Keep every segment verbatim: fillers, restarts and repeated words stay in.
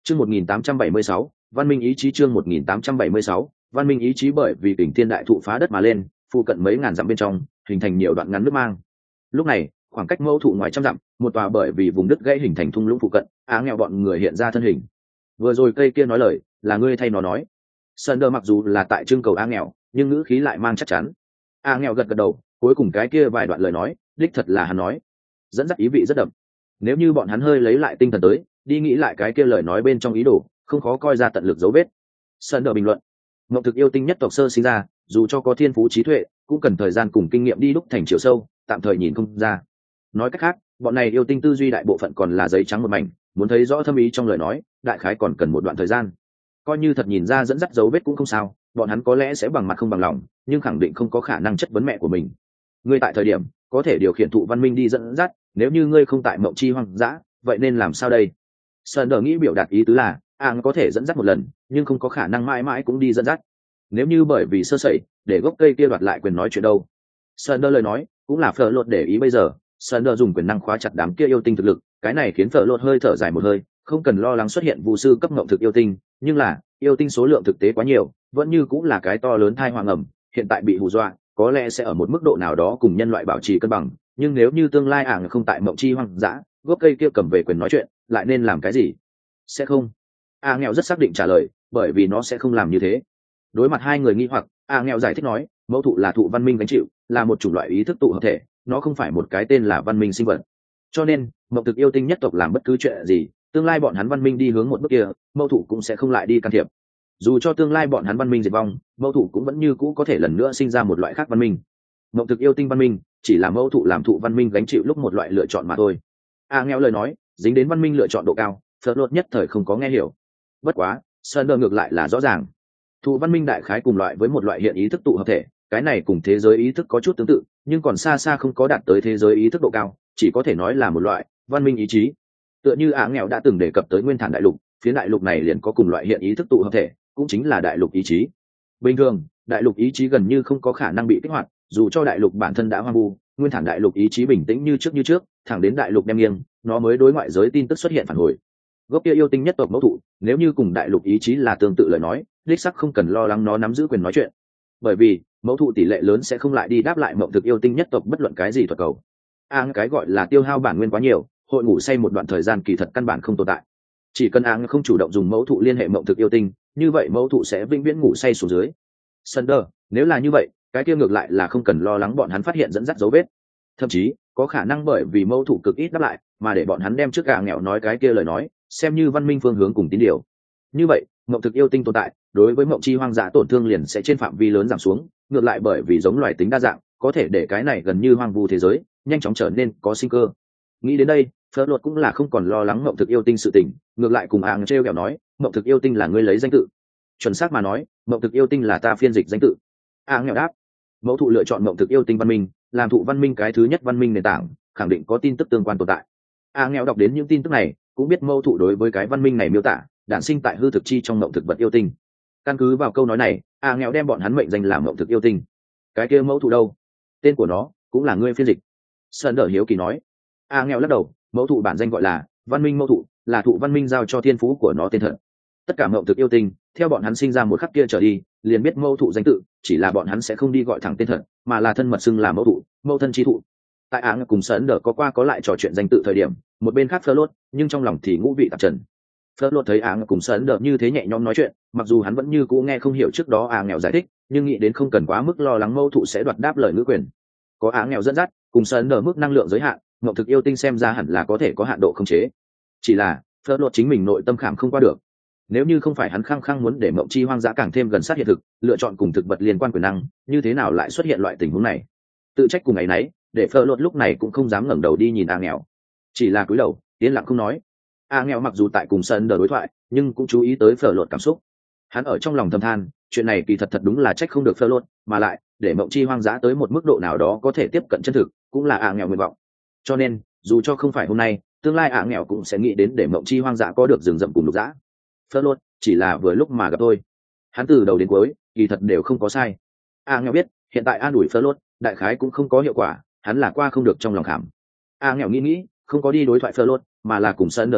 Chương một nghìn tám trăm bảy mươi sáu, Văn minh ý chí chương một nghìn tám trăm bảy mươi sáu, Văn minh ý chí bởi vì Kình Thiên đại thụ phá đất mà lên, phụ cận mấy ngàn dặm bên trong, hình thành nhiều đoạn ngắn nước mang. Lúc này, khoảng cách mẫu thụ ngoài trăm dặm, một tòa bởi vì vùng đất gãy hình thành thung lũng phụ cận, Á Nghèo bọn người hiện ra thân hình. Vừa rồi cây kia nói lời, là ngươi thay nó nói. Sơn Đơ mặc dù là tại trưng cầu Á Nghèo, nhưng ngữ khí lại mang chắc chắn. Á Nghèo gật gật đầu, cuối cùng cái kia vài đoạn lời nói, đích thật là hắn nói, dẫn dắt ý vị rất đậm. Nếu như bọn hắn hơi lấy lại tinh thần tới, đi nghĩ lại cái kia lời nói bên trong ý đồ, không khó coi ra tận lực dấu vết. Sơn Đờ bình luận, ngọc thực yêu tinh nhất tộc sơ sinh ra, dù cho có thiên phú trí tuệ, cũng cần thời gian cùng kinh nghiệm đi đúc thành chiều sâu, tạm thời nhìn không ra. Nói cách khác, bọn này yêu tinh tư duy đại bộ phận còn là giấy trắng một mảnh, muốn thấy rõ thâm ý trong lời nói, đại khái còn cần một đoạn thời gian. Coi như thật nhìn ra dẫn dắt dấu vết cũng không sao, bọn hắn có lẽ sẽ bằng mặt không bằng lòng, nhưng khẳng định không có khả năng chất vấn mẹ của mình. Ngươi tại thời điểm có thể điều khiển thụ văn minh đi dẫn dắt, nếu như ngươi không tại mộng chi hoang dã, vậy nên làm sao đây? Sơn Đờ nghĩ biểu đạt ý tứ là, Áng có thể dẫn dắt một lần, nhưng không có khả năng mãi mãi cũng đi dẫn dắt. Nếu như bởi vì sơ sẩy, để gốc cây kia đoạt lại quyền nói chuyện đâu? Sơn Đờ lời nói cũng là Phở Lột để ý bây giờ. Sơn Đờ dùng quyền năng khóa chặt đám kia yêu tinh thực lực, cái này khiến Phở Lột hơi thở dài một hơi, không cần lo lắng xuất hiện vu sư cấp ngộng thực yêu tinh, nhưng là yêu tinh số lượng thực tế quá nhiều, vẫn như cũng là cái to lớn thai hoàng ẩm. Hiện tại bị hù dọa, có lẽ sẽ ở một mức độ nào đó cùng nhân loại bảo trì cân bằng, nhưng nếu như tương lai Áng không tại mộng chi hoang dã, gốc cây kia cầm về quyền nói chuyện, lại nên làm cái gì? Sẽ không. A Nghèo rất xác định trả lời, bởi vì nó sẽ không làm như thế. Đối mặt hai người nghi hoặc, A Nghèo giải thích nói, mẫu thụ là thụ văn minh gánh chịu, là một chủng loại ý thức tụ hợp thể, nó không phải một cái tên là văn minh sinh vật. Cho nên, mộng thực yêu tinh nhất tộc làm bất cứ chuyện gì, tương lai bọn hắn văn minh đi hướng một bước kia, mẫu thụ cũng sẽ không lại đi can thiệp. Dù cho tương lai bọn hắn văn minh diệt vong, mẫu thụ cũng vẫn như cũ có thể lần nữa sinh ra một loại khác văn minh. Mộng thực yêu tinh văn minh chỉ là mẫu thụ làm thụ văn minh gánh chịu lúc một loại lựa chọn mà thôi. A Nghèo lời nói dính đến văn minh lựa chọn độ cao, Phở Lột nhất thời không có nghe hiểu. Bất quá, Sơn Đờ ngược lại là rõ ràng. Thụ văn minh đại khái cùng loại với một loại hiện ý thức tụ hợp thể, cái này cùng thế giới ý thức có chút tương tự, nhưng còn xa xa không có đạt tới thế giới ý thức độ cao, chỉ có thể nói là một loại văn minh ý chí. Tựa như Á Nghèo đã từng đề cập tới nguyên thản đại lục, phía đại lục này liền có cùng loại hiện ý thức tụ hợp thể, cũng chính là đại lục ý chí. Bình thường, đại lục ý chí gần như không có khả năng bị kích hoạt, dù cho đại lục bản thân đã hoang vu, nguyên thản đại lục ý chí bình tĩnh như trước như trước, thẳng đến đại lục đem nghiêng, nó mới đối ngoại giới tin tức xuất hiện phản hồi. Gốc kia yêu tinh nhất tộc mẫu thụ, nếu như cùng đại lục ý chí là tương tự lời nói, đích sắc không cần lo lắng nó nắm giữ quyền nói chuyện, bởi vì mẫu thụ tỷ lệ lớn sẽ không lại đi đáp lại mộng thực yêu tinh nhất tộc bất luận cái gì thuật cầu. Áng cái gọi là tiêu hao bản nguyên quá nhiều, hội ngủ say một đoạn thời gian kỳ thật căn bản không tồn tại. Chỉ cần Áng không chủ động dùng mẫu thụ liên hệ mộng thực yêu tinh, như vậy mẫu thụ sẽ vĩnh viễn ngủ say xuống dưới. Sunder, nếu là như vậy, cái kia ngược lại là không cần lo lắng bọn hắn phát hiện dẫn dắt dấu vết, thậm chí có khả năng bởi vì mẫu thụ cực ít đáp lại, mà để bọn hắn đem trước gà nghèo nói cái kia lời nói xem như văn minh phương hướng cùng tín điều. Như vậy mộng thực yêu tinh tồn tại đối với mộng chi hoang dã tổn thương liền sẽ trên phạm vi lớn giảm xuống, ngược lại bởi vì giống loài tính đa dạng, có thể để cái này gần như hoang vu thế giới nhanh chóng trở nên có sinh cơ. Nghĩ đến đây, Phở Lột cũng là không còn lo lắng mộng thực yêu tinh sự tình, ngược lại cùng Áng trêu ghẹo nói, mộng thực yêu tinh là ngươi lấy danh tự. Chuẩn xác mà nói, mộng thực yêu tinh là ta phiên dịch danh tự. Áng nghèo đáp, mẫu thụ lựa chọn mộng thực yêu tinh văn minh làm thụ văn minh cái thứ nhất văn minh nền tảng, khẳng định có tin tức tương quan tồn tại. Áng nghèo đọc đến những tin tức này, cũng biết mẫu thụ đối với cái văn minh này miêu tả đản sinh tại hư thực chi trong mộng thực vật yêu tinh. Căn cứ vào câu nói này, Áng nghèo đem bọn hắn mệnh danh làm mộng thực yêu tinh. Cái kia mẫu thụ đâu? Tên của nó cũng là ngươi phiên dịch. Sơn Đờ hiếu kỳ nói. Áng nghèo lắc đầu, mẫu thụ bản danh gọi là văn minh mẫu thụ, là thụ văn minh giao cho thiên phú của nó tên thật. Tất cả mộng thực yêu tinh theo bọn hắn sinh ra một khắc kia trở đi liền biết mẫu thụ danh tự, chỉ là bọn hắn sẽ không đi gọi thẳng tên thật, mà là thân mật xưng là mẫu thụ, mẫu thân chi thụ. Tại Áng cùng Sơn Đờ có qua có lại trò chuyện danh tự thời điểm, một bên khác Phở Lột nhưng trong lòng thì ngũ vị tạp trần. Phở Lột thấy Áng cùng Sơn Đờ như thế nhẹ nhõm nói chuyện, mặc dù hắn vẫn như cũ nghe không hiểu trước đó Áng nghèo giải thích, nhưng nghĩ đến không cần quá mức lo lắng mẫu thụ sẽ đoạt đáp lời ngữ quyền. Có Áng nghèo dẫn dắt cùng Sơn Đờ mức năng lượng giới hạn, mộng thực yêu tinh xem ra hẳn là có thể có hạn độ khống chế. Chỉ là Phở Lột chính mình nội tâm khảm không qua được. Nếu như không phải hắn khăng khăng muốn để mộng chi hoang dã càng thêm gần sát hiện thực, lựa chọn cùng thực vật liên quan quyền năng, như thế nào lại xuất hiện loại tình huống này? Tự trách cùng ngày nấy, để Phở Lột lúc này cũng không dám ngẩng đầu đi nhìn A nghèo, chỉ là cúi đầu yên lặng không nói. A nghèo mặc dù tại cùng Sơn Đờ đối thoại, nhưng cũng chú ý tới Phở Lột cảm xúc. Hắn ở trong lòng thầm than, chuyện này kỳ thật thật đúng là trách không được Phở Lột, mà lại để mộng chi hoang dã tới một mức độ nào đó có thể tiếp cận chân thực, cũng là A nghèo nguyện vọng. Cho nên dù cho không phải hôm nay, tương lai A nghèo cũng sẽ nghĩ đến để mộng chi hoang dã có được rừng rậm cùng lục dã. Phở Lột chỉ là vừa lúc mà gặp tôi, hắn từ đầu đến cuối kỳ thật đều không có sai. A nghèo biết hiện tại an ủi Phở Lột đại khái cũng không có hiệu quả, hắn là qua không được trong lòng khảm. A nghèo nghĩ nghĩ không có đi đối thoại Phở Lột, mà là cùng Sơn Đờ nói,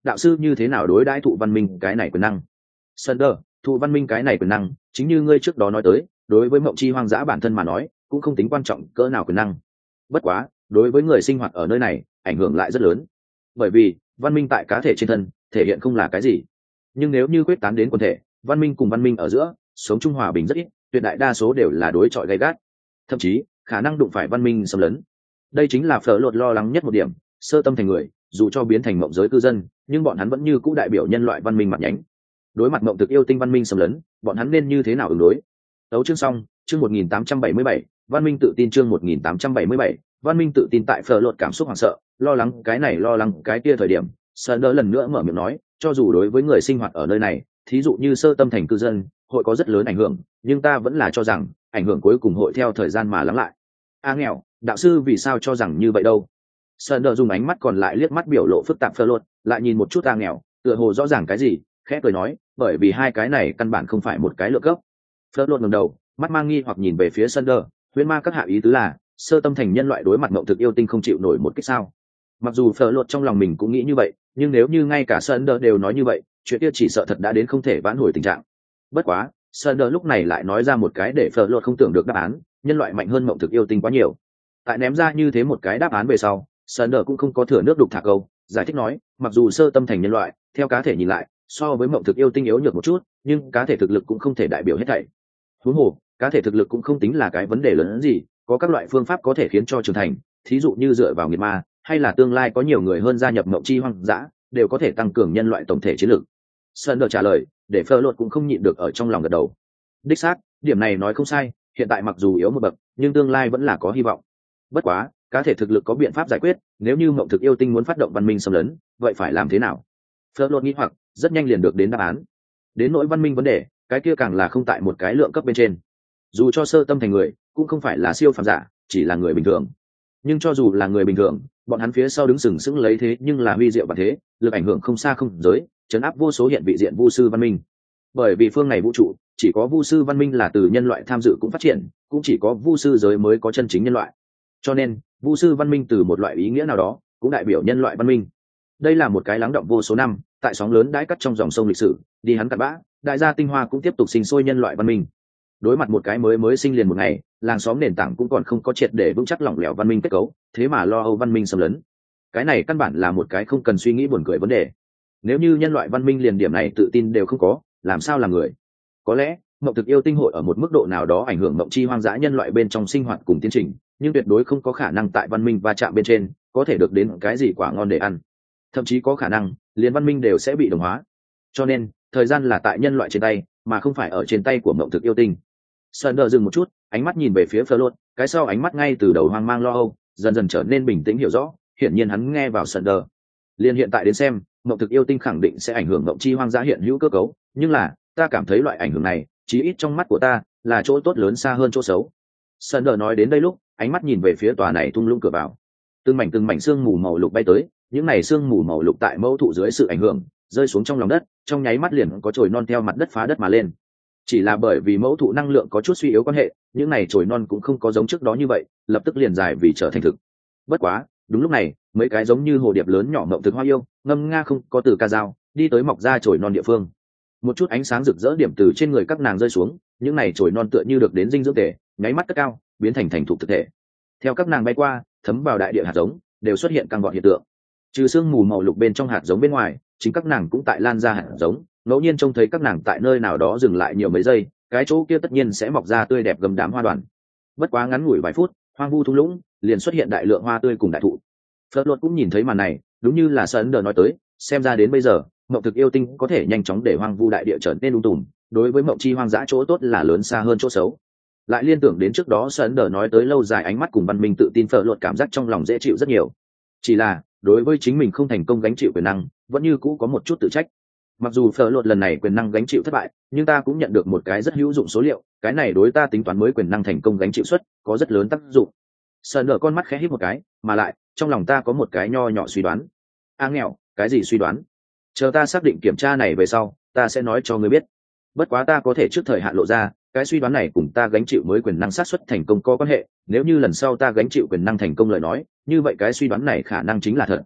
đạo sư như thế nào đối đãi thụ văn minh cái này quyền năng? Sunder, thụ văn minh cái này quyền năng chính như ngươi trước đó nói tới, đối với mộng chi hoang dã bản thân mà nói cũng không tính quan trọng cỡ nào quyền năng. Bất quá đối với người sinh hoạt ở nơi này ảnh hưởng lại rất lớn, bởi vì văn minh tại cá thể trên thân thể hiện không là cái gì, nhưng nếu như quyết tán đến quần thể, văn minh cùng văn minh ở giữa sống chung hòa bình rất ít, tuyệt đại đa số đều là đối chọi gay gắt, thậm chí khả năng đụng phải văn minh xâm lấn. Đây chính là Phở Lột lo lắng nhất một điểm. Sơ tâm thành người dù cho biến thành mộng giới cư dân, nhưng bọn hắn vẫn như cũ đại biểu nhân loại văn minh mặt nhánh. Đối mặt mộng thực yêu tinh văn minh xâm lấn, bọn hắn nên như thế nào ứng đối? Tấu chương xong, chương một nghìn tám trăm bảy mươi bảy, văn minh tự tin chương một nghìn tám trăm bảy mươi bảy, văn minh tự tin tại Phở Lột cảm xúc hoảng sợ, lo lắng cái này lo lắng cái kia thời điểm, Sơn đỡ lần nữa mở miệng nói, cho dù đối với người sinh hoạt ở nơi này, thí dụ như sơ tâm thành cư dân, hội có rất lớn ảnh hưởng, nhưng ta vẫn là cho rằng ảnh hưởng cuối cùng hội theo thời gian mà lắng lại. A nghèo, đạo sư vì sao cho rằng như vậy đâu? Sơn đỡ dùng ánh mắt còn lại liếc mắt biểu lộ phức tạp Phở Lột, lại nhìn một chút A nghèo, tựa hồ rõ ràng cái gì, khẽ cười nói, bởi vì hai cái này căn bản không phải một cái lượng cấp. Phở Lột ngẩng đầu, mắt mang nghi hoặc nhìn về phía Sơn đỡ, huyễn ma các hạ ý tứ là sơ tâm thành nhân loại đối mặt mộng thực yêu tinh không chịu nổi một kích sao? Mặc dù Phở Lột trong lòng mình cũng nghĩ như vậy, nhưng nếu như ngay cả Sơn đỡ đều nói như vậy, chuyện kia chỉ sợ thật đã đến không thể vãn hồi tình trạng. Bất quá Sơn đỡ lúc này lại nói ra một cái để Phở Lột không tưởng được đáp án, nhân loại mạnh hơn mộng thực yêu tinh quá nhiều. Tại ném ra như thế một cái đáp án về sau, Sơn đỡ cũng không có thừa nước đục thả câu, giải thích nói, mặc dù sơ tâm thành nhân loại theo cá thể nhìn lại so với mộng thực yêu tinh yếu nhược một chút, nhưng cá thể thực lực cũng không thể đại biểu hết thảy. Huống hồ cá thể thực lực cũng không tính là cái vấn đề lớn hơn gì, có các loại phương pháp có thể khiến cho trưởng thành, thí dụ như dựa vào nghiệt ma, hay là tương lai có nhiều người hơn gia nhập mộng chi hoang dã, đều có thể tăng cường nhân loại tổng thể chiến lược. Sơn đỡ trả lời để Phở Lột cũng không nhịn được ở trong lòng gật đầu. Đích xác, điểm này nói không sai, hiện tại mặc dù yếu một bậc, nhưng tương lai vẫn là có hy vọng. Bất quá cá thể thực lực có biện pháp giải quyết, nếu như mộng thực yêu tinh muốn phát động văn minh xâm lấn, vậy phải làm thế nào? Phở Lột nghĩ hoặc rất nhanh liền được đến đáp án. Đến nỗi văn minh vấn đề, cái kia càng là không tại một cái lượng cấp bên trên. Dù cho sơ tâm thành người cũng không phải là siêu phàm giả, chỉ là người bình thường. Nhưng cho dù là người bình thường, bọn hắn phía sau đứng sừng sững lấy thế nhưng là huy diệu và thế, lực ảnh hưởng không xa không giới, chấn áp vô số hiện vị diện vu sư văn minh. Bởi vì phương này vũ trụ chỉ có vu sư văn minh là từ nhân loại tham dự cũng phát triển, cũng chỉ có vu sư giới mới có chân chính nhân loại. Cho nên vu sư văn minh từ một loại ý nghĩa nào đó cũng đại biểu nhân loại văn minh. Đây là một cái lắng động vô số năm, tại sóng lớn đãi cắt trong dòng sông lịch sử, đi hắn cặn bã, đại gia tinh hoa cũng tiếp tục sinh sôi nhân loại văn minh. Đối mặt một cái mới mới sinh liền một ngày, làng xóm nền tảng cũng còn không có triệt để vững chắc lỏng lẻo văn minh kết cấu, thế mà lo âu văn minh xâm lấn. Cái này căn bản là một cái không cần suy nghĩ buồn cười vấn đề. Nếu như nhân loại văn minh liền điểm này tự tin đều không có, làm sao là người? Có lẽ mộng thực yêu tinh hội ở một mức độ nào đó ảnh hưởng mộng chi hoang dã nhân loại bên trong sinh hoạt cùng tiến trình, nhưng tuyệt đối không có khả năng tại văn minh va chạm bên trên có thể được đến cái gì quả ngon để ăn. Thậm chí có khả năng liền văn minh đều sẽ bị đồng hóa. Cho nên thời gian là tại nhân loại trên tay, mà không phải ở trên tay của mộng thực yêu tinh. Sơn đỡ dừng một chút, ánh mắt nhìn về phía Phở Lột, cái sau ánh mắt ngay từ đầu hoang mang lo âu, dần dần trở nên bình tĩnh hiểu rõ, hiển nhiên hắn nghe vào Sơn đỡ. Liên hiện tại đến xem, mộng thực yêu tinh khẳng định sẽ ảnh hưởng mộng chi hoang dã hiện hữu cơ cấu, nhưng là ta cảm thấy loại ảnh hưởng này, chí ít trong mắt của ta, là chỗ tốt lớn xa hơn chỗ xấu. Sơn đỡ nói đến đây lúc, ánh mắt nhìn về phía tòa này thung lũng cửa vào. Từng mảnh từng mảnh sương mù màu lục bay tới, những này sương mù màu lục tại mẫu thụ dưới sự ảnh hưởng, rơi xuống trong lòng đất, trong nháy mắt liền có chồi non theo mặt đất phá đất mà lên. Chỉ là bởi vì mẫu thụ năng lượng có chút suy yếu quan hệ, những này chồi non cũng không có giống trước đó như vậy, lập tức liền dài vì trở thành thực. Bất quá, đúng lúc này, mấy cái giống như hồ điệp lớn nhỏ mộng thực hoa yêu, ngâm nga không có từ ca dao, đi tới mọc ra chồi non địa phương. Một chút ánh sáng rực rỡ điểm từ trên người các nàng rơi xuống, những này chồi non tựa như được đến dinh dưỡng thể, nháy mắt cất cao, biến thành thành thục thực thể. Theo các nàng bay qua, thấm vào đại địa hạt giống, đều xuất hiện căng gọn hiện tượng. Trừ sương mù màu lục bên trong hạt giống bên ngoài, chính các nàng cũng tại lan ra hạt giống, ngẫu nhiên trông thấy các nàng tại nơi nào đó dừng lại nhiều mấy giây, cái chỗ kia tất nhiên sẽ mọc ra tươi đẹp gầm đám hoa đoàn. Bất quá ngắn ngủi vài phút, hoang vu thung lũng liền xuất hiện đại lượng hoa tươi cùng đại thụ. Phật Luật cũng nhìn thấy màn này, đúng như là Sơn đờ nói tới, xem ra đến bây giờ mộng thực yêu tinh có thể nhanh chóng để hoang vu đại địa trở nên lung tùm, đối với mộng chi hoang dã chỗ tốt là lớn xa hơn chỗ xấu. Lại liên tưởng đến trước đó Sơn đờ nói tới lâu dài ánh mắt cùng văn minh tự tin, Phật Luật cảm giác trong lòng dễ chịu rất nhiều. Chỉ là đối với chính mình không thành công gánh chịu quyền năng, vẫn như cũ có một chút tự trách. Mặc dù Phở Lột lần này quyền năng gánh chịu thất bại, nhưng ta cũng nhận được một cái rất hữu dụng số liệu, cái này đối ta tính toán mới quyền năng thành công gánh chịu suất có rất lớn tác dụng. Sơn nở con mắt khẽ híp một cái, mà lại trong lòng ta có một cái nho nhỏ suy đoán. A nghèo, cái gì suy đoán? Chờ ta xác định kiểm tra này về sau, ta sẽ nói cho ngươi biết. Bất quá ta có thể trước thời hạn lộ ra, cái suy đoán này cùng ta gánh chịu mới quyền năng xác suất thành công có quan hệ. Nếu như lần sau ta gánh chịu quyền năng thành công lời nói, như vậy cái suy đoán này khả năng chính là thật.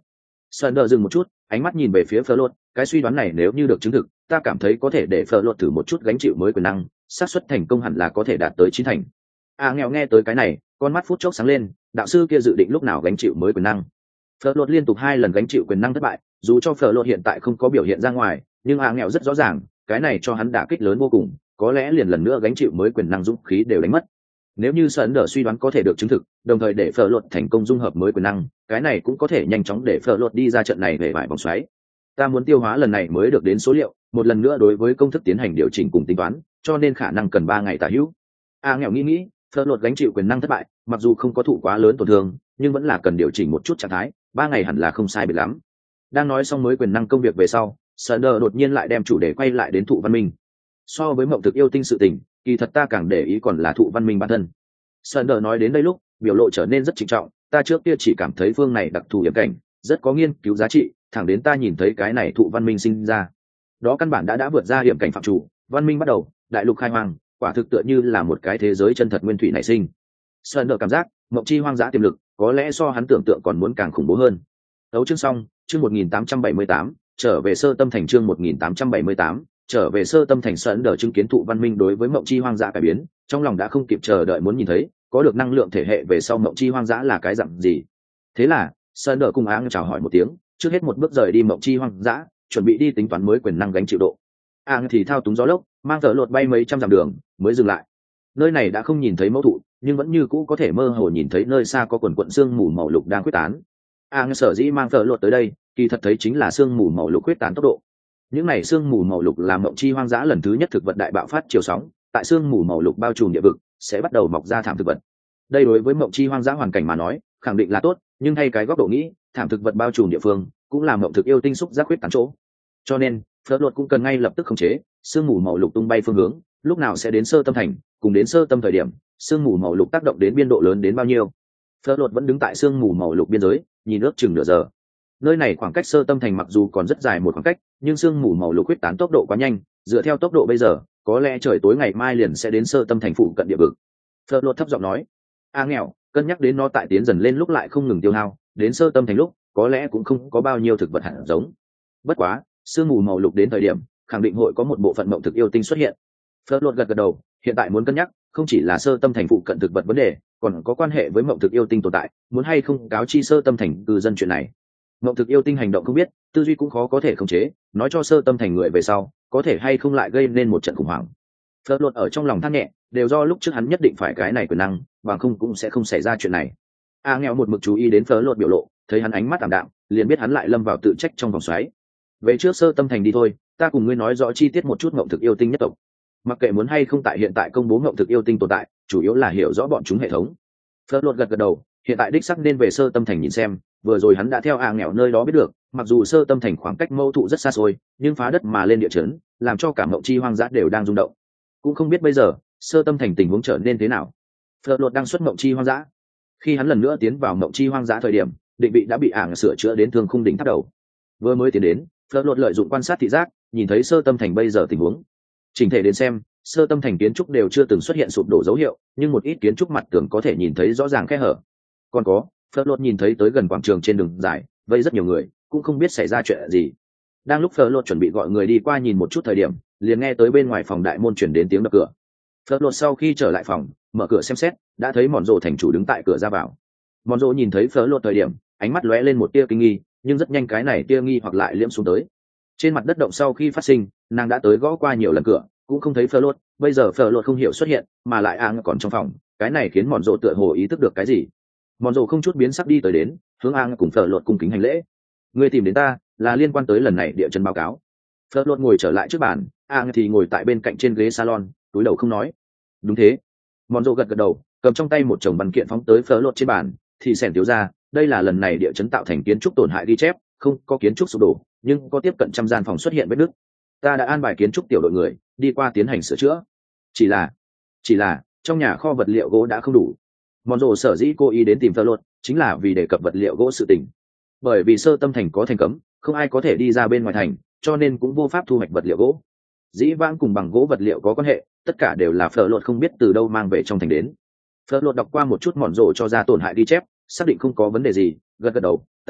Sơn đờ dừng một chút, ánh mắt nhìn về phía Phở Lột, cái suy đoán này nếu như được chứng thực, ta cảm thấy có thể để Phở Lột thử một chút gánh chịu mới quyền năng, xác suất thành công hẳn là có thể đạt tới chín thành. À nghèo nghe tới cái này, con mắt phút chốc sáng lên, đạo sư kia dự định lúc nào gánh chịu mới quyền năng. Phở Lột liên tục hai lần gánh chịu quyền năng thất bại, dù cho Phở Lột hiện tại không có biểu hiện ra ngoài, nhưng à nghèo rất rõ ràng, cái này cho hắn đả kích lớn vô cùng, có lẽ liền lần nữa gánh chịu mới quyền năng dũng khí đều đánh mất. Nếu như Sơn đờ suy đoán có thể được chứng thực, đồng thời để Phở Lột thành công dung hợp mới quyền năng, cái này cũng có thể nhanh chóng để Phở Lột đi ra trận này về vải vòng xoáy. Ta muốn tiêu hóa lần này mới được đến số liệu, một lần nữa đối với công thức tiến hành điều chỉnh cùng tính toán, cho nên khả năng cần ba ngày tả hữu. A nghèo nghĩ nghĩ, Phở Lột gánh chịu quyền năng thất bại, mặc dù không có thụ quá lớn tổn thương, nhưng vẫn là cần điều chỉnh một chút trạng thái, ba ngày hẳn là không sai biệt lắm. Đang nói xong mới quyền năng công việc về sau, Sơn đờ đột nhiên lại đem chủ đề quay lại đến thụ văn minh. So với mộng thực yêu tinh sự tình, kỳ thật ta càng để ý còn là thụ văn minh bản thân. Sơn đờ nói đến đây lúc, biểu lộ trở nên rất trịnh trọng, ta trước kia chỉ cảm thấy phương này đặc thù hiểm cảnh, rất có nghiên cứu giá trị, thẳng đến ta nhìn thấy cái này thụ văn minh sinh ra. Đó căn bản đã đã vượt ra hiểm cảnh phạm chủ, văn minh bắt đầu, đại lục khai hoang, quả thực tựa như là một cái thế giới chân thật nguyên thủy nảy sinh. Sơn đờ cảm giác, mộng chi hoang dã tiềm lực, có lẽ so hắn tưởng tượng còn muốn càng khủng bố hơn. Đấu chương xong, chương một nghìn tám trăm bảy mươi tám, trở về sơ tâm thành chương một nghìn tám trăm bảy mươi tám, trở về sơ tâm thành. Sơn đờ chứng kiến thụ văn minh đối với mộng chi hoang dã cải biến, trong lòng đã không kịp chờ đợi muốn nhìn thấy, có được năng lượng thể hệ về sau mộng chi hoang dã là cái dạng gì. Thế là, Sơn đờ cùng áng chào hỏi một tiếng, trước hết một bước rời đi mộng chi hoang dã, chuẩn bị đi tính toán mới quyền năng gánh chịu độ. Áng thì thao túng gió lốc, mang Phở Lột bay mấy trăm dặm đường, mới dừng lại. Nơi này đã không nhìn thấy mẫu thụ, nhưng vẫn như cũ có thể mơ hồ nhìn thấy nơi xa có quần quận sương mù màu lục đang quyết tán. Áng sở dĩ mang Phở Lột tới đây, kỳ thật thấy chính là sương mù màu lục quyết tán tốc độ. Những này sương mù màu lục làm mộng chi hoang dã lần thứ nhất thực vật đại bạo phát chiều sóng, tại sương mù màu lục bao trùm địa vực, sẽ bắt đầu mọc ra thảm thực vật. Đây đối với mộng chi hoang dã hoàn cảnh mà nói, khẳng định là tốt, nhưng thay cái góc độ nghĩ, thảm thực vật bao trùm địa phương, cũng là mộng thực yêu tinh xúc giác huyết tán chỗ. Cho nên, Phở Lột cũng cần ngay lập tức khống chế sương mù màu lục tung bay phương hướng, lúc nào sẽ đến sơ tâm thành, cùng đến sơ tâm thời điểm, sương mù màu lục tác động đến biên độ lớn đến bao nhiêu. Phở Lột vẫn đứng tại sương mù màu lục biên giới, nhìn ước chừng nửa giờ. Nơi này khoảng cách sơ tâm thành mặc dù còn rất dài một khoảng cách, nhưng sương mù màu lục huyết tán tốc độ quá nhanh, dựa theo tốc độ bây giờ, có lẽ trời tối ngày mai liền sẽ đến sơ tâm thành phụ cận địa vực. Phở Lột thấp giọng nói, a nghèo, cân nhắc đến nó tại tiến dần lên lúc lại không ngừng tiêu hao, đến sơ tâm thành lúc có lẽ cũng không có bao nhiêu thực vật hạt giống. Bất quá, sương mù màu lục đến thời điểm, khẳng định hội có một bộ phận mộng thực yêu tinh xuất hiện. Phở Lột gật gật đầu, hiện tại muốn cân nhắc, không chỉ là sơ tâm thành phụ cận thực vật vấn đề, còn có quan hệ với mộng thực yêu tinh tồn tại, muốn hay không cáo chi sơ tâm thành cư dân chuyện này. Mộng thực yêu tinh hành động không biết, tư duy cũng khó có thể khống chế, nói cho sơ tâm thành người về sau, có thể hay không lại gây nên một trận khủng hoảng. Phở Lột ở trong lòng than nhẹ, đều do lúc trước hắn nhất định phải cái này quyền năng, bằng không cũng sẽ không xảy ra chuyện này. A nghèo một mực chú ý đến Phở Lột biểu lộ, thấy hắn ánh mắt ảm đạm, liền biết hắn lại lâm vào tự trách trong vòng xoáy. Về trước sơ tâm thành đi thôi, ta cùng ngươi nói rõ chi tiết một chút mộng thực yêu tinh nhất tộc. Mặc kệ muốn hay không tại hiện tại công bố mộng thực yêu tinh tồn tại, chủ yếu là hiểu rõ bọn chúng hệ thống. Phở Lột gật gật đầu, hiện tại đích xác nên về sơ tâm thành nhìn xem, vừa rồi hắn đã theo A nghèo nơi đó biết được, mặc dù sơ tâm thành khoảng cách mâu thụ rất xa xôi, nhưng phá đất mà lên địa chấn, làm cho cả mộng chi hoang dã đều đang rung động. Cũng không biết bây giờ sơ tâm thành tình huống trở nên thế nào. Phở Lột đang xuất mộng chi hoang dã. Khi hắn lần nữa tiến vào mộng chi hoang dã thời điểm, định vị đã bị ảng sửa chữa đến thương khung đỉnh tháp đầu. Vừa mới tiến đến, Phở Lột lợi dụng quan sát thị giác, nhìn thấy sơ tâm thành bây giờ tình huống. Chỉnh thể đến xem, sơ tâm thành kiến trúc đều chưa từng xuất hiện sụp đổ dấu hiệu, nhưng một ít kiến trúc mặt tường có thể nhìn thấy rõ ràng khe hở. Còn có, Phở Lột nhìn thấy tới gần quảng trường trên đường dài, vây rất nhiều người, cũng không biết xảy ra chuyện gì. Đang lúc Phở Lột chuẩn bị gọi người đi qua nhìn một chút thời điểm, liền nghe tới bên ngoài phòng đại môn truyền đến tiếng đập cửa. Phở Lột sau khi trở lại phòng, mở cửa xem xét, đã thấy Mòn Rồ thành chủ đứng tại cửa ra vào. Mòn Rồ nhìn thấy Phở Lột thời điểm, ánh mắt lóe lên một tia kinh nghi, nhưng rất nhanh cái này tia nghi hoặc lại liễm xuống tới. Trên mặt đất động sau khi phát sinh, nàng đã tới gõ qua nhiều lần cửa, cũng không thấy Phở Lột. Bây giờ Phở Lột không hiểu xuất hiện, mà lại Ang còn trong phòng, cái này khiến Mòn Rồ tựa hồ ý thức được cái gì. Mòn Rồ không chút biến sắc đi tới đến, hướng Ang cùng Phở Lột cung kính hành lễ. Ngươi tìm đến ta, là liên quan tới lần này địa chân báo cáo. Phở Lột ngồi trở lại trước bàn, Ang thì ngồi tại bên cạnh trên ghế salon, túi đầu không nói. Đúng thế. Mòn Rồ gật gật đầu, cầm trong tay một chồng văn kiện phóng tới Phở Lột trên bàn, thì xẻn thiếu ra, đây là lần này địa chấn tạo thành kiến trúc tổn hại ghi chép, không có kiến trúc sụp đổ, nhưng có tiếp cận trăm gian phòng xuất hiện vết nứt. Ta đã an bài kiến trúc tiểu đội người đi qua tiến hành sửa chữa. Chỉ là, chỉ là trong nhà kho vật liệu gỗ đã không đủ. Mòn Rồ sở dĩ cố ý đến tìm Phở Lột, chính là vì đề cập vật liệu gỗ sự tình. Bởi vì sơ tâm thành có thành cấm, không ai có thể đi ra bên ngoài thành, cho nên cũng vô pháp thu hoạch vật liệu gỗ. Dĩ vãng cùng bằng gỗ vật liệu có quan hệ, tất cả đều là Phở Lột không biết từ đâu mang về trong thành đến. Phở Lột đọc qua một chút Mòn Rồ cho ra tổn hại ghi chép, xác định không có vấn đề gì, gật gật đầu. Ta biết,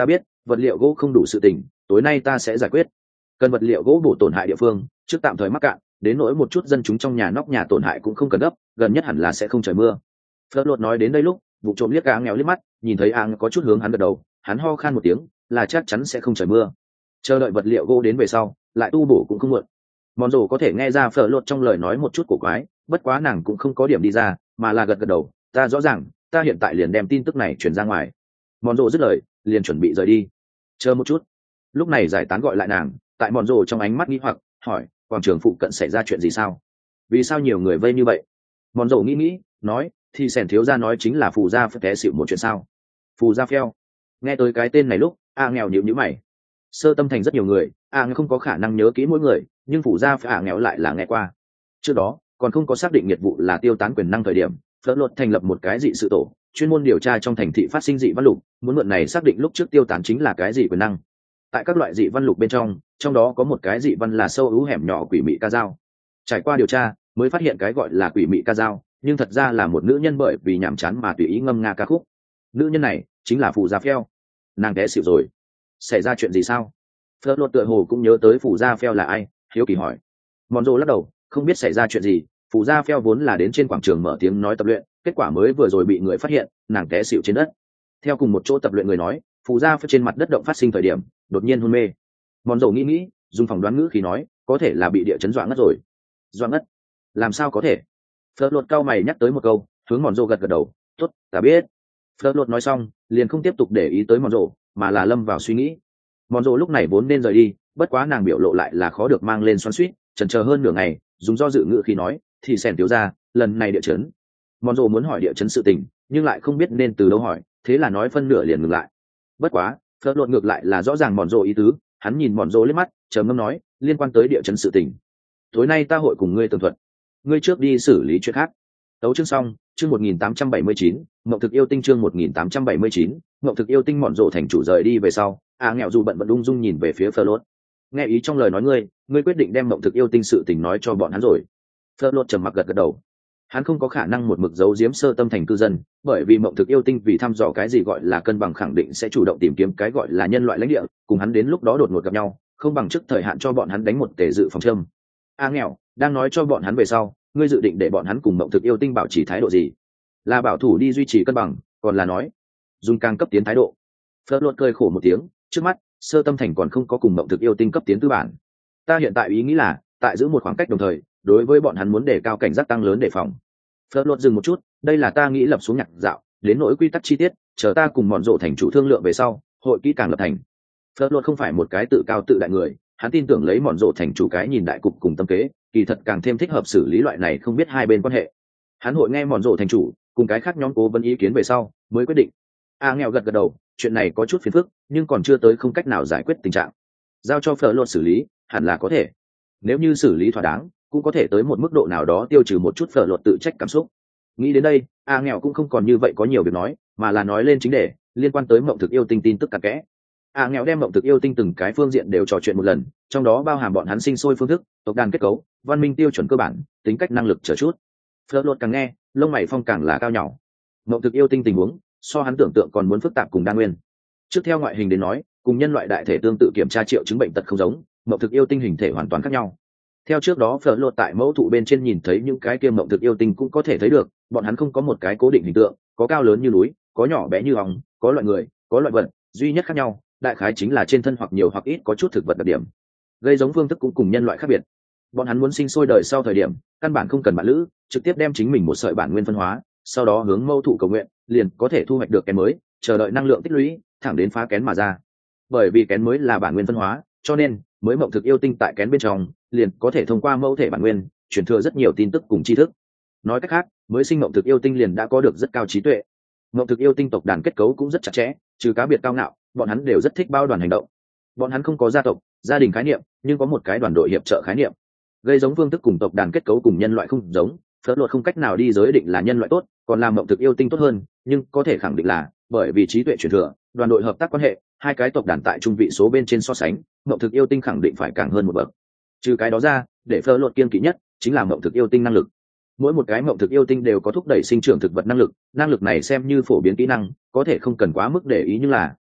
vật liệu gỗ không đủ sự tình, tối nay ta sẽ giải quyết. Cần vật liệu gỗ bổ tổn hại địa phương trước tạm thời mắc cạn, đến nỗi một chút dân chúng trong nhà nóc nhà tổn hại cũng không cần gấp, gần nhất hẳn là sẽ không trời mưa. Phớt lột nói đến đây lúc vụ trộm liếc A nghèo liếc mắt, nhìn thấy A có chút hướng hắn gật đầu, hắn ho khan một tiếng, là chắc chắn sẽ không trời mưa. Chờ đợi vật liệu gỗ đến về sau lại tu bổ cũng không muộn. Mòn rồ có thể nghe ra Phớt lột trong lời nói một chút cổ quái, bất quá nàng cũng không có điểm đi ra, mà là gật gật đầu, ta rõ ràng, ta hiện tại liền đem tin tức này truyền ra ngoài. Mòn rồ dứt lời liền chuẩn bị rời đi. Chờ một chút. Lúc này giải tán gọi lại nàng, tại mòn rồ trong ánh mắt nghi hoặc hỏi, quảng trường phụ cận xảy ra chuyện gì sao? Vì sao nhiều người vây như vậy? Mòn rồ nghĩ nghĩ nói, thì sẻn thiếu gia nói chính là phù gia phải té xịu một chuyện sao? Phù gia phèo. Nghe tới cái tên này lúc A nghèo nhíu nhíu mày. Sơ tâm thành rất nhiều người, A nghèo không có khả năng nhớ kỹ mỗi người, nhưng phù gia phải A nghèo lại là nghe qua. Trước đó còn không có xác định nghiệp vụ là tiêu tán quyền năng thời điểm, Phớt lột thành lập một cái dị sự tổ, chuyên môn điều tra trong thành thị phát sinh dị văn lục, muốn mượn này xác định lúc trước tiêu tán chính là cái gì quyền năng. Tại các loại dị văn lục bên trong, trong đó có một cái dị văn là sâu ú hẻm nhỏ quỷ mị ca dao. Trải qua điều tra mới phát hiện cái gọi là quỷ mị ca dao, nhưng thật ra là một nữ nhân bởi vì nhàm chán mà tùy ý ngâm nga ca khúc. Nữ nhân này chính là phù gia phèo. Nàng té xỉu rồi. Xảy ra chuyện gì sao? Phớt lột tựa hồ cũng nhớ tới phù gia phèo là ai, hiếu kỳ hỏi. Mòn rồ lắc đầu, không biết xảy ra chuyện gì. Phù gia phèo vốn là đến trên quảng trường mở tiếng nói tập luyện, kết quả mới vừa rồi bị người phát hiện, nàng té xỉu trên đất. Theo cùng một chỗ tập luyện người nói, phù gia phèo trên mặt đất động phát sinh thời điểm đột nhiên hôn mê. Mòn rồ nghĩ nghĩ dùng phỏng đoán ngữ khí nói, có thể là bị địa chấn dọa ngất rồi. Dọa ngất? Làm sao có thể? Phớt lột cao mày nhắc tới một câu, hướng mòn rồ gật gật đầu, tốt, ta biết. Phớt lột nói xong liền không tiếp tục để ý tới mòn rồ, mà là lâm vào suy nghĩ. Mòn rồ lúc này vốn nên rời đi, bất quá nàng biểu lộ lại là khó được mang lên xoắn xuýt, chần chờ hơn nửa ngày dùng do dự ngữ khí nói, thì sẻn thiếu ra lần này địa chấn. Mòn rồ muốn hỏi địa chấn sự tình nhưng lại không biết nên từ đâu hỏi, thế là nói phân nửa liền ngừng lại. Bất quá Phớt lột ngược lại là rõ ràng mòn rồ ý tứ, hắn nhìn mòn rồ liếc mắt trầm ngâm nói, liên quan tới địa chấn sự tình, tối nay ta hội cùng ngươi tường thuật, ngươi trước đi xử lý chuyện khác. Tấu chương xong. Chương một nghìn tám trăm bảy mươi chín, Mộng thực yêu tinh. Chương một nghìn tám trăm bảy mươi chín, Mộng thực yêu tinh. Mọn rộ thành chủ rời đi về sau, A nghèo dù bận bận ung dung nhìn về phía Phớt lột. Nghe ý trong lời nói ngươi, ngươi quyết định đem mộng thực yêu tinh sự tình nói cho bọn hắn rồi. Phớt lột trầm mặc gật gật đầu. Hắn không có khả năng một mực giấu giếm sơ tâm thành cư dân, bởi vì mộng thực yêu tinh vì thăm dò cái gì gọi là cân bằng khẳng định sẽ chủ động tìm kiếm cái gọi là nhân loại lãnh địa, cùng hắn đến lúc đó đột ngột gặp nhau, không bằng trước thời hạn cho bọn hắn đánh một tể dự phòng châm. A nghèo đang nói cho bọn hắn về sau, ngươi dự định để bọn hắn cùng mộng thực yêu tinh bảo trì thái độ gì? Là bảo thủ đi duy trì cân bằng, còn là nói dùng càng cấp tiến thái độ? Phớt lột cười khổ một tiếng, trước mắt sơ tâm thành còn không có cùng mộng thực yêu tinh cấp tiến tư bản. Ta hiện tại ý nghĩ là tại giữ một khoảng cách đồng thời, đối với bọn hắn muốn đề cao cảnh giác tăng lớn đề phòng. Phớt lột dừng một chút, đây là ta nghĩ lập xuống nhạc dạo, đến nỗi quy tắc chi tiết chờ ta cùng mọn rộ thành chủ thương lượng về sau, hội kỹ càng lập thành. Phớt lột không phải một cái tự cao tự đại người, hắn tin tưởng lấy mọn rộ thành chủ cái nhìn đại cục cùng tâm kế, kỳ thật càng thêm thích hợp xử lý loại này không biết hai bên quan hệ. Hắn hội nghe mọn rộ thành chủ cùng cái khác nhóm cố vấn ý kiến về sau mới quyết định. A nghèo gật gật đầu, chuyện này có chút phiền phức nhưng còn chưa tới không cách nào giải quyết tình trạng, giao cho Phớt lột xử lý hẳn là có thể. Nếu như xử lý thỏa đáng cũng có thể tới một mức độ nào đó tiêu trừ một chút Phớt lột tự trách cảm xúc. Nghĩ đến đây, A nghèo cũng không còn như vậy có nhiều việc nói, mà là nói lên chính đề liên quan tới mộng thực yêu tinh tin tức cặn kẽ. A nghèo đem mộng thực yêu tinh từng cái phương diện đều trò chuyện một lần, trong đó bao hàm bọn hắn sinh sôi phương thức, tộc đàn kết cấu, văn minh tiêu chuẩn cơ bản, tính cách năng lực chờ chút. Phớt lột càng nghe lông mày phong càng là cao nhỏ. Mộng thực yêu tinh tình huống so hắn tưởng tượng còn muốn phức tạp cùng đa nguyên. Trước theo ngoại hình đến nói, cùng nhân loại đại thể tương tự kiểm tra triệu chứng bệnh tật không giống, mộng thực yêu tinh hình thể hoàn toàn khác nhau. Theo trước đó Phớt lột tại mẫu thụ bên trên nhìn thấy những cái kia mộng thực yêu tinh cũng có thể thấy được, bọn hắn không có một cái cố định hình tượng, có cao lớn như núi, có nhỏ bé như ong, có loại người, có loại vật, duy nhất khác nhau, đại khái chính là trên thân hoặc nhiều hoặc ít có chút thực vật đặc điểm. Gây giống phương thức cũng cùng nhân loại khác biệt. Bọn hắn muốn sinh sôi đời sau thời điểm, căn bản không cần bạn lữ, trực tiếp đem chính mình một sợi bản nguyên phân hóa, sau đó hướng mẫu thụ cầu nguyện, liền có thể thu hoạch được kén mới, chờ đợi năng lượng tích lũy, thẳng đến phá kén mà ra. Bởi vì kén mới là bản nguyên phân hóa, cho nên mới mộng thực yêu tinh tại kén bên trong liền có thể thông qua mẫu thể bản nguyên truyền thừa rất nhiều tin tức cùng tri thức. Nói cách khác, mới sinh mộng thực yêu tinh liền đã có được rất cao trí tuệ. Mộng thực yêu tinh tộc đàn kết cấu cũng rất chặt chẽ, trừ cá biệt cao ngạo, bọn hắn đều rất thích bao đoàn hành động. Bọn hắn không có gia tộc, gia đình khái niệm, nhưng có một cái đoàn đội hiệp trợ khái niệm. Gây giống phương thức cùng tộc đàn kết cấu cùng nhân loại không giống, Phớt lột không cách nào đi giới định là nhân loại tốt, còn làm mộng thực yêu tinh tốt hơn, nhưng có thể khẳng định là bởi vì trí tuệ truyền thừa, đoàn đội hợp tác quan hệ, hai cái tộc đàn tại trung vị số bên trên so sánh, mộng thực yêu tinh khẳng định phải càng hơn một bậc. Trừ cái đó ra, để Phớt lột kiên kỵ nhất chính là mộng thực yêu tinh năng lực. Mỗi một cái mộng thực yêu tinh đều có thúc đẩy sinh trưởng thực vật năng lực, năng lực này xem như phổ biến kỹ năng, có thể không cần quá mức để ý, nhưng là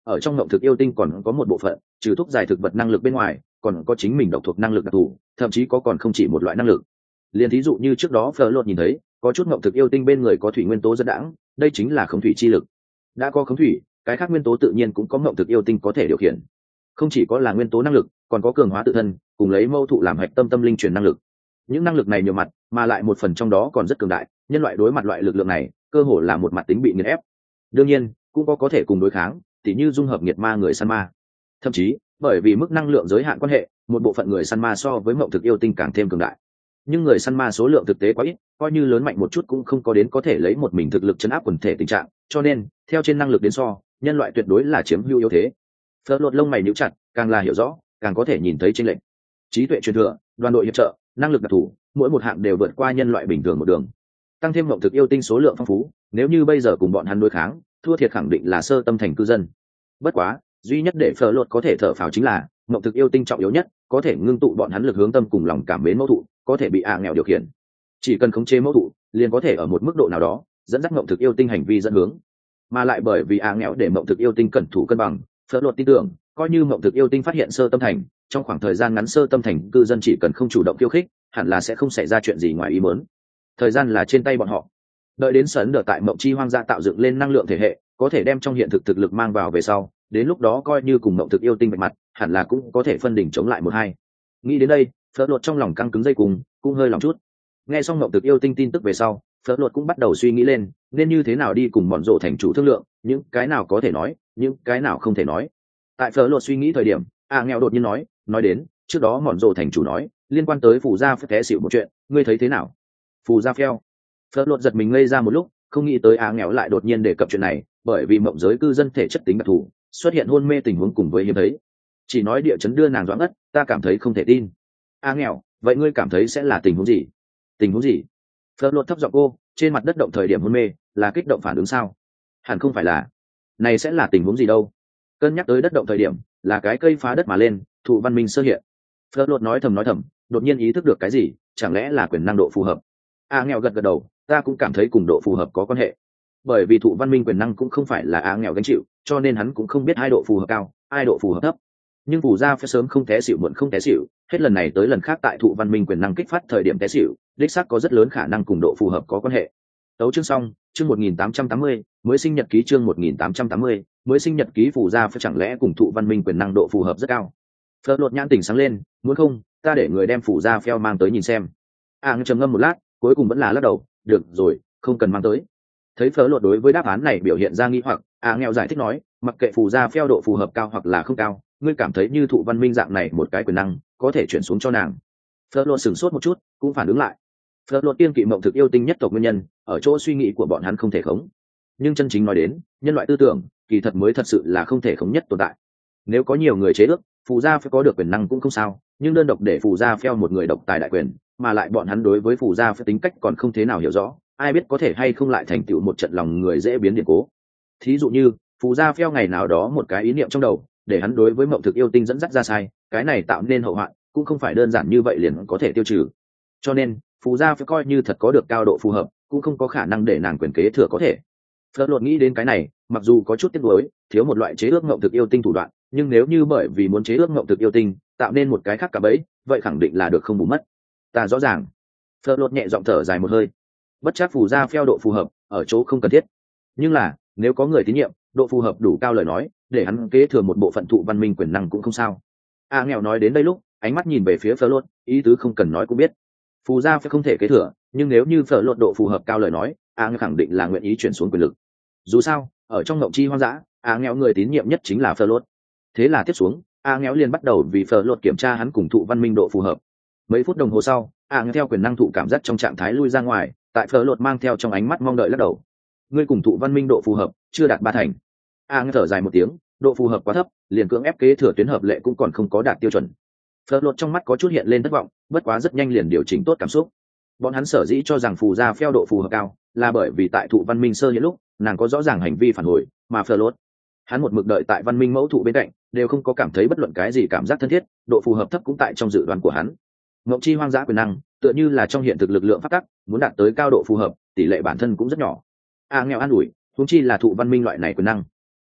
ở trong ngộng thực yêu tinh còn có một bộ phận trừ thuốc giải thực vật năng lực bên ngoài còn có chính mình độc thuộc năng lực đặc thù, thậm chí có còn không chỉ một loại năng lực. Liên thí dụ như trước đó Fleur lột nhìn thấy có chút ngộng thực yêu tinh bên người có thủy nguyên tố rất đãng, đây chính là khống thủy chi lực. Đã có khống thủy, cái khác nguyên tố tự nhiên cũng có ngộng thực yêu tinh có thể điều khiển. Không chỉ có là nguyên tố năng lực, còn có cường hóa tự thân, cùng lấy mâu thụ làm hạch tâm tâm linh truyền năng lực. Những năng lực này nhiều mặt, mà lại một phần trong đó còn rất cường đại, nhân loại đối mặt loại lực lượng này, cơ hồ là một mặt tính bị nghiền ép. Đương nhiên, cũng có có thể cùng đối kháng, tỉ như dung hợp nghiệt ma người săn ma. Thậm chí, bởi vì mức năng lượng giới hạn quan hệ, một bộ phận người săn ma so với ngộng thực yêu tinh càng thêm cường đại. Nhưng người săn ma số lượng thực tế quá ít, coi như lớn mạnh một chút cũng không có đến có thể lấy một mình thực lực chấn áp quần thể tình trạng, cho nên theo trên năng lực đến so, nhân loại tuyệt đối là chiếm ưu yếu thế. Phớt lột lông mày nhíu chặt, càng là hiểu rõ càng có thể nhìn thấy chênh lệch. Trí tuệ truyền thừa, đoàn đội hiệp trợ, năng lực đặc thù, mỗi một hạng đều vượt qua nhân loại bình thường một đường. Tăng thêm ngộng thực yêu tinh số lượng phong phú, nếu như bây giờ cùng bọn hắn đối kháng, thua thiệt khẳng định là sơ tâm thành cư dân. Bất quá, duy nhất để Phớt lột có thể thở phào chính là ngộng thực yêu tinh trọng yếu nhất, có thể ngưng tụ bọn hắn lực hướng tâm cùng lòng cảm mến mẫu thụ, có thể bị ạ nghèo điều khiển. Chỉ cần khống chế mẫu thụ, liền có thể ở một mức độ nào đó dẫn dắt ngộng thực yêu tinh hành vi dẫn hướng. Mà lại bởi vì ạ nghèo để ngộng thực yêu tinh cẩn thủ cân bằng, Phớt lột tin tưởng coi như ngộng thực yêu tinh phát hiện sơ tâm thành, trong khoảng thời gian ngắn sơ tâm thành cư dân chỉ cần không chủ động khiêu khích, hẳn là sẽ không xảy ra chuyện gì ngoài ý muốn. Thời gian là trên tay bọn họ. Đợi đến sấn đỡ tại mộng chi hoang dã tạo dựng lên năng lượng thể hệ, có thể đem trong hiện thực thực lực mang vào về sau, đến lúc đó coi như cùng mộng thực yêu tinh bạch mặt, hẳn là cũng có thể phân đỉnh chống lại một hai. Nghĩ đến đây, Phớt lột trong lòng căng cứng dây cùng, cũng hơi lòng chút. Nghe xong mộng thực yêu tinh tin tức về sau, Phớt lột cũng bắt đầu suy nghĩ lên nên như thế nào đi cùng bọn rộ thành chủ thương lượng, những cái nào có thể nói, những cái nào không thể nói. Tại Phớt lột suy nghĩ thời điểm, à nghèo đột nhiên nói nói đến trước đó bọn rộ thành chủ nói liên quan tới phù gia phép té xỉu một chuyện, ngươi thấy thế nào? Phù gia phèo. Phớt lột giật mình ngây ra một lúc, không nghĩ tới à nghèo lại đột nhiên đề cập chuyện này, bởi vì mộng giới cư dân thể chất tính đặc thù, xuất hiện hôn mê tình huống cùng với hiếm thấy. Chỉ nói địa chấn đưa nàng doãn ngất, ta cảm thấy không thể tin. À nghèo, vậy ngươi cảm thấy sẽ là tình huống gì? Tình huống gì? Phớt lột thấp giọng cô, trên mặt đất động thời điểm hôn mê, là kích động phản ứng sao? Hẳn không phải là. Này sẽ là tình huống gì đâu? Cân nhắc tới đất động thời điểm, là cái cây phá đất mà lên, thụ văn minh sơ hiện. Phớt lột nói thầm nói thầm, đột nhiên ý thức được cái gì, chẳng lẽ là quyền năng độ phù hợp? A nghèo gật gật đầu, ta cũng cảm thấy cùng độ phù hợp có quan hệ. Bởi vì thụ văn minh quyền năng cũng không phải là A nghèo gánh chịu, cho nên hắn cũng không biết hai độ phù hợp cao, ai độ phù hợp thấp. Nhưng phù gia phải sớm không té xỉu muộn không té xỉu, hết lần này tới lần khác tại thụ văn minh quyền năng kích phát thời điểm té xỉu, đích xác có rất lớn khả năng cùng độ phù hợp có quan hệ. Tấu chương xong, chương một nghìn tám trăm tám mươi, mới sinh nhật ký chương một nghìn tám trăm tám mươi, mới sinh nhật ký phù gia phải chẳng lẽ cùng thụ văn minh quyền năng độ phù hợp rất cao. Phớt lột nhãn tỉnh sáng lên, muốn không, ta để người đem phù gia phèo mang tới nhìn xem. À trầm ngâm một lát, cuối cùng vẫn là lắc đầu, được rồi, không cần mang tới. Thấy Phớt lột đối với đáp án này biểu hiện ra nghi hoặc, à nghèo giải thích nói, mặc kệ phù gia phèo độ phù hợp cao hoặc là không cao, ngươi cảm thấy như thụ văn minh dạng này một cái quyền năng có thể chuyển xuống cho nàng. Phớt lột sửng sốt một chút, cũng phản ứng lại. Phớt lột kiên kỵ mộng thực yêu tinh nhất tộc nguyên nhân, ở chỗ suy nghĩ của bọn hắn không thể khống. Nhưng chân chính nói đến, nhân loại tư tưởng, kỳ thật mới thật sự là không thể khống nhất tồn tại. Nếu có nhiều người chế ước, phù gia phải có được quyền năng cũng không sao, nhưng đơn độc để phù gia phèo một người độc tài đại quyền, mà lại bọn hắn đối với phù gia phải tính cách còn không thế nào hiểu rõ, ai biết có thể hay không lại thành tựu một trận lòng người dễ biến điện cố. Thí dụ như, phù gia phèo ngày nào đó một cái ý niệm trong đầu, để hắn đối với mộng thực yêu tinh dẫn dắt ra sai, cái này tạo nên hậu hoạn cũng không phải đơn giản như vậy liền có thể tiêu trừ. Cho nên phù gia phải coi như thật có được cao độ phù hợp, cũng không có khả năng để nàng quyền kế thừa có thể. Phớt lột nghĩ đến cái này, mặc dù có chút tiếc nuối, thiếu một loại chế ước mộng thực yêu tinh thủ đoạn, nhưng nếu như bởi vì muốn chế ước mộng thực yêu tinh, tạo nên một cái khác cả bẫy, vậy khẳng định là được không bù mất. Ta rõ ràng. Phớt lột nhẹ giọng thở dài một hơi. Bất chấp phù gia phèo độ phù hợp, ở chỗ không cần thiết. Nhưng là, nếu có người tín nhiệm, độ phù hợp đủ cao lời nói, để hắn kế thừa một bộ phận thụ văn minh quyền năng cũng không sao. A nghèo nói đến đây lúc, ánh mắt nhìn về phía Phớt lột, ý tứ không cần nói cũng biết. Phù gia phải không thể kế thừa, nhưng nếu như Phớt lột độ phù hợp cao lời nói, A nghèo khẳng định là nguyện ý chuyển xuống quyền lực. Dù sao, ở trong ngộng chi hoang dã, A nghèo người tín nhiệm nhất chính là Phớt lột. Thế là tiếp xuống, A nghèo liền bắt đầu vì Phớt lột kiểm tra hắn cùng thụ văn minh độ phù hợp. Mấy phút đồng hồ sau, A nghèo theo quyền năng thụ cảm giác trong trạng thái lui ra ngoài, tại Phớt lột mang theo trong ánh mắt mong đợi lắc đầu. Ngươi cùng thụ văn minh độ phù hợp chưa đạt ba thành. A nghèo thở dài một tiếng, độ phù hợp quá thấp, liền cưỡng ép kế thừa tuyến hợp lệ cũng còn không có đạt tiêu chuẩn. Phớt lột trong mắt có chút hiện lên thất vọng, bất quá rất nhanh liền điều chỉnh tốt cảm xúc. Bọn hắn sở dĩ cho rằng phù gia phèo độ phù hợp cao, là bởi vì tại thụ văn minh sơ hiện lúc, nàng có rõ ràng hành vi phản hồi, mà Phớt lột, hắn một mực đợi tại văn minh mẫu thụ bên cạnh, đều không có cảm thấy bất luận cái gì cảm giác thân thiết, độ phù hợp thấp cũng tại trong dự đoán của hắn. Ngộng chi hoang dã quyền năng, tựa như là trong hiện thực lực lượng phát tắc, muốn đạt tới cao độ phù hợp, tỷ lệ bản thân cũng rất nhỏ. A nghèo an ủi, huống chi là thụ văn minh loại này quyền năng.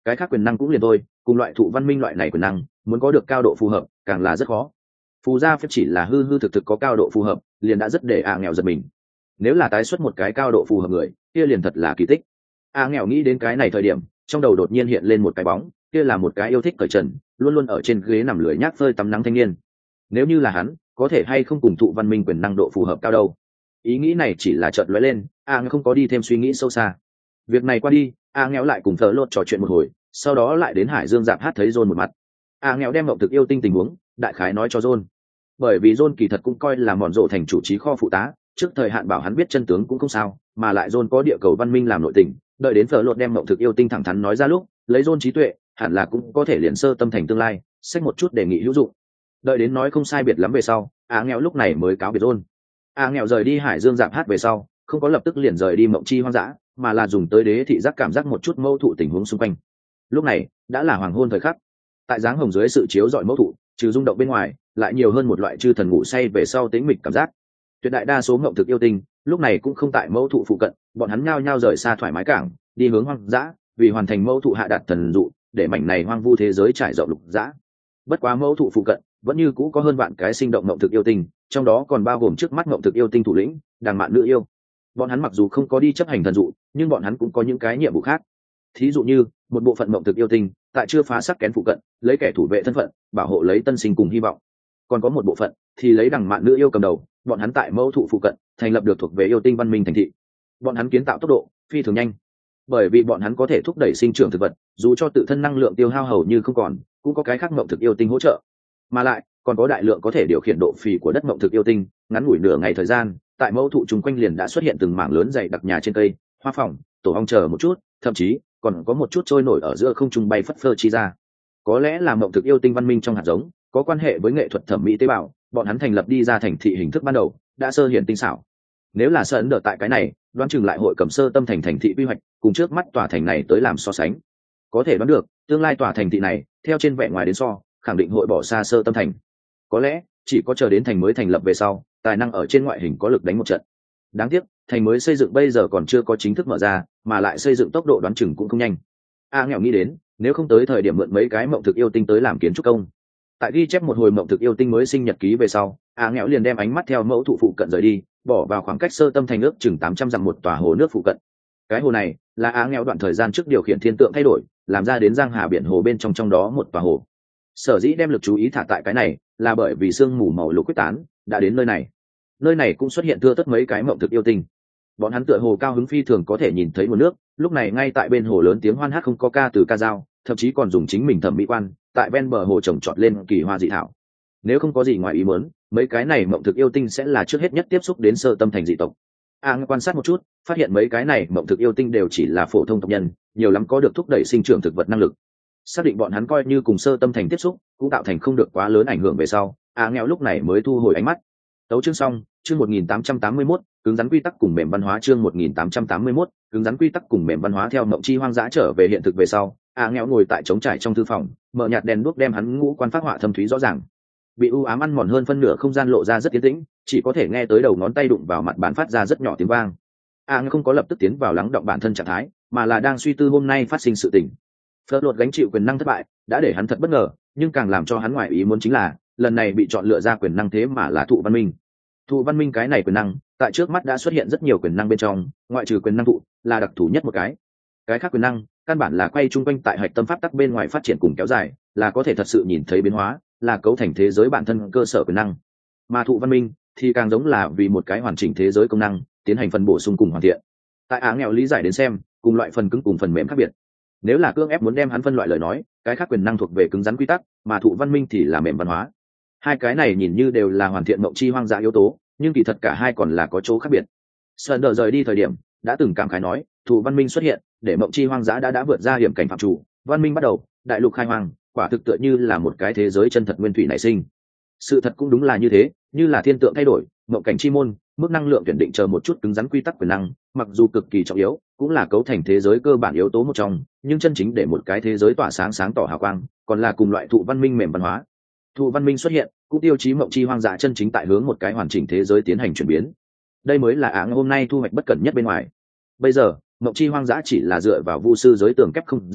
cái khác quyền năng cũng liền thôi, cùng loại thụ văn minh loại này quyền năng muốn có được cao độ phù hợp càng là rất khó. Phù gia phép chỉ là hư hư thực thực có cao độ phù hợp liền đã rất để a nghèo giật mình. Nếu là tái xuất một cái cao độ phù hợp người kia liền thật là kỳ tích. A nghèo nghĩ đến cái này thời điểm, trong đầu đột nhiên hiện lên một cái bóng, kia là một cái yêu thích cởi trần, luôn luôn ở trên ghế nằm lười nhác phơi tắm nắng thanh niên. Nếu như là hắn, có thể hay không cùng thụ văn minh quyền năng độ phù hợp cao đâu? Ý nghĩ này chỉ là chợt lóe lên, a nghèo không có đi thêm suy nghĩ sâu xa. Việc này qua đi, a nghèo lại cùng thợ lột trò chuyện một hồi, sau đó lại đến Hải Dương Dạp hát thấy John một mặt. A nghèo đem mộng thực yêu tinh tình huống đại khái nói cho John, bởi vì John kỳ thật cũng coi là mòn rộ thành chủ trí kho phụ tá, trước thời hạn bảo hắn biết chân tướng cũng không sao, mà lại John có địa cầu văn minh làm nội tình, đợi đến phở lột đem mộng thực yêu tinh thẳng thắn nói ra lúc, lấy John trí tuệ, hẳn là cũng có thể liền sơ tâm thành tương lai, xách một chút đề nghị hữu dụng. Đợi đến nói không sai biệt lắm về sau, a nghèo lúc này mới cáo biệt John. A nghèo rời đi Hải Dương Dạp hát về sau, không có lập tức liền rời đi mộng chi hoang dã, mà là dùng tới đế thị giác cảm giác một chút mâu thụ tình huống xung quanh. Lúc này đã là hoàng hôn thời khắc, tại dáng hồng dưới sự chiếu rọi mâu thụ, trừ rung động bên ngoài, lại nhiều hơn một loại chư thần ngủ say về sau tĩnh mịch cảm giác. Tuyệt đại đa số ngộng thực yêu tinh lúc này cũng không tại mâu thụ phụ cận, bọn hắn nhao nhao rời xa thoải mái cảng, đi hướng hoang dã, vì hoàn thành mâu thụ hạ đạt thần dụ, để mảnh này hoang vu thế giới trải rộng lục dã. Bất quá mâu thụ phụ cận vẫn như cũ có hơn vạn cái sinh động ngộng thực yêu tinh, trong đó còn bao gồm trước mắt ngộng thực yêu tinh thủ lĩnh đàng mạn nữ yêu. Bọn hắn mặc dù không có đi chấp hành thần dụ, nhưng bọn hắn cũng có những cái nhiệm vụ khác. Thí dụ như một bộ phận ngộng thực yêu tinh tại chưa phá sắc kén phụ cận, lấy kẻ thủ vệ thân phận bảo hộ lấy tân sinh cùng hy vọng. Còn có một bộ phận thì lấy đằng mạn nữ yêu cầm đầu, bọn hắn tại mâu thụ phụ cận thành lập được thuộc về yêu tinh văn minh thành thị. Bọn hắn kiến tạo tốc độ phi thường nhanh, bởi vì bọn hắn có thể thúc đẩy sinh trưởng thực vật, dù cho tự thân năng lượng tiêu hao hầu như không còn, cũng có cái khác mộng thực yêu tinh hỗ trợ, mà lại còn có đại lượng có thể điều khiển độ phì của đất mộng thực yêu tinh. Ngắn ngủi nửa ngày thời gian, tại mâu thụ chung quanh liền đã xuất hiện từng mảng lớn dày đặc nhà trên cây, hoa phòng, tổ ong chờ một chút, thậm chí còn có một chút trôi nổi ở giữa không trung bay phất phơ chi ra. Có lẽ là mộng thực yêu tinh văn minh trong hạt giống có quan hệ với nghệ thuật thẩm mỹ tế bào, bọn hắn thành lập đi ra thành thị hình thức ban đầu đã sơ hiển tinh xảo. Nếu là sơ ấn đỡ tại cái này, đoán chừng lại hội cầm sơ tâm thành thành thị quy hoạch cùng trước mắt tòa thành này tới làm so sánh. Có thể đoán được tương lai tòa thành thị này theo trên vẻ ngoài đến so, khẳng định hội bỏ xa sơ tâm thành. Có lẽ chỉ có chờ đến thành mới thành lập về sau, tài năng ở trên ngoại hình có lực đánh một trận. Đáng tiếc thành mới xây dựng bây giờ còn chưa có chính thức mở ra, mà lại xây dựng tốc độ đoán chừng cũng không nhanh. A nghèo nghĩ đến, nếu không tới thời điểm mượn mấy cái mộng thực yêu tinh tới làm kiến trúc công. Tại ghi chép một hồi mộng thực yêu tinh mới sinh nhật ký về sau, A nghèo liền đem ánh mắt theo mẫu thụ phụ cận rời đi, bỏ vào khoảng cách sơ tâm thành ước chừng tám trăm dặm một tòa hồ nước phụ cận. Cái hồ này là A nghèo đoạn thời gian trước điều khiển thiên tượng thay đổi, làm ra đến giang hà biển hồ bên trong trong đó một tòa hồ. Sở dĩ đem lực chú ý thả tại cái này là bởi vì sương mù màu lục quyết tán đã đến nơi này. Nơi này cũng xuất hiện thưa tất mấy cái mộng thực yêu tinh. Bọn hắn tựa hồ cao hứng phi thường có thể nhìn thấy nguồn nước, lúc này ngay tại bên hồ lớn tiếng hoan hát không có ca từ ca dao, thậm chí còn dùng chính mình thẩm mỹ quan tại ven bờ hồ trồng trọt lên kỳ hoa dị thảo. Nếu không có gì ngoài ý muốn, mấy cái này mộng thực yêu tinh sẽ là trước hết nhất tiếp xúc đến sơ tâm thành dị tộc. A quan sát một chút, phát hiện mấy cái này mộng thực yêu tinh đều chỉ là phổ thông tộc nhân, nhiều lắm có được thúc đẩy sinh trưởng thực vật năng lực. Xác định bọn hắn coi như cùng sơ tâm thành tiếp xúc, cũng tạo thành không được quá lớn ảnh hưởng về sau, A nghèo lúc này mới thu hồi ánh mắt. Tấu chương xong, chương một nghìn tám trăm tám mươi mốt, cứng rắn quy tắc cùng mềm văn hóa chương một nghìn tám trăm tám mươi mốt, cứng rắn quy tắc cùng mềm văn hóa theo mộng chi hoang dã trở về hiện thực về sau, A nghèo ngồi tại trống trải trong thư phòng, mở nhạt đèn đuốc đem hắn ngũ quan phát họa thâm thúy rõ ràng. Bị u ám ăn mòn hơn phân nửa không gian lộ ra rất yên tĩnh, chỉ có thể nghe tới đầu ngón tay đụng vào mặt bàn phát ra rất nhỏ tiếng vang. A nghèo không có lập tức tiến vào lắng động bản thân trạng thái, mà là đang suy tư hôm nay phát sinh sự tình. Phớt lột gánh chịu quyền năng thất bại, đã để hắn thật bất ngờ, nhưng càng làm cho hắn ngoài ý muốn chính là, lần này bị chọn lựa ra quyền năng thế mà là thụ văn minh. Thụ văn minh cái này quyền năng, tại trước mắt đã xuất hiện rất nhiều quyền năng bên trong, ngoại trừ quyền năng thụ, là đặc thù nhất một cái. Cái khác quyền năng, căn bản là quay chung quanh tại hạch tâm pháp tắc bên ngoài phát triển cùng kéo dài, là có thể thật sự nhìn thấy biến hóa, là cấu thành thế giới bản thân cơ sở quyền năng. Mà thụ văn minh thì càng giống là vì một cái hoàn chỉnh thế giới công năng, tiến hành phần bổ sung cùng hoàn thiện. Tại Á nghèo lý giải đến xem, cùng loại phần cứng cùng phần mềm khác biệt. Nếu là cưỡng ép muốn đem hắn phân loại lời nói, cái khác quyền năng thuộc về cứng rắn quy tắc, mà thụ văn minh thì là mềm văn hóa. Hai cái này nhìn như đều là hoàn thiện mộng chi hoang dã yếu tố, nhưng kỳ thật cả hai còn là có chỗ khác biệt. Sơn đờ rời đi thời điểm đã từng cảm khái nói, thụ văn minh xuất hiện để mộng chi hoang dã đã đã vượt ra hiểm cảnh phạm chủ, văn minh bắt đầu, đại lục khai hoang, quả thực tựa như là một cái thế giới chân thật nguyên thủy nảy sinh. Sự thật cũng đúng là như thế, như là thiên tượng thay đổi, mộng cảnh chi môn, mức năng lượng tuyển định chờ một chút cứng rắn quy tắc quyền năng, mặc dù cực kỳ trọng yếu, cũng là cấu thành thế giới cơ bản yếu tố một trong, nhưng chân chính để một cái thế giới tỏa sáng sáng tỏ hào quang, còn là cùng loại thụ văn minh mềm văn hóa. Thụ văn minh xuất hiện, cũng tiêu chí mộng chi hoang dã chân chính tại hướng một cái hoàn chỉnh thế giới tiến hành chuyển biến. Đây mới là áng hôm nay thu hoạch bất cẩn nhất bên ngoài. Bây giờ, mộng chi hoang dã chỉ là dựa vào vu sư giới tường kép không gian,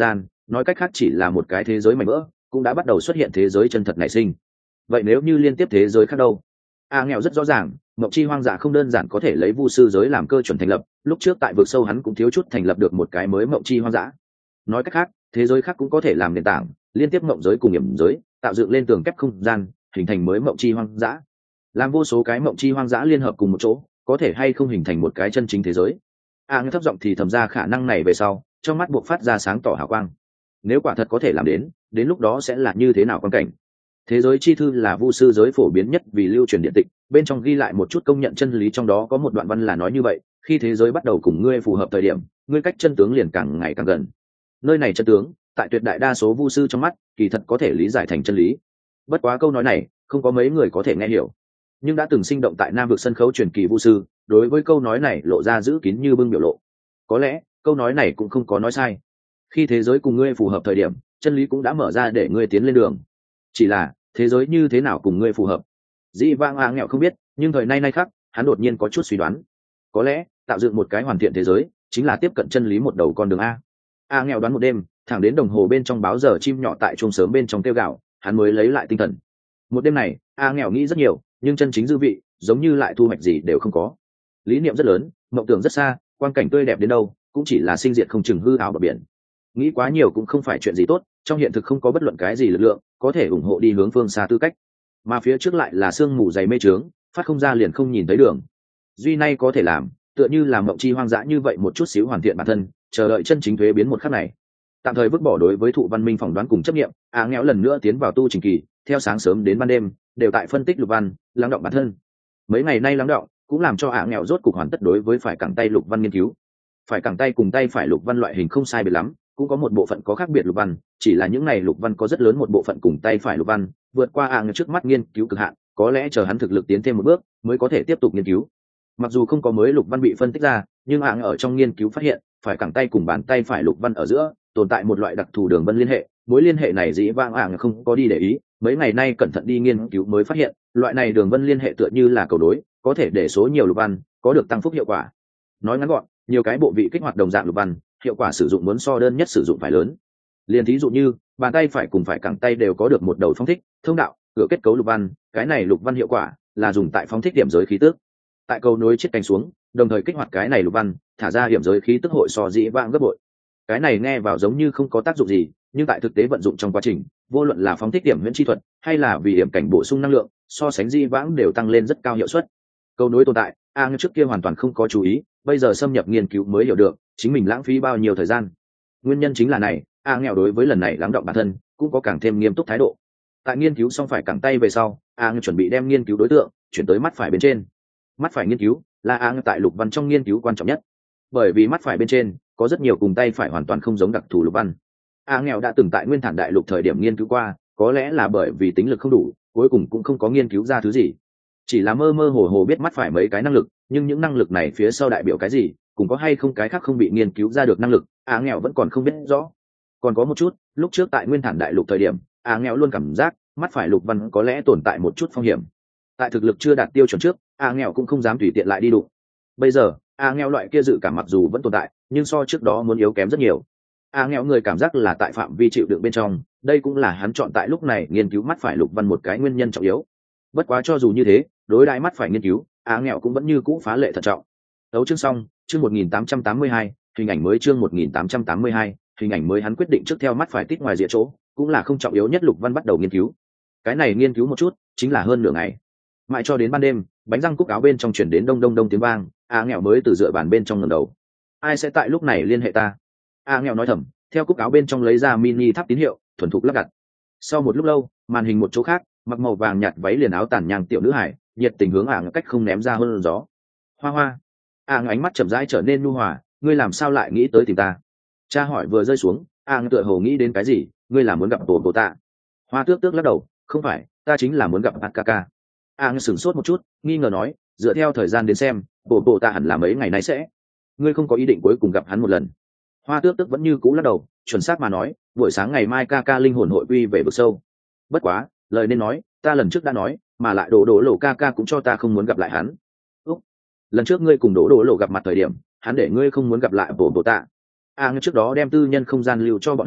nói cách khác chỉ là một cái thế giới mảnh vỡ cũng đã bắt đầu xuất hiện thế giới chân thật nảy sinh. Vậy nếu như liên tiếp thế giới khác đâu? A nghèo rất rõ ràng, mộng chi hoang dã không đơn giản có thể lấy vu sư giới làm cơ chuẩn thành lập, lúc trước tại vực sâu hắn cũng thiếu chút thành lập được một cái mới mộng chi hoang dã. Nói cách khác, thế giới khác cũng có thể làm nền tảng, liên tiếp mộng giới cùng hiểm giới, tạo dựng lên tường kép không gian, hình thành mới mộng chi hoang dã. Làm vô số cái mộng chi hoang dã liên hợp cùng một chỗ, có thể hay không hình thành một cái chân chính thế giới. A nghèo thấp giọng thì thầm ra khả năng này về sau, trong mắt buộc phát ra sáng tỏ hào quang. Nếu quả thật có thể làm đến, đến lúc đó sẽ là như thế nào quan cảnh? Thế giới chi thư là vu sư giới phổ biến nhất vì lưu truyền điện tịch, bên trong ghi lại một chút công nhận chân lý, trong đó có một đoạn văn là nói như vậy: khi thế giới bắt đầu cùng ngươi phù hợp thời điểm, ngươi cách chân tướng liền càng ngày càng gần. Nơi này chân tướng, tại tuyệt đại đa số vu sư trong mắt, kỳ thật có thể lý giải thành chân lý. Bất quá câu nói này, không có mấy người có thể nghe hiểu. Nhưng đã từng sinh động tại Nam vực sân khấu truyền kỳ vu sư, đối với câu nói này lộ ra giữ kín như bưng biểu lộ. Có lẽ, câu nói này cũng không có nói sai. Khi thế giới cùng ngươi phù hợp thời điểm, chân lý cũng đã mở ra để ngươi tiến lên đường. Chỉ là, thế giới như thế nào cùng ngươi phù hợp? Dĩ vãng A nghèo không biết, nhưng thời nay nay khác, hắn đột nhiên có chút suy đoán. Có lẽ, tạo dựng một cái hoàn thiện thế giới, chính là tiếp cận chân lý một đầu con đường a. A nghèo đoán một đêm, thẳng đến đồng hồ bên trong báo giờ chim nhỏ tại chuông sớm bên trong kêu gạo, hắn mới lấy lại tinh thần. Một đêm này, A nghèo nghĩ rất nhiều, nhưng chân chính dư vị, giống như lại thu hoạch gì đều không có. Lý niệm rất lớn, mộng tưởng rất xa, quang cảnh tươi đẹp đến đâu, cũng chỉ là sinh diệt không chừng hư ảo bờ biển. Nghĩ quá nhiều cũng không phải chuyện gì tốt, trong hiện thực không có bất luận cái gì lực lượng có thể ủng hộ đi hướng phương xa tư cách, mà phía trước lại là sương mù dày mê trướng, phát không ra liền không nhìn thấy đường. Duy nay có thể làm, tựa như làm mộng chi hoang dã như vậy, một chút xíu hoàn thiện bản thân, chờ đợi chân chính thuế biến một khắc này. Tạm thời vứt bỏ đối với thụ văn minh phỏng đoán cùng chấp nghiệm, Á nghẽo lần nữa tiến vào tu trình kỳ, theo sáng sớm đến ban đêm đều tại phân tích lục văn, lắng động bản thân. Mấy ngày nay lắng động cũng làm cho Á nghẽo rốt cục hoàn tất đối với phải cẳng tay lục văn nghiên cứu. Phải cẳng tay cùng tay phải lục văn loại hình không sai biệt lắm, cũng có một bộ phận có khác biệt lục văn, chỉ là những này lục văn có rất lớn một bộ phận cùng tay phải lục văn vượt qua ạng trước mắt nghiên cứu cực hạn, có lẽ chờ hắn thực lực tiến thêm một bước mới có thể tiếp tục nghiên cứu. Mặc dù không có mới lục văn bị phân tích ra, nhưng ạng ở trong nghiên cứu phát hiện phải cẳng tay cùng bàn tay phải lục văn ở giữa tồn tại một loại đặc thù đường vân liên hệ, mối liên hệ này dĩ vãng ạng không có đi để ý, mấy ngày nay cẩn thận đi nghiên cứu mới phát hiện loại này đường vân liên hệ tựa như là cầu đối, có thể để số nhiều lục văn có được tăng phúc hiệu quả. Nói ngắn gọn, nhiều cái bộ vị kích hoạt đồng dạng lục văn, hiệu quả sử dụng muốn so đơn nhất sử dụng phải lớn. Liên thí dụ như bàn tay phải cùng phải cẳng tay đều có được một đầu phóng thích thông đạo cửa kết cấu lục văn, cái này lục văn hiệu quả là dùng tại phóng thích điểm giới khí tức, tại cầu nối chiết cánh xuống đồng thời kích hoạt cái này lục văn, thả ra điểm giới khí tức hội so dĩ vãng gấp bội. Cái này nghe vào giống như không có tác dụng gì, nhưng tại thực tế vận dụng trong quá trình, vô luận là phóng thích điểm huyễn chi thuật hay là vì điểm cảnh bổ sung năng lượng, so sánh dĩ vãng đều tăng lên rất cao hiệu suất. Cầu nối tồn tại, a trước kia hoàn toàn không có chú ý, bây giờ xâm nhập nghiên cứu mới hiểu được chính mình lãng phí bao nhiêu thời gian. Nguyên nhân chính là này, a nghèo đối với lần này lắng động bản thân cũng có càng thêm nghiêm túc thái độ. Tại nghiên cứu xong phải cẳng tay về sau, a chuẩn bị đem nghiên cứu đối tượng chuyển tới mắt phải bên trên. Mắt phải nghiên cứu là a tại lục văn trong nghiên cứu quan trọng nhất, bởi vì mắt phải bên trên có rất nhiều cùng tay phải hoàn toàn không giống đặc thù lục văn. A nghèo đã từng tại nguyên thản đại lục thời điểm nghiên cứu qua, có lẽ là bởi vì tính lực không đủ, cuối cùng cũng không có nghiên cứu ra thứ gì, chỉ là mơ mơ hồ hồ biết mắt phải mấy cái năng lực, nhưng những năng lực này phía sau đại biểu cái gì, cùng có hay không cái khác không bị nghiên cứu ra được năng lực, a nghèo vẫn còn không biết rõ. Còn có một chút, lúc trước tại nguyên thản đại lục thời điểm, a nghèo luôn cảm giác mắt phải lục văn có lẽ tồn tại một chút phong hiểm. Tại thực lực chưa đạt tiêu chuẩn trước, a nghèo cũng không dám tùy tiện lại đi đụng. Bây giờ a nghèo loại kia dự cảm mặc dù vẫn tồn tại, nhưng so trước đó muốn yếu kém rất nhiều. A nghèo người cảm giác là tại phạm vi chịu đựng bên trong, đây cũng là hắn chọn tại lúc này nghiên cứu mắt phải lục văn một cái nguyên nhân trọng yếu. Bất quá cho dù như thế, đối đãi mắt phải nghiên cứu, a nghèo cũng vẫn như cũ phá lệ thận trọng. Đấu chương xong, chương một nghìn tám trăm tám mươi hai, hình ảnh mới chương một nghìn tám trăm tám mươi hai, hình ảnh mới hắn quyết định trước theo mắt phải tít ngoài rìa chỗ, cũng là không trọng yếu nhất lục văn bắt đầu nghiên cứu. Cái này nghiên cứu một chút, chính là hơn nửa ngày. Mãi cho đến ban đêm, bánh răng cúc áo bên trong chuyển đến đông đông đông tiếng vang, a nghèo mới từ dựa bàn bên trong ngẩng đầu. Ai sẽ tại lúc này liên hệ ta? A nghèo nói thầm, theo cúc áo bên trong lấy ra mini tháp tín hiệu, thuần thục lắp đặt. Sau một lúc lâu, màn hình một chỗ khác, mặc màu vàng nhạt váy liền áo tàn nhang tiểu nữ hải, nhiệt tình hướng ảng cách không ném ra hơn gió. Hoa hoa. Ảng ánh mắt chậm rãi trở nên nhu hòa, ngươi làm sao lại nghĩ tới tìm ta? Cha hỏi vừa rơi xuống, ảng tựa hồ nghĩ đến cái gì, ngươi là muốn gặp tổ tổ tạ? Hoa tước tước lắc đầu, không phải, ta chính là muốn gặp Akaka. Ảng sửng sốt một chút, nghi ngờ nói, dựa theo thời gian đến xem, tổ tổ tạ hẳn là mấy ngày nay sẽ. Ngươi không có ý định cuối cùng gặp hắn một lần? Hoa tước tước vẫn như cũ lắc đầu, chuẩn xác mà nói, buổi sáng ngày mai ca ca linh hồn hội quy về vực sâu. Bất quá, lời nên nói, ta lần trước đã nói, mà lại đổ đổ lộ ca ca cũng cho ta không muốn gặp lại hắn. Úc, lần trước ngươi cùng đổ đổ lộ gặp mặt thời điểm, hắn để ngươi không muốn gặp lại bộ bộ tạ. A à, trước đó đem tư nhân không gian lưu cho bọn hắn,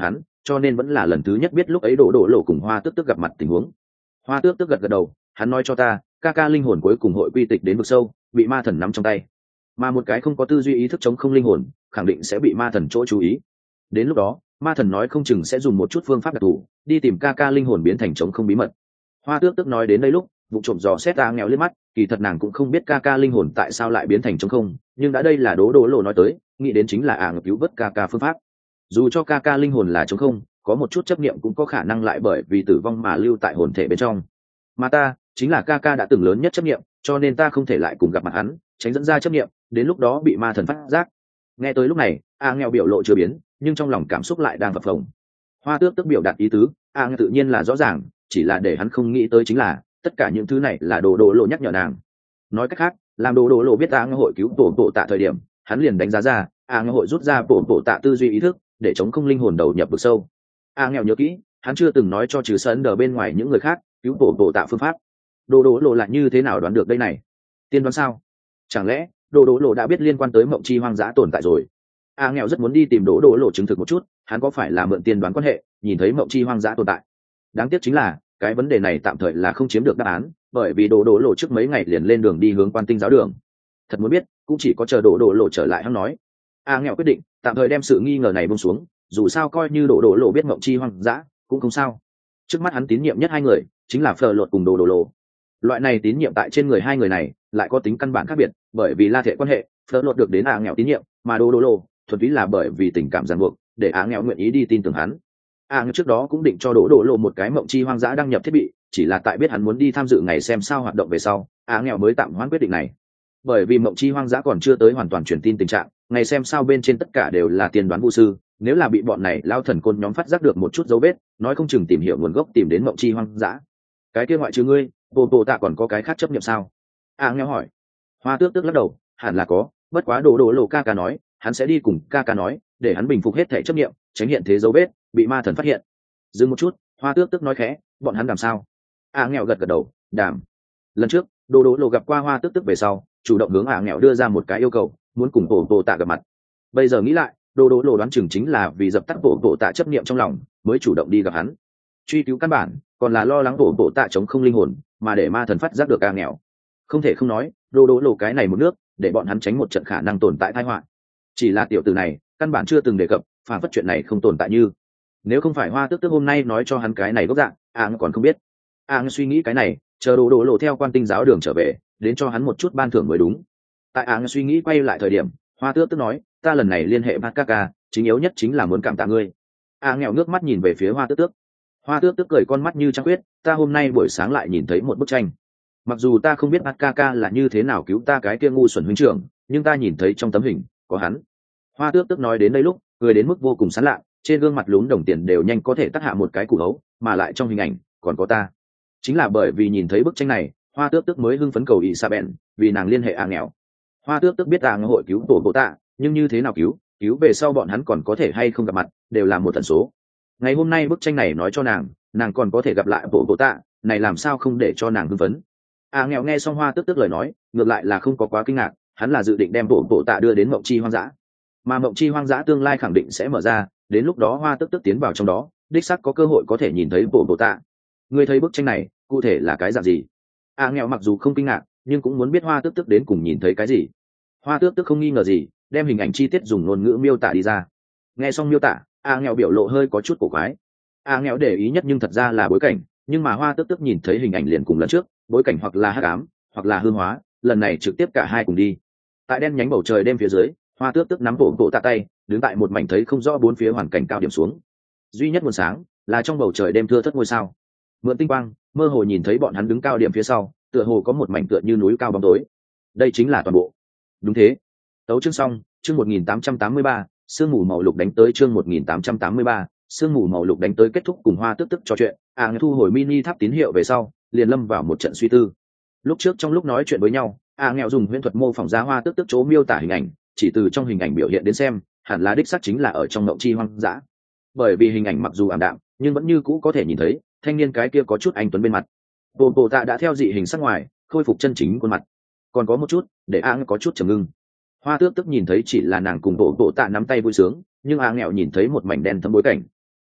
cho nên vẫn là lần thứ nhất biết lúc ấy đổ đổ lộ cùng hoa tước tước gặp mặt tình huống. Hoa tước tước gật gật đầu, hắn nói cho ta, ca ca linh hồn cuối cùng hội quy tịch đến vực sâu, bị ma thần nắm trong tay, mà một cái không có tư duy ý thức chống không linh hồn khẳng định sẽ bị ma thần chỗ chú ý. Đến lúc đó ma thần nói không chừng sẽ dùng một chút phương pháp đặc thù đi tìm ca ca linh hồn biến thành chống không bí mật. Hoa tước tức nói đến đây lúc vụ trộm dò xét ta nghèo liếc mắt, kỳ thật nàng cũng không biết ca ca linh hồn tại sao lại biến thành chống không, nhưng đã đây là đố đố lộ nói tới, nghĩ đến chính là ả à cứu vớt ca ca phương pháp. Dù cho ca ca linh hồn là chống không, có một chút chấp niệm cũng có khả năng lại bởi vì tử vong mà lưu tại hồn thể bên trong, mà ta chính là ca ca đã từng lớn nhất chấp niệm, cho nên ta không thể lại cùng gặp mặt hắn, tránh dẫn ra chấp niệm, đến lúc đó bị ma thần phát giác. Nghe tới lúc này a nghèo biểu lộ chưa biến, nhưng trong lòng cảm xúc lại đang phập phồng. Hoa tước tức biểu đạt ý tứ a nghèo tự nhiên là rõ ràng, chỉ là để hắn không nghĩ tới chính là tất cả những thứ này là đồ đồ lộ nhắc nhở nàng. Nói cách khác, làm đồ đồ lộ biết a nghèo hội cứu tổ bộ tạ thời điểm, hắn liền đánh giá ra a nghèo hội rút ra tổ bộ tạ tư duy ý thức để chống không linh hồn đầu nhập vực sâu. A nghèo nhớ kỹ, hắn chưa từng nói cho trừ sân đờ bên ngoài những người khác cứu tổ bộ tạ phương pháp. Đồ đồ lộ là như thế nào đoán được đây này? Tiên đoán sao? Chẳng lẽ đồ đồ lộ đã biết liên quan tới mộng chi hoang dã tồn tại rồi? A nghèo rất muốn đi tìm đồ đồ lộ chứng thực một chút, hắn có phải là mượn tiên đoán quan hệ nhìn thấy mộng chi hoang dã tồn tại. Đáng tiếc chính là cái vấn đề này tạm thời là không chiếm được đáp án, bởi vì đồ đồ lộ trước mấy ngày liền lên đường đi hướng Quan Tinh giáo đường. Thật muốn biết cũng chỉ có chờ đồ đồ lộ trở lại hắn nói. A nghèo quyết định tạm thời đem sự nghi ngờ này buông xuống, dù sao coi như đồ đồ lộ biết mộng chi hoang dã cũng không sao. Trước mắt hắn tín nhiệm nhất hai người chính là Phở Lột cùng đồ đồ lộ. Loại này tín nhiệm tại trên người hai người này lại có tính căn bản khác biệt, bởi vì la thể quan hệ, Phở Lột được đến A nghèo tín nhiệm, mà đồ đồ lộ thuần túy là bởi vì tình cảm ràng buộc, để A nghèo nguyện ý đi tin tưởng hắn. A nghèo trước đó cũng định cho đồ đồ lộ một cái mộng chi hoang dã đăng nhập thiết bị, chỉ là tại biết hắn muốn đi tham dự ngày xem sao hoạt động về sau, A nghèo mới tạm hoãn quyết định này. Bởi vì mộng chi hoang dã còn chưa tới hoàn toàn truyền tin tình trạng, ngày xem sao bên trên tất cả đều là tiên đoán vu sư, nếu là bị bọn này lao thần côn nhóm phát giác được một chút dấu vết, nói không chừng tìm hiểu nguồn gốc tìm đến mộng chi hoang dã. Cái kia ngoại trừ ngươi, bộ bộ tạ còn có cái khác chấp nhận sao? A nghèo hỏi. Hoa tước tước lắc đầu, hẳn là có, bất quá đồ đồ lộ ca ca nói hắn sẽ đi cùng ca ca nói, để hắn bình phục hết thể chấp niệm, tránh hiện thế dấu vết bị ma thần phát hiện. Dừng một chút, Hoa tước tước nói khẽ, bọn hắn làm sao? A nghèo gật gật đầu, đảm. Lần trước đồ đồ lộ gặp qua Hoa tước tước về sau, chủ động hướng A nghèo đưa ra một cái yêu cầu, muốn cùng bộ bộ tạ gặp mặt. Bây giờ nghĩ lại, đồ đồ lộ đoán chừng chính là vì dập tắt bộ bộ tạ chấp niệm trong lòng mới chủ động đi gặp hắn. Truy cứu căn bản còn là lo lắng bộ bộ tạ chống không linh hồn, mà để ma thần phát giác được A nghèo. Không thể không nói, đồ đồ lộ cái này một nước để bọn hắn tránh một trận khả năng tồn tại tai họa. Chỉ là tiểu tử này căn bản chưa từng đề cập phản phất chuyện này không tồn tại như. Nếu không phải Hoa tước tước hôm nay nói cho hắn cái này gốc dạng, A nghèo còn không biết. A nghèo suy nghĩ cái này, chờ đồ đồ lộ theo Quan Tinh giáo đường trở về đến cho hắn một chút ban thưởng mới đúng. Tại A nghèo suy nghĩ quay lại thời điểm, Hoa tước tước nói, ta lần này liên hệ bát ca ca, chính yếu nhất chính là muốn cảm tạ ngươi. A nghèo ngước mắt nhìn về phía Hoa tước tước. Hoa tước tước cười con mắt như trăng khuyết, ta hôm nay buổi sáng lại nhìn thấy một bức tranh. Mặc dù ta không biết bát ca ca là như thế nào cứu ta cái kia ngu xuẩn huynh trưởng, nhưng ta nhìn thấy trong tấm hình có hắn. Hoa tước tước nói đến đây lúc cười đến mức vô cùng sán lạ, trên gương mặt lún đồng tiền đều nhanh có thể tắc hạ một cái củ hấu, mà lại trong hình ảnh còn có ta. Chính là bởi vì nhìn thấy bức tranh này, Hoa tước tước mới hưng phấn cầu Isabel, vì nàng liên hệ A nghèo. Hoa tước tước biết A nghèo hội cứu tổ bộ tạ, nhưng như thế nào cứu, cứu về sau bọn hắn còn có thể hay không gặp mặt, đều là một tần số. Ngày hôm nay bức tranh này nói cho nàng, nàng còn có thể gặp lại bộ bộ tạ, này làm sao không để cho nàng hưng phấn. A nghèo nghe xong Hoa tước tước lời nói, ngược lại là không có quá kinh ngạc, hắn là dự định đem bộ bộ tạ đưa đến mộng chi hoang dã, mà mộng chi hoang dã tương lai khẳng định sẽ mở ra, đến lúc đó Hoa tước tước tiến vào trong đó, đích xác có cơ hội có thể nhìn thấy bộ bộ tạ. Ngươi thấy bức tranh này cụ thể là cái dạng gì? A nghèo mặc dù không kinh ngạc, nhưng cũng muốn biết Hoa tước tước đến cùng nhìn thấy cái gì. Hoa tước tước không nghi ngờ gì, đem hình ảnh chi tiết dùng ngôn ngữ miêu tả đi ra. Nghe xong miêu tả, A nghèo biểu lộ hơi có chút cổ quái. A nghèo để ý nhất nhưng thật ra là bối cảnh, nhưng mà Hoa tước tước nhìn thấy hình ảnh liền cùng lần trước, bối cảnh hoặc là hắc ám, hoặc là hư hóa, lần này trực tiếp cả hai cùng đi. Tại đen nhánh bầu trời đêm phía dưới, Hoa tước tước nắm bộ bộ tạ tay, đứng tại một mảnh thấy không rõ bốn phía hoàn cảnh cao điểm xuống. Duy nhất nguồn sáng là trong bầu trời đêm thưa thớt ngôi sao. Mượn tinh quang, mơ hồ nhìn thấy bọn hắn đứng cao điểm phía sau, tựa hồ có một mảnh tựa như núi cao bóng tối. Đây chính là toàn bộ. Đúng thế. Tấu chương xong, chương một nghìn tám trăm tám mươi ba, sương mù màu lục đánh tới chương một nghìn tám trăm tám mươi ba, sương mù màu lục đánh tới kết thúc cùng Hoa tước tước trò chuyện, A thu hồi mini tháp tín hiệu về sau, liền lâm vào một trận suy tư. Lúc trước trong lúc nói chuyện với nhau, A nghèo dùng huyễn thuật mô phỏng ra Hoa tước tước chỗ miêu tả hình ảnh, chỉ từ trong hình ảnh biểu hiện đến xem, hẳn là đích xác chính là ở trong mộng chi hoang dã. Bởi vì hình ảnh mặc dù ảm đạm, nhưng vẫn như cũ có thể nhìn thấy, thanh niên cái kia có chút anh tuấn bên mặt. Bộ bộ tạ đã theo dị hình sắc ngoài, khôi phục chân chính khuôn mặt. Còn có một chút, để A có chút trầm ngưng. Hoa tước tức nhìn thấy chỉ là nàng cùng bộ bộ tạ nắm tay vui sướng, nhưng A nghèo nhìn thấy một mảnh đen thâm bối cảnh.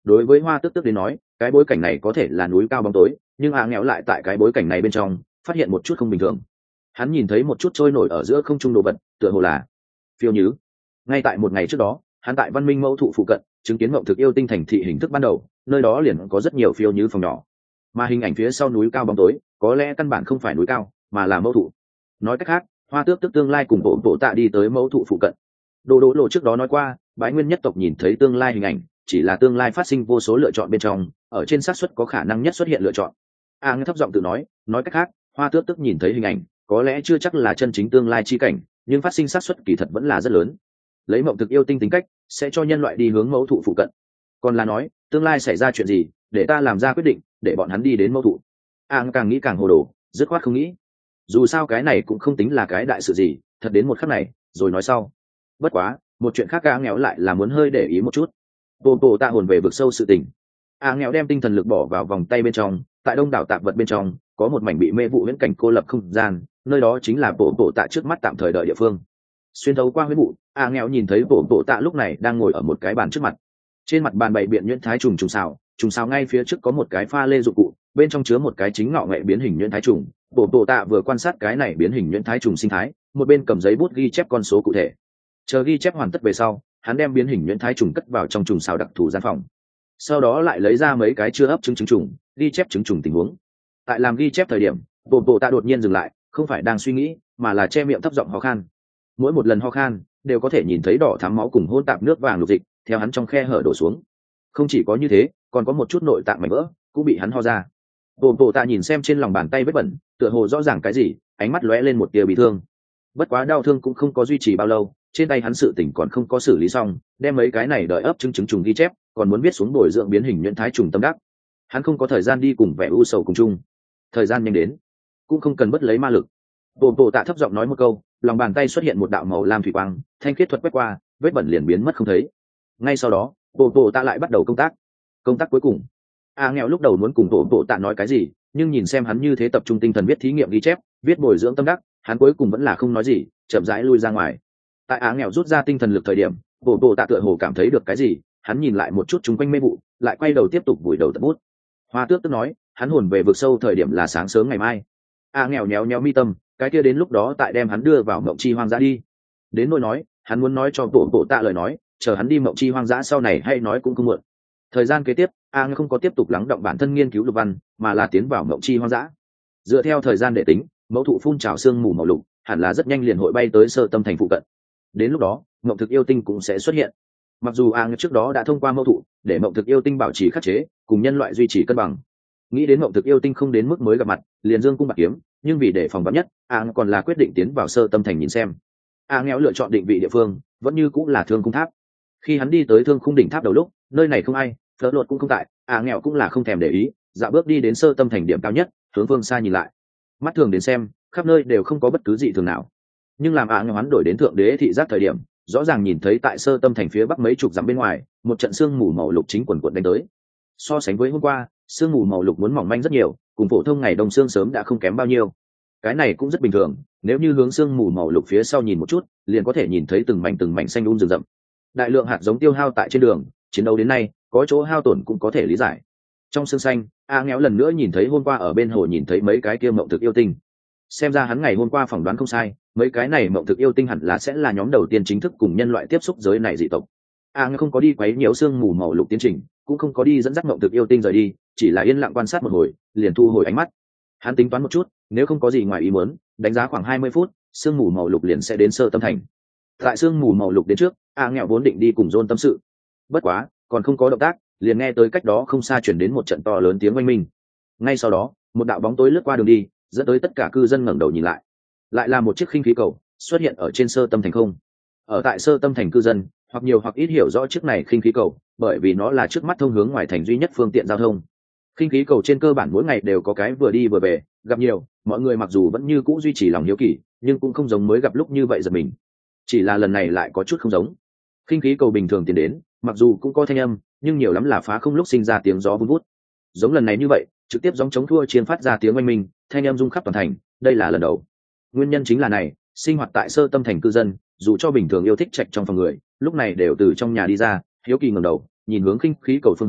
đối với Hoa Tước Tước đến nói, cái bối cảnh này có thể là núi cao bóng tối, nhưng a nghèo lại tại cái bối cảnh này bên trong phát hiện một chút không bình thường. Hắn nhìn thấy một chút trôi nổi ở giữa không trung đồ vật, tựa hồ là phiêu nhứ. Ngay tại một ngày trước đó, hắn tại Văn Minh Mẫu Thụ phụ cận chứng kiến Mộng Thực Yêu Tinh thành thị hình thức ban đầu, nơi đó liền có rất nhiều phiêu nhứ phòng nhỏ, mà hình ảnh phía sau núi cao bóng tối có lẽ căn bản không phải núi cao mà là mẫu thụ. Nói cách khác, Hoa Tước Tức tương lai cùng bộ bộ tạ đi tới mẫu thụ phụ cận. Đồ Đỗ Lộ trước đó nói qua, Bái Nguyên nhất tộc nhìn thấy tương lai hình ảnh chỉ là tương lai phát sinh vô số lựa chọn bên trong, ở trên xác suất có khả năng nhất xuất hiện lựa chọn. a nghe thấp giọng tự nói, nói cách khác, Hoa Tước Tức nhìn thấy hình ảnh có lẽ chưa chắc là chân chính tương lai chi cảnh, nhưng phát sinh xác suất kỳ thật vẫn là rất lớn. Lấy Mộng Thực Yêu Tinh tính cách sẽ cho nhân loại đi hướng mẫu thụ phụ cận, còn là nói tương lai xảy ra chuyện gì để ta làm ra quyết định để bọn hắn đi đến mẫu thụ. a càng nghĩ càng hồ đồ, dứt khoát không nghĩ. Dù sao cái này cũng không tính là cái đại sự gì, thật đến một khắc này rồi nói sau. Bất quá một chuyện khác a nghèo lại là muốn hơi để ý một chút. Bộ bộ tạ hồn về vực sâu sự tình. a nghèo đem tinh thần lực bỏ vào vòng tay bên trong, tại đông đảo tạp vật bên trong có một mảnh bị mê vụ huyễn cảnh cô lập không gian, nơi đó chính là bộ bộ tạ trước mắt tạm thời đợi địa phương. Xuyên thấu qua huyễn vụ, a nghèo nhìn thấy bộ bộ tạ lúc này đang ngồi ở một cái bàn trước mặt. Trên mặt bàn bày biện nhuyễn thái trùng trùng xào, trùng xào ngay phía trước có một cái pha lê dụng cụ, bên trong chứa một cái chính ngọ nghệ biến hình nhuyễn thái trùng. Bộ bộ tạ vừa quan sát cái này biến hình nhuyễn thái trùng sinh thái, một bên cầm giấy bút ghi chép con số cụ thể. Chờ ghi chép hoàn tất về sau, hắn đem biến hình nhuyễn thái trùng cất vào trong trùng xào đặc thù gian phòng. Sau đó lại lấy ra mấy cái chưa ấp trứng trứng trùng, ghi chép trứng trùng tình huống. Tại làm ghi chép thời điểm, bộ bộ tạ đột nhiên dừng lại, không phải đang suy nghĩ, mà là che miệng thấp giọng ho khan. Mỗi một lần ho khan, đều có thể nhìn thấy đỏ thắm máu cùng hỗn tạp nước vàng lục dịch theo hắn trong khe hở đổ xuống. Không chỉ có như thế, còn có một chút nội tạng mảnh vỡ cũng bị hắn ho ra. Bộ bộ tạ nhìn xem trên lòng bàn tay vết bẩn, tựa hồ rõ ràng cái gì, ánh mắt lóe lên một tia bị thương. Bất quá đau thương cũng không có duy trì bao lâu, trên tay hắn sự tỉnh còn không có xử lý xong, đem mấy cái này đợi ấp trứng trứng trùng ghi chép, còn muốn viết xuống bồi dưỡng biến hình nhuyễn thái trùng tâm đắc. Hắn không có thời gian đi cùng vẻ u sầu cùng chung. Thời gian nhanh đến, cũng không cần bất lấy ma lực. Bộ bộ tạ thấp giọng nói một câu, lòng bàn tay xuất hiện một đạo màu lam thủy quang, thanh khiết thuật quét qua, vết bẩn liền biến mất không thấy. Ngay sau đó, bộ bộ tạ lại bắt đầu công tác. Công tác cuối cùng, a nghèo lúc đầu muốn cùng bộ bộ tạ nói cái gì, nhưng nhìn xem hắn như thế tập trung tinh thần viết thí nghiệm ghi chép, viết bồi dưỡng tâm đắc, hắn cuối cùng vẫn là không nói gì, chậm rãi lui ra ngoài. Tại a nghèo rút ra tinh thần lực thời điểm, bộ bộ tạ tựa hồ cảm thấy được cái gì, hắn nhìn lại một chút chung quanh mê vụ, lại quay đầu tiếp tục vùi đầu tập bút. Hoa Tước tức nói, hắn hồn về vực sâu thời điểm là sáng sớm ngày mai. A nghèo nhéo nhéo mi tâm, cái kia đến lúc đó tại đem hắn đưa vào mộng chi hoang dã đi. Đến nỗi nói, hắn muốn nói cho bộ bộ tạ lời nói, chờ hắn đi mộng chi hoang dã sau này hay nói cũng không muộn. Thời gian kế tiếp, a không có tiếp tục lắng động bản thân nghiên cứu lục văn, mà là tiến vào mộng chi hoang dã. Dựa theo thời gian để tính, mẫu thụ phun trào xương mù màu lục hẳn là rất nhanh liền hội bay tới sơ tâm thành phụ cận. Đến lúc đó, mộng thực yêu tinh cũng sẽ xuất hiện. Mặc dù a trước đó đã thông qua mẫu thụ để mộng thực yêu tinh bảo trì khắc chế, cùng nhân loại duy trì cân bằng. Nghĩ đến mộng thực yêu tinh không đến mức mới gặp mặt liền dương cung bạc kiếm, nhưng vì để phòng vắn nhất, a còn là quyết định tiến vào sơ tâm thành nhìn xem. A nghèo lựa chọn định vị địa phương vẫn như cũng là thương khung tháp. Khi hắn đi tới thương khung đỉnh tháp đầu lúc, nơi này không ai, phớt lột cũng không tại, a nghèo cũng là không thèm để ý, dạo bước đi đến sơ tâm thành điểm cao nhất, hướng phương xa nhìn lại. Mắt thường đến xem, khắp nơi đều không có bất cứ gì thường nào. Nhưng làm a nghèo hắn đổi đến thượng đế thị giác thời điểm, rõ ràng nhìn thấy tại sơ tâm thành phía bắc mấy chục dặm bên ngoài, một trận sương mù màu lục chính quần quần đánh tới. So sánh với hôm qua, sương mù màu lục muốn mỏng manh rất nhiều, cùng phổ thông ngày đông sương sớm đã không kém bao nhiêu. Cái này cũng rất bình thường, nếu như hướng sương mù màu lục phía sau nhìn một chút, liền có thể nhìn thấy từng mảnh từng mảnh xanh um rừng rậm. Đại lượng hạt giống tiêu hao tại trên đường, chiến đấu đến nay, có chỗ hao tổn cũng có thể lý giải. Trong sương xanh, a nghèo lần nữa nhìn thấy hôm qua ở bên hồ nhìn thấy mấy cái kia mộng thực yêu tinh. Xem ra hắn ngày hôm qua phỏng đoán không sai, mấy cái này mộng thực yêu tinh hẳn là sẽ là nhóm đầu tiên chính thức cùng nhân loại tiếp xúc giới này dị tộc. A nghèo không có đi quấy nhiễu sương mù màu lục tiến trình, cũng không có đi dẫn dắt mộng thực yêu tinh rời đi, chỉ là yên lặng quan sát một hồi, liền thu hồi ánh mắt. Hắn tính toán một chút, nếu không có gì ngoài ý muốn, đánh giá khoảng hai mươi phút, sương mù màu lục liền sẽ đến sơ tâm thành. Tại sương mù màu lục đến trước, a nghèo vốn định đi cùng John tâm sự. Bất quá, còn không có động tác, liền nghe tới cách đó không xa chuyển đến một trận to lớn tiếng oanh minh. Ngay sau đó, một đạo bóng tối lướt qua đường đi, dẫn tới tất cả cư dân ngẩng đầu nhìn lại. Lại là một chiếc khinh khí cầu xuất hiện ở trên sơ tâm thành không. Ở tại sơ tâm thành cư dân, hoặc nhiều hoặc ít hiểu rõ chiếc này khinh khí cầu, bởi vì nó là trước mắt thông hướng ngoài thành duy nhất phương tiện giao thông. Khinh khí cầu trên cơ bản mỗi ngày đều có cái vừa đi vừa về, gặp nhiều, mọi người mặc dù vẫn như cũ duy trì lòng hiếu kỳ, nhưng cũng không giống mới gặp lúc như vậy giật mình. Chỉ là lần này lại có chút không giống. Khinh khí cầu bình thường tiến đến, mặc dù cũng có thanh âm, nhưng nhiều lắm là phá không lúc sinh ra tiếng gió vun vút. Giống lần này như vậy, trực tiếp giống chống thua chiên phát ra tiếng oanh minh, thanh âm rung khắp toàn thành, đây là lần đầu. Nguyên nhân chính là này, sinh hoạt tại sơ tâm thành cư dân, dù cho bình thường yêu thích trạch trong phòng người, lúc này đều từ trong nhà đi ra, hiếu kỳ ngẩng đầu, nhìn hướng khinh khí cầu phương hướng,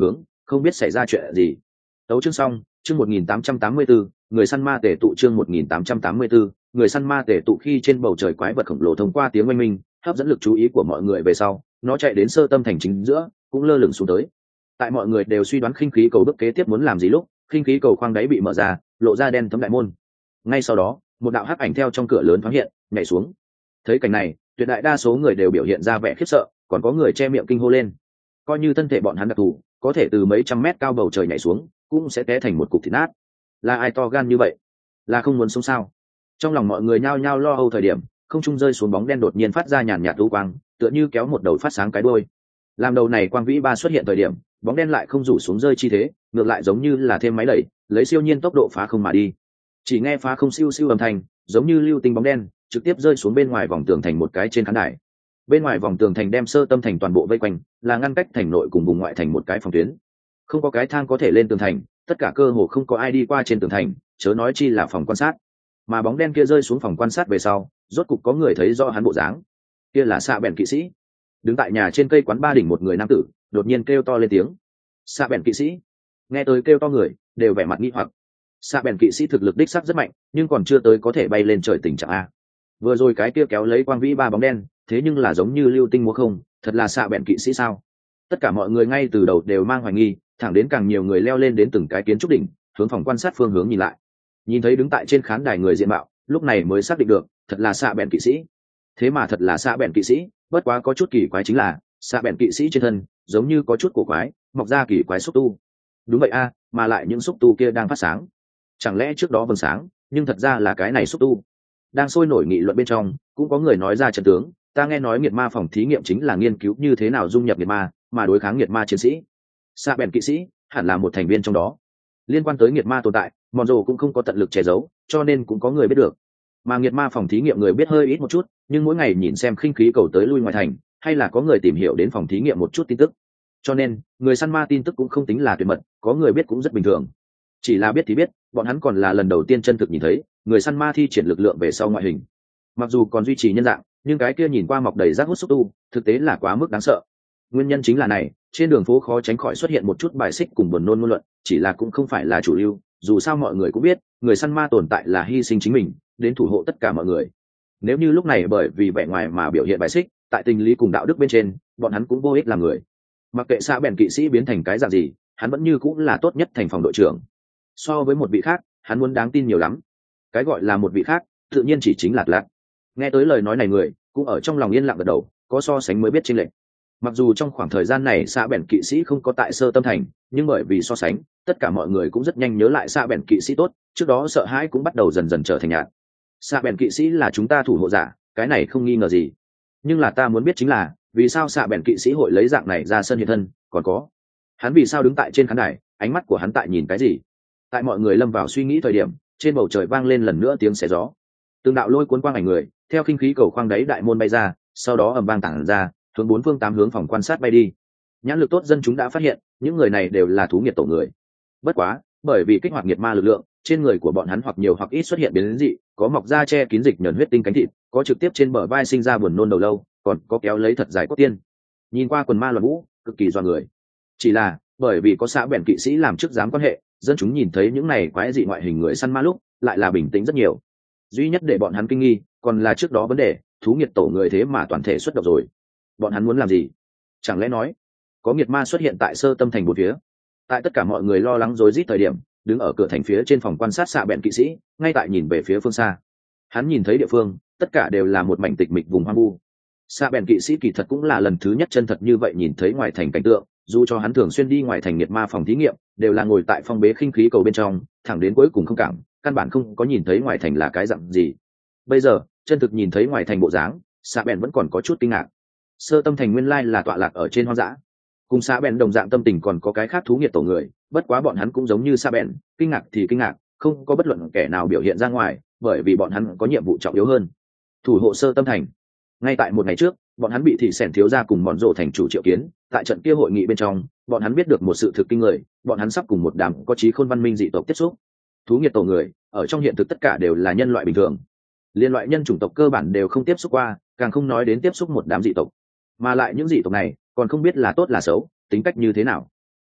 không biết xảy ra chuyện gì. Tấu chương xong, chương một nghìn tám trăm tám mươi bốn, người săn ma tể tụ chương một nghìn tám trăm tám mươi bốn, người săn ma tể tụ khi trên bầu trời quái vật khổng lồ thông qua tiếng oanh minh, hấp dẫn lực chú ý của mọi người về sau, nó chạy đến sơ tâm thành chính giữa, cũng lơ lửng xuống tới. Tại mọi người đều suy đoán khinh khí cầu bước kế tiếp muốn làm gì lúc, khinh khí cầu khoang đáy bị mở ra, lộ ra đen thấm đại môn. Ngay sau đó, một đạo hắc ảnh theo trong cửa lớn thoáng hiện, nhảy xuống. Thấy cảnh này, tuyệt đại đa số người đều biểu hiện ra vẻ khiếp sợ, còn có người che miệng kinh hô lên. Coi như thân thể bọn hắn đặc thù, có thể từ mấy trăm mét cao bầu trời nhảy xuống, cũng sẽ té thành một cục thịt nát. Là ai to gan như vậy? Là không muốn sống sao? Trong lòng mọi người nhao nhao lo âu thời điểm, không trung rơi xuống bóng đen đột nhiên phát ra nhàn nhạt u quang, tựa như kéo một đầu phát sáng cái đuôi. Làm đầu này quang vĩ ba xuất hiện thời điểm, bóng đen lại không rủ xuống rơi chi thế, ngược lại giống như là thêm máy đẩy, lấy siêu nhiên tốc độ phá không mà đi. Chỉ nghe phá không siêu siêu âm thanh, giống như lưu tinh bóng đen, trực tiếp rơi xuống bên ngoài vòng tường thành một cái trên khán đài. Bên ngoài vòng tường thành đem sơ tâm thành toàn bộ vây quanh, là ngăn cách thành nội cùng vùng ngoại thành một cái phòng tuyến. Không có cái thang có thể lên tường thành, tất cả cơ hồ không có ai đi qua trên tường thành, chớ nói chi là phòng quan sát. Mà bóng đen kia rơi xuống phòng quan sát về sau, rốt cục có người thấy rõ hắn bộ dáng. Kia là xạ bèn kỵ sĩ, đứng tại nhà trên cây quán ba đỉnh một người nam tử, đột nhiên kêu to lên tiếng. Xạ bèn kỵ sĩ. Nghe tới kêu to người, đều vẻ mặt nghi hoặc. Xạ bèn kỵ sĩ thực lực đích sắc rất mạnh, nhưng còn chưa tới có thể bay lên trời tình trạng a. Vừa rồi cái kia kéo lấy quang vĩ ba bóng đen, thế nhưng là giống như lưu tinh múa không, thật là xạ bèn kỵ sĩ sao? Tất cả mọi người ngay từ đầu đều mang hoài nghi, thẳng đến càng nhiều người leo lên đến từng cái kiến trúc đỉnh, hướng phòng quan sát phương hướng nhìn lại. Nhìn thấy đứng tại trên khán đài người diện mạo, lúc này mới xác định được, thật là xạ bèn kỵ sĩ. Thế mà thật là xạ bèn kỵ sĩ, bất quá có chút kỳ quái chính là, xạ bèn kỵ sĩ trên thân, giống như có chút cổ quái, mọc ra kỳ quái xúc tu. Đúng vậy a, mà lại những xúc tu kia đang phát sáng. Chẳng lẽ trước đó vầng sáng, nhưng thật ra là cái này xúc tu. Đang sôi nổi nghị luận bên trong, cũng có người nói ra trận tướng, ta nghe nói nghiệt ma phòng thí nghiệm chính là nghiên cứu như thế nào dung nhập nghiệt ma, mà đối kháng nghiệt ma chiến sĩ. Xạ bèn kỵ sĩ hẳn là một thành viên trong đó. Liên quan tới nghiệt ma tồn tại, mòn rồ cũng không có tận lực che giấu, cho nên cũng có người biết được. Mà nghiệt ma phòng thí nghiệm người biết hơi ít một chút, nhưng mỗi ngày nhìn xem khinh khí cầu tới lui ngoài thành, hay là có người tìm hiểu đến phòng thí nghiệm một chút tin tức. Cho nên, người săn ma tin tức cũng không tính là tuyệt mật, có người biết cũng rất bình thường. Chỉ là biết thì biết, bọn hắn còn là lần đầu tiên chân thực nhìn thấy người săn ma thi triển lực lượng về sau ngoại hình. Mặc dù còn duy trì nhân dạng, nhưng cái kia nhìn qua mọc đầy rác hút xúc tu, thực tế là quá mức đáng sợ. Nguyên nhân chính là này, trên đường phố khó tránh khỏi xuất hiện một chút bài xích cùng buồn nôn ngôn luận, chỉ là cũng không phải là chủ lưu, dù sao mọi người cũng biết, người săn ma tồn tại là hy sinh chính mình, đến thủ hộ tất cả mọi người. Nếu như lúc này bởi vì vẻ ngoài mà biểu hiện bài xích, tại tình lý cùng đạo đức bên trên, bọn hắn cũng vô ích làm người. Mặc kệ xạ bèn kỵ sĩ biến thành cái dạng gì, hắn vẫn như cũng là tốt nhất thành phòng đội trưởng. So với một vị khác, hắn muốn đáng tin nhiều lắm. Cái gọi là một vị khác, tự nhiên chỉ chính là Lạc. Nghe tới lời nói này người, cũng ở trong lòng yên lặng gật đầu, có so sánh mới biết chênh lệch. Mặc dù trong khoảng thời gian này xạ bèn kỵ sĩ không có tại sơ tâm thành, nhưng bởi vì so sánh, tất cả mọi người cũng rất nhanh nhớ lại xạ bèn kỵ sĩ tốt, trước đó sợ hãi cũng bắt đầu dần dần trở thành nhạt. Xạ bèn kỵ sĩ là chúng ta thủ hộ giả, cái này không nghi ngờ gì. Nhưng là ta muốn biết chính là, vì sao xạ bèn kỵ sĩ hội lấy dạng này ra sân hiện thân, còn có hắn vì sao đứng tại trên khán đài, ánh mắt của hắn tại nhìn cái gì? Tại mọi người lâm vào suy nghĩ thời điểm, trên bầu trời vang lên lần nữa tiếng xé gió. Từng đạo lôi cuốn quang ảnh người, theo khinh khí cầu khoang đáy đại môn bay ra, sau đó ầm vang tản ra, hướng bốn phương tám hướng phòng quan sát bay đi. Nhãn lực tốt dân chúng đã phát hiện, những người này đều là thú nghiệt tổ người. Bất quá, bởi vì kích hoạt nghiệt ma lực lượng, trên người của bọn hắn hoặc nhiều hoặc ít xuất hiện biến dị, có mọc da che kín dịch nhờn huyết tinh cánh thịt, có trực tiếp trên bờ vai sinh ra buồn nôn đầu lâu, còn có kéo lấy thật dài cốt tiên. Nhìn qua quần ma loạn vũ, cực kỳ doa người. Chỉ là, bởi vì có xã bèn kỵ sĩ làm chức giám quan hệ, dân chúng nhìn thấy những này quái dị ngoại hình người săn ma lúc, lại là bình tĩnh rất nhiều. Duy nhất để bọn hắn kinh nghi, còn là trước đó vấn đề, thú nghiệt tổ người thế mà toàn thể xuất động rồi. Bọn hắn muốn làm gì? Chẳng lẽ nói, có nghiệt ma xuất hiện tại sơ tâm thành bốn phía? Tại tất cả mọi người lo lắng rối rít thời điểm, đứng ở cửa thành phía trên phòng quan sát xạ bèn kỵ sĩ, ngay tại nhìn về phía phương xa. Hắn nhìn thấy địa phương, tất cả đều là một mảnh tịch mịch vùng hoang vu. Xạ bèn kỵ sĩ kỳ thật cũng là lần thứ nhất chân thật như vậy nhìn thấy ngoài thành cảnh tượng, dù cho hắn thường xuyên đi ngoài thành nghiệt ma phòng thí nghiệm, đều là ngồi tại phong bế khinh khí cầu bên trong, thẳng đến cuối cùng không cảm, căn bản không có nhìn thấy ngoài thành là cái dạng gì. Bây giờ, chân thực nhìn thấy ngoài thành bộ dáng, xạ bèn vẫn còn có chút kinh ngạc. Sơ tâm thành nguyên lai là tọa lạc ở trên hoang dã, cùng xạ bèn đồng dạng tâm tình còn có cái khác thú nghiệt tổ người, bất quá bọn hắn cũng giống như xạ bèn, kinh ngạc thì kinh ngạc, không có bất luận kẻ nào biểu hiện ra ngoài, bởi vì bọn hắn có nhiệm vụ trọng yếu hơn, thủ hộ sơ tâm thành. Ngay tại một ngày trước, bọn hắn bị thị sẻn thiếu gia cùng mòn rộ thành chủ triệu kiến, tại trận kia hội nghị bên trong, bọn hắn biết được một sự thực kinh người, bọn hắn sắp cùng một đám có trí khôn văn minh dị tộc tiếp xúc. Thú nghiệt tổ người, ở trong hiện thực tất cả đều là nhân loại bình thường, liên loại nhân chủng tộc cơ bản đều không tiếp xúc qua, càng không nói đến tiếp xúc một đám dị tộc. Mà lại những dị tộc này còn không biết là tốt là xấu, tính cách như thế nào.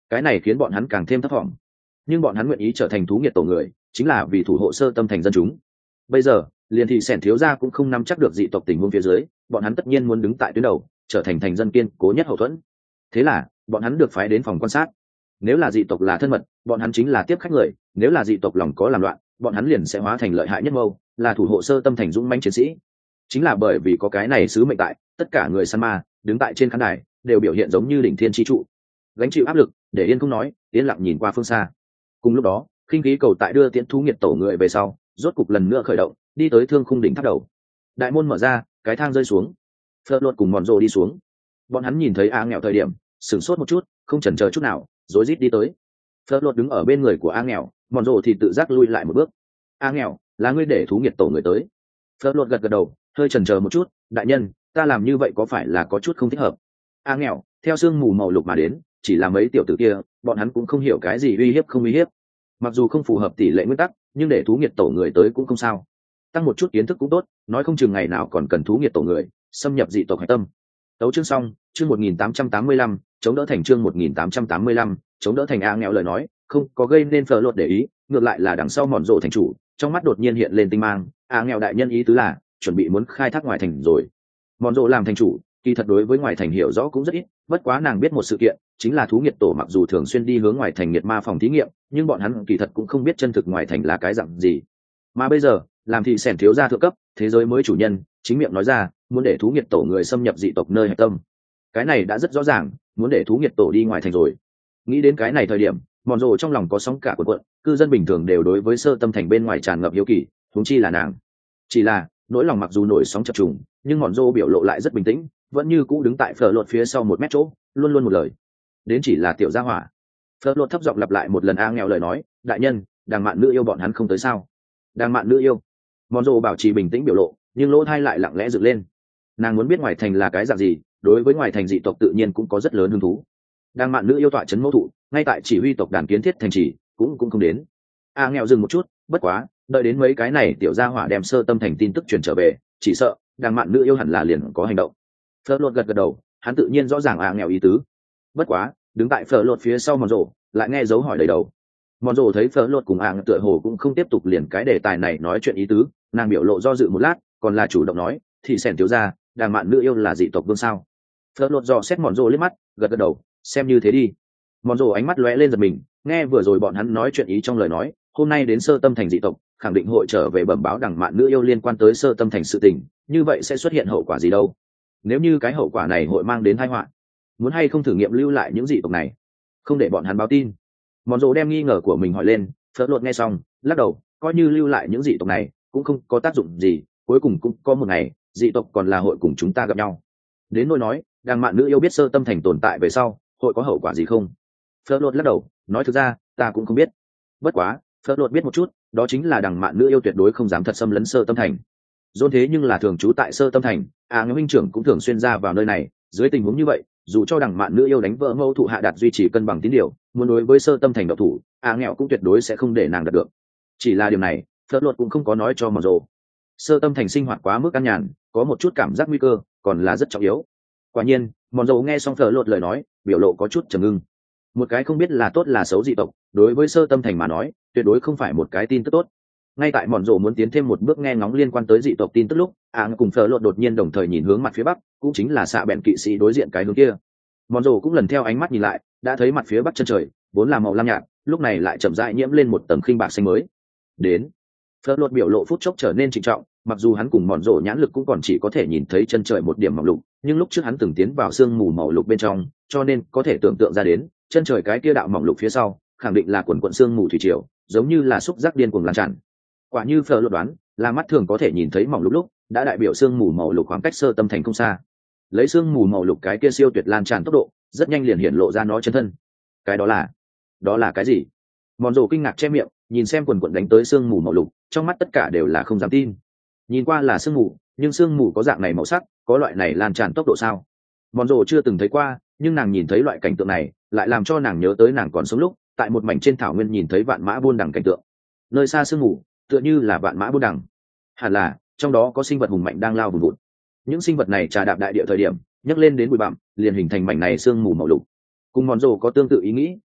cái này khiến bọn hắn càng thêm thất vọng. Nhưng bọn hắn nguyện ý trở thành thú nghiệt tổ người chính là vì thủ hộ sơ tâm thành dân chúng. Bây giờ liền thị sẻn thiếu gia cũng không nắm chắc được dị tộc tình huống phía dưới, bọn hắn tất nhiên muốn đứng tại tuyến đầu, trở thành thành dân kiên cố nhất hậu thuẫn. Thế là bọn hắn được phái đến phòng quan sát. Nếu là dị tộc là thân mật, bọn hắn chính là tiếp khách người; nếu là dị tộc lòng có làm loạn, bọn hắn liền sẽ hóa thành lợi hại nhất mâu, là thủ hộ sơ tâm thành dũng mãnh chiến sĩ. Chính là bởi vì có cái này sứ mệnh tại, tất cả người săn ma đứng tại trên khán đài đều biểu hiện giống như đỉnh thiên chi trụ, gánh chịu áp lực, để yên không nói, yên lặng nhìn qua phương xa. Cùng lúc đó, khinh khí cầu tại đưa tiễn thú nghiệt tổ người về sau, rốt cục lần nữa khởi động, đi tới thương khung đỉnh tháp đầu. Đại môn mở ra, cái thang rơi xuống, Phớt Lột cùng Mòn Rồ đi xuống. Bọn hắn nhìn thấy A Nghèo thời điểm sửng sốt một chút, không chần chờ chút nào, rối rít đi tới. Phớt Lột đứng ở bên người của A Nghèo, Mòn Rồ thì tự giác lui lại một bước. A Nghèo, là ngươi để thú nghiệt tổ người tới? Phớt Lột gật gật đầu, hơi chần chờ một chút, đại nhân, ta làm như vậy có phải là có chút không thích hợp? A Nghèo, theo sương mù màu lục mà đến, chỉ là mấy tiểu tử kia, bọn hắn cũng không hiểu cái gì uy hiếp không uy hiếp. Mặc dù không phù hợp tỷ lệ nguyên tắc, nhưng để thú nghiệt tổ người tới cũng không sao. Tăng một chút kiến thức cũng tốt, nói không chừng ngày nào còn cần thú nghiệt tổ người xâm nhập dị tộc hải tâm. Tấu chương xong, chương một nghìn tám trăm tám mươi lăm, chống đỡ thành chương một nghìn tám trăm tám mươi lăm, chống đỡ thành. A Nghèo lời nói không có gây nên Phở Lột để ý, ngược lại là đằng sau Mòn Rồ thành chủ trong mắt đột nhiên hiện lên tinh mang. A Nghèo đại nhân ý tứ là chuẩn bị muốn khai thác ngoài thành rồi. Mòn Rồ làm thành chủ, kỳ thật đối với ngoài thành hiểu rõ cũng rất ít, bất quá nàng biết một sự kiện, chính là thú nghiệt tổ mặc dù thường xuyên đi hướng ngoài thành nghiệt ma phòng thí nghiệm, nhưng bọn hắn kỳ thật cũng không biết chân thực ngoài thành là cái dạng gì. Mà bây giờ, làm thị sẻn thiếu gia thượng cấp, thế giới mới chủ nhân, chính miệng nói ra, muốn để thú nghiệt tổ người xâm nhập dị tộc nơi hạch tâm. Cái này đã rất rõ ràng, muốn để thú nghiệt tổ đi ngoài thành rồi. Nghĩ đến cái này thời điểm, Mòn Rồ trong lòng có sóng cả cuộn cuộn, cư dân bình thường đều đối với sơ tâm thành bên ngoài tràn ngập hiếu kỳ, huống chi là nàng. Chỉ là, nỗi lòng mặc dù nổi sóng chập trùng, nhưng Mòn Rồ biểu lộ lại rất bình tĩnh, vẫn như cũ đứng tại Phở Lột phía sau một mét chỗ, luôn luôn một lời. Đến chỉ là tiểu gia hỏa. Phở Lột thấp giọng lặp lại một lần A Nghèo lời nói, đại nhân, đàng mạn nữ yêu bọn hắn không tới sao? Đàng mạn nữ yêu. Mòn Rồ bảo trì bình tĩnh biểu lộ, nhưng lỗ thai lại lặng lẽ dựng lên. Nàng muốn biết ngoài thành là cái dạng gì, đối với ngoài thành dị tộc tự nhiên cũng có rất lớn hứng thú. Đàng mạn nữ yêu tọa trấn mẫu thụ, ngay tại chỉ huy tộc đàn kiến thiết thành trì, cũng cũng không đến. A Nghèo dừng một chút, bất quá, đợi đến mấy cái này tiểu gia hỏa đem sơ tâm thành tin tức truyền trở về, chỉ sợ đàng mạn nữ yêu hẳn là liền có hành động. Phở Lột gật gật đầu, hắn tự nhiên rõ ràng A Nghèo ý tứ. Bất quá, đứng tại Phở Lột phía sau Mòn Rồ, lại nghe dấu hỏi đầy đầu. Mòn Rồ thấy Phở Lột cùng A Nghèo tựa hồ cũng không tiếp tục liền cái đề tài này nói chuyện ý tứ, nàng biểu lộ do dự một lát, còn là chủ động nói, thì sẻn thiếu gia, đàng mạn nữ yêu là dị tộc vương sao? Phở Lột dò xét Mòn Rồ liếc mắt, gật gật đầu, xem như thế đi. Mòn Rồ ánh mắt lóe lên giật mình, nghe vừa rồi bọn hắn nói chuyện ý trong lời nói, hôm nay đến sơ tâm thành dị tộc, khẳng định hội trở về bẩm báo đàng mạn nữ yêu liên quan tới sơ tâm thành sự tình, như vậy sẽ xuất hiện hậu quả gì đâu? Nếu như cái hậu quả này hội mang đến tai họa, muốn hay không thử nghiệm lưu lại những dị tộc này, không để bọn hắn báo tin? Mòn Rồ đem nghi ngờ của mình hỏi lên. Phở Lột nghe xong, lắc đầu, coi như lưu lại những dị tộc này cũng không có tác dụng gì, cuối cùng cũng có một ngày dị tộc còn là hội cùng chúng ta gặp nhau. Đến nỗi nói đàng mạn nữ yêu biết sơ tâm thành tồn tại về sau hội có hậu quả gì không? Phở Lột lắc đầu, nói thực ra ta cũng không biết. Bất quá Phở Lột biết một chút, đó chính là đàng mạn nữ yêu tuyệt đối không dám thật xâm lấn sơ tâm thành. Dôn thế nhưng là thường trú tại sơ tâm thành, à người huynh trưởng cũng thường xuyên ra vào nơi này, dưới tình huống như vậy, dù cho đằng mạn nữ yêu đánh vỡ mâu thụ hạ đạt duy trì cân bằng tín điều, muốn đối với sơ tâm thành độc thủ, à nghèo cũng tuyệt đối sẽ không để nàng đạt được. Chỉ là điều này, Phở Lột cũng không có nói cho Mòn Rồ. Sơ tâm thành sinh hoạt quá mức an nhàn, có một chút cảm giác nguy cơ, còn là rất trọng yếu. Quả nhiên, Mòn Rồ nghe xong Phở Lột lời nói, biểu lộ có chút trầm ngưng. Một cái không biết là tốt là xấu dị tộc, đối với sơ tâm thành mà nói, tuyệt đối không phải một cái tin tức tốt. Ngay tại Mòn Rồ muốn tiến thêm một bước nghe ngóng liên quan tới dị tộc tin tức lúc, áng cùng Phở Lột đột nhiên đồng thời nhìn hướng mặt phía bắc, cũng chính là xạ bèn kỵ sĩ đối diện cái hướng kia. Mòn Rồ cũng lần theo ánh mắt nhìn lại, đã thấy mặt phía bắc chân trời vốn là màu lam nhạt, lúc này lại chậm rãi nhiễm lên một tầng khinh bạc xanh mới. Đến. Phở Lột biểu lộ phút chốc trở nên trịnh trọng, mặc dù hắn cùng Mòn Rồ nhãn lực cũng còn chỉ có thể nhìn thấy chân trời một điểm màu lục, nhưng lúc trước hắn từng tiến vào sương mù màu lục bên trong, cho nên có thể tưởng tượng ra đến, chân trời cái kia đạo mỏng lục phía sau, khẳng định là quần quần sương mù thủy triều, giống như là xúc giác điên cuồng lan tràn. Quả như Phở Lột đoán, là mắt thường có thể nhìn thấy mỏng lục lúc, đã đại biểu sương mù màu lục khoảng cách sơ tâm thành không xa. Lấy sương mù màu lục cái kia siêu tuyệt lan tràn tốc độ, rất nhanh liền hiện lộ ra nó chân thân. Cái đó là, đó là cái gì? Mòn Rồ kinh ngạc che miệng, nhìn xem quần quần đánh tới sương mù màu lục, trong mắt tất cả đều là không dám tin. Nhìn qua là sương mù, nhưng sương mù có dạng này màu sắc, có loại này lan tràn tốc độ sao? Mòn Rồ chưa từng thấy qua, nhưng nàng nhìn thấy loại cảnh tượng này, lại làm cho nàng nhớ tới nàng còn sống lúc, tại một mảnh trên thảo nguyên nhìn thấy vạn mã buôn đằng cảnh tượng. Nơi xa sương mù, tựa như là vạn mã buôn đằng. Hẳn là, trong đó có sinh vật hùng mạnh đang lao vùn vụt. Những sinh vật này trà đạp đại địa thời điểm, nhấc lên đến bụi bặm, liền hình thành mảnh này sương mù màu lục. Cùng Mòn Rồ có tương tự ý nghĩ,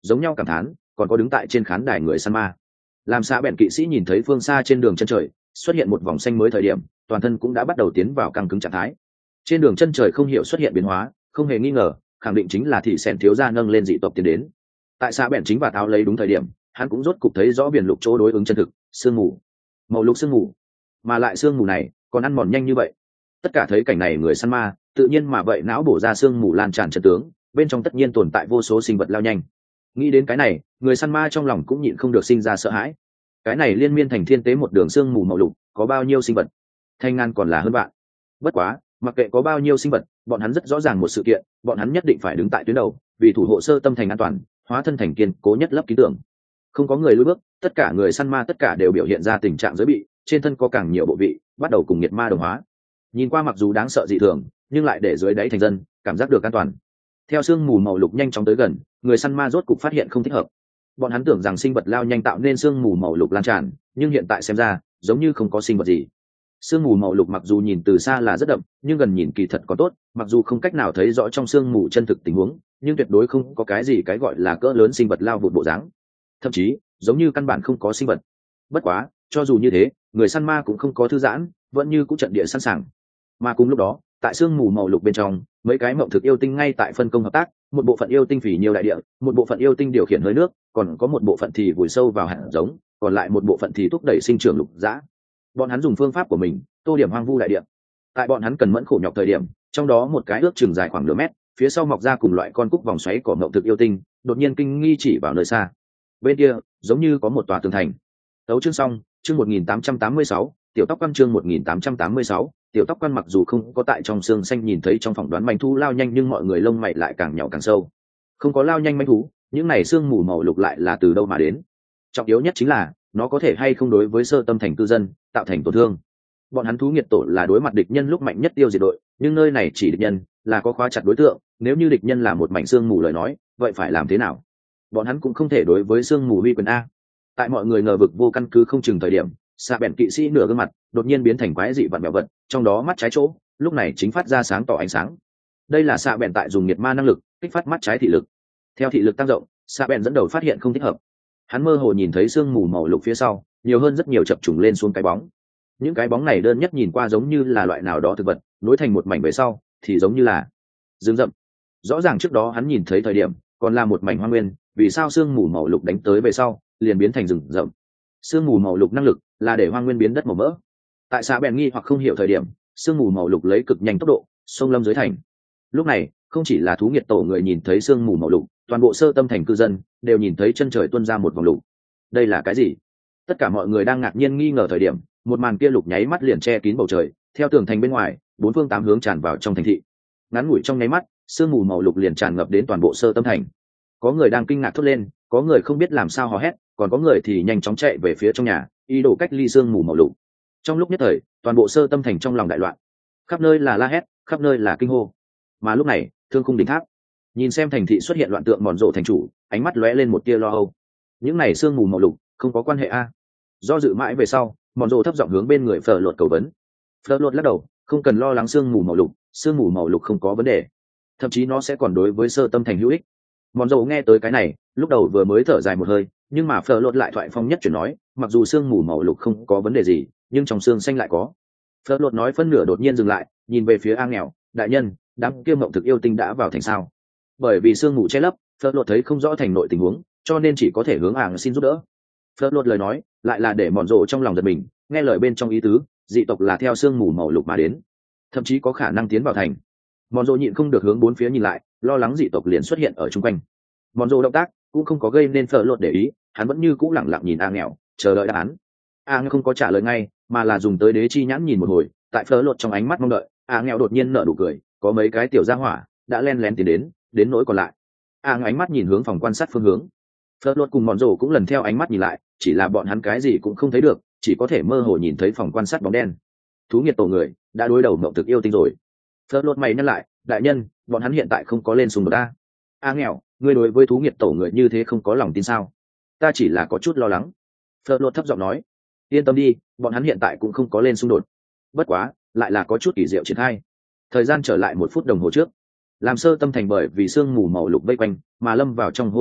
giống nhau cảm thán, còn có đứng tại trên khán đài người săn ma. Làm xạ bèn kỵ sĩ nhìn thấy phương xa trên đường chân trời xuất hiện một vòng xanh mới thời điểm, toàn thân cũng đã bắt đầu tiến vào căng cứng trạng thái. Trên đường chân trời không hiểu xuất hiện biến hóa, không hề nghi ngờ, khẳng định chính là thị sẹn thiếu gia nâng lên dị tộc tiến đến. Tại xạ bèn chính và tháo lấy đúng thời điểm, hắn cũng rốt cục thấy rõ biển lục chỗ đối ứng chân thực, sương mù, màu lục sương mù, mà lại sương mù này còn ăn mòn nhanh như vậy. Tất cả thấy cảnh này người săn ma tự nhiên mà vậy não bổ ra sương mù lan tràn chân tướng, bên trong tất nhiên tồn tại vô số sinh vật lao nhanh. Nghĩ đến cái này, người săn ma trong lòng cũng nhịn không được sinh ra sợ hãi. Cái này liên miên thành thiên tế một đường sương mù màu lục, có bao nhiêu sinh vật? Thanh ngàn còn là hơn bạn. Bất quá, mặc kệ có bao nhiêu sinh vật, bọn hắn rất rõ ràng một sự kiện, bọn hắn nhất định phải đứng tại tuyến đầu, vì thủ hộ sơ tâm thành an toàn, hóa thân thành kiên cố nhất lấp ký tưởng. Không có người lùi bước, tất cả người săn ma tất cả đều biểu hiện ra tình trạng giới bị, trên thân có càng nhiều bộ vị, bắt đầu cùng nhiệt ma đồng hóa. Nhìn qua mặc dù đáng sợ dị thường, nhưng lại để dưới đáy thành dân, cảm giác được an toàn. Theo sương mù màu lục nhanh chóng tới gần, người săn ma rốt cục phát hiện không thích hợp. Bọn hắn tưởng rằng sinh vật lao nhanh tạo nên sương mù màu lục lan tràn, nhưng hiện tại xem ra, giống như không có sinh vật gì. Sương mù màu lục mặc dù nhìn từ xa là rất đậm, nhưng gần nhìn kỳ thật có tốt, mặc dù không cách nào thấy rõ trong sương mù chân thực tình huống, nhưng tuyệt đối không có cái gì cái gọi là cỡ lớn sinh vật lao vụt bộ dáng. Thậm chí, giống như căn bản không có sinh vật. Bất quá, cho dù như thế, người săn ma cũng không có thư giãn, vẫn như cũng trận địa sẵn sàng. Mà cùng lúc đó, tại sương mù màu lục bên trong, mấy cái mộng thực yêu tinh ngay tại phân công hợp tác, một bộ phận yêu tinh phỉ nhiều đại địa, một bộ phận yêu tinh điều khiển hơi nước, còn có một bộ phận thì vùi sâu vào hạt giống, còn lại một bộ phận thì thúc đẩy sinh trưởng lục dã. Bọn hắn dùng phương pháp của mình, tô điểm hoang vu đại địa. Tại bọn hắn cần mẫn khổ nhọc thời điểm, trong đó một cái ước chừng dài khoảng nửa mét, phía sau mọc ra cùng loại con cúc vòng xoáy của mộng thực yêu tinh, đột nhiên kinh nghi chỉ vào nơi xa. Bên kia, giống như có một tòa tường thành. Tấu chương xong, chương một nghìn tám trăm tám mươi sáu, tiểu tóc quan chương một nghìn tám trăm tám mươi sáu, tiểu tóc quan mặc dù không có tại trong xương xanh nhìn thấy trong phỏng đoán manh thú lao nhanh nhưng mọi người lông mày lại càng nhỏ càng sâu. Không có lao nhanh manh thú, những này xương mù màu lục lại là từ đâu mà đến? Trọng yếu nhất chính là nó có thể hay không đối với sơ tâm thành cư dân tạo thành tổn thương. Bọn hắn thú nghiệt tổ là đối mặt địch nhân lúc mạnh nhất tiêu diệt đội, nhưng nơi này chỉ địch nhân là có khóa chặt đối tượng, nếu như địch nhân là một mảnh xương mù lời nói, vậy phải làm thế nào? Bọn hắn cũng không thể đối với xương mù huy quyền a. Tại mọi người ngờ vực vô căn cứ không chừng thời điểm, xạ bèn kỵ sĩ nửa gương mặt đột nhiên biến thành quái dị vặn mèo vật, trong đó mắt trái chỗ lúc này chính phát ra sáng tỏ ánh sáng. Đây là xạ bèn tại dùng nhiệt ma năng lực kích phát mắt trái thị lực. Theo thị lực tăng rộng, xạ bèn dẫn đầu phát hiện không thích hợp. Hắn mơ hồ nhìn thấy sương mù màu lục phía sau nhiều hơn rất nhiều chập trùng lên xuống cái bóng. Những cái bóng này đơn nhất nhìn qua giống như là loại nào đó thực vật nối thành một mảnh về sau thì giống như là rừng rậm. Rõ ràng trước đó hắn nhìn thấy thời điểm còn là một mảnh hoang nguyên, vì sao sương mù màu lục đánh tới về sau liền biến thành rừng rậm? Sương mù màu lục năng lực là để hoang nguyên biến đất màu mỡ. Tại xã bèn nghi hoặc không hiểu thời điểm, sương mù màu lục lấy cực nhanh tốc độ xông lâm dưới thành. Lúc này không chỉ là thú nghiệt tổ người nhìn thấy sương mù màu lục, toàn bộ sơ tâm thành cư dân đều nhìn thấy chân trời tuôn ra một vòng lục. Đây là cái gì? Tất cả mọi người đang ngạc nhiên nghi ngờ thời điểm, một màn kia lục nháy mắt liền che kín bầu trời, theo tường thành bên ngoài bốn phương tám hướng tràn vào trong thành thị. Ngắn ngủi trong nháy mắt, sương mù màu lục liền tràn ngập đến toàn bộ sơ tâm thành. Có người đang kinh ngạc thốt lên, có người không biết làm sao hò hét, còn có người thì nhanh chóng chạy về phía trong nhà, ý đồ cách ly sương mù màu lục. Trong lúc nhất thời, toàn bộ sơ tâm thành trong lòng đại loạn, khắp nơi là la hét, khắp nơi là kinh hô. Mà lúc này, thương khung đỉnh tháp nhìn xem thành thị xuất hiện loạn tượng mòn rộ thành chủ, ánh mắt lóe lên một tia lo âu. Những này sương mù màu lục không có quan hệ a? Do dự mãi về sau, mòn rộ thấp giọng hướng bên người phở lột cầu vấn. Phở lột lắc đầu, không cần lo lắng sương mù màu lục, sương mù màu lục không có vấn đề, thậm chí nó sẽ còn đối với sơ tâm thành hữu ích. Mòn rộ nghe tới cái này, lúc đầu vừa mới thở dài một hơi, nhưng mà phở lột lại thoại phong nhất chuyển nói, mặc dù sương mù màu lục không có vấn đề gì, nhưng trong xương xanh lại có. Phở lột nói phân nửa đột nhiên dừng lại, nhìn về phía A nghèo, đại nhân, đám kia mộng thực yêu tinh đã vào thành sao? Bởi vì sương mù che lấp, phở lột thấy không rõ thành nội tình huống, cho nên chỉ có thể hướng ảng xin giúp đỡ. Phở lột lời nói lại là để mòn rộ trong lòng giật mình, nghe lời bên trong ý tứ, dị tộc là theo sương mù màu lục mà đến, thậm chí có khả năng tiến vào thành. Mòn rộ nhịn không được hướng bốn phía nhìn lại, lo lắng dị tộc liền xuất hiện ở chung quanh. Mòn rộ động tác cũng không có gây nên phở lột để ý, hắn vẫn như cũ lẳng lặng nhìn A nghèo, chờ đợi đáp án. A nghèo không có trả lời ngay, mà là dùng tới đế chi nhãn nhìn một hồi, tại phở lột trong ánh mắt mong đợi, A nghèo đột nhiên nở nụ cười, có mấy cái tiểu gia hỏa đã len lén tiến đến, đến nỗi còn lại. A nghèo ánh mắt nhìn hướng phòng quan sát phương hướng. Phở lột cùng mòn rộ cũng lần theo ánh mắt nhìn lại, chỉ là bọn hắn cái gì cũng không thấy được, chỉ có thể mơ hồ nhìn thấy phòng quan sát bóng đen. Thú nghiệt tổ người đã đối đầu mộng thực yêu tinh rồi. Phở lột mày nhắc lại, đại nhân, bọn hắn hiện tại không có lên xung đột a. A nghèo, ngươi đối với thú nghiệt tổ người như thế không có lòng tin sao? Ta chỉ là có chút lo lắng. Phở lột thấp giọng nói, yên tâm đi, bọn hắn hiện tại cũng không có lên xung đột. Bất quá, lại là có chút kỳ diệu triển khai. Thời gian trở lại một phút đồng hồ trước, làm sơ tâm thành bởi vì sương mù màu lục vây quanh mà lâm vào trong hỗn loạn lúc,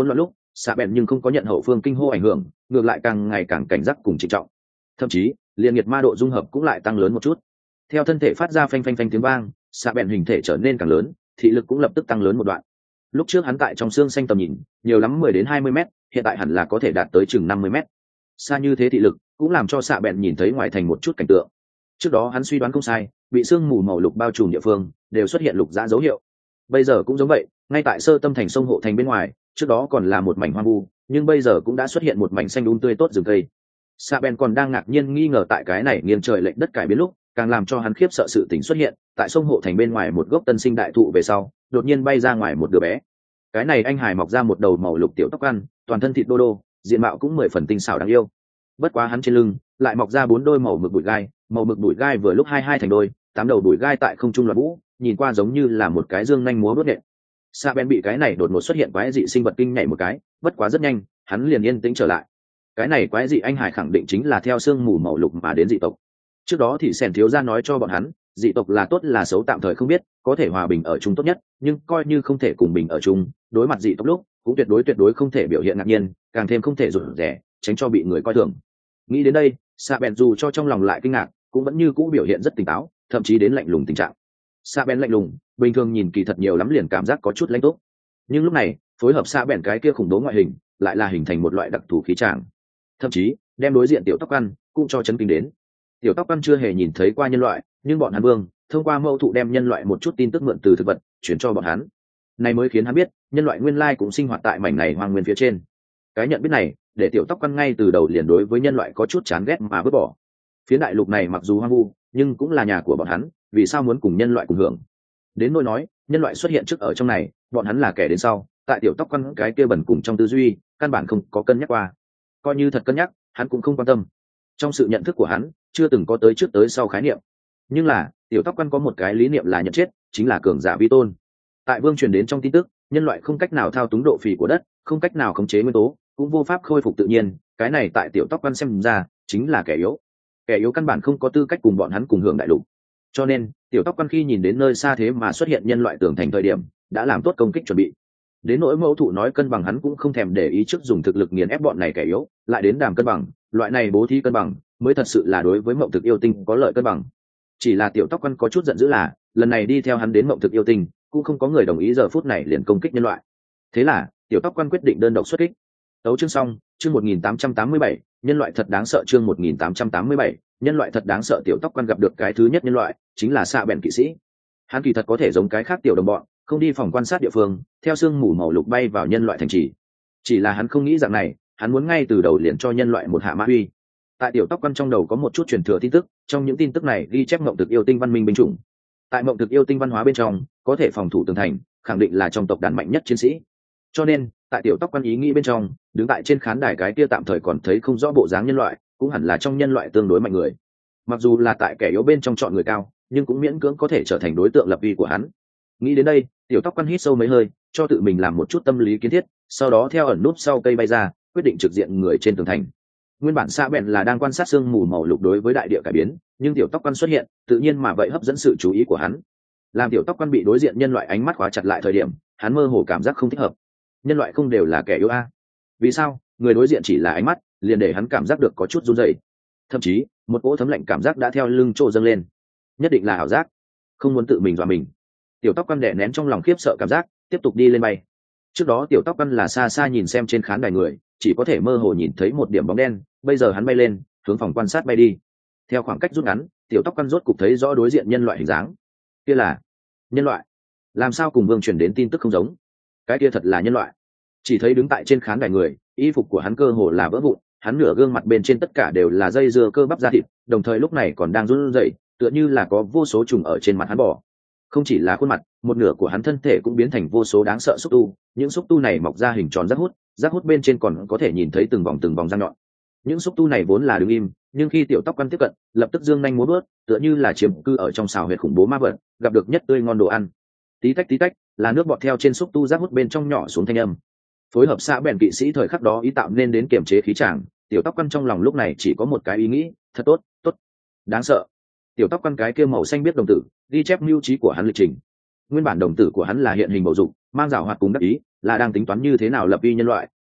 xạ bèn nhưng không có nhận hậu phương kinh hô ảnh hưởng, ngược lại càng ngày càng cảnh giác cùng trịnh trọng, thậm chí liền nhiệt ma độ dung hợp cũng lại tăng lớn một chút. Theo thân thể phát ra phanh phanh phanh tiếng vang, xạ bèn hình thể trở nên càng lớn, thị lực cũng lập tức tăng lớn một đoạn. Lúc trước hắn tại trong xương xanh tầm nhìn nhiều lắm mười đến hai mươi mét, hiện tại hẳn là có thể đạt tới chừng năm mươi mét. Xa như thế thị lực cũng làm cho xạ bèn nhìn thấy ngoài thành một chút cảnh tượng. Trước đó hắn suy đoán không sai, bị sương mù màu lục bao trùm địa phương đều xuất hiện lục dã dấu hiệu. Bây giờ cũng giống vậy, ngay tại sơ tâm thành sông hộ thành bên ngoài, trước đó còn là một mảnh hoang vu, nhưng bây giờ cũng đã xuất hiện một mảnh xanh um tươi tốt rừng cây. Sa Ben còn đang ngạc nhiên nghi ngờ tại cái này nghiêng trời lệch đất cải biến lúc, càng làm cho hắn khiếp sợ sự tình xuất hiện, tại sông hộ thành bên ngoài một gốc tân sinh đại thụ về sau, đột nhiên bay ra ngoài một đứa bé. Cái này anh hài mọc ra một đầu màu lục tiểu tóc ăn, toàn thân thịt đô đô, diện mạo cũng mười phần tinh xảo đáng yêu. Bất quá hắn trên lưng lại mọc ra bốn đôi màu mực bụi gai, màu mực bụi gai vừa lúc hai hai thành đôi, tám đầu bụi gai tại không trung loạn vũ, nhìn qua giống như là một cái dương nhanh múa vớt nhện. Sa Ben bị cái này đột ngột xuất hiện quái dị sinh vật kinh nhảy một cái, bất quá rất nhanh, hắn liền yên tĩnh trở lại. Cái này quái dị anh hải khẳng định chính là theo sương mù màu lục mà đến dị tộc. Trước đó thì Sẻn thiếu gia nói cho bọn hắn, dị tộc là tốt là xấu tạm thời không biết, có thể hòa bình ở chung tốt nhất, nhưng coi như không thể cùng bình ở chung, đối mặt dị tộc lúc, cũng tuyệt đối tuyệt đối không thể biểu hiện ngạc nhiên, càng thêm không thể rụt rè, tránh cho bị người coi thường. Nghĩ đến đây, Sa Ben dù cho trong lòng lại kinh ngạc, cũng vẫn như cũ biểu hiện rất tỉnh táo, thậm chí đến lạnh lùng tình trạng. Sa Ben lạnh lùng, bình thường nhìn kỳ thật nhiều lắm liền cảm giác có chút lãnh túc, nhưng lúc này phối hợp Sa Ben cái kia khủng bố ngoại hình, lại là hình thành một loại đặc thù khí tràng, thậm chí đem đối diện tiểu tóc ăn cũng cho chấn kinh đến. Tiểu tóc ăn chưa hề nhìn thấy qua nhân loại, nhưng bọn hắn vương thông qua mâu thụ đem nhân loại một chút tin tức mượn từ thực vật chuyển cho bọn hắn, này mới khiến hắn biết nhân loại nguyên lai cũng sinh hoạt tại mảnh này hoang nguyên phía trên. Cái nhận biết này để tiểu tóc ăn ngay từ đầu liền đối với nhân loại có chút chán ghét mà vứt bỏ. Phía đại lục này mặc dù hoang vu, nhưng cũng là nhà của bọn hắn, vì sao muốn cùng nhân loại cùng hưởng? Đến nỗi nói nhân loại xuất hiện trước ở trong này, bọn hắn là kẻ đến sau, tại tiểu tóc ăn cái kia bẩn cùng trong tư duy căn bản không có cân nhắc qua. Coi như thật cân nhắc, hắn cũng không quan tâm. Trong sự nhận thức của hắn chưa từng có tới trước tới sau khái niệm. Nhưng là tiểu tóc ăn có một cái lý niệm là nhận chết, chính là cường giả vi tôn. Tại vương truyền đến trong tin tức, nhân loại không cách nào thao túng độ phì của đất, không cách nào khống chế nguyên tố, cũng vô pháp khôi phục tự nhiên. Cái này tại tiểu tóc ăn xem ra chính là kẻ yếu. Kẻ yếu căn bản không có tư cách cùng bọn hắn cùng hưởng đại lục. Cho nên tiểu tóc ăn khi nhìn đến nơi xa thế mà xuất hiện nhân loại tường thành thời điểm, đã làm tốt công kích chuẩn bị. Đến nỗi mẫu thụ nói cân bằng hắn cũng không thèm để ý, trước dùng thực lực nghiền ép bọn này kẻ yếu, lại đến đàm cân bằng, loại này bố thí cân bằng mới thật sự là đối với mộng thực yêu tinh có lợi cân bằng. Chỉ là tiểu tóc ăn có chút giận dữ là lần này đi theo hắn đến mộng thực yêu tinh cũng không có người đồng ý giờ phút này liền công kích nhân loại. Thế là tiểu tóc ăn quyết định đơn độc xuất kích. Tấu chương xong, chương một nghìn tám trăm tám mươi bảy, nhân loại thật đáng sợ. Chương một nghìn tám trăm tám mươi bảy, nhân loại thật đáng sợ. Tiểu tóc ăn gặp được cái thứ nhất nhân loại chính là Sa Ben kỵ sĩ. Hắn kỳ thật có thể giống cái khác tiểu đồng bọn, không đi phòng quan sát địa phương, theo sương mù màu lục bay vào nhân loại thành trì. Chỉ là hắn không nghĩ rằng này, hắn muốn ngay từ đầu liền cho nhân loại một hạ mã uy. Tại tiểu tóc quan trong đầu có một chút truyền thừa tin tức, trong những tin tức này ghi chép mộng thực yêu tinh văn minh binh chủng. Tại mộng thực yêu tinh văn hóa bên trong, có thể phòng thủ tường thành, khẳng định là trong tộc đàn mạnh nhất chiến sĩ. Cho nên, tại tiểu tóc quan ý nghĩ bên trong, đứng tại trên khán đài cái kia tạm thời còn thấy không rõ bộ dáng nhân loại, cũng hẳn là trong nhân loại tương đối mạnh người. Mặc dù là tại kẻ yếu bên trong chọn người cao, nhưng cũng miễn cưỡng có thể trở thành đối tượng lập uy của hắn. Nghĩ đến đây, tiểu tóc quan hít sâu mấy hơi, cho tự mình làm một chút tâm lý kiến thiết, sau đó theo ẩn núp sau cây bay ra, quyết định trực diện người trên tường thành. Nguyên bản Sa Ben là đang quan sát sương mù màu lục đối với đại địa cải biến, nhưng tiểu tóc quan xuất hiện, tự nhiên mà vậy hấp dẫn sự chú ý của hắn. Làm tiểu tóc quan bị đối diện nhân loại ánh mắt khóa chặt lại thời điểm, hắn mơ hồ cảm giác không thích hợp. Nhân loại không đều là kẻ yếu a? Vì sao người đối diện chỉ là ánh mắt liền để hắn cảm giác được có chút run rẩy? Thậm chí một cỗ thấm lạnh cảm giác đã theo lưng trộ dâng lên. Nhất định là ảo giác, không muốn tự mình dọa mình. Tiểu tóc quan đè nén trong lòng khiếp sợ cảm giác, tiếp tục đi lên bay. Trước đó tiểu tóc quan là xa xa nhìn xem trên khán đài người, chỉ có thể mơ hồ nhìn thấy một điểm bóng đen, bây giờ hắn bay lên, hướng phòng quan sát bay đi. Theo khoảng cách rút ngắn, tiểu tóc quan rốt cục thấy rõ đối diện nhân loại hình dáng. Kia là nhân loại. Làm sao cùng vương truyền đến tin tức không giống? Cái kia thật là nhân loại. Chỉ thấy đứng tại trên khán đài người, y phục của hắn cơ hồ là vỡ vụn, hắn nửa gương mặt bên trên tất cả đều là dây dưa cơ bắp da thịt, đồng thời lúc này còn đang run rẩy, tựa như là có vô số trùng ở trên mặt hắn bò. Không chỉ là khuôn mặt, một nửa của hắn thân thể cũng biến thành vô số đáng sợ xúc tu, những xúc tu này mọc ra hình tròn rác hút, rác hút bên trên còn có thể nhìn thấy từng vòng từng vòng răng nhọn. Những xúc tu này vốn là đứng im, nhưng khi tiểu tóc quan tiếp cận, lập tức dương nhanh múa vớt, tựa như là chiếm cư ở trong xào huyệt khủng bố ma vật, gặp được nhất tươi ngon đồ ăn. Tí tách tí tách, là nước bọt theo trên xúc tu rác hút bên trong nhỏ xuống thanh âm. Phối hợp Sa Ben kỵ sĩ thời khắc đó ý tạo nên đến kiềm chế khí tràng, tiểu tóc quan trong lòng lúc này chỉ có một cái ý nghĩ, thật tốt, tốt, đáng sợ. Tiểu tóc quan cái kia màu xanh biết đồng tử, ghi chép mưu trí của hắn lịch trình. Nguyên bản đồng tử của hắn là hiện hình bầu dục, mang rào hoạt cùng đắc ý, là đang tính toán như thế nào lập uy nhân loại,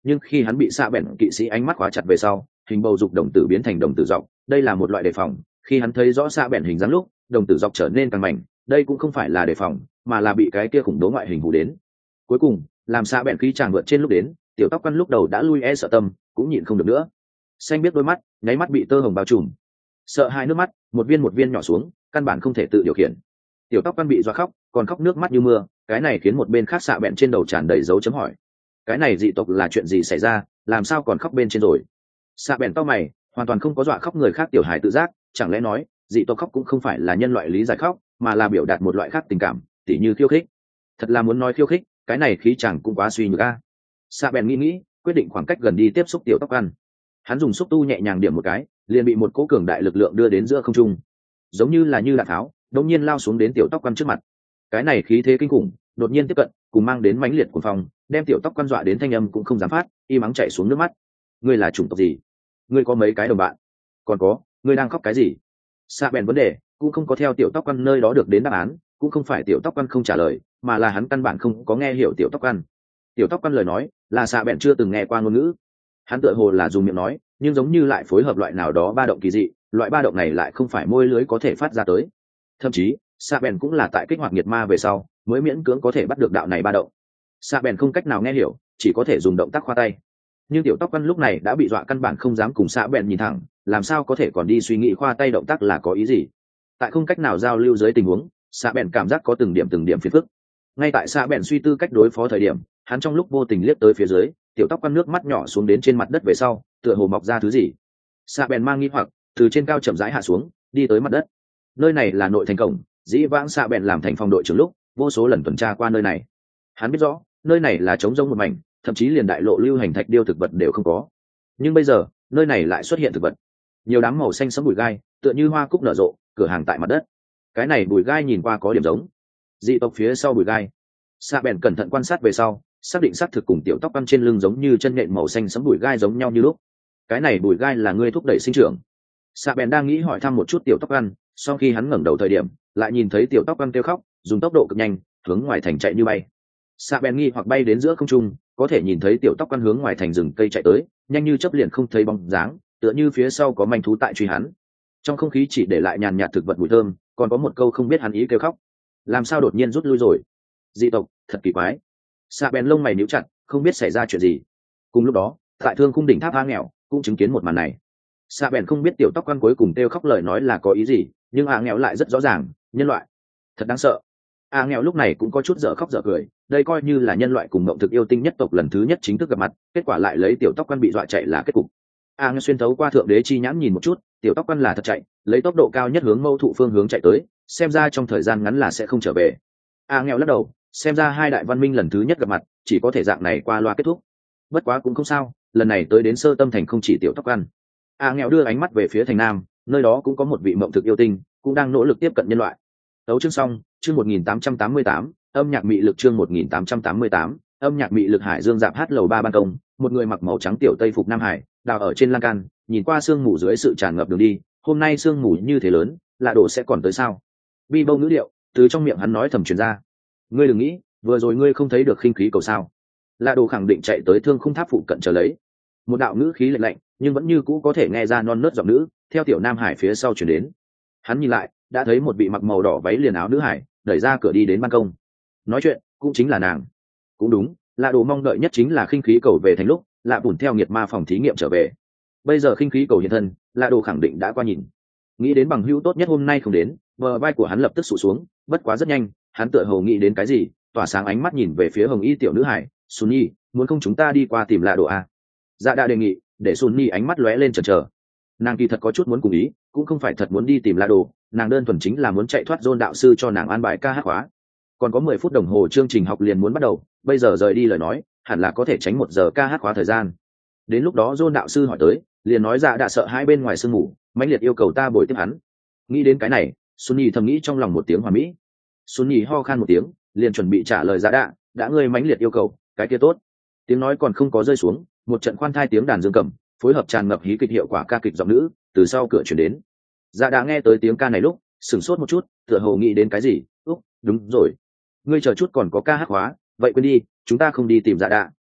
nhưng khi hắn bị xạ bèn kỵ sĩ ánh mắt khóa chặt về sau, hình bầu dục đồng tử biến thành đồng tử dọc, đây là một loại đề phòng. Khi hắn thấy rõ xạ bèn hình dáng lúc, đồng tử dọc trở nên càng mảnh, đây cũng không phải là đề phòng, mà là bị cái kia khủng bố ngoại hình hù đến. Cuối cùng, làm xạ bèn khí tràng vượt trên lúc đến, tiểu tóc quăn lúc đầu đã lui e sợ tâm, cũng nhịn không được nữa. Xanh biết đôi mắt, nháy mắt bị tơ hồng bao trùm. Sợ hai nước mắt, một viên một viên nhỏ xuống, căn bản không thể tự điều khiển. Tiểu tóc quăn bị dọa khóc, còn khóc nước mắt như mưa, cái này khiến một bên khác xạ bèn trên đầu tràn đầy dấu chấm hỏi. Cái này dị tộc là chuyện gì xảy ra, làm sao còn khóc bên trên rồi? Xạ bèn to mày, hoàn toàn không có dọa khóc người khác tiểu hài tự giác, chẳng lẽ nói dị tộc khóc cũng không phải là nhân loại lý giải khóc, mà là biểu đạt một loại khác tình cảm, tỉ như khiêu khích. Thật là muốn nói khiêu khích, cái này khí chẳng cũng quá suy nhược a. Xạ bèn nghĩ nghĩ, quyết định khoảng cách gần đi tiếp xúc tiểu tóc quăn. Hắn dùng xúc tu nhẹ nhàng điểm một cái, liền bị một cỗ cường đại lực lượng đưa đến giữa không trung, giống như là như đạn tháo, đột nhiên lao xuống đến tiểu tóc quăn trước mặt. Cái này khí thế kinh khủng, đột nhiên tiếp cận, cùng mang đến mãnh liệt của phòng, đem tiểu tóc quăn dọa đến thanh âm cũng không dám phát, y mắng chảy xuống nước mắt. Ngươi là chủng tộc gì? Ngươi có mấy cái đồng bạn? Còn có, ngươi đang khóc cái gì? Xạ bèn vấn đề cũng không có theo tiểu tóc quăn nơi đó được đến đáp án, cũng không phải tiểu tóc quăn không trả lời, mà là hắn căn bản không có nghe hiểu tiểu tóc quăn. Tiểu tóc quăn lời nói là xạ bèn chưa từng nghe qua ngôn ngữ, hắn tựa hồ là dùng miệng nói, nhưng giống như lại phối hợp loại nào đó ba động kỳ dị, loại ba động này lại không phải môi lưới có thể phát ra tới. Thậm chí xạ bèn cũng là tại kích hoạt nghiệt ma về sau mới miễn cưỡng có thể bắt được đạo này ba động. Xạ bèn không cách nào nghe hiểu, chỉ có thể dùng động tác khoa tay. Nhưng tiểu tóc quăn lúc này đã bị dọa căn bản không dám cùng xạ bèn nhìn thẳng, làm sao có thể còn đi suy nghĩ khoa tay động tác là có ý gì. Tại không cách nào giao lưu dưới tình huống, xạ bèn cảm giác có từng điểm từng điểm phiền phức. Ngay tại xạ bèn suy tư cách đối phó thời điểm, hắn trong lúc vô tình liếc tới phía dưới, tiểu tóc quăn nước mắt nhỏ xuống đến trên mặt đất về sau, tựa hồ mọc ra thứ gì. Xạ bèn mang nghi hoặc, từ trên cao chậm rãi hạ xuống, đi tới mặt đất. Nơi này là nội thành cổng, dĩ vãng xạ bèn làm thành phòng đội trưởng lúc vô số lần tuần tra qua nơi này. Hắn biết rõ nơi này là trống rỗng một mảnh, thậm chí liền đại lộ lưu hành thạch điêu thực vật đều không có. Nhưng bây giờ nơi này lại xuất hiện thực vật, nhiều đám màu xanh sẫm bụi gai, tựa như hoa cúc nở rộ, cửa hàng tại mặt đất. Cái này bụi gai nhìn qua có điểm giống dị tộc phía sau bụi gai. Xạ bèn cẩn thận quan sát về sau, xác định xác thực cùng tiểu tóc quăn trên lưng giống như chân nện màu xanh sẫm bụi gai giống nhau như lúc. Cái này bụi gai là ngươi thúc đẩy sinh trưởng. Xạ bèn đang nghĩ hỏi thăm một chút tiểu tóc quăn, sau khi hắn ngẩng đầu thời điểm lại nhìn thấy tiểu tóc quăn kêu khóc, dùng tốc độ cực nhanh hướng ngoài thành chạy như bay. Xạ bèn nghi hoặc bay đến giữa không trung, có thể nhìn thấy tiểu tóc quăn hướng ngoài thành rừng cây chạy tới, nhanh như chớp liền không thấy bóng dáng, tựa như phía sau có manh thú tại truy hắn. Trong không khí chỉ để lại nhàn nhạt thực vật mùi thơm, còn có một câu không biết hắn ý kêu khóc. Làm sao đột nhiên rút lui rồi? Dị tộc, thật kỳ quái. Xạ bèn lông mày níu chặt, không biết xảy ra chuyện gì. Cùng lúc đó, tại thương khung đỉnh tháp A nghèo cũng chứng kiến một màn này. Xạ bèn không biết tiểu tóc quăn cuối cùng kêu khóc lời nói là có ý gì, nhưng A nghèo lại rất rõ ràng, nhân loại, thật đáng sợ. A nghèo lúc này cũng có chút dở khóc dở cười, đây coi như là nhân loại cùng mộng thực yêu tinh nhất tộc lần thứ nhất chính thức gặp mặt, kết quả lại lấy tiểu tóc quăn bị dọa chạy là kết cục. A nghèo xuyên thấu qua thượng đế chi nhãn nhìn một chút, tiểu tóc quăn là thật chạy, lấy tốc độ cao nhất hướng mâu thụ phương hướng chạy tới, xem ra trong thời gian ngắn là sẽ không trở về. A nghèo lắc đầu, xem ra hai đại văn minh lần thứ nhất gặp mặt chỉ có thể dạng này qua loa kết thúc. Bất quá cũng không sao, lần này tới đến sơ tâm thành không chỉ tiểu tóc quăn. A nghèo đưa ánh mắt về phía thành nam, nơi đó cũng có một vị mộng thực yêu tinh cũng đang nỗ lực tiếp cận nhân loại. Tấu chương xong, chương một nghìn tám trăm tám mươi tám, âm nhạc mị lực chương một nghìn tám trăm tám mươi tám, âm nhạc mị lực. Hải Dương dạp hát lầu ba ban công, một người mặc màu trắng tiểu tây phục nam hải, đào ở trên lan can, nhìn qua sương mù dưới sự tràn ngập đường đi, hôm nay sương mù như thế lớn, lạ đồ sẽ còn tới sao? Bi bông ngữ điệu từ trong miệng hắn nói thầm truyền ra. Ngươi đừng nghĩ, vừa rồi ngươi không thấy được khinh khí cầu sao? Lạ đồ khẳng định chạy tới thương khung tháp phụ cận chờ lấy. Một đạo ngữ khí lạnh lạnh, nhưng vẫn như cũ có thể nghe ra non nớt giọng nữ theo tiểu nam hải phía sau chuyển đến. Hắn nhìn lại, đã thấy một vị mặc màu đỏ váy liền áo nữ hải đẩy ra cửa đi đến ban công. Nói chuyện cũng chính là nàng. Cũng đúng, lạ đồ mong đợi nhất chính là khinh khí cầu về thành lúc lạ bùn theo nghiệt ma phòng thí nghiệm trở về. Bây giờ khinh khí cầu hiện thân, lạ đồ khẳng định đã qua nhìn. Nghĩ đến bằng hữu tốt nhất hôm nay không đến, bờ vai của hắn lập tức sụt xuống, bất quá rất nhanh hắn tựa hồ nghĩ đến cái gì, tỏa sáng ánh mắt nhìn về phía hồng y tiểu nữ hải. Sunny, muốn không chúng ta đi qua tìm lạ đồ à? Dạ đã đề nghị, để Sunny ánh mắt lóe lên chần chờ. Nàng kỳ thật có chút muốn cùng ý, cũng không phải thật muốn đi tìm lạ đồ, nàng đơn thuần chính là muốn chạy thoát John đạo sư cho nàng an bài ca hát khóa. Còn có mười phút đồng hồ chương trình học liền muốn bắt đầu, bây giờ rời đi lời nói hẳn là có thể tránh một giờ ca hát khóa thời gian. Đến lúc đó John đạo sư hỏi tới, liền nói dạ đã sợ hai bên ngoài sương mù, mãnh liệt yêu cầu ta bồi tiếp hắn. Nghĩ đến cái này, Sunny thầm nghĩ trong lòng một tiếng hòa mỹ. Sunny ho khan một tiếng, liền chuẩn bị trả lời dạ đã, đã ngươi mãnh liệt yêu cầu, cái kia tốt. Tiếng nói còn không có rơi xuống, một trận khoan thai tiếng đàn dương cầm phối hợp tràn ngập hí kịch hiệu quả ca kịch giọng nữ từ sau cửa chuyển đến. Dạ đã nghe tới tiếng ca này lúc sửng sốt một chút, tựa hồ nghĩ đến cái gì. Úc, đúng rồi, ngươi chờ chút còn có ca hát hóa, vậy quên đi, chúng ta không đi tìm dạ đã.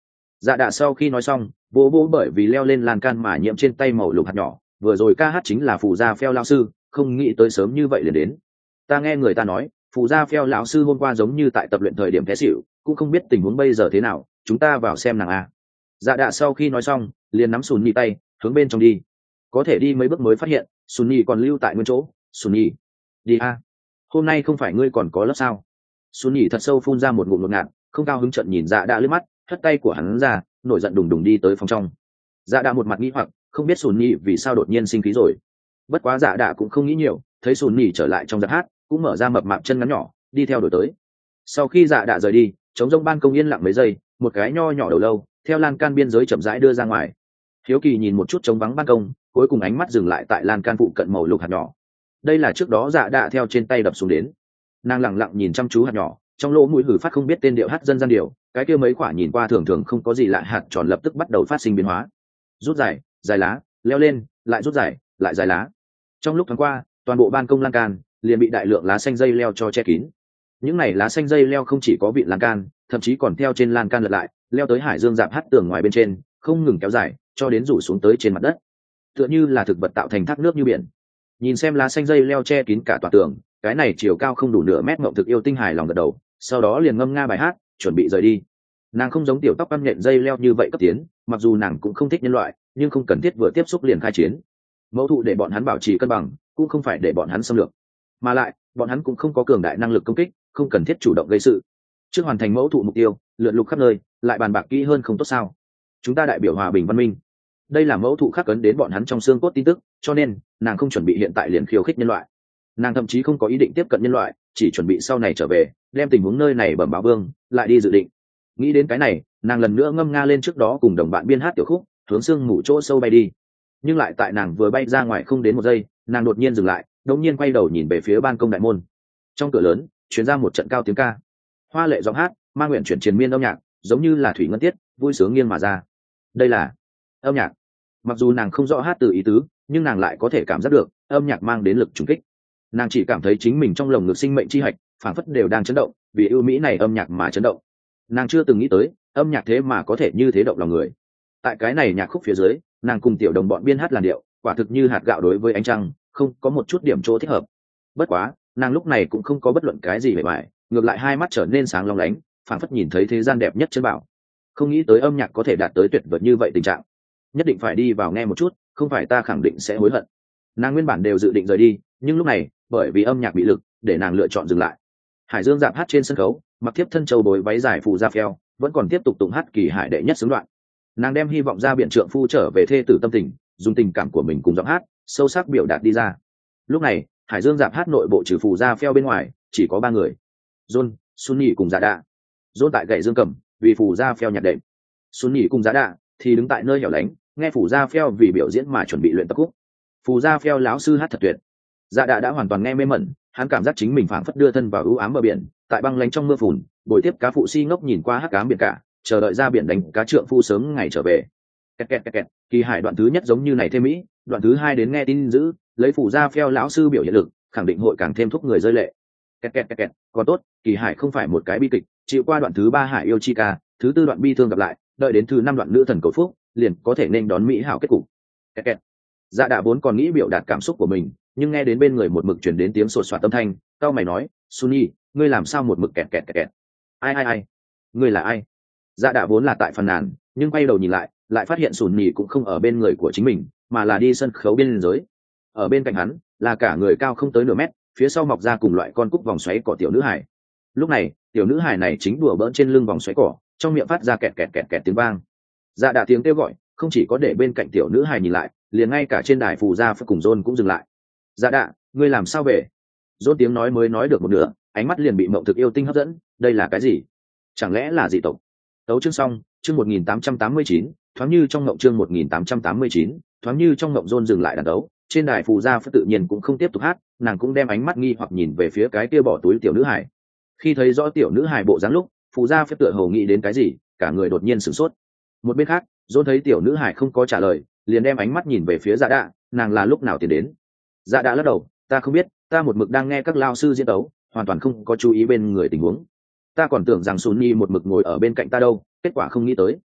Dạ đạ sau khi nói xong, bố bố bởi vì leo lên lan can mà nhiễm trên tay màu lục hạt nhỏ, vừa rồi ca hát chính là phù gia phèo lão sư, không nghĩ tới sớm như vậy liền đến. Ta nghe người ta nói, phù gia phèo lão sư hôm qua giống như tại tập luyện thời điểm té xỉu, cũng không biết tình huống bây giờ thế nào, chúng ta vào xem nàng a. Dạ đạ sau khi nói xong, liền nắm sùn nhì tay, hướng bên trong đi. Có thể đi mấy bước mới phát hiện, sùn nhì còn lưu tại nguyên chỗ. Sùn nhì, đi a. Hôm nay không phải ngươi còn có lớp sao? Sùn nhì thật sâu phun ra một ngụm ngột ngạt, không cao hứng trận nhìn dạ đạ lướt mắt, hất tay của hắn ra, nổi giận đùng đùng đi tới phòng trong. Dạ đạ một mặt nghi hoặc, không biết sùn nhì vì sao đột nhiên sinh khí rồi. Bất quá dạ đạ cũng không nghĩ nhiều, thấy sùn nhì trở lại trong giặc hát, cũng mở ra mập mạp chân ngắn nhỏ, đi theo đổi tới. Sau khi dạ đạ rời đi, chống rông ban công yên lặng mấy giây, một cái nho nhỏ đầu lâu theo lan can biên giới chậm rãi đưa ra ngoài. Hiếu kỳ nhìn một chút trống vắng ban công, cuối cùng ánh mắt dừng lại tại lan can phụ cận màu lục hạt nhỏ. Đây là trước đó dạ đạ theo trên tay đập xuống đến. Nàng lặng lặng nhìn chăm chú hạt nhỏ, trong lỗ mũi hử phát không biết tên điệu hát dân gian điều, cái kia mấy quả nhìn qua thường thường không có gì lạ hạt tròn lập tức bắt đầu phát sinh biến hóa. Rút dài, dài lá, leo lên, lại rút dài, lại dài lá. Trong lúc thoáng qua, toàn bộ ban công lan can liền bị đại lượng lá xanh dây leo cho che kín. Những này lá xanh dây leo không chỉ có vị lan can, thậm chí còn theo trên lan can lật lại, leo tới hải dương dạp hát tường ngoài bên trên, không ngừng kéo dài, cho đến rủ xuống tới trên mặt đất. Tựa như là thực vật tạo thành thác nước như biển. Nhìn xem lá xanh dây leo che kín cả tòa tường, cái này chiều cao không đủ nửa mét ngộng thực yêu tinh hài lòng gật đầu, sau đó liền ngâm nga bài hát, chuẩn bị rời đi. Nàng không giống tiểu tóc băng nhện dây leo như vậy cấp tiến, mặc dù nàng cũng không thích nhân loại, nhưng không cần thiết vừa tiếp xúc liền khai chiến. Mẫu thụ để bọn hắn bảo trì cân bằng, cũng không phải để bọn hắn xâm lược. Mà lại, bọn hắn cũng không có cường đại năng lực công kích, không cần thiết chủ động gây sự. Trước hoàn thành mẫu thụ mục tiêu, lượn lục khắp nơi, lại bàn bạc kỹ hơn không tốt sao? Chúng ta đại biểu hòa bình văn minh. Đây là mẫu thụ khắc ấn đến bọn hắn trong xương cốt tin tức, cho nên nàng không chuẩn bị hiện tại liền khiêu khích nhân loại. Nàng thậm chí không có ý định tiếp cận nhân loại, chỉ chuẩn bị sau này trở về, đem tình huống nơi này bẩm báo vương, lại đi dự định. Nghĩ đến cái này, nàng lần nữa ngâm nga lên trước đó cùng đồng bạn biên hát tiểu khúc, hướng xương mù chỗ sâu bay đi. Nhưng lại tại nàng vừa bay ra ngoài không đến một giây, nàng đột nhiên dừng lại, đột nhiên quay đầu nhìn về phía ban công đại môn. Trong cửa lớn truyền ra một trận cao tiếng ca, hoa lệ giọng hát mang nguyện chuyển triền miên âm nhạc, giống như là thủy ngân tiết, vui sướng nghiêng mà ra. Đây là âm nhạc. Mặc dù nàng không rõ hát từ ý tứ, nhưng nàng lại có thể cảm giác được âm nhạc mang đến lực trùng kích. Nàng chỉ cảm thấy chính mình trong lồng ngực sinh mệnh chi hạch phảng phất đều đang chấn động, vì ưu mỹ này âm nhạc mà chấn động. Nàng chưa từng nghĩ tới âm nhạc thế mà có thể như thế động lòng người. Tại cái này nhạc khúc phía dưới, nàng cùng tiểu đồng bọn biên hát làn điệu, quả thực như hạt gạo đối với ánh trăng, không có một chút điểm chỗ thích hợp. Bất quá, nàng lúc này cũng không có bất luận cái gì bề bại, ngược lại hai mắt trở nên sáng long lánh, phảng phất nhìn thấy thế gian đẹp nhất chân bảo. Không nghĩ tới âm nhạc có thể đạt tới tuyệt vời như vậy tình trạng, nhất định phải đi vào nghe một chút, không phải ta khẳng định sẽ hối hận. Nàng nguyên bản đều dự định rời đi, nhưng lúc này bởi vì âm nhạc bị lực, để nàng lựa chọn dừng lại. Hải Dương dạp hát trên sân khấu, mặc thiếp thân châu bối váy dài phù ra phèo, vẫn còn tiếp tục tụng hát kỳ hải đệ nhất xướng đoạn. Nàng đem hy vọng ra biện trượng phu trở về thê tử tâm tình, dùng tình cảm của mình cùng giọng hát sâu sắc biểu đạt đi ra. Lúc này Hải Dương dạp hát nội bộ trừ phù ra phèo bên ngoài chỉ có ba người: John, Sunny cùng Giá Đạ. John tại gậy dương cầm vì phù ra phèo nhạc đệm, Sunny cùng Giá Đạ thì đứng tại nơi hẻo lánh nghe phù ra phèo vì biểu diễn mà chuẩn bị luyện tập khúc. Phù ra phèo lão sư hát thật tuyệt. Giá Đạ đã hoàn toàn nghe mê mẩn, hắn cảm giác chính mình phảng phất đưa thân vào ưu ám bờ biển, tại băng lánh trong mưa phùn, bồi tiếp cá phụ si ngốc nhìn qua hắc ám biển cả, chờ đợi ra biển đánh cá trượng phu sớm ngày trở về. Kẹt kẹt kẹt kẹt. Kỳ hải đoạn thứ nhất giống như này thêm mỹ, đoạn thứ hai đến nghe tin dữ, lấy phủ ra phèo lão sư biểu hiện lực, khẳng định hội càng thêm thúc người rơi lệ. Kẹt kẹt kẹt kẹt. Còn tốt, kỳ hải không phải một cái bi kịch, chịu qua đoạn thứ ba hải yêu chi ca, thứ tư đoạn bi thương gặp lại, đợi đến thứ năm đoạn nữ thần cầu phúc, liền có thể nên đón mỹ hảo kết cục. Kẹt kẹt. Dạ Đạ vốn còn nghĩ biểu đạt cảm xúc của mình, nhưng nghe đến bên người một mực truyền đến tiếng sột soạt âm thanh, cao mày nói: Sunny, ngươi làm sao một mực kẹt kẹt kẹt kẹt? Ai ai ai? Ngươi là ai? Dạ Đạ vốn là tại phần nàn, nhưng quay đầu nhìn lại, lại phát hiện Sunny cũng không ở bên người của chính mình, mà là đi sân khấu biên giới. Ở bên cạnh hắn là cả người cao không tới nửa mét, phía sau mọc ra cùng loại con cúc vòng xoáy cỏ tiểu nữ hải. Lúc này, tiểu nữ hải này chính đùa bỡn trên lưng vòng xoáy cỏ, trong miệng phát ra kẹt kẹt kẹt kẹt tiếng vang. Dạ Đạ tiếng kêu gọi, không chỉ có để bên cạnh tiểu nữ hải nhìn lại, liền ngay cả trên đài phù gia cùng John cũng dừng lại. Dạ Đạ, ngươi làm sao về? John tiếng nói mới nói được một nửa, ánh mắt liền bị mộng thực yêu tinh hấp dẫn. Đây là cái gì? Chẳng lẽ là dị tộc? Tấu chương xong, chương một nghìn tám trăm tám mươi chín, thoáng như trong mộng chương một nghìn tám trăm tám mươi chín, thoáng như trong mộng. John dừng lại đàn đấu, trên đài phù gia tự nhiên cũng không tiếp tục hát, nàng cũng đem ánh mắt nghi hoặc nhìn về phía cái kia bỏ túi tiểu nữ hải. Khi thấy rõ tiểu nữ hải bộ dáng lúc, phù gia phép tựa hồ nghĩ đến cái gì, cả người đột nhiên sửng sốt. Một bên khác, John thấy tiểu nữ hải không có trả lời, liền đem ánh mắt nhìn về phía Dạ Đạ, nàng là lúc nào tiến đến? Dạ Đạ lắc đầu, ta không biết, ta một mực đang nghe các lao sư diễn tấu, hoàn toàn không có chú ý bên người tình huống. Ta còn tưởng rằng Sunny một mực ngồi ở bên cạnh ta đâu, kết quả không nghĩ tới.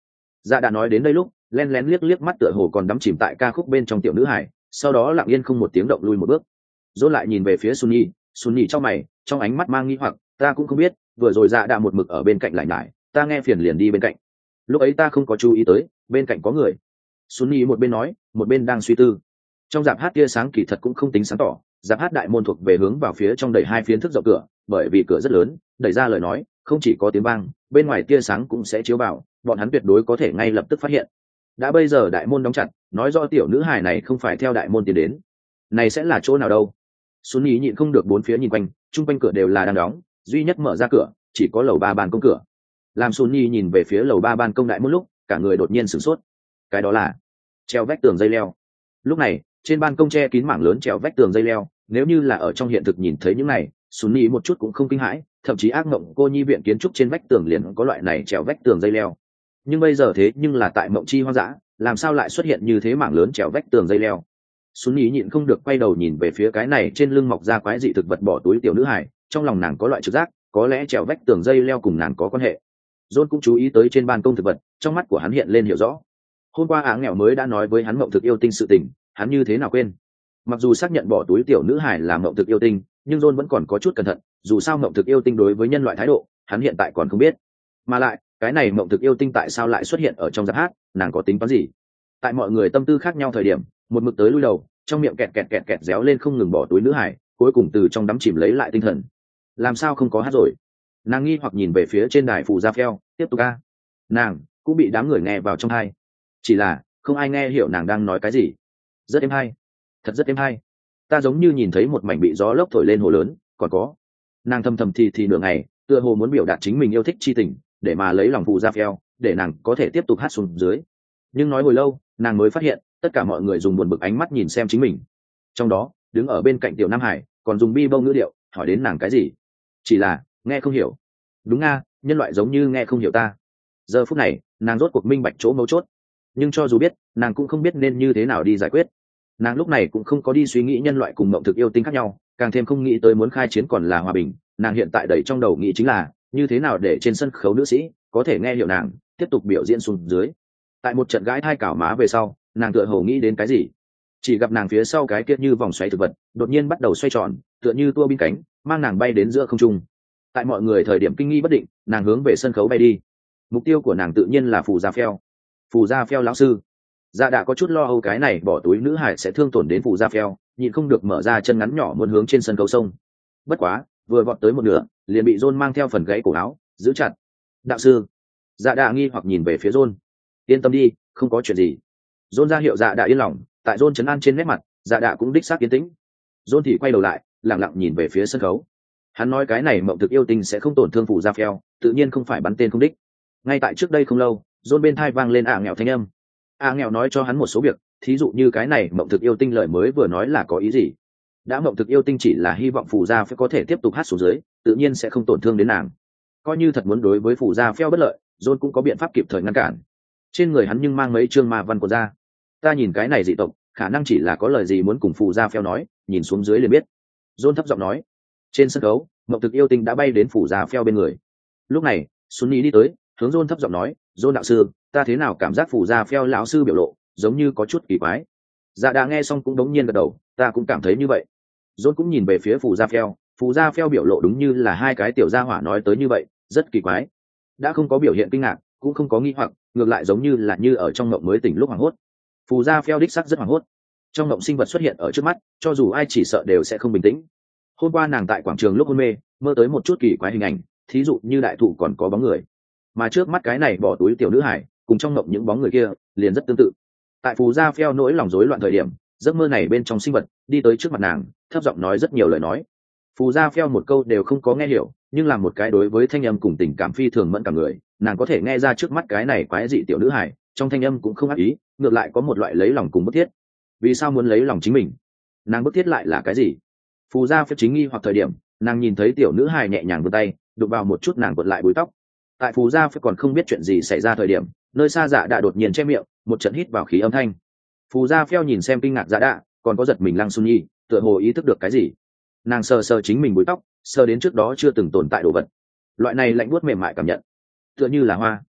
Dạ đã nói đến đây lúc len lén liếc liếc mắt tựa hồ còn đắm chìm tại ca khúc bên trong tiểu nữ hải, sau đó lặng yên không một tiếng động lui một bước. Dôn lại nhìn về phía Sunny, Sunny trong mày, trong ánh mắt mang nghi hoặc, ta cũng không biết, vừa rồi dạ đã một mực ở bên cạnh lại nhải, ta nghe phiền liền đi bên cạnh. Lúc ấy ta không có chú ý tới, bên cạnh có người. Sunny một bên nói, một bên đang suy tư. Trong dạp hát tia sáng kỳ thật cũng không tính sáng tỏ, dạp hát đại môn thuộc về hướng vào phía trong đầy hai phiến thức rộng cửa, bởi vì cửa rất lớn, đẩy ra lời nói, không chỉ có tiếng vang, bên ngoài tia sáng cũng sẽ chiếu vào, bọn hắn tuyệt đối có thể ngay lập tức phát hiện. Đã bây giờ đại môn đóng chặt, nói rõ tiểu nữ hài này không phải theo đại môn tiến đến. Này sẽ là chỗ nào đâu? Sunny nhịn không được bốn phía nhìn quanh, chung quanh cửa đều là đang đóng, duy nhất mở ra cửa chỉ có lầu ba ban công cửa. Làm Sunny nhìn về phía lầu ba ban công đại môn lúc, cả người đột nhiên sửng sốt. Cái đó là treo vách tường dây leo. Lúc này, trên ban công che kín mảng lớn treo vách tường dây leo, nếu như là ở trong hiện thực nhìn thấy những này, Sunny một chút cũng không kinh hãi, thậm chí ác mộng cô nhi viện kiến trúc trên vách tường liền có loại này treo vách tường dây leo. Nhưng bây giờ thế nhưng là tại mộng chi hoang dã, làm sao lại xuất hiện như thế mảng lớn treo vách tường dây leo? Sunny nhịn không được quay đầu nhìn về phía cái này trên lưng mọc ra quái dị thực vật bỏ túi tiểu nữ hải, trong lòng nàng có loại trực giác, có lẽ treo vách tường dây leo cùng nàng có quan hệ. John cũng chú ý tới trên ban công thực vật, trong mắt của hắn hiện lên hiểu rõ. Hôm qua áng nghèo mới đã nói với hắn mộng thực yêu tinh sự tình, hắn như thế nào quên? Mặc dù xác nhận bỏ túi tiểu nữ hải là mộng thực yêu tinh, nhưng John vẫn còn có chút cẩn thận, dù sao mộng thực yêu tinh đối với nhân loại thái độ, hắn hiện tại còn không biết. Mà lại, cái này mộng thực yêu tinh tại sao lại xuất hiện ở trong giáp hát, nàng có tính toán gì? Tại mọi người tâm tư khác nhau thời điểm, một mực tới lui đầu, trong miệng kẹt kẹt kẹt kẹt réo lên không ngừng bỏ túi nữ hải, cuối cùng từ trong đắm chìm lấy lại tinh thần. Làm sao không có hát rồi? Nàng nghi hoặc nhìn về phía trên đài phù gia phèo, tiếp tục ca. Nàng cũng bị đám người nghe vào trong tai, chỉ là không ai nghe hiểu nàng đang nói cái gì. Rất êm hay, thật rất êm hay. Ta giống như nhìn thấy một mảnh bị gió lốc thổi lên hồ lớn, còn có. Nàng thầm thầm thì thì nửa ngày, tựa hồ muốn biểu đạt chính mình yêu thích chi tình, để mà lấy lòng phù gia phèo, để nàng có thể tiếp tục hát xuống dưới. Nhưng nói hồi lâu, nàng mới phát hiện, tất cả mọi người dùng buồn bực ánh mắt nhìn xem chính mình. Trong đó, đứng ở bên cạnh tiểu Nam Hải, còn dùng bi bông ngữ điệu, hỏi đến nàng cái gì. Chỉ là, nghe không hiểu. Đúng nga, nhân loại giống như nghe không hiểu ta. Giờ phút này, nàng rốt cuộc minh bạch chỗ mấu chốt. Nhưng cho dù biết, nàng cũng không biết nên như thế nào đi giải quyết. Nàng lúc này cũng không có đi suy nghĩ nhân loại cùng mộng thực yêu tinh khác nhau, càng thêm không nghĩ tới muốn khai chiến còn là hòa bình. Nàng hiện tại đầy trong đầu nghĩ chính là, như thế nào để trên sân khấu nữ sĩ, có thể nghe hiểu nàng, tiếp tục biểu diễn xuống dưới. Tại một trận gãi thai cảo má về sau, nàng tựa hồ nghĩ đến cái gì. Chỉ gặp nàng phía sau cái kia như vòng xoáy thực vật, đột nhiên bắt đầu xoay tròn, tựa như tua bin cánh, mang nàng bay đến giữa không trung. Tại mọi người thời điểm kinh nghi bất định, nàng hướng về sân khấu bay đi. Mục tiêu của nàng tự nhiên là phù gia phèo. Phù gia phèo lão sư. Dạ đã có chút lo âu cái này bỏ túi nữ hải sẽ thương tổn đến phù gia phèo, nhịn không được mở ra chân ngắn nhỏ muốn hướng trên sân khấu sông. Bất quá, vừa vọt tới một nửa, liền bị John mang theo phần gãy cổ áo giữ chặt. Đạo sư. Dạ đã nghi hoặc nhìn về phía John. Yên tâm đi, không có chuyện gì. John ra hiệu dạ đã yên lòng, tại John trấn an trên nét mặt, dạ đã cũng đích xác yên tĩnh. John thì quay đầu lại, lặng lặng nhìn về phía sân khấu. Hắn nói cái này mộng thực yêu tinh sẽ không tổn thương phù gia phèo, tự nhiên không phải bắn tên không đích. Ngay tại trước đây không lâu, John bên thai vang lên ả nghèo thanh âm. Ả nghèo nói cho hắn một số việc, thí dụ như cái này mộng thực yêu tinh lời mới vừa nói là có ý gì. Đã mộng thực yêu tinh chỉ là hy vọng phù gia phèo có thể tiếp tục hát xuống dưới, tự nhiên sẽ không tổn thương đến nàng. Coi như thật muốn đối với phù gia phèo bất lợi, John cũng có biện pháp kịp thời ngăn cản. Trên người hắn nhưng mang mấy chương ma văn của ra. Ta nhìn cái này dị tộc, khả năng chỉ là có lời gì muốn cùng phù gia phèo nói, nhìn xuống dưới liền biết. John thấp giọng nói. Trên sân khấu, mộng thực yêu tinh đã bay đến phù gia phèo bên người. Lúc này, Sunny đi tới, hướng John thấp giọng nói, John đạo sư, ta thế nào cảm giác phù gia phèo lão sư biểu lộ giống như có chút kỳ quái. Dạ đã nghe xong cũng đống nhiên gật đầu, ta cũng cảm thấy như vậy. John cũng nhìn về phía phù gia phèo, phù gia phèo biểu lộ đúng như là hai cái tiểu gia hỏa nói tới như vậy, rất kỳ quái. Đã không có biểu hiện kinh ngạc, cũng không có nghi hoặc, ngược lại giống như là như ở trong mộng mới tỉnh lúc hoảng hốt. Phù gia phèo đích sắc rất hoảng hốt. Trong mộng sinh vật xuất hiện ở trước mắt, cho dù ai chỉ sợ đều sẽ không bình tĩnh. Hôm qua nàng tại quảng trường lúc hôn mê, mơ tới một chút kỳ quái hình ảnh, thí dụ như đại thụ còn có bóng người, mà trước mắt cái này bỏ túi tiểu nữ hải cùng trong mộng những bóng người kia liền rất tương tự. Tại phù gia phèo nỗi lòng rối loạn thời điểm, giấc mơ này bên trong sinh vật đi tới trước mặt nàng, thấp giọng nói rất nhiều lời nói. Phù gia phèo một câu đều không có nghe hiểu, nhưng làm một cái đối với thanh âm cùng tình cảm phi thường mẫn cảm người, nàng có thể nghe ra trước mắt cái này quái dị tiểu nữ hải trong thanh âm cũng không ác ý, ngược lại có một loại lấy lòng cùng bức thiết. Vì sao muốn lấy lòng chính mình? Nàng bức thiết lại là cái gì? Phù gia phèo chính nghi hoặc thời điểm, nàng nhìn thấy tiểu nữ hài nhẹ nhàng vươn tay đụng vào một chút nàng quật lại búi tóc. Tại phù gia phèo còn không biết chuyện gì xảy ra thời điểm, nơi xa dạ đã đột nhiên che miệng, một trận hít vào khí âm thanh. Phù gia phèo nhìn xem kinh ngạc dạ đã, còn có giật mình Lăng Xuân Nhi, tựa hồ ý thức được cái gì. Nàng sờ sờ chính mình búi tóc, sờ đến trước đó chưa từng tồn tại đồ vật. Loại này lạnh buốt mềm mại cảm nhận, tựa như là hoa.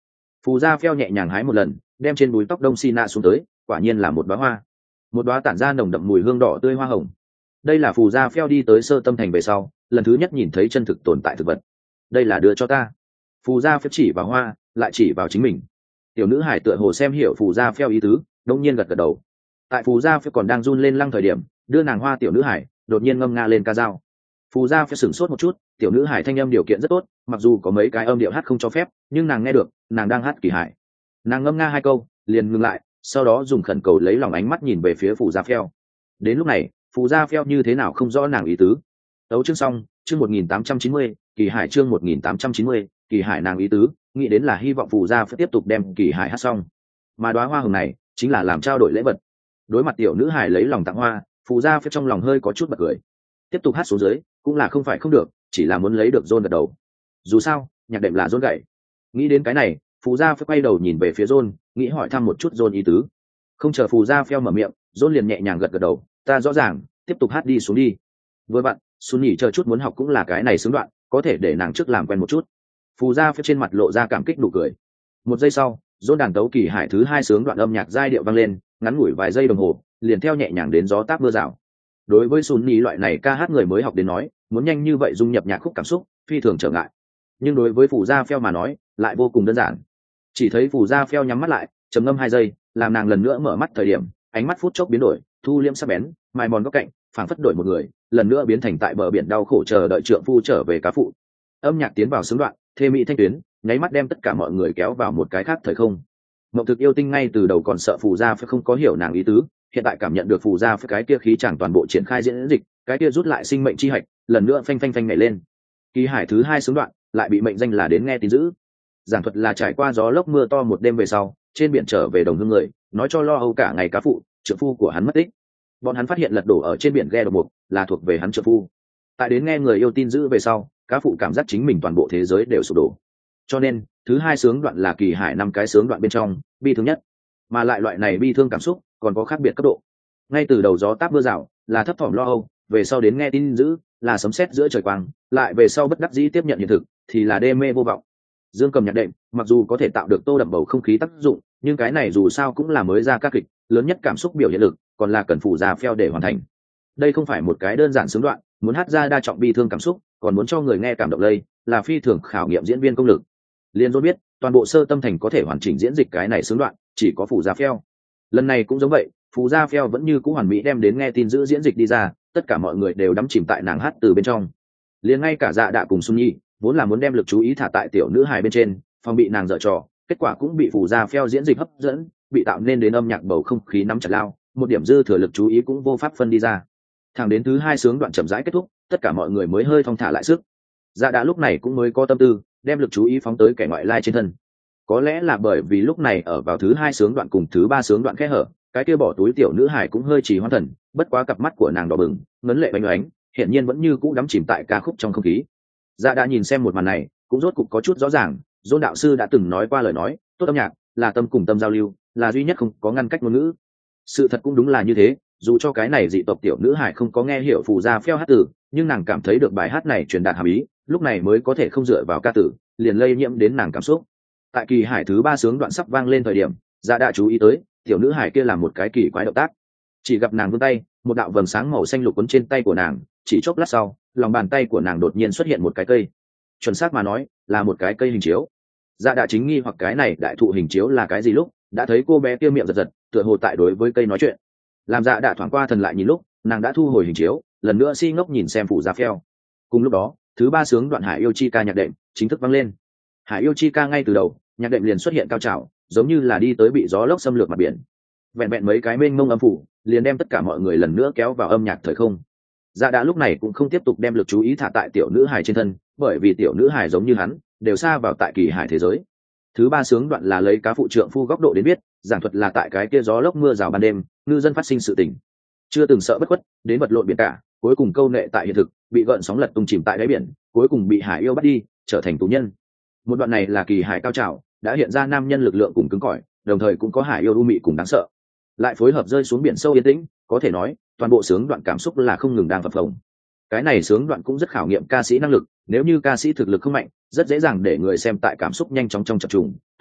Phù Gia Phèo nhẹ nhàng hái một lần, đem trên búi tóc đông Sina xuống tới, quả nhiên là một đóa hoa, một đóa tản ra nồng đậm mùi hương đỏ tươi hoa hồng. Đây là Phù Gia Phèo đi tới Sơ Tâm Thành về sau, lần thứ nhất nhìn thấy chân thực tồn tại thực vật. Đây là đưa cho ta. Phù Gia Phèo chỉ vào hoa, lại chỉ vào chính mình. Tiểu nữ hải tựa hồ xem hiểu Phù Gia Phèo ý tứ, đống nhiên gật gật đầu. Tại Phù Gia Phèo còn đang run lên lăng thời điểm, đưa nàng hoa tiểu nữ hải đột nhiên ngâm nga lên ca dao. Phù Gia Phèo sửng sốt một chút, tiểu nữ hải thanh âm điều kiện rất tốt, mặc dù có mấy cái âm điệu hát không cho phép, nhưng nàng nghe được, nàng đang hát kỳ hải. Nàng ngâm nga hai câu, liền ngừng lại, sau đó dùng khẩn cầu lấy lòng ánh mắt nhìn về phía Phù Gia Phèo. Đến lúc này, Phù Gia Phèo như thế nào không rõ nàng ý tứ. Tấu chương xong, chương một nghìn tám trăm chín mươi, kỳ hải chương một nghìn tám trăm chín mươi, kỳ hải nàng ý tứ, nghĩ đến là hy vọng Phù Gia Phèo tiếp tục đem kỳ hải hát xong. Mà đóa hoa hồng này chính là làm trao đổi lễ vật. Đối mặt tiểu nữ hải lấy lòng tặng hoa, Phù Gia Phèo trong lòng hơi có chút bật cười. Tiếp tục hát xuống dưới, cũng là không phải không được, chỉ là muốn lấy được John gật đầu. Dù sao, nhạc đệm là John gậy. Nghĩ đến cái này, Phù Gia Phèo quay đầu nhìn về phía John, nghĩ hỏi thăm một chút John ý tứ. Không chờ Phù Gia Phèo mở miệng, John liền nhẹ nhàng gật gật đầu, ta rõ ràng, tiếp tục hát đi xuống đi. Với bạn, Xuân Nhỉ chờ chút muốn học cũng là cái này xướng đoạn, có thể để nàng trước làm quen một chút. Phù Gia Phèo trên mặt lộ ra cảm kích nụ cười. Một giây sau, John đàn tấu kỳ hải thứ hai sướng đoạn âm nhạc giai điệu vang lên, ngắn ngủi vài giây đồng hồ, liền theo nhẹ nhàng đến gió táp mưa rào. Đối với Xuân Nhỉ loại này ca hát người mới học đến nói, muốn nhanh như vậy dung nhập nhạc khúc cảm xúc, phi thường trở ngại. Nhưng đối với Phù Gia Phèo mà nói, lại vô cùng đơn giản. Chỉ thấy Phù Gia Phèo nhắm mắt lại, trầm ngâm hai giây, làm nàng lần nữa mở mắt thời điểm, ánh mắt phút chốc biến đổi, thu liễm sắc bén, mài mòn góc cạnh, phảng phất đổi một người, lần nữa biến thành tại bờ biển đau khổ chờ đợi trượng phu trở về cá phụ. Âm nhạc tiến vào sướng đoạn, thê mỹ thanh tuyến, nháy mắt đem tất cả mọi người kéo vào một cái khác thời không. Mộng Thực yêu tinh ngay từ đầu còn sợ Phù Gia Phèo không có hiểu nàng ý tứ, hiện tại cảm nhận được Phù Gia Phèo cái kia khí chẳng toàn bộ triển khai diễn dịch, cái kia rút lại sinh mệnh chi hạch, lần nữa phanh phanh phanh nhảy lên. Kỳ hải thứ hai sướng đoạn, lại bị mệnh danh là đến nghe tin dữ. Giảng thuật là trải qua gió lốc mưa to một đêm về sau, trên biển trở về đồng hương người, nói cho lo âu cả ngày cá phụ, trượng phu của hắn mất tích. Bọn hắn phát hiện lật đổ ở trên biển ghe độc mục, là thuộc về hắn trượng phu. Tại đến nghe người yêu tin dữ về sau, cá phụ cảm giác chính mình toàn bộ thế giới đều sụp đổ. Cho nên, thứ hai sướng đoạn là kỳ hải năm cái sướng đoạn bên trong, bi thương nhất. Mà lại loại này bi thương cảm xúc, còn có khác biệt cấp độ. Ngay từ đầu gió táp mưa rào, là thấp thỏm lo âu, về sau đến nghe tin dữ, là sấm sét giữa trời quang, lại về sau bất đắc dĩ tiếp nhận hiện thực, thì là đê mê vô vọng. Dương cầm nhạc đệm, mặc dù có thể tạo được tô đậm bầu không khí tác dụng, nhưng cái này dù sao cũng là mới ra ca kịch, lớn nhất cảm xúc biểu hiện lực, còn là cần Phù Gia Phèo để hoàn thành. Đây không phải một cái đơn giản sướng đoạn, muốn hát ra đa trọng bi thương cảm xúc, còn muốn cho người nghe cảm động lây, là phi thường khảo nghiệm diễn viên công lực. Liên Dôn biết, toàn bộ Sơ Tâm Thành có thể hoàn chỉnh diễn dịch cái này sướng đoạn, chỉ có Phù Gia Phèo. Lần này cũng giống vậy, Phù Gia Phèo vẫn như cũ hoàn mỹ đem đến nghe tin giữ diễn dịch đi ra, tất cả mọi người đều đắm chìm tại nàng hát từ bên trong. Liền ngay cả Dạ Đạ cùng Xuân Nhi, vốn là muốn đem lực chú ý thả tại tiểu nữ hài bên trên, phòng bị nàng dở trò, kết quả cũng bị Phù Gia Phèo diễn dịch hấp dẫn, bị tạo nên đến âm nhạc bầu không khí nắm chặt lao, một điểm dư thừa lực chú ý cũng vô pháp phân đi ra. Thẳng đến thứ hai sướng đoạn chậm rãi kết thúc, tất cả mọi người mới hơi thong thả lại sức. Dạ Đạ lúc này cũng mới có tâm tư đem lực chú ý phóng tới kẻ ngoại lai trên thân. Có lẽ là bởi vì lúc này ở vào thứ hai sướng đoạn cùng thứ ba sướng đoạn khẽ hở, cái kia bỏ túi tiểu nữ hải cũng hơi trì hoãn thần, bất quá cặp mắt của nàng đỏ bừng, ngấn lệ bánh oánh, hiển nhiên vẫn như cũ đắm chìm tại ca khúc trong không khí. Dạ Đạ nhìn xem một màn này, cũng rốt cục có chút rõ ràng, Dôn đạo sư đã từng nói qua lời nói, tốt âm nhạc là tâm cùng tâm giao lưu, là duy nhất không có ngăn cách ngôn ngữ. Sự thật cũng đúng là như thế, dù cho cái này dị tộc tiểu nữ hải không có nghe hiểu Phù Gia Phèo hát từ, nhưng nàng cảm thấy được bài hát này truyền đạt hàm ý, lúc này mới có thể không dựa vào ca tử, liền lây nhiễm đến nàng cảm xúc. Tại kỳ hải thứ ba sướng đoạn sắp vang lên thời điểm, Dạ Đạ chú ý tới, tiểu nữ hải kia làm một cái kỳ quái động tác. Chỉ gặp nàng vươn tay, một đạo vầng sáng màu xanh lục cuốn trên tay của nàng, chỉ chốc lát sau, lòng bàn tay của nàng đột nhiên xuất hiện một cái cây. Chuẩn xác mà nói, là một cái cây hình chiếu. Dạ Đạ chính nghi hoặc cái này đại thụ hình chiếu là cái gì lúc, đã thấy cô bé kia miệng giật giật, tựa hồ tại đối với cây nói chuyện. Làm Dạ Đạ thoáng qua thần lại nhìn lúc, nàng đã thu hồi hình chiếu, lần nữa si ngốc nhìn xem Phù Gia Phèo. Cùng lúc đó, thứ ba sướng đoạn Hải Yêu Chi ca nhạc đệm chính thức vang lên. Hải Yêu Chi ca ngay từ đầu, nhạc đệm liền xuất hiện cao trào, giống như là đi tới bị gió lốc xâm lược mặt biển. Vẹn vẹn mấy cái mênh mông âm phủ, liền đem tất cả mọi người lần nữa kéo vào âm nhạc thời không. Dạ Đạ lúc này cũng không tiếp tục đem lực chú ý thả tại tiểu nữ hài trên thân, bởi vì tiểu nữ hài giống như hắn, đều xa vào tại kỳ hải thế giới. Thứ ba sướng đoạn là lấy cá phụ trượng phu góc độ đến biết, giảng thuật là tại cái kia gió lốc mưa rào ban đêm, ngư dân phát sinh sự tình, chưa từng sợ bất khuất, đến vật lộn biển cả, cuối cùng câu nệ tại hiện thực, bị gợn sóng lật tung chìm tại đáy biển, cuối cùng bị hải yêu bắt đi, trở thành tù nhân. Một đoạn này là kỳ hải cao trào, đã hiện ra nam nhân lực lượng cùng cứng cỏi, đồng thời cũng có hải yêu u mị cùng đáng sợ, lại phối hợp rơi xuống biển sâu yên tĩnh, có thể nói toàn bộ sướng đoạn cảm xúc là không ngừng đang phập phồng. Cái này sướng đoạn cũng rất khảo nghiệm ca sĩ năng lực, nếu như ca sĩ thực lực không mạnh, rất dễ dàng để người xem tại cảm xúc nhanh chóng trong chập trùng,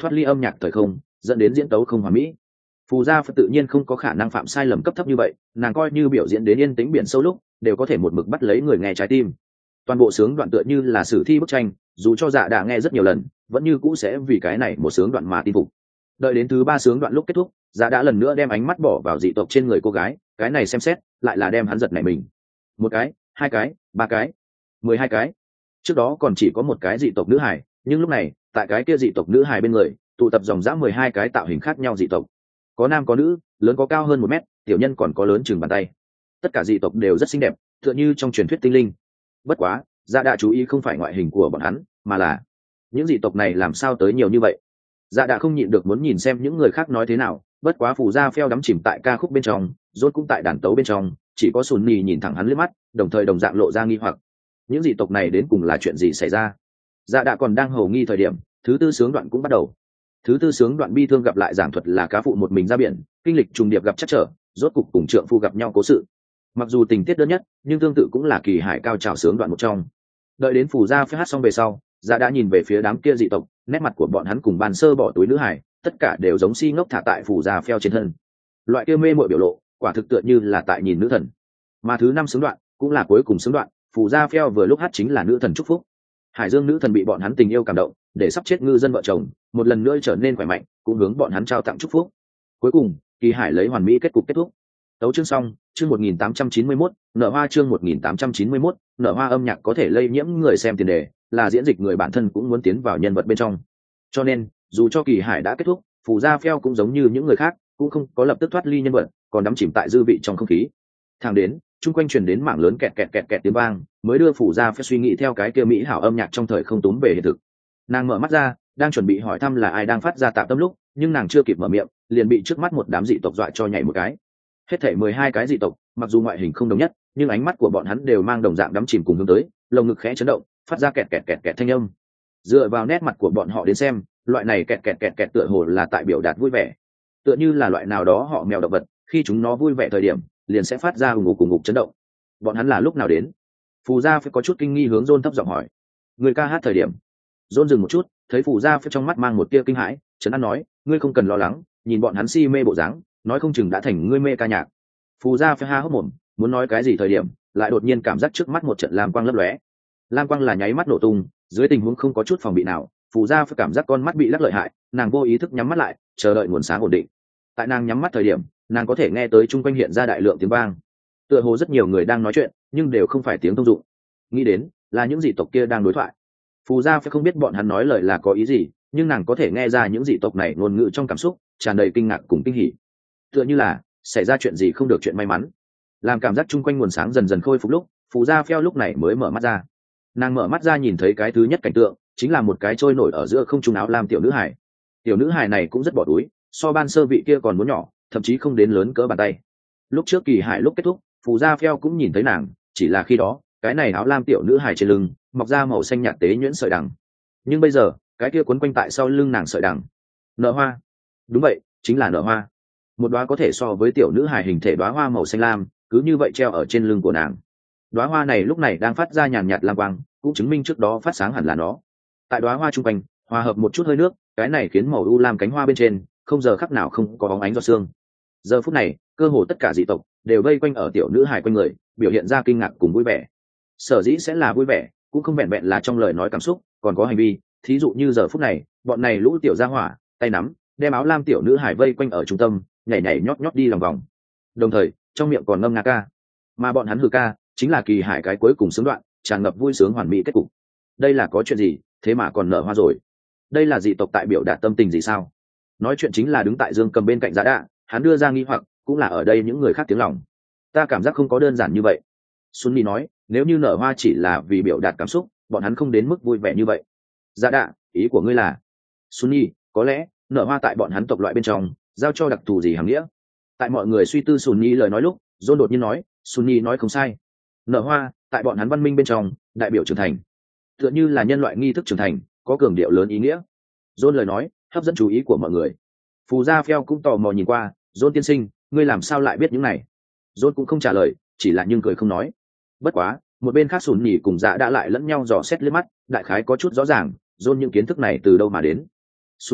thoát ly âm nhạc thời không, dẫn đến diễn tấu không hoàn mỹ. Phù Gia Phật tự nhiên không có khả năng phạm sai lầm cấp thấp như vậy, nàng coi như biểu diễn đến yên tĩnh biển sâu lúc đều có thể một mực bắt lấy người nghe trái tim. Toàn bộ sướng đoạn tựa như là sử thi bức tranh, dù cho Dạ đã nghe rất nhiều lần vẫn như cũ sẽ vì cái này một sướng đoạn mà tin phục. Đợi đến thứ ba sướng đoạn lúc kết thúc, Dạ đã lần nữa đem ánh mắt bỏ vào dị tộc trên người cô gái, cái này xem xét lại là đem hắn giật nảy mình. Một cái, hai cái, ba cái, mười hai cái. Trước đó còn chỉ có một cái dị tộc nữ hài, nhưng lúc này tại cái kia dị tộc nữ hài bên người tụ tập dòng dã mười hai cái tạo hình khác nhau dị tộc, có nam có nữ, lớn có cao hơn một mét, tiểu nhân còn có lớn chừng bàn tay. Tất cả dị tộc đều rất xinh đẹp, tựa như trong truyền thuyết tinh linh. Bất quá Dạ đã chú ý không phải ngoại hình của bọn hắn, mà là những dị tộc này làm sao tới nhiều như vậy. Dạ đã không nhịn được muốn nhìn xem những người khác nói thế nào, bất quá Phù Gia Phèo đắm chìm tại ca khúc bên trong, rốt cũng tại đàn tấu bên trong, chỉ có Sùn Nhi nhìn thẳng hắn liếc mắt, đồng thời đồng dạng lộ ra nghi hoặc. Những dị tộc này đến cùng là chuyện gì xảy ra? Dạ đã còn đang hầu nghi thời điểm, thứ tư sướng đoạn cũng bắt đầu. Thứ tư sướng đoạn bi thương gặp lại giảng thuật là cá phụ một mình ra biển, kinh lịch trùng điệp gặp chắc trở, rốt cục cùng trượng phu gặp nhau cố sự. Mặc dù tình tiết đơn nhất, nhưng tương tự cũng là kỳ hải cao trào sướng đoạn một trong. Đợi đến Phù Gia Phèo hát xong về sau, Dạ đã nhìn về phía đám kia dị tộc, nét mặt của bọn hắn cùng bàn sơ bỏ túi nữ hải, tất cả đều giống si ngốc thả tại Phù Gia Phèo trên thân. Loại kia mê mội biểu lộ, quả thực tựa như là tại nhìn nữ thần. Mà thứ năm sướng đoạn cũng là cuối cùng sướng đoạn, Phù Gia Phèo vừa lúc hát chính là nữ thần chúc phúc. Hải Dương nữ thần bị bọn hắn tình yêu cảm động, để sắp chết ngư dân vợ chồng một lần nữa trở nên khỏe mạnh, cũng hướng bọn hắn trao tặng chúc phúc. Cuối cùng kỳ hải lấy hoàn mỹ kết cục kết thúc. Tấu chương xong. Chương một nghìn tám trăm chín mươi mốt, nở hoa. Chương một nghìn tám trăm chín mươi mốt, nở hoa. Âm nhạc có thể lây nhiễm người xem tiền đề, là diễn dịch người bản thân cũng muốn tiến vào nhân vật bên trong. Cho nên dù cho kỳ hải đã kết thúc, Phù Gia Phèo cũng giống như những người khác, cũng không có lập tức thoát ly nhân vật, còn đắm chìm tại dư vị trong không khí. Thang đến chung quanh truyền đến mảng lớn kẹt kẹt kẹt kẹt tiếng vang, mới đưa Phù Gia Phèo suy nghĩ theo cái kia mỹ hảo âm nhạc trong thời không túm về hiện thực. Nàng mở mắt ra, đang chuẩn bị hỏi thăm là ai đang phát ra tạm tâm lúc, nhưng nàng chưa kịp mở miệng, liền bị trước mắt một đám dị tộc dọa cho nhảy một cái. Hết thảy mười hai cái dị tộc, mặc dù ngoại hình không đồng nhất, nhưng ánh mắt của bọn hắn đều mang đồng dạng đắm chìm cùng hướng tới, lồng ngực khẽ chấn động, phát ra kẹt kẹt kẹt kẹt thanh âm. Dựa vào nét mặt của bọn họ đến xem, loại này kẹt kẹt kẹt kẹt tựa hồ là tại biểu đạt vui vẻ, tựa như là loại nào đó họ mèo động vật, khi chúng nó vui vẻ thời điểm, liền sẽ phát ra ùng ục ùng ục chấn động. Bọn hắn là lúc nào đến? Phù Gia Phèo có chút kinh nghi hướng John thấp giọng hỏi. Người ca hát thời điểm. John dừng một chút, thấy Phù Gia Phèo trong mắt mang một tia kinh hãi, trấn an nói, ngươi không cần lo lắng, nhìn bọn hắn si mê bộ dáng, nói không chừng đã thành ngươi mê ca nhạc. Phù Gia Phèo há hốc mồm, muốn nói cái gì thời điểm, lại đột nhiên cảm giác trước mắt một trận lam quang lấp lóe. Lam quang là nháy mắt nổ tung, dưới tình huống không có chút phòng bị nào, Phù Gia Phèo cảm giác con mắt bị lắc lợi hại, nàng vô ý thức nhắm mắt lại, chờ đợi nguồn sáng ổn định. Tại nàng nhắm mắt thời điểm, nàng có thể nghe tới chung quanh hiện ra đại lượng tiếng vang, tựa hồ rất nhiều người đang nói chuyện, nhưng đều không phải tiếng thông dụng. Nghĩ đến là những dị tộc kia đang đối thoại. Phù Gia Phèo không biết bọn hắn nói lời là có ý gì, nhưng nàng có thể nghe ra những dị tộc này ngôn ngữ trong cảm xúc tràn đầy kinh ngạc cùng kinh hỉ, tựa như là xảy ra chuyện gì không được chuyện may mắn. Làm cảm giác chung quanh nguồn sáng dần dần khôi phục lúc, Phù Gia Phèo lúc này mới mở mắt ra. Nàng mở mắt ra nhìn thấy cái thứ nhất cảnh tượng, chính là một cái trôi nổi ở giữa không trung áo lam tiểu nữ hải. Tiểu nữ hải này cũng rất bỏ túi, so ban sơ vị kia còn muốn nhỏ, thậm chí không đến lớn cỡ bàn tay. Lúc trước kỳ hải lúc kết thúc, Phù Gia Phèo cũng nhìn thấy nàng, chỉ là khi đó cái này áo lam tiểu nữ hải trên lưng mọc ra màu xanh nhạt tế nhuyễn sợi đằng, nhưng bây giờ cái kia quấn quanh tại sau lưng nàng sợi đằng nở hoa. Đúng vậy, chính là nở hoa. Một đóa có thể so với tiểu nữ hải hình thể đóa hoa màu xanh lam, cứ như vậy treo ở trên lưng của nàng. Đóa hoa này lúc này đang phát ra nhàn nhạt lam quang, cũng chứng minh trước đó phát sáng hẳn là nó. Tại đóa hoa trung quanh hòa hợp một chút hơi nước, cái này khiến màu u lam cánh hoa bên trên không giờ khắc nào không có bóng ánh do sương. Giờ phút này cơ hồ tất cả dị tộc đều vây quanh ở tiểu nữ hải quanh người, biểu hiện ra kinh ngạc cùng vui vẻ. Sở dĩ sẽ là vui vẻ, cũng không vẹn vẹn là trong lời nói cảm xúc, còn có hành vi. Thí dụ như giờ phút này bọn này lũ tiểu gia hỏa tay nắm đem áo lam tiểu nữ hải vây quanh ở trung tâm, nhảy nhảy nhót nhót đi lòng vòng, đồng thời trong miệng còn ngâm nga ca. Mà bọn hắn hừ ca chính là kỳ hải cái cuối cùng sướng đoạn, tràn ngập vui sướng hoàn mỹ kết cục. Đây là có chuyện gì, thế mà còn nở hoa rồi? Đây là dị tộc tại biểu đạt tâm tình gì sao? Nói chuyện chính là đứng tại Dương Cầm bên cạnh Giá Đạ, hắn đưa ra nghi hoặc, cũng là ở đây những người khác tiếng lòng. Ta cảm giác không có đơn giản như vậy. Sunni nói, nếu như nở hoa chỉ là vì biểu đạt cảm xúc, bọn hắn không đến mức vui vẻ như vậy. Giá Đạ, ý của ngươi là? Sunni, có lẽ nở hoa tại bọn hắn tộc loại bên trong giao cho đặc thù gì hàm nghĩa. Tại mọi người suy tư Sunni lời nói lúc, John đột nhiên nói, Sunni nói không sai. Nở hoa tại bọn hắn văn minh bên trong đại biểu trưởng thành, tựa như là nhân loại nghi thức trưởng thành, có cường điệu lớn ý nghĩa. John lời nói hấp dẫn chú ý của mọi người. Phù Gia Phèo cũng tò mò nhìn qua, John tiên sinh, ngươi làm sao lại biết những này? John cũng không trả lời, chỉ là nhưng cười không nói. Bất quá một bên khác Sùn Nhỉ cùng Dạ đã lại lẫn nhau dò xét liếc mắt, đại khái có chút rõ ràng John những kiến thức này từ đâu mà đến. Sunni,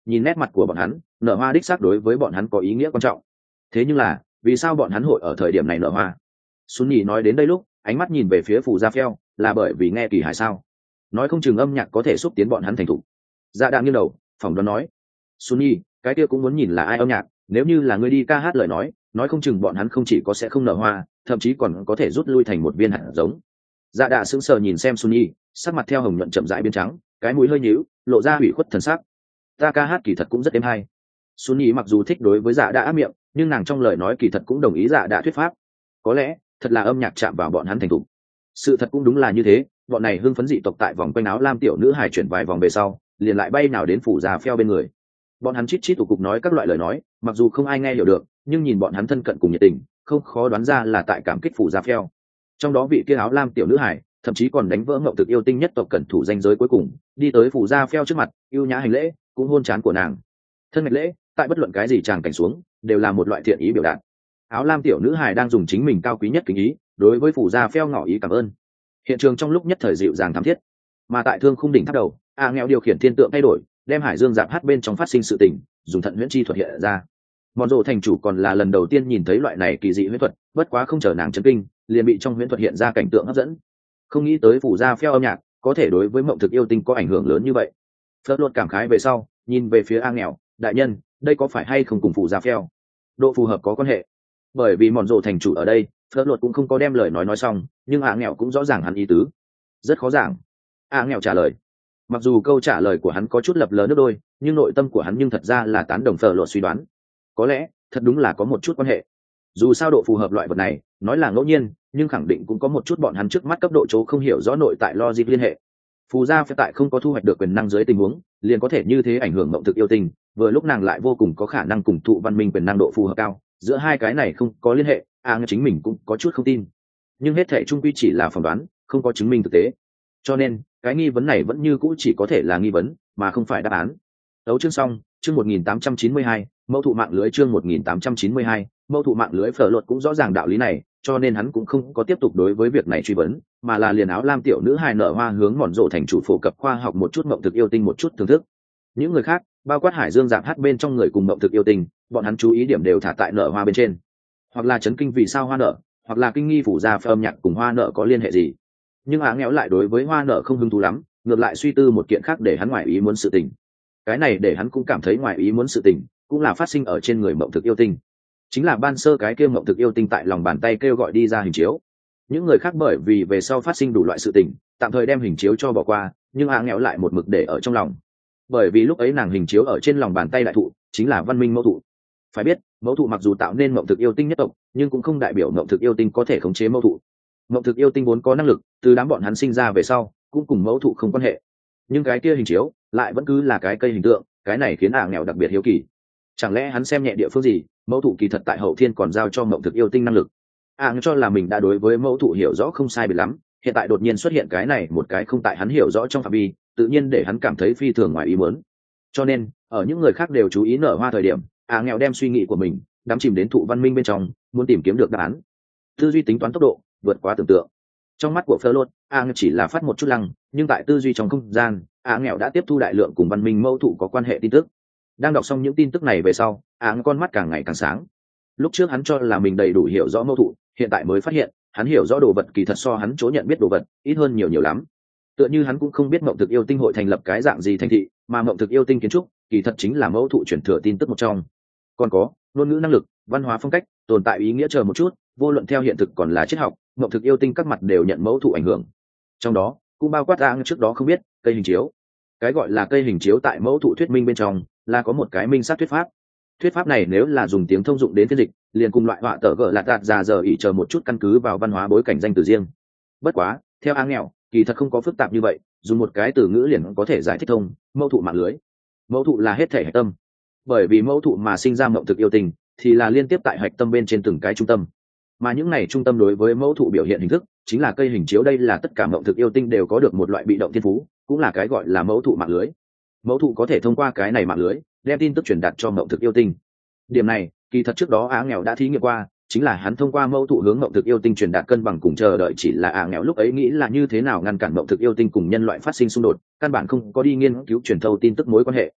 nhìn nét mặt của bọn hắn, nở hoa đích xác đối với bọn hắn có ý nghĩa quan trọng. Thế nhưng là vì sao bọn hắn hội ở thời điểm này nở hoa? Xuân Nhi nói đến đây lúc ánh mắt nhìn về phía Phù Gia Phèo, là bởi vì nghe Kỳ Hải sao? Nói không chừng âm nhạc có thể xúc tiến bọn hắn thành thục. Dạ Đạn nghiêng đầu phỏng đoán nói, Xuân Nhi, cái kia cũng muốn nhìn là ai âm nhạc, nếu như là người đi ca hát lời nói nói không chừng bọn hắn không chỉ có sẽ không nở hoa, thậm chí còn có thể rút lui thành một viên hạt giống. Dạ Đạ sững sờ nhìn xem Xuân Nhi, sắc mặt theo hồng nhuận chậm rãi biến trắng, cái mũi hơi nhíu, lộ ra hủy khuất thần sắc. Ta ca hát kỳ thật cũng rất êm hay. Xuân Nhi mặc dù thích đối với Dạ Đạ ác miệng, nhưng nàng trong lời nói kỳ thật cũng đồng ý Dạ Đạ thuyết pháp. Có lẽ thật là âm nhạc chạm vào bọn hắn thành thục. Sự thật cũng đúng là như thế, bọn này hưng phấn dị tộc tại vòng quanh áo lam tiểu nữ hài chuyển vài vòng về sau, liền lại bay nào đến Phủ Già Phèo bên người. Bọn hắn chít chít tụ cục nói các loại lời nói, mặc dù không ai nghe hiểu được, nhưng nhìn bọn hắn thân cận cùng nhiệt tình, không khó đoán ra là tại cảm kích Phủ Già Phèo. Trong đó vị kia áo lam tiểu nữ hài, thậm chí còn đánh vỡ ngộng thực yêu tinh nhất tộc cẩn thủ danh giới cuối cùng, đi tới Phủ Gia Phèo trước mặt, yêu nhã hành lễ, cũng hôn trán của nàng. Thân ngạch lễ, tại bất luận cái gì tràng cảnh xuống, đều là một loại thiện ý biểu đạt. Áo lam tiểu nữ hài đang dùng chính mình cao quý nhất kính ý, đối với Phủ Gia Phèo ngỏ ý cảm ơn. Hiện trường trong lúc nhất thời dịu dàng thắm thiết, mà tại thương khung đỉnh tháp đầu, a nghèo điều khiển thiên tượng thay đổi, đem hải dương dạp hát bên trong phát sinh sự tình, dùng thận huyễn chi thuật hiện ra. Mòn rộ thành chủ còn là lần đầu tiên nhìn thấy loại này kỳ dị huyễn thuật, bất quá không chờ nàng chấn kinh, liền bị trong huyễn thuật hiện ra cảnh tượng hấp dẫn. Không nghĩ tới Phủ Gia Phèo âm nhạc có thể đối với mộng thực yêu tinh có ảnh hưởng lớn như vậy. Phớt luật cảm khái về sau, nhìn về phía a nghèo, đại nhân, đây có phải hay không cùng Phủ Gia Phèo độ phù hợp có quan hệ? Bởi vì mòn rộ thành chủ ở đây, Phớt luật cũng không có đem lời nói nói xong, nhưng a nghèo cũng rõ ràng hắn ý tứ. Rất khó giảng. A nghèo trả lời. Mặc dù câu trả lời của hắn có chút lập lờ nước đôi, nhưng nội tâm của hắn nhưng thật ra là tán đồng Phớt luật suy đoán. Có lẽ thật đúng là có một chút quan hệ. Dù sao độ phù hợp loại vật này nói là ngẫu nhiên, nhưng khẳng định cũng có một chút bọn hắn trước mắt cấp độ chỗ không hiểu rõ nội tại logic liên hệ. Phù Gia Phèo tại không có thu hoạch được quyền năng dưới tình huống, liền có thể như thế ảnh hưởng mộng thực yêu tinh, vừa lúc nàng lại vô cùng có khả năng cùng thụ văn minh quyền năng độ phù hợp cao, giữa hai cái này không có liên hệ, a à, chính mình cũng có chút không tin. Nhưng hết thảy trung quy chỉ là phỏng đoán, không có chứng minh thực tế. Cho nên, cái nghi vấn này vẫn như cũ chỉ có thể là nghi vấn, mà không phải đáp án. Đấu chương xong, chương một nghìn tám trăm chín mươi hai, mâu thụ mạng lưới chương một nghìn tám trăm chín mươi hai, mâu thụ mạng lưới Phở luật cũng rõ ràng đạo lý này, cho nên hắn cũng không có tiếp tục đối với việc này truy vấn, mà là liền áo lam tiểu nữ hài nở hoa hướng mòn rộ thành chủ phổ cập khoa học một chút mộng thực yêu tinh một chút thưởng thức. Những người khác, bao quát hải dương dạng hát bên trong người cùng mộng thực yêu tinh, bọn hắn chú ý điểm đều thả tại nở hoa bên trên, hoặc là chấn kinh vì sao hoa nở, hoặc là kinh nghi Phủ Gia Phèo âm nhạc cùng hoa nở có liên hệ gì. Nhưng á nghẽo lại đối với hoa nở không hứng thú lắm, ngược lại suy tư một kiện khác để hắn ngoài ý muốn sự tình. Cái này để hắn cũng cảm thấy ngoài ý muốn sự tình, cũng là phát sinh ở trên người mộng thực yêu tinh. Chính là ban sơ cái kia mộng thực yêu tinh tại lòng bàn tay kêu gọi đi ra hình chiếu. Những người khác bởi vì về sau phát sinh đủ loại sự tình, tạm thời đem hình chiếu cho bỏ qua, nhưng á nghẽo lại một mực để ở trong lòng. Bởi vì lúc ấy nàng hình chiếu ở trên lòng bàn tay đại thụ, chính là văn minh mẫu thụ. Phải biết, mẫu thụ mặc dù tạo nên mộng thực yêu tinh nhất tộc, nhưng cũng không đại biểu mộng thực yêu tinh có thể khống chế mẫu thụ. Mộng thực yêu tinh vốn có năng lực, từ đám bọn hắn sinh ra về sau, cũng cùng mẫu thụ không quan hệ. Nhưng cái kia hình chiếu lại vẫn cứ là cái cây hình tượng, cái này khiến ả nghèo đặc biệt hiếu kỳ. Chẳng lẽ hắn xem nhẹ địa phương gì, mẫu thụ kỳ thật tại hậu thiên còn giao cho mộng thực yêu tinh năng lực. ả cho là mình đã đối với mẫu thụ hiểu rõ không sai biệt lắm, hiện tại đột nhiên xuất hiện cái này một cái không tại hắn hiểu rõ trong phạm vi, tự nhiên để hắn cảm thấy phi thường ngoài ý muốn. Cho nên ở những người khác đều chú ý nở hoa thời điểm, ả nghèo đem suy nghĩ của mình đắm chìm đến thụ văn minh bên trong, muốn tìm kiếm được đáp án. Tư duy tính toán tốc độ vượt quá tưởng tượng. Trong mắt của Phơ Lốt, a chỉ là phát một chút lăng, nhưng tại tư duy trong không gian, a nghèo đã tiếp thu đại lượng cùng văn minh mẫu thụ có quan hệ tin tức. Đang đọc xong những tin tức này về sau, a con mắt càng ngày càng sáng. Lúc trước hắn cho là mình đầy đủ hiểu rõ mẫu thụ, hiện tại mới phát hiện hắn hiểu rõ đồ vật kỳ thật so hắn chỗ nhận biết đồ vật ít hơn nhiều nhiều lắm. Tựa như hắn cũng không biết mộng thực yêu tinh hội thành lập cái dạng gì thành thị, mà mộng thực yêu tinh kiến trúc kỳ thật chính là mẫu thụ chuyển thừa tin tức một trong. Còn có ngôn ngữ năng lực, văn hóa phong cách, tồn tại ý nghĩa chờ một chút, vô luận theo hiện thực còn là triết học, mộng thực yêu tinh các mặt đều nhận mẫu thụ ảnh hưởng. Trong đó cũng bao quát ra trước đó không biết cây hình chiếu. Cái gọi là cây hình chiếu tại mẫu thụ thuyết minh bên trong là có một cái minh sát thuyết pháp. Thuyết pháp này nếu là dùng tiếng thông dụng đến phiên dịch, liền cùng loại họa tờ gỡ là tạt già giờ ỉ chờ một chút căn cứ vào văn hóa bối cảnh danh từ riêng. Bất quá theo a nghèo, kỳ thật không có phức tạp như vậy, dùng một cái từ ngữ liền có thể giải thích thông. Mẫu thụ mạng lưới, mẫu thụ là hết thể hạch tâm, bởi vì mẫu thụ mà sinh ra mộng thực yêu tinh thì là liên tiếp tại hạch tâm bên trên từng cái trung tâm, mà những này trung tâm đối với mẫu thụ biểu hiện hình thức chính là cây hình chiếu. Đây là tất cả mộng thực yêu tinh đều có được một loại bị động thiên phú, cũng là cái gọi là mẫu thụ mạng lưới. Mẫu thụ có thể thông qua cái này mạng lưới đem tin tức truyền đạt cho mộng thực yêu tinh. Điểm này kỳ thật trước đó á nghèo đã thí nghiệm qua, chính là hắn thông qua mẫu thụ hướng mộng thực yêu tinh truyền đạt cân bằng cùng chờ đợi. Chỉ là á nghèo lúc ấy nghĩ là như thế nào ngăn cản mộng thực yêu tinh cùng nhân loại phát sinh xung đột, căn bản không có đi nghiên cứu truyền thâu tin tức mối quan hệ.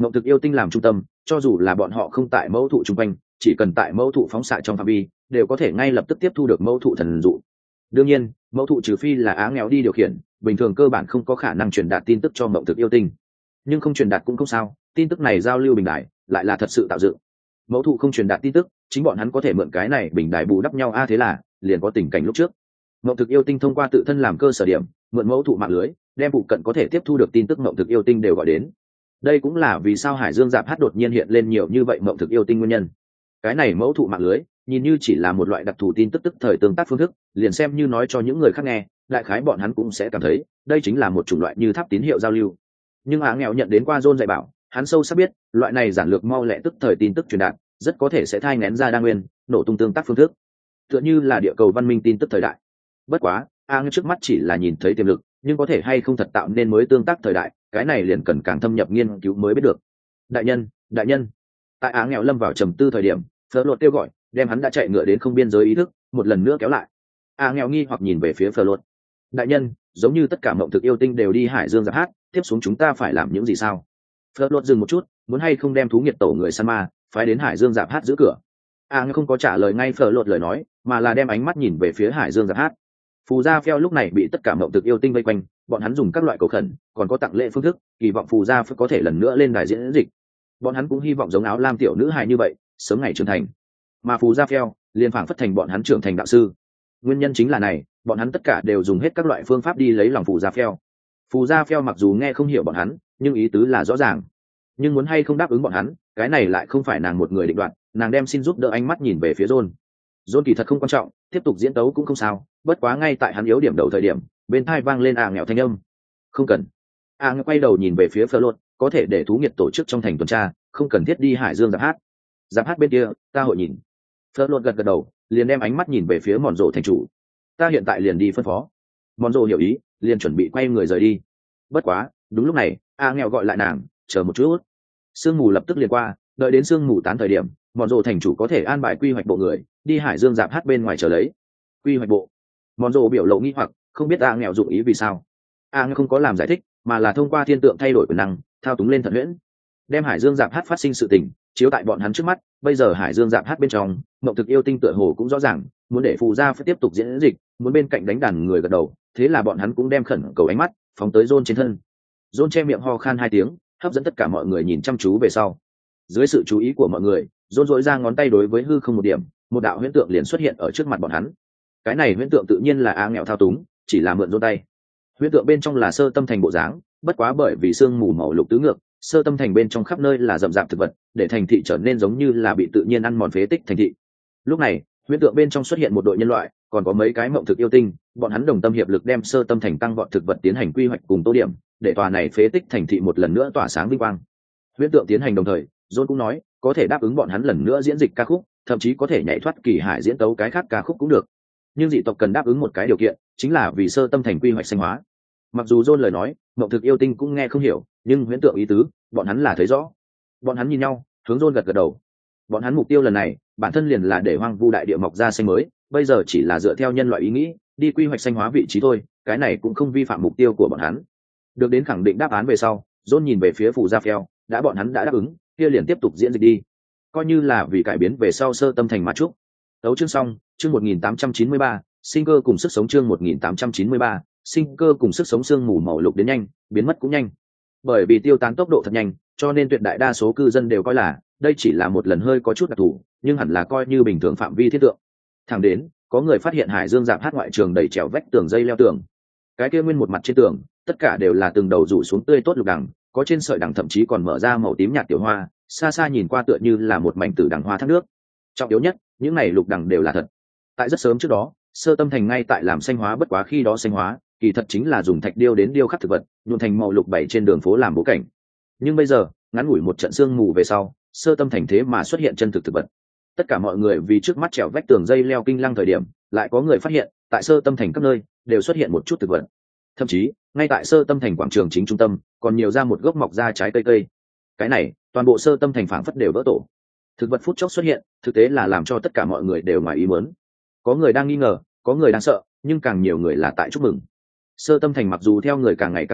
Mộng thực yêu tinh làm trung tâm, cho dù là bọn họ không tại mẫu thụ chung quanh, chỉ cần tại mẫu thụ phóng xạ trong phạm vi, đều có thể ngay lập tức tiếp thu được mẫu thụ thần dụ. Đương nhiên, mẫu thụ trừ phi là Á Nghèo đi điều khiển, bình thường cơ bản không có khả năng truyền đạt tin tức cho mộng thực yêu tinh. Nhưng không truyền đạt cũng không sao, tin tức này giao lưu bình đại, lại là thật sự tạo dựng. Mẫu thụ không truyền đạt tin tức, chính bọn hắn có thể mượn cái này bình đại bù đắp nhau a, thế là liền có tình cảnh lúc trước. Mộng thực yêu tinh thông qua tự thân làm cơ sở điểm, mượn mẫu thụ mạng lưới, đem phụ cận có thể tiếp thu được tin tức mộng thực yêu tinh đều gọi đến. Đây cũng là vì sao Hải Dương Giáp Hát đột nhiên hiện lên nhiều như vậy mộng thực yêu tinh nguyên nhân. Cái này mẫu thụ mạng lưới, nhìn như chỉ là một loại đặc thù tin tức tức thời tương tác phương thức, liền xem như nói cho những người khác nghe, đại khái bọn hắn cũng sẽ cảm thấy, đây chính là một chủng loại như tháp tín hiệu giao lưu. Nhưng Á Nghèo nhận đến qua John dạy bảo, hắn sâu sắc biết, loại này giản lược mau lẹ tức thời tin tức truyền đạt, rất có thể sẽ thai nghén ra đa nguyên, nổ tung tương tác phương thức. Tựa như là địa cầu văn minh tin tức thời đại. Bất quá, Á Nghèo trước mắt chỉ là nhìn thấy tiềm lực, nhưng có thể hay không thật tạo nên mới tương tác thời đại, cái này liền cần càng thâm nhập nghiên cứu mới biết được. Đại nhân, đại nhân. Tại Á Nghèo lâm vào trầm tư thời điểm, Phở Lột kêu gọi, đem hắn đã chạy ngựa đến không biên giới ý thức, một lần nữa kéo lại. Á Nghèo nghi hoặc nhìn về phía Phở Lột. Đại nhân, giống như tất cả mộng thực yêu tinh đều đi Hải Dương Giáp Hát, tiếp xuống chúng ta phải làm những gì sao? Phở Lột dừng một chút, muốn hay không đem thú nghiệt tổ người săn ma phái đến Hải Dương Giáp Hát giữ cửa. Á Nghèo không có trả lời ngay Phở Lột lời nói, mà là đem ánh mắt nhìn về phía Hải Dương Giáp Hát. Phù Gia Phèo lúc này bị tất cả mộng thực yêu tinh vây quanh, bọn hắn dùng các loại cầu khẩn, còn có tặng lễ phương thức, kỳ vọng Phù Gia có thể lần nữa lên đài diễn dịch. Bọn hắn cũng hy vọng giống áo lam tiểu nữ hài như vậy, sớm ngày trưởng thành. Mà Phù Gia Phèo liền phảng phất thành bọn hắn trưởng thành đạo sư. Nguyên nhân chính là này, bọn hắn tất cả đều dùng hết các loại phương pháp đi lấy lòng Phù Gia Phèo. Phù Gia Phèo mặc dù nghe không hiểu bọn hắn, nhưng ý tứ là rõ ràng. Nhưng muốn hay không đáp ứng bọn hắn, cái này lại không phải nàng một người định đoạt, nàng đem xin giúp đỡ ánh mắt nhìn về phía John. John kỳ thật không quan trọng, tiếp tục diễn tấu cũng không sao, bất quá ngay tại hắn yếu điểm đầu thời điểm, bên tai vang lên Á Nghèo thanh âm. Không cần. Á Nghèo quay đầu nhìn về phía Phở Lột, có thể để thú nghiệt tổ chức trong thành tuần tra, không cần thiết đi Hải Dương Giáp Hát. Giáp Hát bên kia, ta hội nhìn. Phở Lột gật gật đầu, liền đem ánh mắt nhìn về phía Mòn Rộ thành chủ. Ta hiện tại liền đi phân phó. Mòn Rộ hiểu ý, liền chuẩn bị quay người rời đi. Bất quá, đúng lúc này, Á Nghèo gọi lại nàng, chờ một chút. Sương mù lập tức liền qua, đợi đến sương mù tán thời điểm, Mòn Rộ thành chủ có thể an bài quy hoạch bộ người đi Hải Dương Giáp Hát bên ngoài chờ lấy. Quy hoạch bộ. Mòn Rộ biểu lộ nghi hoặc, không biết Á Nghèo dụng ý vì sao. Á Nghèo không có làm giải thích, mà là thông qua thiên tượng thay đổi quyền năng, thao túng lên Thận Huyễn, đem Hải Dương Giáp Hát phát sinh sự tình chiếu tại bọn hắn trước mắt. Bây giờ Hải Dương Giáp Hát bên trong, mộng thực yêu tinh tựa hồ cũng rõ ràng, muốn để Phù Gia phải tiếp tục diễn dịch, muốn bên cạnh đánh đàn người gật đầu, thế là bọn hắn cũng đem khẩn cầu ánh mắt phóng tới John trên thân. John che miệng ho khan hai tiếng, hấp dẫn tất cả mọi người nhìn chăm chú về sau. Dưới sự chú ý của mọi người, John dỗi ra ngón tay đối với hư không một điểm, một đạo huyễn tượng liền xuất hiện ở trước mặt bọn hắn. Cái này huyễn tượng tự nhiên là Á Nghèo thao túng, chỉ là mượn John tay. Huyễn tượng bên trong là sơ tâm thành bộ dáng, bất quá bởi vì sương mù màu lục tứ ngược, sơ tâm thành bên trong khắp nơi là rậm rạp thực vật, để thành thị trở nên giống như là bị tự nhiên ăn mòn phế tích thành thị. Lúc này, huyễn tượng bên trong xuất hiện một đội nhân loại, còn có mấy cái mộng thực yêu tinh, bọn hắn đồng tâm hiệp lực đem sơ tâm thành tăng vọt thực vật tiến hành quy hoạch cùng tô điểm, để tòa này phế tích thành thị một lần nữa tỏa sáng vinh quang. Huyễn tượng tiến hành đồng thời, John cũng nói, có thể đáp ứng bọn hắn lần nữa diễn dịch ca khúc, thậm chí có thể nhảy thoát kỳ hải diễn tấu cái khác ca khúc cũng được. Nhưng dị tộc cần đáp ứng một cái điều kiện, chính là vì sơ tâm thành quy hoạch xanh hóa. Mặc dù John lời nói, mộng thực yêu tinh cũng nghe không hiểu, nhưng huyễn tượng ý tứ, bọn hắn là thấy rõ. Bọn hắn nhìn nhau, hướng John gật gật đầu. Bọn hắn mục tiêu lần này, bản thân liền là để hoang vu đại địa mọc ra xanh mới, bây giờ chỉ là dựa theo nhân loại ý nghĩ, đi quy hoạch xanh hóa vị trí thôi, cái này cũng không vi phạm mục tiêu của bọn hắn. Được đến khẳng định đáp án về sau, John nhìn về phía Phù Gia Phèo, đã bọn hắn đã đáp ứng, kia liền tiếp tục diễn dịch đi, coi như là vì cải biến về sau sơ tâm thành mà chúc. Đấu chương xong, chương một nghìn tám trăm chín mươi ba, sinh cơ cùng sức sống chương một nghìn tám trăm chín mươi ba, sinh cơ cùng sức sống sương mù màu lục đến nhanh, biến mất cũng nhanh. Bởi vì tiêu tán tốc độ thật nhanh, cho nên tuyệt đại đa số cư dân đều coi là đây chỉ là một lần hơi có chút đặc thù, nhưng hẳn là coi như bình thường phạm vi thiết tượng. Thẳng đến có người phát hiện Hải Dương Giáp Hát ngoại trường đầy trèo vách tường dây leo tường. Cái kia nguyên một mặt trên tường, tất cả đều là từng đầu rủ xuống tươi tốt lục đằng, có trên sợi đằng thậm chí còn mở ra màu tím nhạt tiểu hoa, xa xa nhìn qua tựa như là một mảnh tử đằng hoa thác nước. Trọng yếu nhất, những này lục đằng đều là thật. Tại rất sớm trước đó, sơ tâm thành ngay tại làm xanh hóa, bất quá khi đó xanh hóa kỳ thật chính là dùng thạch điêu đến điêu khắc thực vật, nhuộm thành màu lục bảy trên đường phố làm bố cảnh. Nhưng bây giờ, ngắn ngủi một trận sương mù về sau, sơ tâm thành thế mà xuất hiện chân thực thực vật. Tất cả mọi người vì trước mắt trèo vách tường dây leo kinh lăng thời điểm, lại có người phát hiện, tại sơ tâm thành các nơi đều xuất hiện một chút thực vật. Thậm chí, ngay tại sơ tâm thành quảng trường chính trung tâm, còn nhiều ra một gốc mọc ra trái cây cây. Cái này, toàn bộ sơ tâm thành phảng phất đều vỡ tổ. Thực vật phút chốc xuất hiện, thực tế là làm cho tất cả mọi người đều ngoài ý muốn. Có người đang nghi ngờ, có người đang sợ, nhưng càng nhiều người là tại chúc mừng. Sơ tâm thành mặc dù theo người càng ngày càng nhiều,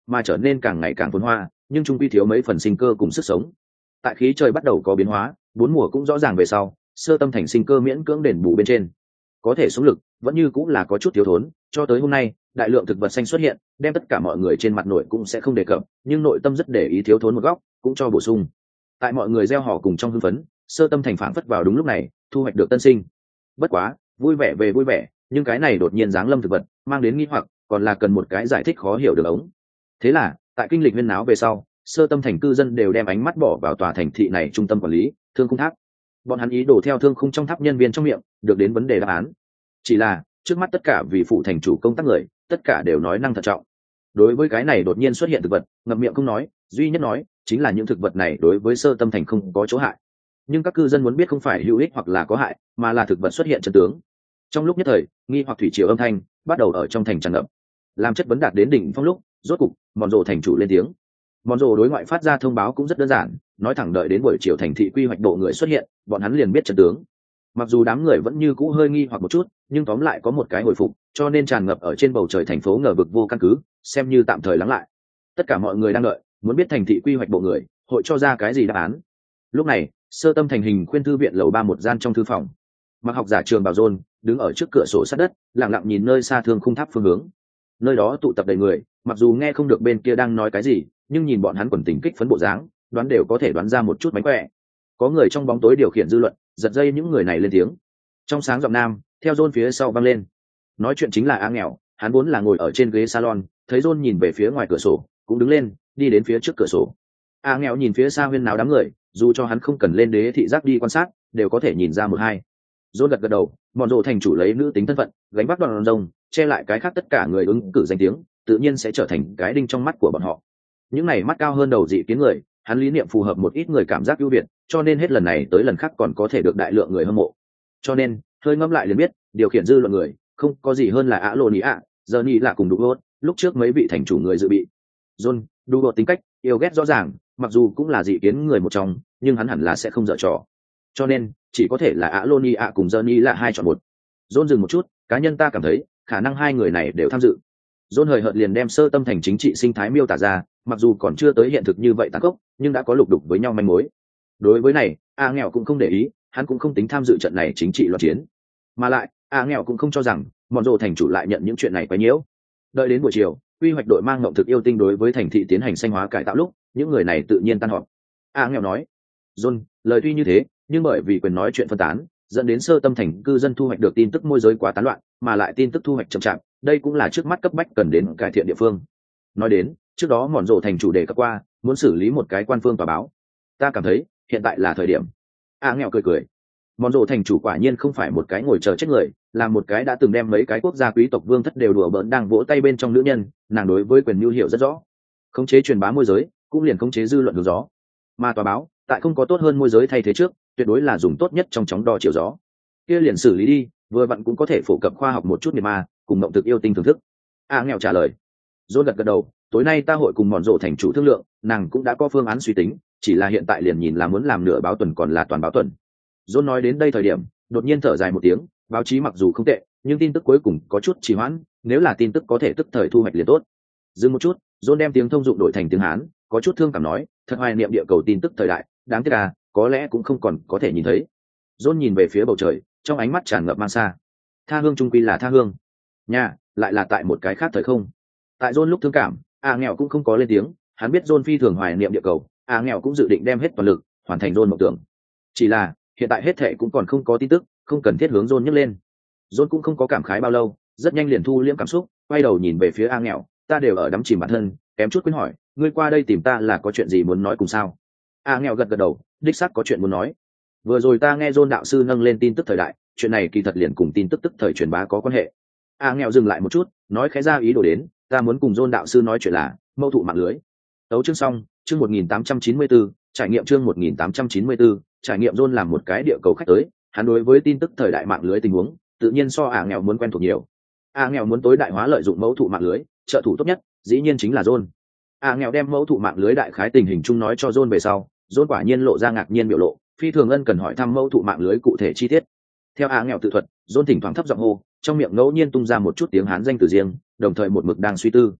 mà trở nên càng ngày càng phồn hoa, nhưng trung quy thiếu mấy phần sinh cơ cùng sức sống. Tại khí trời bắt đầu có biến hóa, bốn mùa cũng rõ ràng về sau, Sơ Tâm Thành sinh cơ miễn cưỡng đền bù bên trên, có thể sống lực vẫn như cũng là có chút thiếu thốn. Cho tới hôm nay, đại lượng thực vật xanh xuất hiện, đem tất cả mọi người trên mặt nội cũng sẽ không đề cập, nhưng nội tâm rất để ý thiếu thốn một góc, cũng cho bổ sung. Tại mọi người gieo hò cùng trong hưng phấn, Sơ Tâm Thành phảng phất vào đúng lúc này, thu hoạch được tân sinh. Bất quá, vui vẻ về vui vẻ, nhưng cái này đột nhiên giáng lâm thực vật, mang đến nghi hoặc, còn là cần một cái giải thích khó hiểu được ống. Thế là, tại kinh lịch huyên náo về sau, Sơ Tâm Thành cư dân đều đem ánh mắt bỏ vào tòa thành thị này trung tâm quản lý, Thương Khung Tháp. Bọn hắn ý đồ theo Thương Khung trong tháp nhân viên trong miệng, được đến vấn đề đáp án. Chỉ là, trước mắt tất cả vì phụ thành chủ công tác người, tất cả đều nói năng thận trọng. Đối với cái này đột nhiên xuất hiện thực vật, ngậm miệng không nói, duy nhất nói chính là những thực vật này đối với Sơ Tâm Thành không có chỗ hại. Nhưng các cư dân muốn biết không phải hữu ích hoặc là có hại, mà là thực vật xuất hiện chân tướng. Trong lúc nhất thời, nghi hoặc thủy triều âm thanh bắt đầu ở trong thành tràn ngập. Làm chất vấn đạt đến đỉnh phong lúc, rốt cục, Mòn Rồ thành chủ lên tiếng. Mòn Rồ đối ngoại phát ra thông báo cũng rất đơn giản, nói thẳng đợi đến buổi chiều thành thị quy hoạch độ người xuất hiện, bọn hắn liền biết chân tướng. Mặc dù đám người vẫn như cũ hơi nghi hoặc một chút, nhưng tóm lại có một cái hồi phục, cho nên tràn ngập ở trên bầu trời thành phố ngờ vực vô căn cứ, xem như tạm thời lắng lại. Tất cả mọi người đang đợi, muốn biết thành thị quy hoạch bộ người hội cho ra cái gì đáp án. Lúc này, Sơ Tâm Thành hình khuyên thư viện lầu ba một gian trong thư phòng, mặc học giả trường Bảo Dôn đứng ở trước cửa sổ sát đất, lặng lặng nhìn nơi xa Thương Khung Tháp phương hướng. Nơi đó tụ tập đầy người, mặc dù nghe không được bên kia đang nói cái gì, nhưng nhìn bọn hắn quần tình kích phấn bộ dáng, đoán đều có thể đoán ra một chút mánh khỏe. Có người trong bóng tối điều khiển dư luận, giật dây những người này lên tiếng. Trong sáng giọng nam theo Dôn phía sau vang lên. Nói chuyện chính là A Nghèo, hắn vốn là ngồi ở trên ghế salon, thấy Dôn nhìn về phía ngoài cửa sổ, cũng đứng lên, đi đến phía trước cửa sổ. A Nghèo nhìn phía xa huyên náo đám người, dù cho hắn không cần lên đế thị giác đi quan sát, đều có thể nhìn ra một hai. Dôn gật gật đầu, Mòn Rồ thành chủ lấy nữ tính thân phận, gánh vác đoàn rồng, che lại cái khác tất cả người ứng cử danh tiếng, tự nhiên sẽ trở thành cái đinh trong mắt của bọn họ. Những này mắt cao hơn đầu dị kiến người, hắn lý niệm phù hợp một ít người cảm giác ưu việt, cho nên hết lần này tới lần khác còn có thể được đại lượng người hâm mộ. Cho nên, hơi ngẫm lại liền biết, điều khiển dư luận người, không có gì hơn là Ả Lô Ní ạ, giờ Ní là cùng đủ hốt, lúc trước mấy vị thành chủ người dự bị. John, đủ hốt tính cách, yêu ghét rõ ràng, mặc dù cũng là dị kiến người một trong, nhưng hắn hẳn là sẽ không dở trò. Cho nên, chỉ có thể là Ả Lô Ní ạ cùng giờ Ní là hai chọn một. John dừng một chút, cá nhân ta cảm thấy, khả năng hai người này đều tham dự. John hời hợt liền đem Sơ Tâm Thành chính trị sinh thái miêu tả ra, mặc dù còn chưa tới hiện thực như vậy tàn khốc, nhưng đã có lục đục với nhau manh mối. Đối với này, A Nghèo cũng không để ý, hắn cũng không tính tham dự trận này chính trị loạn chiến. Mà lại, A Nghèo cũng không cho rằng Mòn Rồ thành chủ lại nhận những chuyện này quá nhiễu. Đợi đến buổi chiều, quy hoạch đội mang ngộng thực yêu tinh đối với thành thị tiến hành xanh hóa cải tạo lúc, những người này tự nhiên tan họp. A Nghèo nói: "John, lời tuy như thế, nhưng bởi vì quyền nói chuyện phân tán, dẫn đến Sơ Tâm Thành cư dân thu hoạch được tin tức môi giới quá tán loạn, mà lại tin tức thu hoạch chậm chạp, đây cũng là trước mắt cấp bách cần đến cải thiện địa phương." Nói đến, trước đó Mòn Rồ thành chủ đề cập qua, muốn xử lý một cái quan phương tòa báo. Ta cảm thấy, hiện tại là thời điểm. A Nghèo cười cười. Mòn Rồ thành chủ quả nhiên không phải một cái ngồi chờ chết người, là một cái đã từng đem mấy cái quốc gia quý tộc vương thất đều đùa bỡn đang vỗ tay bên trong nữ nhân, nàng đối với quyền nhu hiểu rất rõ. Khống chế truyền bá môi giới, cũng liền khống chế dư luận hướng gió. Mà tòa báo, tại không có tốt hơn môi giới thay thế trước, tuyệt đối là dùng tốt nhất trong chóng đo chiều gió. Kia liền xử lý đi, vừa vặn cũng có thể phổ cập khoa học một chút miệt ma, cùng mộng thực yêu tinh thưởng thức. A Nghèo trả lời. Dôn gật gật đầu, tối nay ta hội cùng Mòn Rồ thành chủ thương lượng, nàng cũng đã có phương án suy tính, chỉ là hiện tại liền nhìn là muốn làm nửa báo tuần còn là toàn báo tuần. John nói đến đây thời điểm, đột nhiên thở dài một tiếng, báo chí mặc dù không tệ, nhưng tin tức cuối cùng có chút trì hoãn, nếu là tin tức có thể tức thời thu hoạch liền tốt. Dừng một chút, John đem tiếng thông dụng đổi thành tiếng Hán, có chút thương cảm nói, thật hoài niệm địa cầu tin tức thời đại, đáng tiếc à, có lẽ cũng không còn có thể nhìn thấy. John nhìn về phía bầu trời, trong ánh mắt tràn ngập mang xa. Tha hương trung quy là tha hương, nhà lại là tại một cái khác thời không. Tại John lúc thương cảm, A Nghèo cũng không có lên tiếng, hắn biết John phi thường hoài niệm địa cầu, A Nghèo cũng dự định đem hết toàn lực hoàn thành John mộng tưởng. Chỉ là hiện tại hết thệ cũng còn không có tin tức, không cần thiết hướng John nhấc lên. John cũng không có cảm khái bao lâu, rất nhanh liền thu liễm cảm xúc, quay đầu nhìn về phía A Nghèo, ta đều ở đắm chìm bản thân, kém chút quên hỏi, ngươi qua đây tìm ta là có chuyện gì muốn nói cùng sao? A Nghèo gật gật đầu, đích xác có chuyện muốn nói. Vừa rồi ta nghe John đạo sư nâng lên tin tức thời đại, chuyện này kỳ thật liền cùng tin tức tức thời truyền bá có quan hệ. A Nghèo dừng lại một chút, nói khẽ ra ý đồ đến, ta muốn cùng John đạo sư nói chuyện là mâu thụ mạng lưới. Tấu chương xong, chương một nghìn tám trăm chín mươi tư, trải nghiệm chương một nghìn tám trăm chín mươi tư, trải nghiệm John làm một cái địa cầu khách tới, hắn đối với tin tức thời đại mạng lưới tình huống, tự nhiên so A Nghèo muốn quen thuộc nhiều. A Nghèo muốn tối đại hóa lợi dụng mẫu thụ mạng lưới, trợ thủ tốt nhất, dĩ nhiên chính là John. A Nghèo đem mẫu thụ mạng lưới đại khái tình hình chung nói cho John về sau, John quả nhiên lộ ra ngạc nhiên biểu lộ, phi thường ân cần hỏi thăm mẫu thụ mạng lưới cụ thể chi tiết. Theo A Nghèo tự thuật, John thỉnh thoảng thấp giọng hô, trong miệng ngẫu nhiên tung ra một chút tiếng Hán danh từ riêng, đồng thời một mực đang suy tư.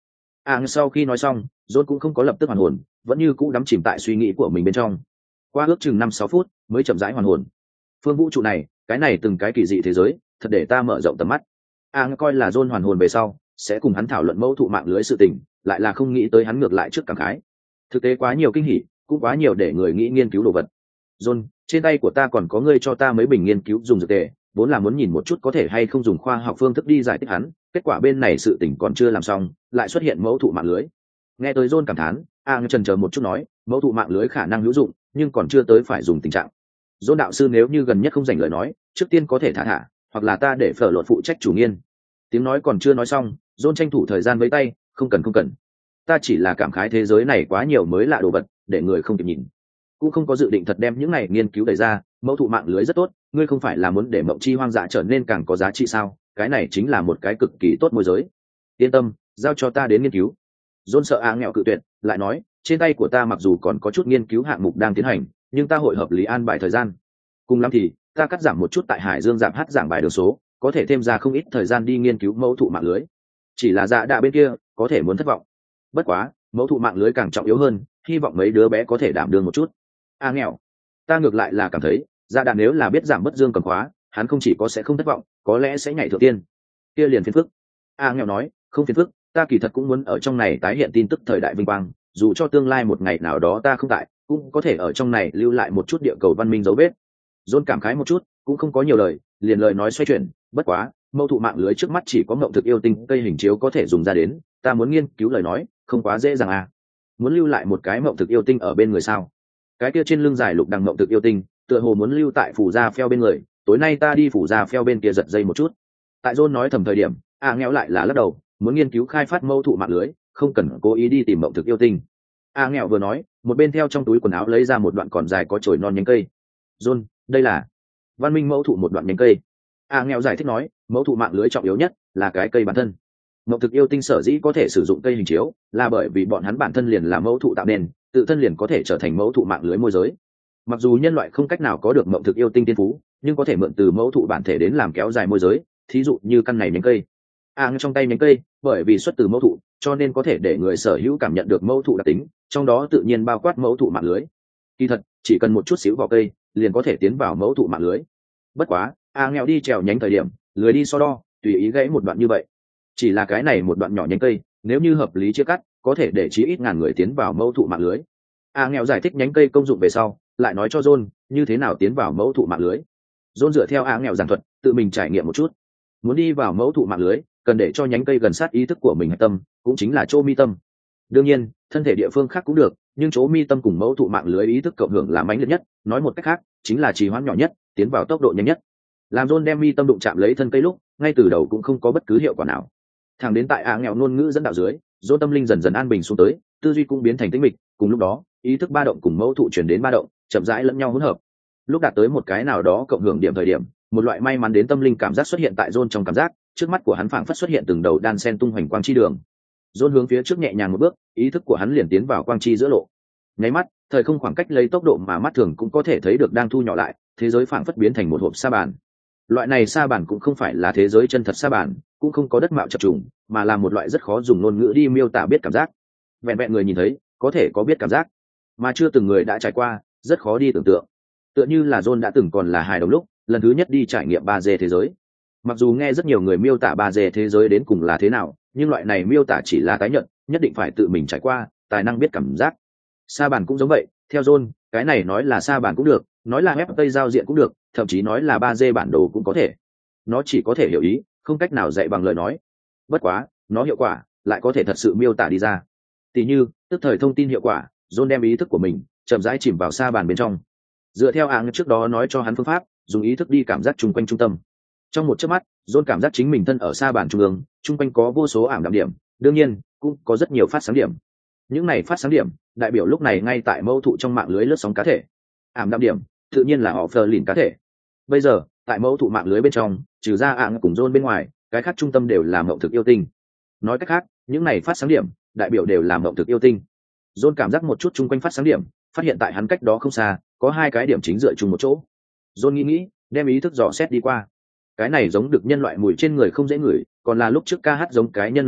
À, sau khi nói xong John cũng không có lập tức hoàn hồn, vẫn như cũ đắm chìm tại suy nghĩ của mình bên trong. Qua ước chừng năm sáu phút mới chậm rãi hoàn hồn. Phương vũ trụ này, cái này từng cái kỳ dị thế giới, thật để ta mở rộng tầm mắt. À, coi là John hoàn hồn về sau sẽ cùng hắn thảo luận mẫu thụ mạng lưới sự tình, lại là không nghĩ tới hắn ngược lại trước cảm khái. Thực tế quá nhiều kinh hỉ, cũng quá nhiều để người nghĩ nghiên cứu đồ vật. John, trên tay của ta còn có ngươi cho ta mấy bình nghiên cứu dùng dược tề, vốn là muốn nhìn một chút có thể hay không dùng khoa học phương thức đi giải thích hắn, kết quả bên này sự tình còn chưa làm xong, lại xuất hiện mẫu thụ mạng lưới. Nghe tới John cảm thán, A Ngư chần chờ một chút nói, mẫu thụ mạng lưới khả năng hữu dụng, nhưng còn chưa tới phải dùng tình trạng. John đạo sư nếu như gần nhất không dành lời nói, trước tiên có thể thả thả, hoặc là ta để phở lột phụ trách chủ nghiên. Tiếng nói còn chưa nói xong, John tranh thủ thời gian với tay, không cần không cần. Ta chỉ là cảm khái thế giới này quá nhiều mới lạ đồ vật, để người không kịp nhìn. Cũng không có dự định thật đem những này nghiên cứu đẩy ra, mẫu thụ mạng lưới rất tốt, ngươi không phải là muốn để mộng chi hoang dã trở nên càng có giá trị sao? Cái này chính là một cái cực kỳ tốt môi giới. Yên tâm, giao cho ta đến nghiên cứu. John sợ Á nghèo cự tuyệt, lại nói, trên tay của ta mặc dù còn có chút nghiên cứu hạng mục đang tiến hành, nhưng ta hội hợp lý an bài thời gian. Cùng lắm thì, ta cắt giảm một chút tại Hải Dương giảm hát giảng bài đường số, có thể thêm ra không ít thời gian đi nghiên cứu mẫu thụ mạng lưới. Chỉ là dạ đạ bên kia, có thể muốn thất vọng. Bất quá, mẫu thụ mạng lưới càng trọng yếu hơn, hy vọng mấy đứa bé có thể đảm đương một chút. A nghèo, ta ngược lại là cảm thấy, dạ đạ nếu là biết giảm bất dương cầm khóa, hắn không chỉ có sẽ không thất vọng, có lẽ sẽ nhảy thượng tiên. Kia liền phiền phức. A nghèo nói, không phiền phức, ta kỳ thật cũng muốn ở trong này tái hiện tin tức thời đại vinh quang, dù cho tương lai một ngày nào đó ta không tại, cũng có thể ở trong này lưu lại một chút địa cầu văn minh dấu vết. John cảm khái một chút, cũng không có nhiều lời, liền lời nói xoay chuyển, bất quá, mâu thụ mạng lưới trước mắt chỉ có ngộng thực yêu tinh cây hình chiếu có thể dùng ra đến, ta muốn nghiên cứu lời nói, không quá dễ dàng à. Muốn lưu lại một cái ngộng thực yêu tinh ở bên người sao? Cái kia trên lưng dài lục đằng ngộng thực yêu tinh, tựa hồ muốn lưu tại phủ gia phèo bên người, tối nay ta đi phủ gia phèo bên kia giật dây một chút. Tại John nói thầm thời điểm, a à, nghèo lại là lắc đầu, muốn nghiên cứu khai phát mâu thụ mạng lưới, không cần cố ý đi tìm ngộng thực yêu tinh. A à, nghèo vừa nói, một bên theo trong túi quần áo lấy ra một đoạn còn dài có chồi non nhánh cây. John, đây là văn minh mẫu thụ một đoạn nhánh cây. A à, nghèo giải thích nói, mẫu thụ mạng lưới trọng yếu nhất là cái cây bản thân. Mộng thực yêu tinh sở dĩ có thể sử dụng cây hình chiếu, là bởi vì bọn hắn bản thân liền là mẫu thụ tạo nên, tự thân liền có thể trở thành mẫu thụ mạng lưới môi giới. Mặc dù nhân loại không cách nào có được mộng thực yêu tinh tiên phú, nhưng có thể mượn từ mẫu thụ bản thể đến làm kéo dài môi giới. Thí dụ như căn này nhánh cây. A à, trong tay nhánh cây, bởi vì xuất từ mẫu thụ, cho nên có thể để người sở hữu cảm nhận được mẫu thụ đặc tính, trong đó tự nhiên bao quát mẫu thụ mạng lưới. Kỳ thật, chỉ cần một chút xíu vào cây, liền có thể tiến vào mẫu thụ mạng lưới. Bất quá, A nghèo đi trèo nhánh thời điểm, lười đi so đo, tùy ý gãy một đoạn như vậy. Chỉ là cái này một đoạn nhỏ nhánh cây, nếu như hợp lý chia cắt, có thể để chí ít ngàn người tiến vào mẫu thụ mạng lưới. A nghèo giải thích nhánh cây công dụng về sau, lại nói cho John như thế nào tiến vào mẫu thụ mạng lưới. John dựa theo A nghèo giảng thuật, tự mình trải nghiệm một chút. Muốn đi vào mẫu thụ mạng lưới, cần để cho nhánh cây gần sát ý thức của mình hạch tâm, cũng chính là chỗ mi tâm. Đương nhiên, thân thể địa phương khác cũng được, nhưng chỗ mi tâm cùng mẫu thụ mạng lưới ý thức cộng hưởng là mãnh liệt nhất, nói một cách khác, chính là trì hoãn nhỏ nhất, tiến vào tốc độ nhanh nhất. Làm John đem mi tâm đụng chạm lấy thân cây lúc, ngay từ đầu cũng không có bất cứ hiệu quả nào. Thẳng đến tại A nghèo ngôn ngữ dẫn đạo dưới, John tâm linh dần dần an bình xuống tới, tư duy cũng biến thành tĩnh mịch, cùng lúc đó, ý thức ba động cùng mẫu thụ chuyển đến ba động, chậm rãi lẫn nhau hỗn hợp. Lúc đạt tới một cái nào đó cộng hưởng điểm thời điểm, một loại may mắn đến tâm linh cảm giác xuất hiện tại John trong cảm giác, trước mắt của hắn phảng phất xuất hiện từng đầu đan sen tung hoành quang chi đường. John hướng phía trước nhẹ nhàng một bước, ý thức của hắn liền tiến vào quang chi giữa lộ. Nháy mắt, thời không khoảng cách lấy tốc độ mà mắt thường cũng có thể thấy được đang thu nhỏ lại, thế giới phảng phất biến thành một hộp sa bàn. Loại này sa bàn cũng không phải là thế giới chân thật sa bàn, cũng không có đất mạo chập trùng, mà là một loại rất khó dùng ngôn ngữ đi miêu tả biết cảm giác. Vẹn vẹn người nhìn thấy, có thể có biết cảm giác, mà chưa từng người đã trải qua, rất khó đi tưởng tượng. Tựa như là John đã từng còn là hài đồng lúc, lần thứ nhất đi trải nghiệm ba D thế giới. Mặc dù nghe rất nhiều người miêu tả ba D thế giới đến cùng là thế nào, nhưng loại này miêu tả chỉ là tái nhận, nhất định phải tự mình trải qua, tài năng biết cảm giác. Sa bàn cũng giống vậy, theo John, cái này nói là sa bàn cũng được, nói là ép tây giao diện cũng được, thậm chí nói là ba D bản đồ cũng có thể. Nó chỉ có thể hiểu ý, không cách nào dạy bằng lời nói. Bất quá, nó hiệu quả lại có thể thật sự miêu tả đi ra. Tỷ như, tức thời thông tin hiệu quả, John đem ý thức của mình chậm rãi chìm vào sa bàn bên trong. Dựa theo áng trước đó nói cho hắn phương pháp, dùng ý thức đi cảm giác chung quanh trung tâm. Trong một chớp mắt, John cảm giác chính mình thân ở sa bàn trung ương, chung quanh có vô số ảm đạm điểm, đương nhiên, cũng có rất nhiều phát sáng điểm. Những này phát sáng điểm, đại biểu lúc này ngay tại mâu thụ trong mạng lưới lướt sóng cá thể. Ảm đạm điểm, tự nhiên là họ phờ lìn cá thể. Bây giờ, tại mâu thụ mạng lưới bên trong, trừ ra áng cùng John bên ngoài, cái khác trung tâm đều là mộng thực yêu tinh. Nói cách khác, những này phát sáng điểm, đại biểu đều là mộng thực yêu tinh. John cảm giác một chút chung quanh phát sáng điểm, phát hiện tại hắn cách đó không xa, có hai cái điểm chính dựa chung một chỗ. John nghĩ nghĩ, đem ý thức dò xét đi qua. Cái này giống được nhân loại mùi trên người không dễ ngửi, còn là lúc trước ca hát giống cái nhân loại tốt,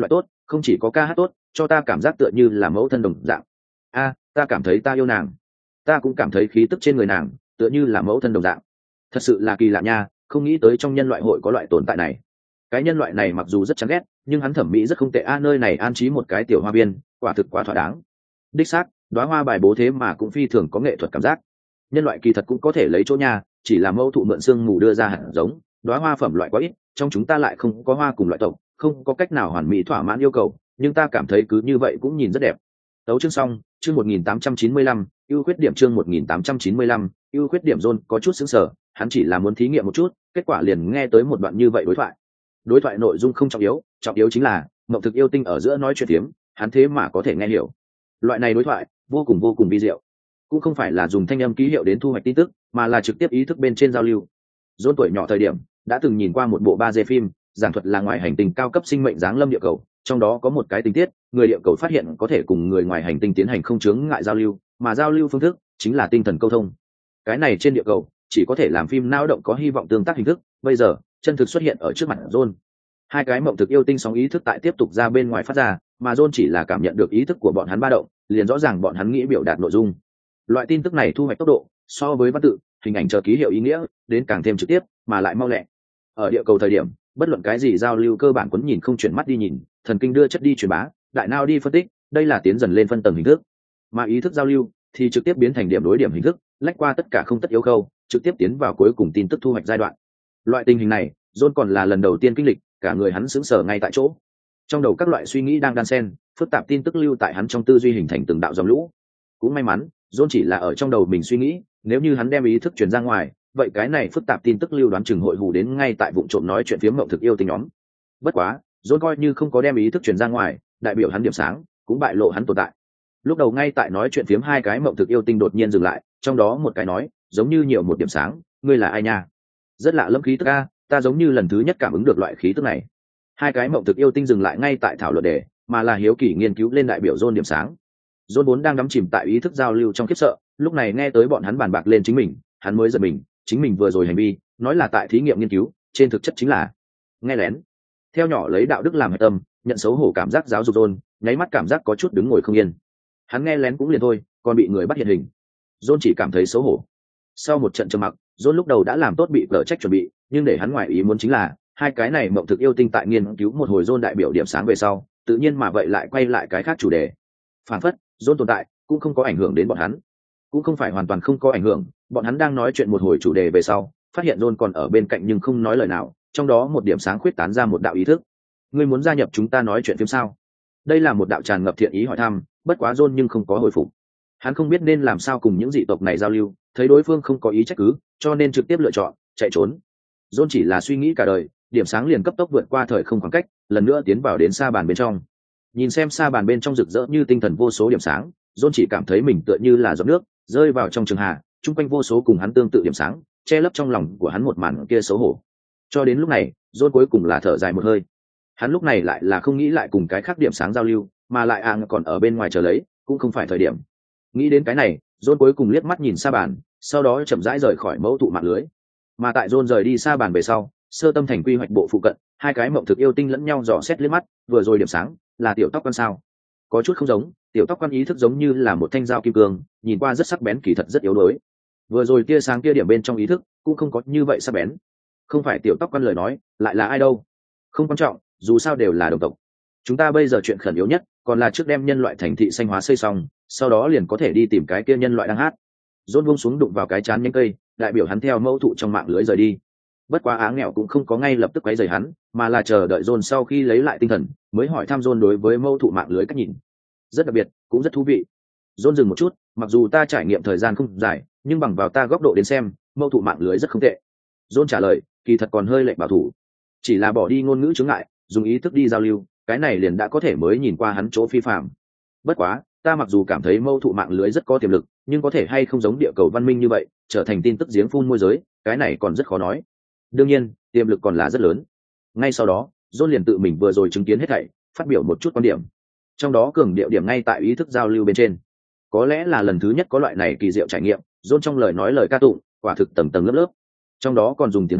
không chỉ có ca hát tốt, cho ta cảm giác tựa như là mẫu thân đồng dạng. A, ta cảm thấy ta yêu nàng, ta cũng cảm thấy khí tức trên người nàng tựa như là mẫu thân đồng dạng. Thật sự là kỳ lạ nha, không nghĩ tới trong nhân loại hội có loại tồn tại này. Cái nhân loại này mặc dù rất chán ghét, nhưng hắn thẩm mỹ rất không tệ. A, nơi này an trí một cái tiểu hoa viên, quả thực quá thỏa đáng. Đích xác, đóa hoa bài bố thế mà cũng phi thường có nghệ thuật cảm giác. Nhân loại kỳ thật cũng có thể lấy chỗ nha, chỉ là mẫu thụ mượn xương mù đưa ra hạt giống, đóa hoa phẩm loại quá ít, trong chúng ta lại không có hoa cùng loại tộc, không có cách nào hoàn mỹ thỏa mãn yêu cầu, nhưng ta cảm thấy cứ như vậy cũng nhìn rất đẹp. Tấu chương xong, chương một nghìn tám trăm chín mươi lăm, ưu khuyết điểm chương một nghìn tám trăm chín mươi lăm, ưu khuyết điểm. John có chút sững sờ, hắn chỉ là muốn thí nghiệm một chút, kết quả liền nghe tới một đoạn như vậy đối thoại. Đối thoại nội dung không trọng yếu, trọng yếu chính là mộng thực yêu tinh ở giữa nói chuyện tiếm, hắn thế mà có thể nghe hiểu. Loại này đối thoại vô cùng vô cùng vi diệu, cũng không phải là dùng thanh âm ký hiệu đến thu hoạch tin tức, mà là trực tiếp ý thức bên trên giao lưu. John tuổi nhỏ thời điểm đã từng nhìn qua một bộ ba D phim, giảng thuật là ngoài hành tinh cao cấp sinh mệnh giáng lâm địa cầu, trong đó có một cái tình tiết, người địa cầu phát hiện có thể cùng người ngoài hành tinh tiến hành không chướng ngại giao lưu, mà giao lưu phương thức chính là tinh thần câu thông. Cái này trên địa cầu chỉ có thể làm phim não động có hy vọng tương tác hình thức, bây giờ chân thực xuất hiện ở trước mặt John. Hai cái mộng thực yêu tinh sóng ý thức tại tiếp tục ra bên ngoài phát ra, mà John chỉ là cảm nhận được ý thức của bọn hắn ba động, liền rõ ràng bọn hắn nghĩ biểu đạt nội dung. Loại tin tức này thu hoạch tốc độ so với văn tự, hình ảnh chờ ký hiệu ý nghĩa đến càng thêm trực tiếp, mà lại mau lẹ. Ở địa cầu thời điểm, bất luận cái gì giao lưu cơ bản quấn nhìn không chuyển mắt đi nhìn, thần kinh đưa chất đi truyền bá, đại não đi phân tích, đây là tiến dần lên phân tầng hình thức. Mà ý thức giao lưu thì trực tiếp biến thành điểm đối điểm hình thức, lách qua tất cả không tất yếu khâu, trực tiếp tiến vào cuối cùng tin tức thu hoạch giai đoạn. Loại tình hình này, John còn là lần đầu tiên kinh lịch, cả người hắn sững sờ ngay tại chỗ. Trong đầu các loại suy nghĩ đang đan xen, phức tạp tin tức lưu tại hắn trong tư duy hình thành từng đạo dòng lũ. Cũng may mắn, John chỉ là ở trong đầu mình suy nghĩ, nếu như hắn đem ý thức truyền ra ngoài, vậy cái này phức tạp tin tức lưu đoán chừng hội hù đến ngay tại vụ trộm nói chuyện phiếm mộng thực yêu tinh nhóm. Bất quá, John coi như không có đem ý thức truyền ra ngoài, đại biểu hắn điểm sáng cũng bại lộ hắn tồn tại. Lúc đầu ngay tại nói chuyện phiếm hai cái mộng thực yêu tinh đột nhiên dừng lại, trong đó một cái nói, giống như nhiều một điểm sáng, ngươi là ai nha? Rất lạ lâm khí tức a, ta giống như lần thứ nhất cảm ứng được loại khí tức này. Hai cái mộng thực yêu tinh dừng lại ngay tại thảo luận đề, mà là hiếu kỳ nghiên cứu lên đại biểu John điểm sáng. John vốn đang đắm chìm tại ý thức giao lưu trong khiếp sợ, lúc này nghe tới bọn hắn bàn bạc lên chính mình, hắn mới giật mình, chính mình vừa rồi hành vi, nói là tại thí nghiệm nghiên cứu, trên thực chất chính là nghe lén. Theo nhỏ lấy đạo đức làm hệ tâm, nhận xấu hổ cảm giác giáo dục John, nháy mắt cảm giác có chút đứng ngồi không yên. Hắn nghe lén cũng liền thôi, còn bị người bắt hiện hình. John chỉ cảm thấy xấu hổ. Sau một trận trầm mặc, John lúc đầu đã làm tốt bị cở trách chuẩn bị, nhưng để hắn ngoài ý muốn chính là hai cái này mộng thực yêu tinh tại nghiên cứu một hồi John đại biểu điểm sáng về sau, tự nhiên mà vậy lại quay lại cái khác chủ đề. Phản phất, John tồn tại cũng không có ảnh hưởng đến bọn hắn, cũng không phải hoàn toàn không có ảnh hưởng. Bọn hắn đang nói chuyện một hồi chủ đề về sau, phát hiện John còn ở bên cạnh nhưng không nói lời nào, trong đó một điểm sáng khuyết tán ra một đạo ý thức. Ngươi muốn gia nhập chúng ta nói chuyện phim sao? Đây là một đạo tràn ngập thiện ý hỏi thăm, bất quá John nhưng không có hồi phục. Hắn không biết nên làm sao cùng những dị tộc này giao lưu, thấy đối phương không có ý trách cứ, cho nên trực tiếp lựa chọn chạy trốn. John chỉ là suy nghĩ cả đời, điểm sáng liền cấp tốc vượt qua thời không khoảng cách, lần nữa tiến vào đến sa bàn bên trong. Nhìn xem sa bàn bên trong rực rỡ như tinh thần vô số điểm sáng, John chỉ cảm thấy mình tựa như là giọt nước rơi vào trong trường hà, chung quanh vô số cùng hắn tương tự điểm sáng, che lấp trong lòng của hắn một màn kia xấu hổ. Cho đến lúc này, John cuối cùng là thở dài một hơi. Hắn lúc này lại là không nghĩ lại cùng cái khác điểm sáng giao lưu, mà lại à còn ở bên ngoài chờ lấy, cũng không phải thời điểm. Nghĩ đến cái này, John cuối cùng liếc mắt nhìn sa bàn, sau đó chậm rãi rời khỏi mẫu tụ mạng lưới. Mà tại John rời đi sa bàn về sau, sơ tâm thành quy hoạch bộ phụ cận, hai cái mộng thực yêu tinh lẫn nhau dò xét liếc mắt, vừa rồi điểm sáng là tiểu tóc quan sao? Có chút không giống, tiểu tóc quan ý thức giống như là một thanh dao kim cương, nhìn qua rất sắc bén kỳ thật rất yếu đuối. Vừa rồi tia sáng kia điểm bên trong ý thức cũng không có như vậy sắc bén. Không phải tiểu tóc quan lời nói, lại là ai đâu? Không quan trọng, dù sao đều là đồng tộc. Chúng ta bây giờ chuyện khẩn yếu nhất còn là trước đem nhân loại thành thị xanh hóa xây xong, sau đó liền có thể đi tìm cái kia nhân loại đang hát. John buông xuống đụng vào cái chán nhánh cây, đại biểu hắn theo mẫu thụ trong mạng lưới rời đi. Bất quá Á Nghèo cũng không có ngay lập tức quấy rầy hắn, mà là chờ đợi John sau khi lấy lại tinh thần, mới hỏi thăm John đối với mẫu thụ mạng lưới cách nhìn. Rất đặc biệt, cũng rất thú vị. John dừng một chút, mặc dù ta trải nghiệm thời gian không dài, nhưng bằng vào ta góc độ đến xem, mẫu thụ mạng lưới rất không tệ. John trả lời, kỳ thật còn hơi lệch bảo thủ, chỉ là bỏ đi ngôn ngữ chướng ngại, dùng ý thức đi giao lưu, cái này liền đã có thể mới nhìn qua hắn chỗ phi phạm. Bất quá, ta mặc dù cảm thấy mâu thụ mạng lưới rất có tiềm lực, nhưng có thể hay không giống địa cầu văn minh như vậy, trở thành tin tức giếng phun môi giới, cái này còn rất khó nói. Đương nhiên, tiềm lực còn là rất lớn. Ngay sau đó, John liền tự mình vừa rồi chứng kiến hết thảy, phát biểu một chút quan điểm. Trong đó cường điệu điểm ngay tại ý thức giao lưu bên trên. Có lẽ là lần thứ nhất có loại này kỳ diệu trải nghiệm, John trong lời nói lời ca tụng, quả thực tầng tầng lớp lớp. Trong đó còn dùng tiếng Hán,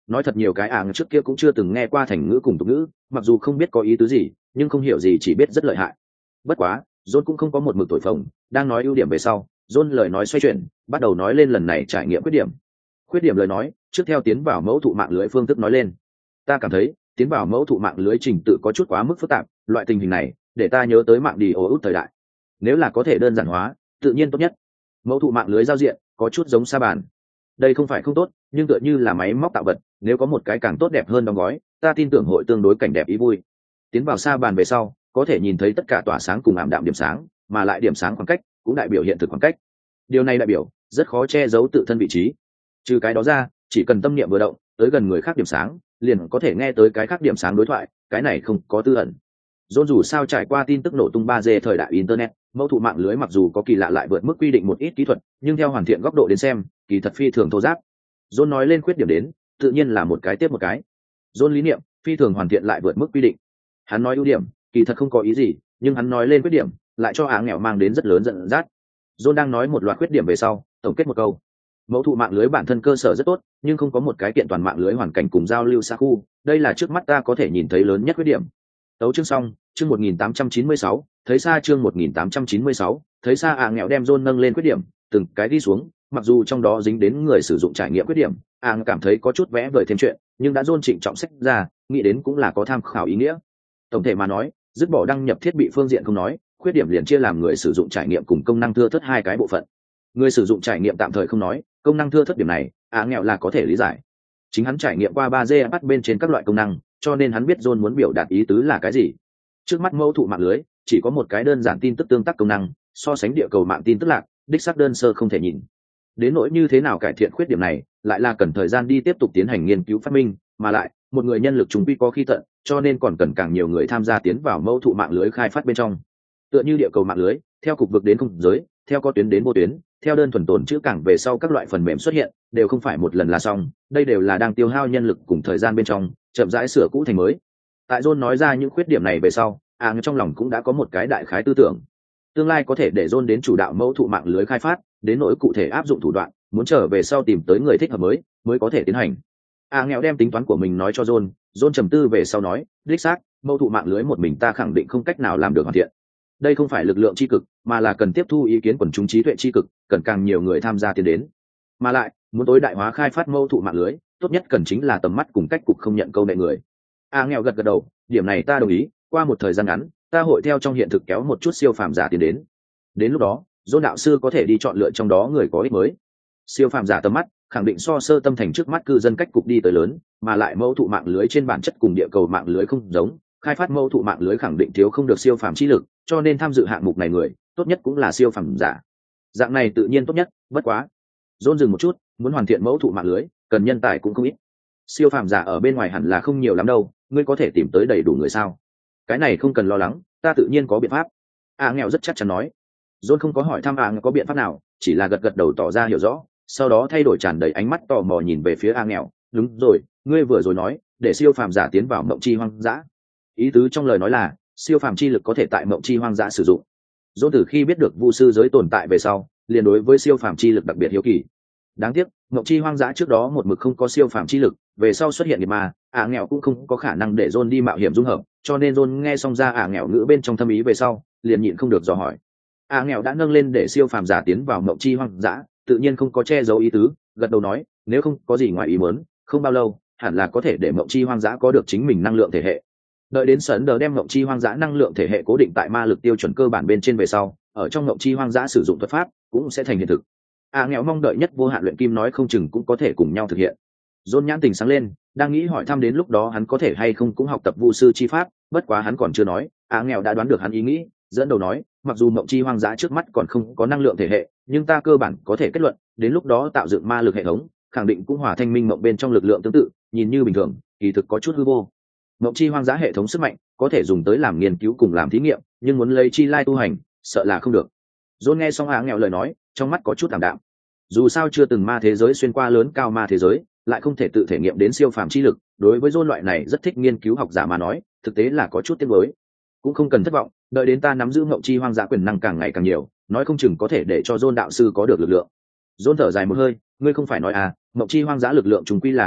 nói thật nhiều cái ảng trước kia cũng chưa từng nghe qua thành ngữ cùng tục ngữ, mặc dù không biết có ý tứ gì nhưng không hiểu gì chỉ biết rất lợi hại. Bất quá John cũng không có một mực thổi phồng, đang nói ưu điểm về sau John lời nói xoay chuyển, bắt đầu nói lên lần này trải nghiệm khuyết điểm. Khuyết điểm lời nói trước theo tiến vào mẫu thụ mạng lưới phương thức nói lên. Ta cảm thấy tiến vào mẫu thụ mạng lưới trình tự có chút quá mức phức tạp, loại tình hình này để ta nhớ tới mạng đi ô út thời đại. Nếu là có thể đơn giản hóa tự nhiên tốt nhất. Mẫu thụ mạng lưới giao diện có chút giống sa bàn, đây không phải không tốt nhưng tựa như là máy móc tạo vật, nếu có một cái càng tốt đẹp hơn đóng gói ta tin tưởng hội tương đối cảnh đẹp ý vui. Tiến vào sa bàn về sau có thể nhìn thấy tất cả tỏa sáng cùng ảm đạm điểm sáng, mà lại điểm sáng khoảng cách cũng đại biểu hiện thực khoảng cách. Điều này đại biểu rất khó che giấu tự thân vị trí. Trừ cái đó ra, chỉ cần tâm niệm vừa động tới gần người khác điểm sáng liền có thể nghe tới cái khác điểm sáng đối thoại, cái này không có tư ẩn. John dù sao trải qua tin tức nổ tung ba G thời đại internet, mẫu thụ mạng lưới mặc dù có kỳ lạ lại vượt mức quy định một ít kỹ thuật, nhưng theo hoàn thiện góc độ đến xem kỳ thật phi thường thô giáp. John nói lên khuyết điểm đến tự nhiên là một cái tiếp một cái. John lý niệm phi thường hoàn thiện lại vượt mức quy định. Hắn nói ưu điểm kỳ thật không có ý gì, nhưng hắn nói lên khuyết điểm lại cho áng nghèo mang đến rất lớn giận dắt. John đang nói một loạt khuyết điểm về sau tổng kết một câu: mẫu thụ mạng lưới bản thân cơ sở rất tốt nhưng không có một cái kiện toàn mạng lưới hoàn cảnh cùng giao lưu xa khu, đây là trước mắt ta có thể nhìn thấy lớn nhất khuyết điểm. Tấu chương xong, chương một nghìn tám trăm chín mươi sáu, thấy xa chương một nghìn tám trăm chín mươi sáu, thấy xa à nghèo đem John nâng lên khuyết điểm từng cái đi xuống, mặc dù trong đó dính đến người sử dụng trải nghiệm khuyết điểm, à cảm thấy có chút vẽ vời thêm chuyện, nhưng đã John trịnh trọng sách ra, nghĩ đến cũng là có tham khảo ý nghĩa. Tổng thể mà nói, dứt bỏ đăng nhập thiết bị phương diện không nói, khuyết điểm liền chia làm người sử dụng trải nghiệm cùng công năng thưa thớt hai cái bộ phận. Người sử dụng trải nghiệm tạm thời không nói, công năng thưa thớt điểm này à nghèo là có thể lý giải. Chính hắn trải nghiệm qua ba G bắt bên trên các loại công năng, cho nên hắn biết John muốn biểu đạt ý tứ là cái gì. Trước mắt mẫu thụ mạng lưới chỉ có một cái đơn giản tin tức tương tác công năng, so sánh địa cầu mạng tin tức lạc đích xác đơn sơ không thể nhìn. Đến nỗi như thế nào cải thiện khuyết điểm này lại là cần thời gian đi tiếp tục tiến hành nghiên cứu phát minh, mà lại một người nhân lực chúng quy có khi tận, cho nên còn cần càng nhiều người tham gia tiến vào mẫu thụ mạng lưới khai phát bên trong. Tựa như địa cầu mạng lưới theo cục vực đến không giới, theo có tuyến đến vô tuyến, theo đơn thuần tồn chữ cảng về sau các loại phần mềm xuất hiện đều không phải một lần là xong, đây đều là đang tiêu hao nhân lực cùng thời gian bên trong chậm rãi sửa cũ thành mới. Tại John nói ra những khuyết điểm này về sau, à trong lòng cũng đã có một cái đại khái tư tưởng. Tương lai có thể để John đến chủ đạo mẫu thụ mạng lưới khai phát, đến nỗi cụ thể áp dụng thủ đoạn, muốn trở về sau tìm tới người thích hợp mới mới có thể tiến hành. À nghèo đem tính toán của mình nói cho John, John trầm tư về sau nói, đích xác, mẫu thụ mạng lưới một mình ta khẳng định không cách nào làm được hoàn thiện. Đây không phải lực lượng tri cực, mà là cần tiếp thu ý kiến quần chúng trí tuệ tri cực, cần càng nhiều người tham gia tiến đến. Mà lại, muốn tối đại hóa khai phát mẫu thụ mạng lưới, tốt nhất cần chính là tầm mắt cùng cách cục không nhận câu nệ người. À nghèo gật gật đầu, điểm này ta đồng ý, qua một thời gian ngắn, ta hội theo trong hiện thực kéo một chút siêu phàm giả tiến đến. Đến lúc đó, John đạo sư có thể đi chọn lựa trong đó người có ích mới. Siêu phàm giả tầm mắt, khẳng định so sơ tâm thành trước mắt cư dân cách cục đi tới lớn, mà lại mẫu thụ mạng lưới trên bản chất cùng địa cầu mạng lưới không giống, khai phát mẫu thụ mạng lưới khẳng định thiếu không được siêu phàm chi lực, cho nên tham dự hạng mục này người, tốt nhất cũng là siêu phàm giả. Dạng này tự nhiên tốt nhất, bất quá. John dừng một chút, muốn hoàn thiện mẫu thụ mạng lưới, cần nhân tài cũng không ít. Siêu phàm giả ở bên ngoài hẳn là không nhiều lắm đâu, ngươi có thể tìm tới đầy đủ người sao? Cái này không cần lo lắng, ta tự nhiên có biện pháp. À nghèo rất chắc chắn nói. John không có hỏi thăm à có biện pháp nào, chỉ là gật gật đầu tỏ ra hiểu rõ, sau đó thay đổi tràn đầy ánh mắt tò mò nhìn về phía A nghèo. Đúng rồi, ngươi vừa rồi nói để siêu phàm giả tiến vào mộng chi hoang dã, ý tứ trong lời nói là siêu phàm chi lực có thể tại mộng chi hoang dã sử dụng. Dỗ từ khi biết được vu sư giới tồn tại về sau liền đối với siêu phàm chi lực đặc biệt hiếu kỳ. Đáng tiếc mộng chi hoang dã trước đó một mực không có siêu phàm chi lực, về sau xuất hiện nghiệp ma, ả nghèo cũng không có khả năng để John đi mạo hiểm dung hợp, cho nên John nghe xong ra ả nghèo ngữ bên trong thâm ý về sau liền nhịn không được dò hỏi. Ả nghèo đã nâng lên để siêu phàm giả tiến vào mộng chi hoang dã, tự nhiên không có che giấu ý tứ, gật đầu nói nếu không có gì ngoài ý muốn, không bao lâu hẳn là có thể để mộng chi hoang dã có được chính mình năng lượng thể hệ. Đợi đến sấn đờ đem mộng chi hoang dã năng lượng thể hệ cố định tại ma lực tiêu chuẩn cơ bản bên trên về sau, ở trong mộng chi hoang dã sử dụng thuật pháp cũng sẽ thành hiện thực. À nghèo mong đợi nhất vô hạn luyện kim nói không chừng cũng có thể cùng nhau thực hiện. John nhãn tình sáng lên, đang nghĩ hỏi thăm đến lúc đó hắn có thể hay không cũng học tập vu sư chi pháp, bất quá hắn còn chưa nói, à nghèo đã đoán được hắn ý nghĩ, dẫn đầu nói, mặc dù mộng chi hoang dã trước mắt còn không có năng lượng thể hệ, nhưng ta cơ bản có thể kết luận, đến lúc đó tạo dựng ma lực hệ thống, khẳng định cũng hòa thanh minh mộng bên trong lực lượng tương tự, nhìn như bình thường, kỳ thực có chút hư vô. Mộng chi hoang dã hệ thống sức mạnh có thể dùng tới làm nghiên cứu cùng làm thí nghiệm, nhưng muốn lấy chi lai tu hành, sợ là không được. John nghe xong à nghèo lời nói, trong mắt có chút ảm đạm. Dù sao chưa từng ma thế giới xuyên qua lớn cao ma thế giới, lại không thể tự thể nghiệm đến siêu phàm chi lực, đối với John loại này rất thích nghiên cứu học giả mà nói, thực tế là có chút tiếc nuối. Cũng không cần thất vọng, đợi đến ta nắm giữ mộng chi hoang dã quyền năng càng ngày càng nhiều, nói không chừng có thể để cho John đạo sư có được lực lượng. John thở dài một hơi, ngươi không phải nói à, mộng chi hoang dã lực lượng trùng quy là hư ảo,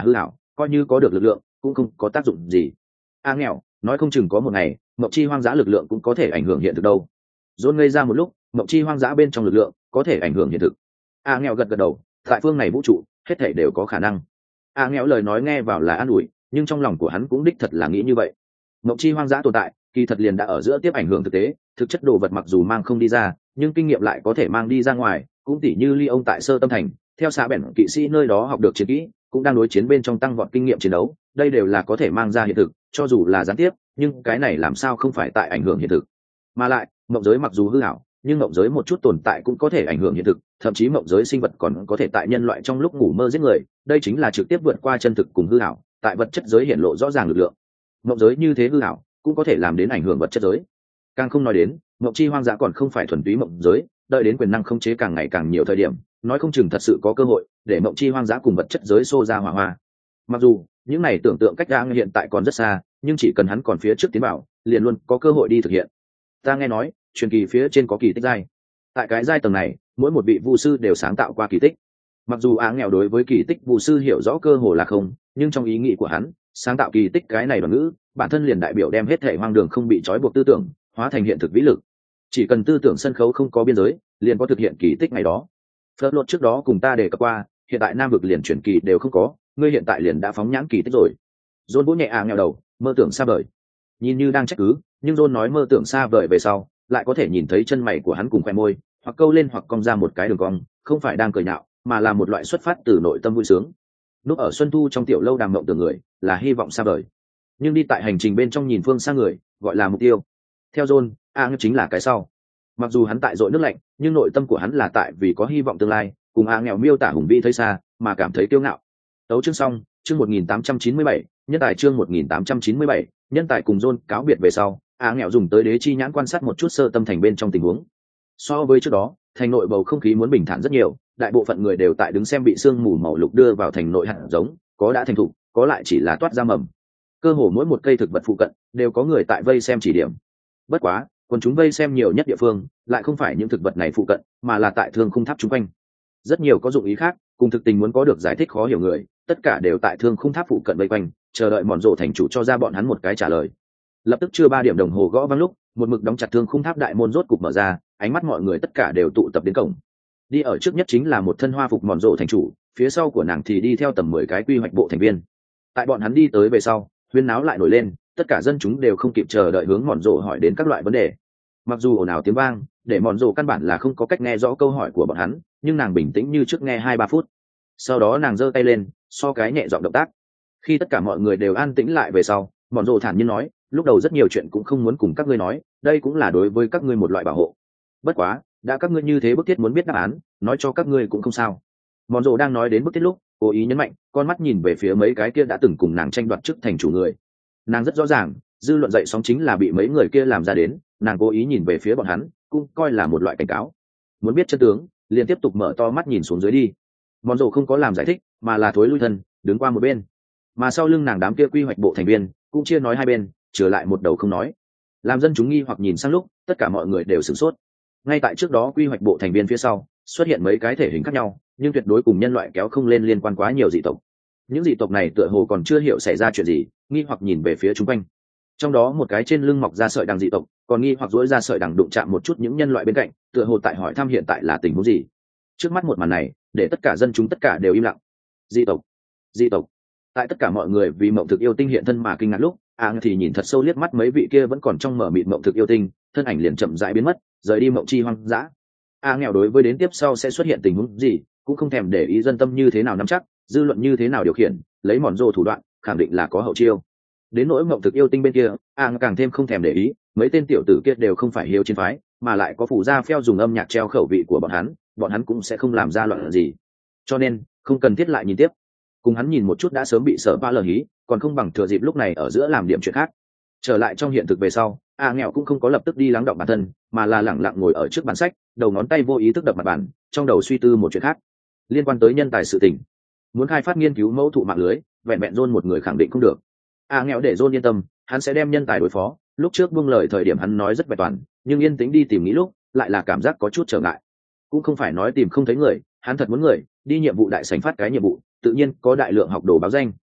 coi như có được lực lượng cũng không có tác dụng gì. A nghèo nói không chừng có một ngày mộng chi hoang dã lực lượng cũng có thể ảnh hưởng hiện thực đâu. John ngây ra một lúc, mộng chi hoang dã bên trong lực lượng có thể ảnh hưởng hiện thực. A nghèo gật gật đầu, tại phương này vũ trụ hết thể đều có khả năng. A nghèo lời nói nghe vào là an ủi, nhưng trong lòng của hắn cũng đích thật là nghĩ như vậy. Mộng chi hoang dã tồn tại kỳ thật liền đã ở giữa tiếp ảnh hưởng thực tế, thực chất đồ vật mặc dù mang không đi ra, nhưng kinh nghiệm lại có thể mang đi ra ngoài. Cũng tỉ như Ly ông tại Sơ Tâm Thành, theo xã bèn kỵ sĩ nơi đó học được chiến kỹ, cũng đang đối chiến bên trong tăng vọt kinh nghiệm chiến đấu, đây đều là có thể mang ra hiện thực, cho dù là gián tiếp, nhưng cái này làm sao không phải tại ảnh hưởng hiện thực. Mà lại mộng giới mặc dù hư ảo, nhưng mộng giới một chút tồn tại cũng có thể ảnh hưởng hiện thực, thậm chí mộng giới sinh vật còn có thể tại nhân loại trong lúc ngủ mơ giết người, đây chính là trực tiếp vượt qua chân thực cùng hư ảo, tại vật chất giới hiện lộ rõ ràng lực lượng. Mộng giới như thế hư ảo cũng có thể làm đến ảnh hưởng vật chất giới. Càng không nói đến mộng chi hoang dã còn không phải thuần túy mộng giới, đợi đến quyền năng khống chế càng ngày càng nhiều thời điểm, nói không chừng thật sự có cơ hội để mộng chi hoang dã cùng vật chất giới xô ra hỏa hoa. Mặc dù những này tưởng tượng cách đang hiện tại còn rất xa, nhưng chỉ cần hắn còn phía trước tiến vào, liền luôn có cơ hội đi thực hiện. Ta nghe nói truyền kỳ phía trên có kỳ tích giai, tại cái giai tầng này mỗi một vị vu sư đều sáng tạo qua kỳ tích. Mặc dù á nghèo đối với kỳ tích vu sư hiểu rõ cơ hồ là không, nhưng trong ý nghĩ của hắn, sáng tạo kỳ tích cái này bằng ngữ bản thân liền đại biểu đem hết thể hoang đường không bị trói buộc tư tưởng hóa thành hiện thực vĩ lực. Chỉ cần tư tưởng sân khấu không có biên giới, liền có thực hiện kỳ tích ngày đó. Phớt lột trước đó cùng ta đề cập qua, hiện tại nam vực liền chuyển kỳ đều không có, ngươi hiện tại liền đã phóng nhãn kỳ tích rồi. John vỗ nhẹ á nghèo đầu, mơ tưởng xa vời. Nhìn như đang trách cứ, nhưng John nói mơ tưởng xa vời về sau, lại có thể nhìn thấy chân mày của hắn cùng khoe môi, hoặc câu lên hoặc cong ra một cái đường cong, không phải đang cười nhạo, mà là một loại xuất phát từ nội tâm vui sướng. Lúc ở xuân thu trong tiểu lâu đàm mộng tưởng người, là hy vọng xa vời, nhưng đi tại hành trình bên trong nhìn phương xa người, gọi là mục tiêu. Theo John, A chính là cái sau. Mặc dù hắn tại dội nước lạnh, nhưng nội tâm của hắn là tại vì có hy vọng tương lai, cùng A nghèo miêu tả hùng vĩ thấy xa, mà cảm thấy kiêu ngạo. Tấu chương xong, chương một nghìn tám trăm chín mươi bảy, nhân tài chương một nghìn tám trăm chín mươi bảy, nhân tài cùng John cáo biệt về sau, A nghèo dùng tới đế chi nhãn quan sát một chút Sơ Tâm Thành bên trong tình huống. So với trước đó, thành nội bầu không khí muốn bình thản rất nhiều, đại bộ phận người đều tại đứng xem bị sương mù màu lục đưa vào thành nội hạt giống, có đã thành thục, có lại chỉ là toát ra mầm. Cơ hồ mỗi một cây thực vật phụ cận đều có người tại vây xem chỉ điểm. Bất quá, còn chúng vây xem nhiều nhất địa phương lại không phải những thực vật này phụ cận, mà là tại thương khung tháp chung quanh. Rất nhiều có dụng ý khác, cùng thực tình muốn có được giải thích khó hiểu người, tất cả đều tại thương khung tháp phụ cận vây quanh, chờ đợi mòn rộ thành chủ cho ra bọn hắn một cái trả lời. Lập tức chưa ba điểm đồng hồ gõ vang lúc, một mực đóng chặt thương khung tháp đại môn rốt cục mở ra, ánh mắt mọi người tất cả đều tụ tập đến cổng. Đi ở trước nhất chính là một thân hoa phục mòn rộ thành chủ, phía sau của nàng thì đi theo tầm mười cái quy hoạch bộ thành viên. Tại bọn hắn đi tới về sau, huyên náo lại nổi lên, tất cả dân chúng đều không kịp chờ đợi hướng mòn rộ hỏi đến các loại vấn đề. Mặc dù ồn ào tiếng vang để mòn rộ căn bản là không có cách nghe rõ câu hỏi của bọn hắn, nhưng nàng bình tĩnh như trước nghe hai ba phút. Sau đó nàng giơ tay lên, so cái nhẹ giọng động tác. Khi tất cả mọi người đều an tĩnh lại về sau, mòn rộ thản nhiên nói, lúc đầu rất nhiều chuyện cũng không muốn cùng các ngươi nói, đây cũng là đối với các ngươi một loại bảo hộ. Bất quá, đã các ngươi như thế bức thiết muốn biết đáp án, nói cho các ngươi cũng không sao. Mòn rộ đang nói đến bức thiết lúc, cố ý nhấn mạnh, con mắt nhìn về phía mấy cái kia đã từng cùng nàng tranh đoạt chức thành chủ người. Nàng rất rõ ràng, dư luận dậy sóng chính là bị mấy người kia làm ra đến, nàng cố ý nhìn về phía bọn hắn, cũng coi là một loại cảnh cáo. Muốn biết chân tướng, liền tiếp tục mở to mắt nhìn xuống dưới đi. Mòn rộ không có làm giải thích, mà là thối lui thân, đứng qua một bên. Mà sau lưng nàng đám kia quy hoạch bộ thành viên cũng chia nói hai bên, trở lại một đầu không nói. Làm dân chúng nghi hoặc nhìn sang lúc, tất cả mọi người đều sửng sốt. Ngay tại trước đó quy hoạch bộ thành viên phía sau xuất hiện mấy cái thể hình khác nhau, nhưng tuyệt đối cùng nhân loại kéo không lên liên quan quá nhiều dị tộc. Những dị tộc này tựa hồ còn chưa hiểu xảy ra chuyện gì, nghi hoặc nhìn về phía chung quanh. Trong đó một cái trên lưng mọc ra sợi đằng dị tộc, còn nghi hoặc duỗi ra sợi đằng đụng chạm một chút những nhân loại bên cạnh, tựa hồ tại hỏi thăm hiện tại là tình huống gì. Trước mắt một màn này, để tất cả dân chúng tất cả đều im lặng. Dị tộc, dị tộc. Tại tất cả mọi người vì mộng thực yêu tinh hiện thân mà kinh ngạc lúc, Áng thì nhìn thật sâu liếc mắt mấy vị kia vẫn còn trong mở mịt mộng thực yêu tinh, thân ảnh liền chậm rãi biến mất, rời đi mộng chi hoang dã. A nghèo đối với đến tiếp sau sẽ xuất hiện tình huống gì, cũng không thèm để ý dân tâm như thế nào nắm chắc, dư luận như thế nào điều khiển, lấy mòn rồ thủ đoạn, khẳng định là có hậu chiêu. Đến nỗi mộng thực yêu tinh bên kia, A càng thêm không thèm để ý, mấy tên tiểu tử kia đều không phải hiếu chiến phái, mà lại có phủ gia phèo dùng âm nhạc treo khẩu vị của bọn hắn, bọn hắn cũng sẽ không làm ra loạn gì. Cho nên, không cần thiết lại nhìn tiếp. Cùng hắn nhìn một chút đã sớm bị sợ ba lờ hí, còn không bằng thừa dịp lúc này ở giữa làm điểm chuyện khác. Trở lại trong hiện thực về sau, A nghèo cũng không có lập tức đi lắng đọng bản thân, mà là lẳng lặng ngồi ở trước bàn sách, đầu ngón tay vô ý thức đập mặt bàn, trong đầu suy tư một chuyện khác liên quan tới nhân tài sự tình. Muốn khai phát nghiên cứu mẫu thụ mạng lưới, vẹn vẹn John một người khẳng định không được. A nghèo để John yên tâm, hắn sẽ đem nhân tài đối phó. Lúc trước buông lời thời điểm hắn nói rất vẹn toàn, nhưng yên tĩnh đi tìm nghĩ lúc, lại là cảm giác có chút trở ngại. Cũng không phải nói tìm không thấy người, hắn thật muốn người, đi nhiệm vụ đại sảnh phát cái nhiệm vụ, tự nhiên có đại lượng học đồ báo danh.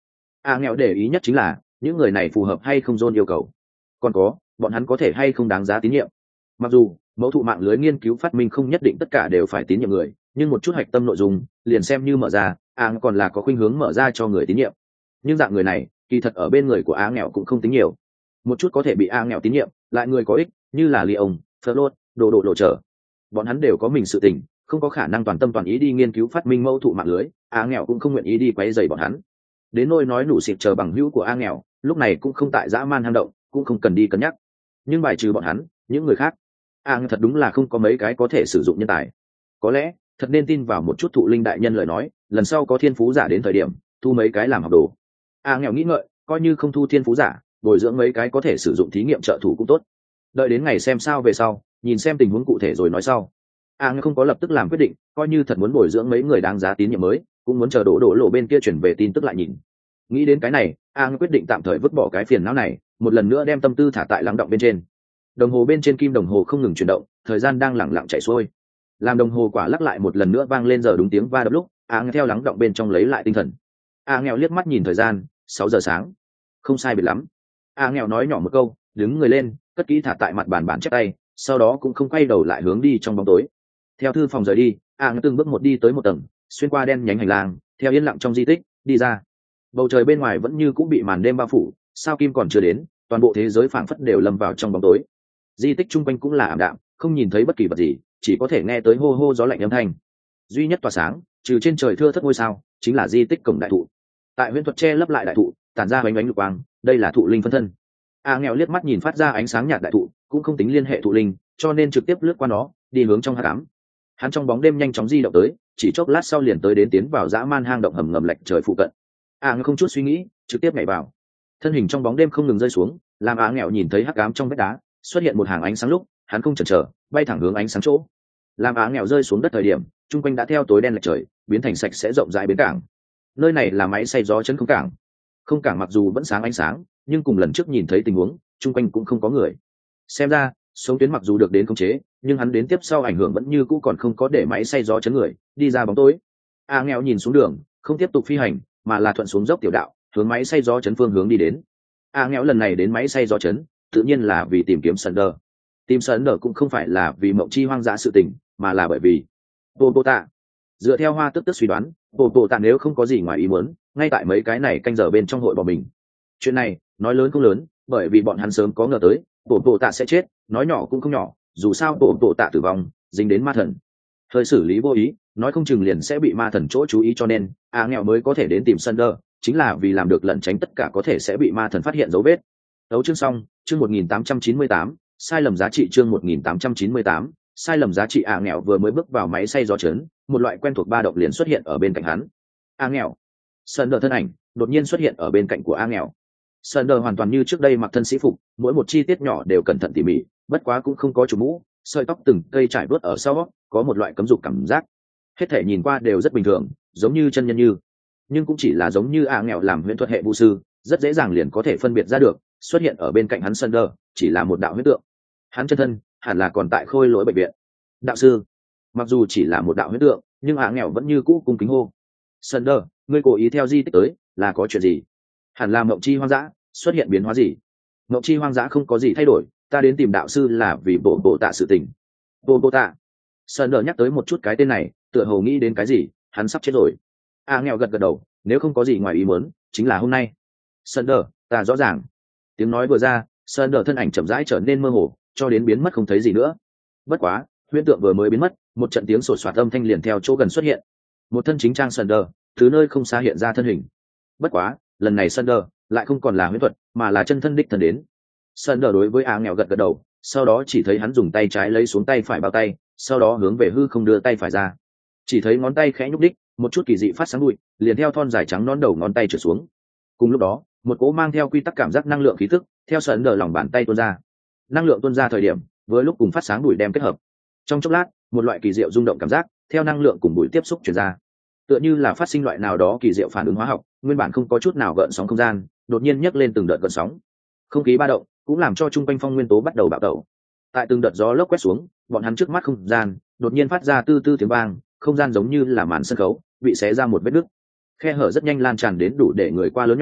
a nghèo để ý nhất chính là những người này phù hợp hay không John yêu cầu, còn có bọn hắn có thể hay không đáng giá tín nhiệm. Mặc dù mẫu thụ mạng lưới nghiên cứu phát minh không nhất định tất cả đều phải tín nhiệm người, nhưng một chút hạch tâm nội dung liền xem như mở ra, a còn là có khuynh hướng mở ra cho người tín nhiệm. Nhưng dạng người này kỳ thật ở bên người của a nghèo cũng không tính nhiều. Một chút có thể bị a nghèo tín nhiệm lại người có ích, như là Leon, Flot, đồ độ lộ trở, bọn hắn đều có mình sự tình, không có khả năng toàn tâm toàn ý đi nghiên cứu phát minh mẫu thụ mạng lưới, a nghèo cũng không nguyện ý đi quấy rầy bọn hắn. Đến nôi nói nụ xịt chờ bằng hữu của a nghèo lúc này cũng không tại dã man hang động, cũng không cần đi cân nhắc. Nhưng bài trừ bọn hắn, những người khác, a nghèo thật đúng là không có mấy cái có thể sử dụng nhân tài. Có lẽ thật nên tin vào một chút thụ linh đại nhân lời nói, lần sau có thiên phú giả đến thời điểm thu mấy cái làm học đồ. a nghèo nghĩ ngợi, coi như không thu thiên phú giả, bồi dưỡng mấy cái có thể sử dụng thí nghiệm trợ thủ cũng tốt. Đợi đến ngày xem sao về sau, nhìn xem tình huống cụ thể rồi nói sau. a nghèo không có lập tức làm quyết định, coi như thật muốn bồi dưỡng mấy người đáng giá tín nhiệm mới, cũng muốn chờ đổ đổ lộ bên kia chuyển về tin tức lại nhìn. Nghĩ đến cái này, a nghèo quyết định tạm thời vứt bỏ cái phiền não này, một lần nữa đem tâm tư thả tại lắng động bên trên. Đồng hồ bên trên kim đồng hồ không ngừng chuyển động, thời gian đang lẳng lặng chạy xuôi. Làm đồng hồ quả lắc lại một lần nữa vang lên giờ đúng tiếng va đập lúc, a nghèo theo lắng động bên trong lấy lại tinh thần. a nghèo liếc mắt nhìn thời gian, sáu giờ sáng. Không sai biệt lắm. a nghèo nói nhỏ một câu, đứng người lên, cất kỹ thả tại mặt bàn bản chép tay, sau đó cũng không quay đầu lại hướng đi trong bóng tối. Theo thư phòng rời đi, a nghèo từng bước một đi tới một tầng, xuyên qua đen nhánh hành lang, theo yên lặng trong di tích đi ra. Bầu trời bên ngoài vẫn như cũng bị màn đêm bao phủ, sao kim còn chưa đến, toàn bộ thế giới phảng phất đều lâm vào trong bóng tối. Di tích chung quanh cũng là ảm đạm, không nhìn thấy bất kỳ vật gì, chỉ có thể nghe tới hô hô gió lạnh âm thanh. Duy nhất tỏa sáng, trừ trên trời thưa thất ngôi sao, chính là di tích cổng đại thụ. Tại huyễn thuật che lấp lại đại thụ, tản ra bánh bánh lục quang, đây là thụ linh phân thân. A nghèo liếc mắt nhìn phát ra ánh sáng nhạt đại thụ, cũng không tính liên hệ thụ linh, cho nên trực tiếp lướt qua nó, đi hướng trong hắc ám. Hắn trong bóng đêm nhanh chóng di động tới, chỉ chốc lát sau liền tới đến tiến vào dã man hang động hầm ngầm lệch trời phụ cận. A nghèo không chút suy nghĩ, trực tiếp nhảy vào. Thân hình trong bóng đêm không ngừng rơi xuống, làm A nghèo nhìn thấy hắc ám trong vách đá xuất hiện một hàng ánh sáng lúc, hắn không chần chờ, bay thẳng hướng ánh sáng chỗ. Làm A nghèo rơi xuống đất thời điểm, trung quanh đã theo tối đen lệch trời, biến thành sạch sẽ rộng rãi bến cảng. Nơi này là máy xay gió chân không cảng. Không cảng mặc dù vẫn sáng ánh sáng, nhưng cùng lần trước nhìn thấy tình huống, trung quanh cũng không có người. Xem ra sống tuyến mặc dù được đến khống chế, nhưng hắn đến tiếp sau ảnh hưởng vẫn như cũ còn không có để máy xay gió chấn người đi ra bóng tối. A nghèo nhìn xuống đường, không tiếp tục phi hành, mà là thuận xuống dốc tiểu đạo, hướng máy xay gió chấn phương hướng đi đến. A nghèo lần này đến máy xay gió chấn, tự nhiên là vì tìm kiếm Sunder. Tìm Sunder cũng không phải là vì mộng chi hoang dã sự tình, mà là bởi vì Bồ Bồ Tạ. Dựa theo Hoa Tức Tức suy đoán, Bồ Bồ Tạ nếu không có gì ngoài ý muốn, ngay tại mấy cái này canh giờ bên trong hội bỏ mình. Chuyện này nói lớn không lớn, bởi vì bọn hắn sớm có ngờ tới Bồ Bồ Tạ sẽ chết, nói nhỏ cũng không nhỏ, dù sao Bồ Bồ Tạ tử vong dính đến ma thần, hơi xử lý vô ý, nói không chừng liền sẽ bị ma thần chỗ chú ý, cho nên A nghèo mới có thể đến tìm Sunder, chính là vì làm được lẩn tránh tất cả có thể sẽ bị ma thần phát hiện dấu vết. Đấu chương xong, chương một nghìn tám trăm chín mươi tám, sai lầm giá trị chương một nghìn tám trăm chín mươi tám, sai lầm giá trị. A nghèo vừa mới bước vào máy xay gió chấn, một loại quen thuộc ba động liền xuất hiện ở bên cạnh hắn. A nghèo. Sunder thân ảnh đột nhiên xuất hiện ở bên cạnh của A nghèo. Sunder hoàn toàn như trước đây mặc thân sĩ phục, mỗi một chi tiết nhỏ đều cẩn thận tỉ mỉ, bất quá cũng không có chủ mũ, sợi tóc từng cây trải bớt ở sau, có một loại cấm dục cảm giác. Hết thể nhìn qua đều rất bình thường, giống như chân nhân như, nhưng cũng chỉ là giống như A nghèo làm huyễn thuật hệ vu sư, rất dễ dàng liền có thể phân biệt ra được, xuất hiện ở bên cạnh hắn Sunder chỉ là một đạo huyễn tượng. Hắn chân thân hẳn là còn tại khôi lỗi bệnh viện. Đạo sư, mặc dù chỉ là một đạo huyễn tượng, nhưng A nghèo vẫn như cũ cung kính hô: Sunder, ngươi cố ý theo di tích tới, là có chuyện gì? Hẳn là mộng chi hoang dã xuất hiện biến hóa gì? Mộng chi hoang dã không có gì thay đổi, ta đến tìm đạo sư là vì Bồ Bồ Tạ sự tình. Bồ Bồ Tạ. Sunder nhắc tới một chút cái tên này, tựa hồ nghĩ đến cái gì, hắn sắp chết rồi. A nghèo gật gật đầu, nếu không có gì ngoài ý muốn, chính là hôm nay. Sunder, ta rõ ràng. Tiếng nói vừa ra, Sunder thân ảnh chậm rãi trở nên mơ hồ, cho đến biến mất không thấy gì nữa. Bất quá, huyễn tượng vừa mới biến mất, một trận tiếng sột soạt âm thanh liền theo chỗ gần xuất hiện. Một thân chính trang Sunder từ nơi không xa hiện ra thân hình. Bất quá, lần này Sunder lại không còn là huyễn thuật, mà là chân thân đích thân đến. Sunder đối với A nghèo gật gật đầu, sau đó chỉ thấy hắn dùng tay trái lấy xuống tay phải bao tay, sau đó hướng về hư không đưa tay phải ra. Chỉ thấy ngón tay khẽ nhúc đích, một chút kỳ dị phát sáng bụi liền theo thon dài trắng nón đầu ngón tay trượt xuống. Cùng lúc đó, một cỗ mang theo quy tắc cảm giác năng lượng khí tức theo Sunder lòng bàn tay tuôn ra. Năng lượng tuôn ra thời điểm, với lúc cùng phát sáng bụi đem kết hợp. Trong chốc lát, một loại kỳ diệu rung động cảm giác theo năng lượng cùng bụi tiếp xúc truyền ra, tựa như là phát sinh loại nào đó kỳ diệu phản ứng hóa học, nguyên bản không có chút nào gợn sóng không gian, đột nhiên nhấc lên từng đợt gợn sóng. Không khí ba động cũng làm cho trung quanh phong nguyên tố bắt đầu bạo tẩu. Tại từng đợt gió lốc quét xuống, bọn hắn trước mắt không gian đột nhiên phát ra tư tư tiếng vang, không gian giống như là màn sân khấu bị xé ra một vết nứt. Khe hở rất nhanh lan tràn đến đủ để người qua lớn nhỏ,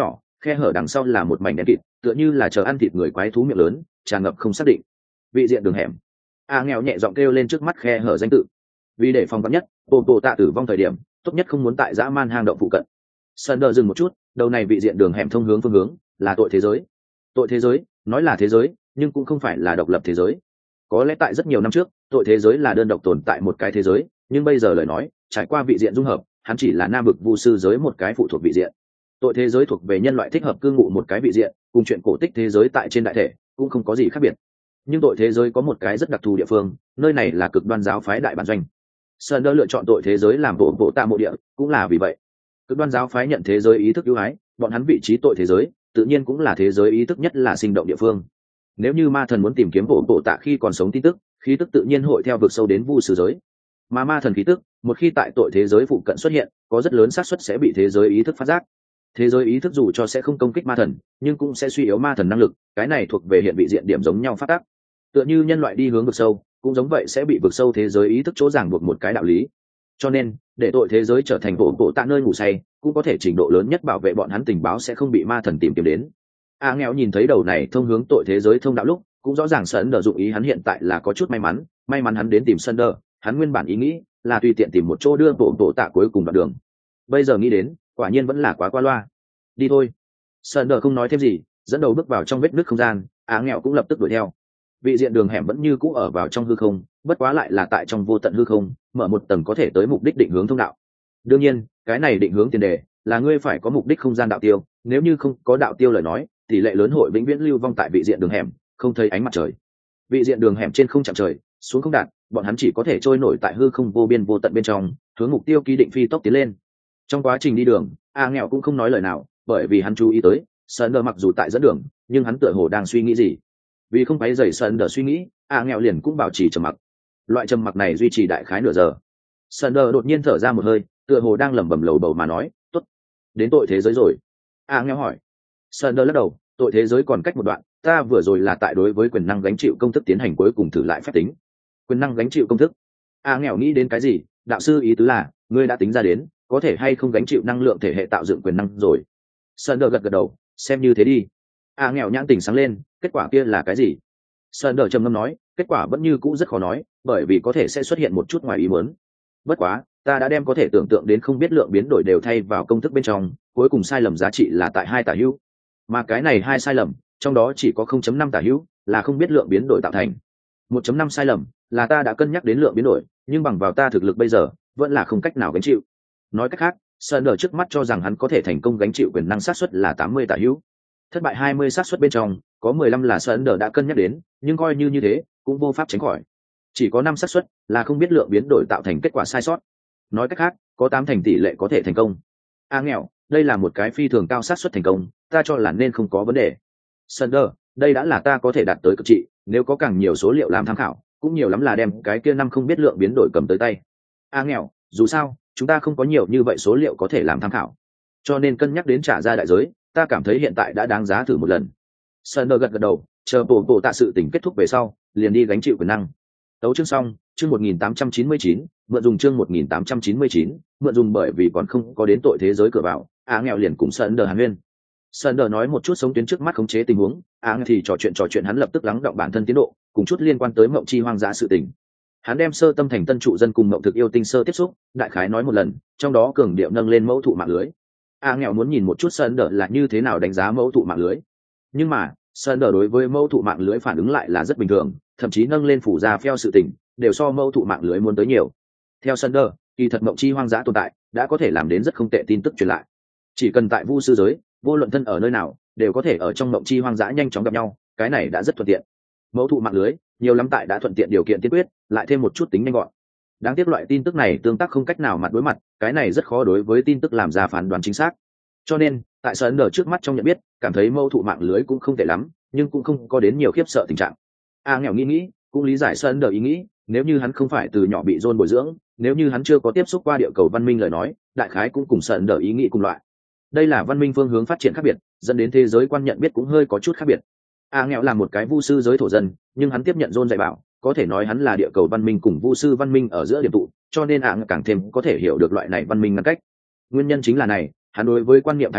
khe hở đằng sau là một mảnh đen kịt, tựa như là chờ ăn thịt người quái thú miệng lớn, tràn ngập không xác định. Vị diện đường hẻm. A nghèo nhẹ giọng kêu lên trước mắt khe hở danh tự. Vì để phòng vắn nhất, bộ bộ tạ tử vong thời điểm, tốt nhất không muốn tại dã man hang động phụ cận. Sander dừng một chút, đầu này vị diện đường hẻm thông hướng phương hướng là tội thế giới. Tội thế giới, nói là thế giới, nhưng cũng không phải là độc lập thế giới. Có lẽ tại rất nhiều năm trước, tội thế giới là đơn độc tồn tại một cái thế giới, nhưng bây giờ lời nói, trải qua vị diện dung hợp, hắn chỉ là nam vực vu sư giới một cái phụ thuộc vị diện. Tội thế giới thuộc về nhân loại thích hợp cư ngụ một cái vị diện, cùng chuyện cổ tích thế giới tại trên đại thể cũng không có gì khác biệt. Nhưng tội thế giới có một cái rất đặc thù địa phương, nơi này là cực đoan giáo phái đại bản doanh. Sander lựa chọn tội thế giới làm bộ bộ tạ mộ địa, cũng là vì vậy. Cực đoan giáo phái nhận thế giới ý thức ưu ái, bọn hắn vị trí tội thế giới, tự nhiên cũng là thế giới ý thức nhất là sinh động địa phương. Nếu như ma thần muốn tìm kiếm bộ bộ tạ khi còn sống tin tức, khí tức tự nhiên hội theo vực sâu đến vu sư giới. Mà ma thần khí tức, một khi tại tội thế giới phụ cận xuất hiện, có rất lớn xác suất sẽ bị thế giới ý thức phát giác. Thế giới ý thức dù cho sẽ không công kích ma thần, nhưng cũng sẽ suy yếu ma thần năng lực, cái này thuộc về hiện vị diện điểm giống nhau phát tác. Tựa như nhân loại đi hướng vực sâu, cũng giống vậy sẽ bị vực sâu thế giới ý thức chỗ ràng buộc một cái đạo lý. Cho nên, để tội thế giới trở thành bộ bộ tạ nơi ngủ say, cũng có thể trình độ lớn nhất bảo vệ bọn hắn tình báo sẽ không bị ma thần tìm kiếm đến. A nghèo nhìn thấy đầu này thông hướng tội thế giới thông đạo lúc, cũng rõ ràng Sơn Đờ dụng ý hắn hiện tại là có chút may mắn, may mắn hắn đến tìm Sơn Đờ, hắn nguyên bản ý nghĩ là tùy tiện tìm một chỗ đưa bộ bộ tạ cuối cùng đoạn đường. Bây giờ nghĩ đến, quả nhiên vẫn là quá qua loa. Đi thôi. Sơn Đờ không nói thêm gì, dẫn đầu bước vào trong vết nứt không gian, Á nghèo cũng lập tức đuổi theo. Vị diện đường hẻm vẫn như cũ ở vào trong hư không, bất quá lại là tại trong vô tận hư không, mở một tầng có thể tới mục đích định hướng thông đạo. Đương nhiên, cái này định hướng tiền đề là ngươi phải có mục đích không gian đạo tiêu, nếu như không có đạo tiêu lời nói, tỷ lệ lớn hội vĩnh viễn lưu vong tại vị diện đường hẻm, không thấy ánh mặt trời. Vị diện đường hẻm trên không chạm trời, xuống không đạt, bọn hắn chỉ có thể trôi nổi tại hư không vô biên vô tận bên trong, hướng mục tiêu ký định phi tốc tiến lên. Trong quá trình đi đường, A nghèo cũng không nói lời nào, bởi vì hắn chú ý tới, Sander mặc dù tại dẫn đường, nhưng hắn tựa hồ đang suy nghĩ gì. Vì không phải dậy Sander suy nghĩ, A nghèo liền cũng bảo trì trầm mặc. Loại trầm mặc này duy trì đại khái nửa giờ. Sander đột nhiên thở ra một hơi, tựa hồ đang lẩm bẩm lầu bầu mà nói, "Tốt, đến tội thế giới rồi." A nghèo hỏi. Sander lắc đầu, "Tội thế giới còn cách một đoạn, ta vừa rồi là tại đối với quyền năng gánh chịu công thức tiến hành cuối cùng thử lại phép tính." Quyền năng gánh chịu công thức? A nghèo nghĩ đến cái gì? Đạo sư ý tứ là, ngươi đã tính ra đến, có thể hay không gánh chịu năng lượng thể hệ tạo dựng quyền năng rồi. Sander gật gật đầu, xem như thế đi. A nghèo nhãn tỉnh sáng lên, kết quả kia là cái gì? Sander trầm ngâm nói, kết quả vẫn như cũ rất khó nói, bởi vì có thể sẽ xuất hiện một chút ngoài ý muốn. Bất quá, ta đã đem có thể tưởng tượng đến không biết lượng biến đổi đều thay vào công thức bên trong, cuối cùng sai lầm giá trị là tại hai tả hữu. Mà cái này hai sai lầm, trong đó chỉ có không chấm năm tả hữu, là không biết lượng biến đổi tạo thành. một chấm năm sai lầm, là ta đã cân nhắc đến lượng biến đổi, nhưng bằng vào ta thực lực bây giờ, vẫn là không cách nào gánh chịu. Nói cách khác, Sander trước mắt cho rằng hắn có thể thành công gánh chịu quyền năng xác suất là tám mươi tả hữu. Thất bại hai mươi xác suất bên trong, có mười lăm là Sander đã cân nhắc đến, nhưng coi như như thế, cũng vô pháp tránh khỏi. Chỉ có năm xác suất là không biết lượng biến đổi tạo thành kết quả sai sót. Nói cách khác, có tám thành tỷ lệ có thể thành công. A nghèo, đây là một cái phi thường cao xác suất thành công, ta cho là nên không có vấn đề. Sander, đây đã là ta có thể đạt tới cực trị, nếu có càng nhiều số liệu làm tham khảo, cũng nhiều lắm là đem cái kia năm không biết lượng biến đổi cầm tới tay. A nghèo, dù sao, chúng ta không có nhiều như vậy số liệu có thể làm tham khảo, cho nên cân nhắc đến trả ra đại giới, ta cảm thấy hiện tại đã đáng giá thử một lần. Sander gật gật đầu, chờ bộ bộ tạ sự tình kết thúc về sau, liền đi gánh chịu quyền năng. Tấu chương xong, chương một nghìn tám trăm chín mươi chín, mượn dùng chương một nghìn tám trăm chín mươi chín, mượn dùng bởi vì còn không có đến tội thế giới cửa vào, Á nghèo liền cùng Sander hàn huyên. Sander nói một chút sống tuyến trước mắt khống chế tình huống, Á thì trò chuyện trò chuyện hắn lập tức lắng đọng bản thân tiến độ, cùng chút liên quan tới mộng chi hoang dã sự tình. Hắn đem sơ tâm thành tân trụ dân cùng mộng thực yêu tinh sơ tiếp xúc, đại khái nói một lần, trong đó cường điệu nâng lên mẫu thụ mạng lưới. Á nghèo muốn nhìn một chút Sander là như thế nào đánh giá mẫu thụ mạng lưới. Nhưng mà, Sander đối với mẫu thụ mạng lưới phản ứng lại là rất bình thường, thậm chí nâng lên phủ ra phèo sự tình, đều so mẫu thụ mạng lưới muốn tới nhiều. Theo Sander, kỳ thật mộng chi hoang dã tồn tại, đã có thể làm đến rất không tệ tin tức truyền lại. Chỉ cần tại vu sư giới, vô luận thân ở nơi nào, đều có thể ở trong mộng chi hoang dã nhanh chóng gặp nhau, cái này đã rất thuận tiện. Mẫu thụ mạng lưới, nhiều lắm tại đã thuận tiện điều kiện tiên quyết, lại thêm một chút tính nhanh gọn. Đáng tiếc loại tin tức này tương tác không cách nào mặt đối mặt, cái này rất khó đối với tin tức làm ra phán đoán chính xác. Cho nên, tại Sander trước mắt trong nhận biết, cảm thấy mẫu thụ mạng lưới cũng không tệ lắm, nhưng cũng không có đến nhiều khiếp sợ tình trạng. A nghèo nghĩ nghĩ, cũng lý giải Sander ý nghĩ, nếu như hắn không phải từ nhỏ bị John bồi dưỡng, nếu như hắn chưa có tiếp xúc qua địa cầu văn minh lời nói, đại khái cũng cùng Sander ý nghĩ cùng loại. Đây là văn minh phương hướng phát triển khác biệt, dẫn đến thế giới quan nhận biết cũng hơi có chút khác biệt. A nghèo là một cái vu sư giới thổ dân, nhưng hắn tiếp nhận John dạy bảo, có thể nói hắn là địa cầu văn minh cùng vu sư văn minh ở giữa điểm tụ, cho nên A càng thêm có thể hiểu được loại này văn minh ngăn cách. Nguyên nhân chính là này, hắn đối với quan niệm thái độ,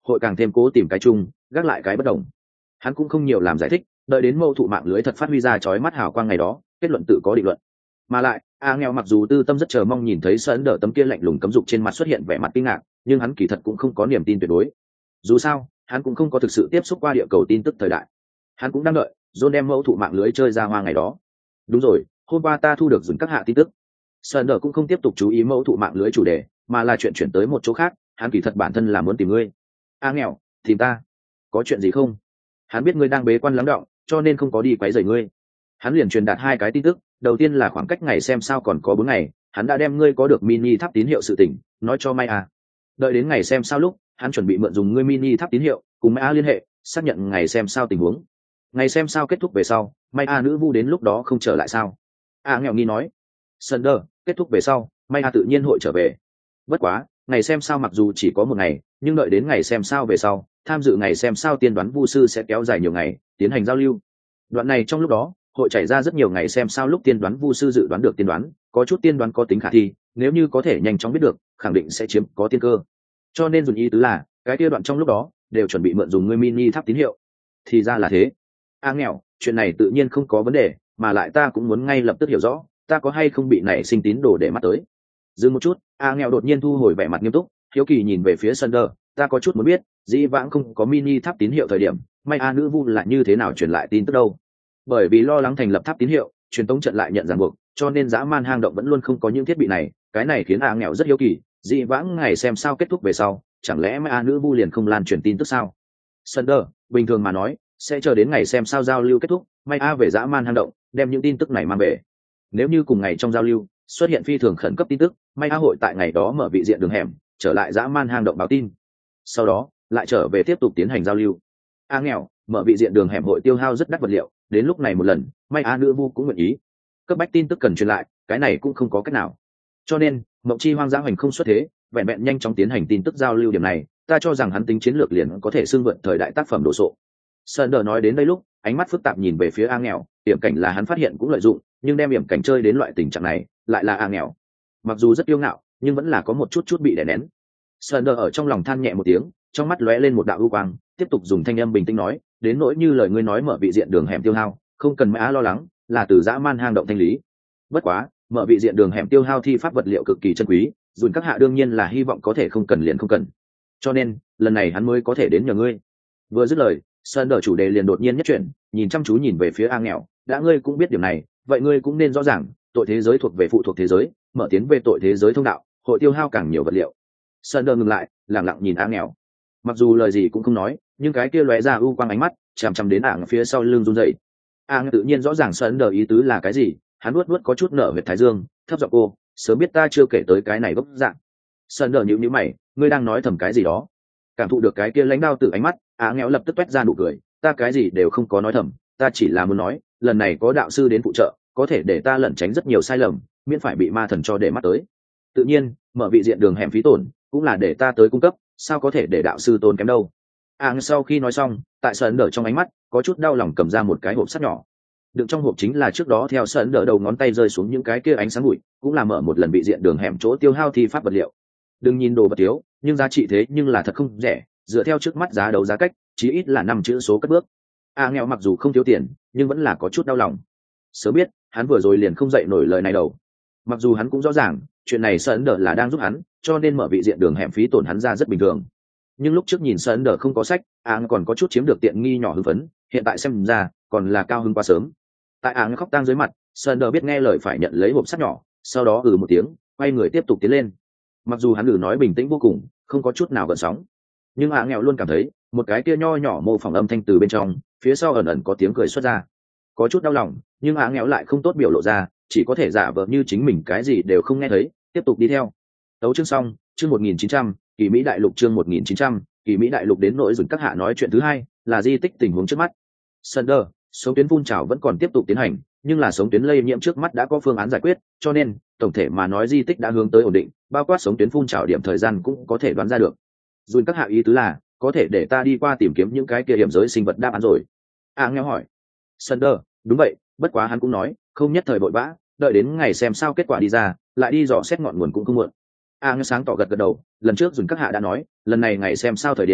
hội càng thêm cố tìm cái chung gác lại cái bất đồng. Hắn cũng không nhiều làm giải thích, đợi đến mâu thụ mạng lưới thật phát huy ra chói mắt hào quang ngày đó, kết luận tự có định luận. Mà lại a nghèo mặc dù tư tâm rất chờ mong nhìn thấy sơn đỡ tấm kia lạnh lùng cấm dục trên mặt xuất hiện vẻ mặt kinh ngạc, nhưng hắn kỳ thật cũng không có niềm tin tuyệt đối. Dù sao hắn cũng không có thực sự tiếp xúc qua địa cầu tin tức thời đại, hắn cũng đang đợi John đem mẫu thụ mạng lưới chơi ra hoa ngày đó. Đúng rồi, hôm qua ta thu được dùn các hạ tin tức. Sơn đỡ cũng không tiếp tục chú ý mẫu thụ mạng lưới chủ đề, mà là chuyện chuyển tới một chỗ khác. Hắn kỳ thật bản thân là muốn tìm ngươi. A nghèo, tìm ta? Có chuyện gì không? Hắn biết ngươi đang bế quan lắng đọng, cho nên không có đi quấy rầy ngươi. Hắn liền truyền đạt hai cái tin tức, đầu tiên là khoảng cách ngày xem sao còn có bốn ngày, hắn đã đem ngươi có được mini tháp tín hiệu sự tình nói cho Mai A. Đợi đến ngày xem sao lúc, hắn chuẩn bị mượn dùng ngươi mini tháp tín hiệu cùng Mai A liên hệ, xác nhận ngày xem sao tình huống. Ngày xem sao kết thúc về sau, Mai A nữ vu đến lúc đó không trở lại sao? A nghèo nghi nói. Sunder, kết thúc về sau, Mai A tự nhiên hội trở về. Bất quá, ngày xem sao mặc dù chỉ có một ngày, nhưng đợi đến ngày xem sao về sau, tham dự ngày xem sao tiên đoán vu sư sẽ kéo dài nhiều ngày, tiến hành giao lưu. Đoạn này trong lúc đó, hội chảy ra rất nhiều ngày xem sao lúc tiên đoán vu sư dự đoán được tiên đoán, có chút tiên đoán có tính khả thi, nếu như có thể nhanh chóng biết được, khẳng định sẽ chiếm có tiên cơ. Cho nên dùng ý tứ là, cái kia đoạn trong lúc đó, đều chuẩn bị mượn dùng ngươi mini tháp tín hiệu. Thì ra là thế. A nghèo, chuyện này tự nhiên không có vấn đề, mà lại ta cũng muốn ngay lập tức hiểu rõ, ta có hay không bị nảy sinh tín đồ để mắt tới. Dừng một chút, A nghèo đột nhiên thu hồi vẻ mặt nghiêm túc, hiếu kỳ nhìn về phía Sunder, ta có chút muốn biết, dĩ vãng không có mini tháp tín hiệu thời điểm, May A nữ vu là như thế nào truyền lại tin tức đâu? Bởi vì lo lắng thành lập tháp tín hiệu, truyền tống trận lại nhận ràng buộc, cho nên dã man hang động vẫn luôn không có những thiết bị này, cái này khiến A nghèo rất hiếu kỳ, dĩ vãng ngày xem sao kết thúc về sau, chẳng lẽ May A nữ vu liền không lan truyền tin tức sao? Sunder, bình thường mà nói, sẽ chờ đến ngày xem sao giao lưu kết thúc, May A về dã man hang động, đem những tin tức này mang về. Nếu như cùng ngày trong giao lưu xuất hiện phi thường khẩn cấp tin tức, May A hội tại ngày đó mở vị diện đường hẻm, trở lại dã man hang động báo tin. Sau đó, lại trở về tiếp tục tiến hành giao lưu. A nghèo, mở vị diện đường hẻm hội tiêu hao rất đắt vật liệu, đến lúc này một lần, May A nữ vu cũng nguyện ý. Cấp bách tin tức cần truyền lại, cái này cũng không có cách nào. Cho nên, Mộng Chi Hoang Dã Hoành không xuất thế, vẹn vẹn nhanh chóng tiến hành tin tức giao lưu điểm này, ta cho rằng hắn tính chiến lược liền có thể xưng vượt thời đại tác phẩm đồ sộ. Sunder nói đến đây lúc, ánh mắt phức tạp nhìn về phía A nghèo, hiểm cảnh là hắn phát hiện cũng lợi dụng, nhưng đem hiểm cảnh chơi đến loại tình trạng này, lại là A nghèo. Mặc dù rất kiêu ngạo, nhưng vẫn là có một chút chút bị đè nén. Sunder ở trong lòng than nhẹ một tiếng, trong mắt lóe lên một đạo ưu quang, tiếp tục dùng thanh âm bình tĩnh nói, đến nỗi như lời ngươi nói mở vị diện đường hẻm tiêu hao, không cần mã lo lắng, là từ dã man hang động thanh lý. Bất quá, mở vị diện đường hẻm tiêu hao thi pháp vật liệu cực kỳ chân quý, dùn các hạ đương nhiên là hy vọng có thể không cần liền không cần. Cho nên, lần này hắn mới có thể đến nhờ ngươi. Vừa dứt lời, Sunder chủ đề liền đột nhiên nhất chuyển, nhìn chăm chú nhìn về phía A nghèo, đã ngươi cũng biết điểm này, vậy ngươi cũng nên rõ ràng, tội thế giới thuộc về phụ thuộc thế giới, mở tiến về tội thế giới thông đạo, hội tiêu hao càng nhiều vật liệu. Sunder ngừng lại, lặng lặng nhìn A nghèo. Mặc dù lời gì cũng không nói, nhưng cái kia lóe ra ưu quang ánh mắt, chằm chằm đến ảng phía sau lưng run rẩy. A tự nhiên rõ ràng Sunder ý tứ là cái gì, hắn nuốt nuốt có chút nở huyệt thái dương, thấp giọng cô, sớm biết ta chưa kể tới cái này gốc dạng. Sunder nhíu nhíu mày, ngươi đang nói thầm cái gì đó? Cảm thụ được cái kia lãnh đao từ ánh mắt, A nghèo lập tức toét ra nụ cười, ta cái gì đều không có nói thầm, ta chỉ là muốn nói, lần này có đạo sư đến phụ trợ, có thể để ta lẩn tránh rất nhiều sai lầm, miễn phải bị ma thần cho để mắt tới. Tự nhiên, mở vị diện đường hẻm phí tổn, cũng là để ta tới cung cấp, sao có thể để đạo sư tốn kém đâu. À, sau khi nói xong, tại Sơn Đỡ trong ánh mắt có chút đau lòng cầm ra một cái hộp sắt nhỏ. Đựng trong hộp chính là trước đó theo Sơn Đỡ đầu ngón tay rơi xuống những cái kia ánh sáng bụi, cũng là mở một lần vị diện đường hẻm chỗ tiêu hao thi pháp vật liệu. Đừng nhìn đồ vật thiếu, nhưng giá trị thế nhưng là thật không rẻ, dựa theo trước mắt giá đấu giá cách, chí ít là năm chữ số cất bước. À nghèo mặc dù không thiếu tiền, nhưng vẫn là có chút đau lòng. Sớm biết, hắn vừa rồi liền không dậy nổi lời này đầu. Mặc dù hắn cũng rõ ràng, chuyện này Sơn Đỡ là đang giúp hắn, cho nên mở vị diện đường hẻm phí tổn hắn ra rất bình thường. Nhưng lúc trước nhìn Sơn Đỡ không có sách, Áng còn có chút chiếm được tiện nghi nhỏ hưng phấn, hiện tại xem ra còn là cao hứng quá sớm. Tại Áng khóc tang dưới mặt, Sơn Đỡ biết nghe lời phải nhận lấy hộp sắt nhỏ, sau đó ừ một tiếng, quay người tiếp tục tiến lên. Mặc dù hắn ừ nói bình tĩnh vô cùng, không có chút nào gợn sóng, nhưng Áng nghèo luôn cảm thấy một cái kia nho nhỏ mô phỏng âm thanh từ bên trong, phía sau ẩn ẩn có tiếng cười xuất ra. Có chút đau lòng, nhưng Áng nghèo lại không tốt biểu lộ ra, chỉ có thể giả vờ như chính mình cái gì đều không nghe thấy, tiếp tục đi theo. Tấu chương xong, chương một nghìn chín trăm, Kỳ Mỹ Đại Lục chương một nghìn chín trăm, Kỳ Mỹ Đại Lục đến nội dùn các hạ nói chuyện thứ hai, là di tích tình huống trước mắt. Sunder, sống tuyến phun trào vẫn còn tiếp tục tiến hành, nhưng là sống tuyến lây nhiễm trước mắt đã có phương án giải quyết, cho nên, tổng thể mà nói di tích đã hướng tới ổn định, bao quát sống tuyến phun trào điểm thời gian cũng có thể đoán ra được. Dùn các hạ ý tứ là, có thể để ta đi qua tìm kiếm những cái kia hiểm giới sinh vật đáp án rồi. À nghe hỏi. Sunder, đúng vậy, bất quá hắn cũng nói, không nhất thời vội vã, đợi đến ngày xem sao kết quả đi ra, lại đi dò xét ngọn nguồn cũng không muộn. A à, sáng tỏ gật gật đầu, lần trước dùn các hạ đã nói, lần này ngày xem sao thời điểm,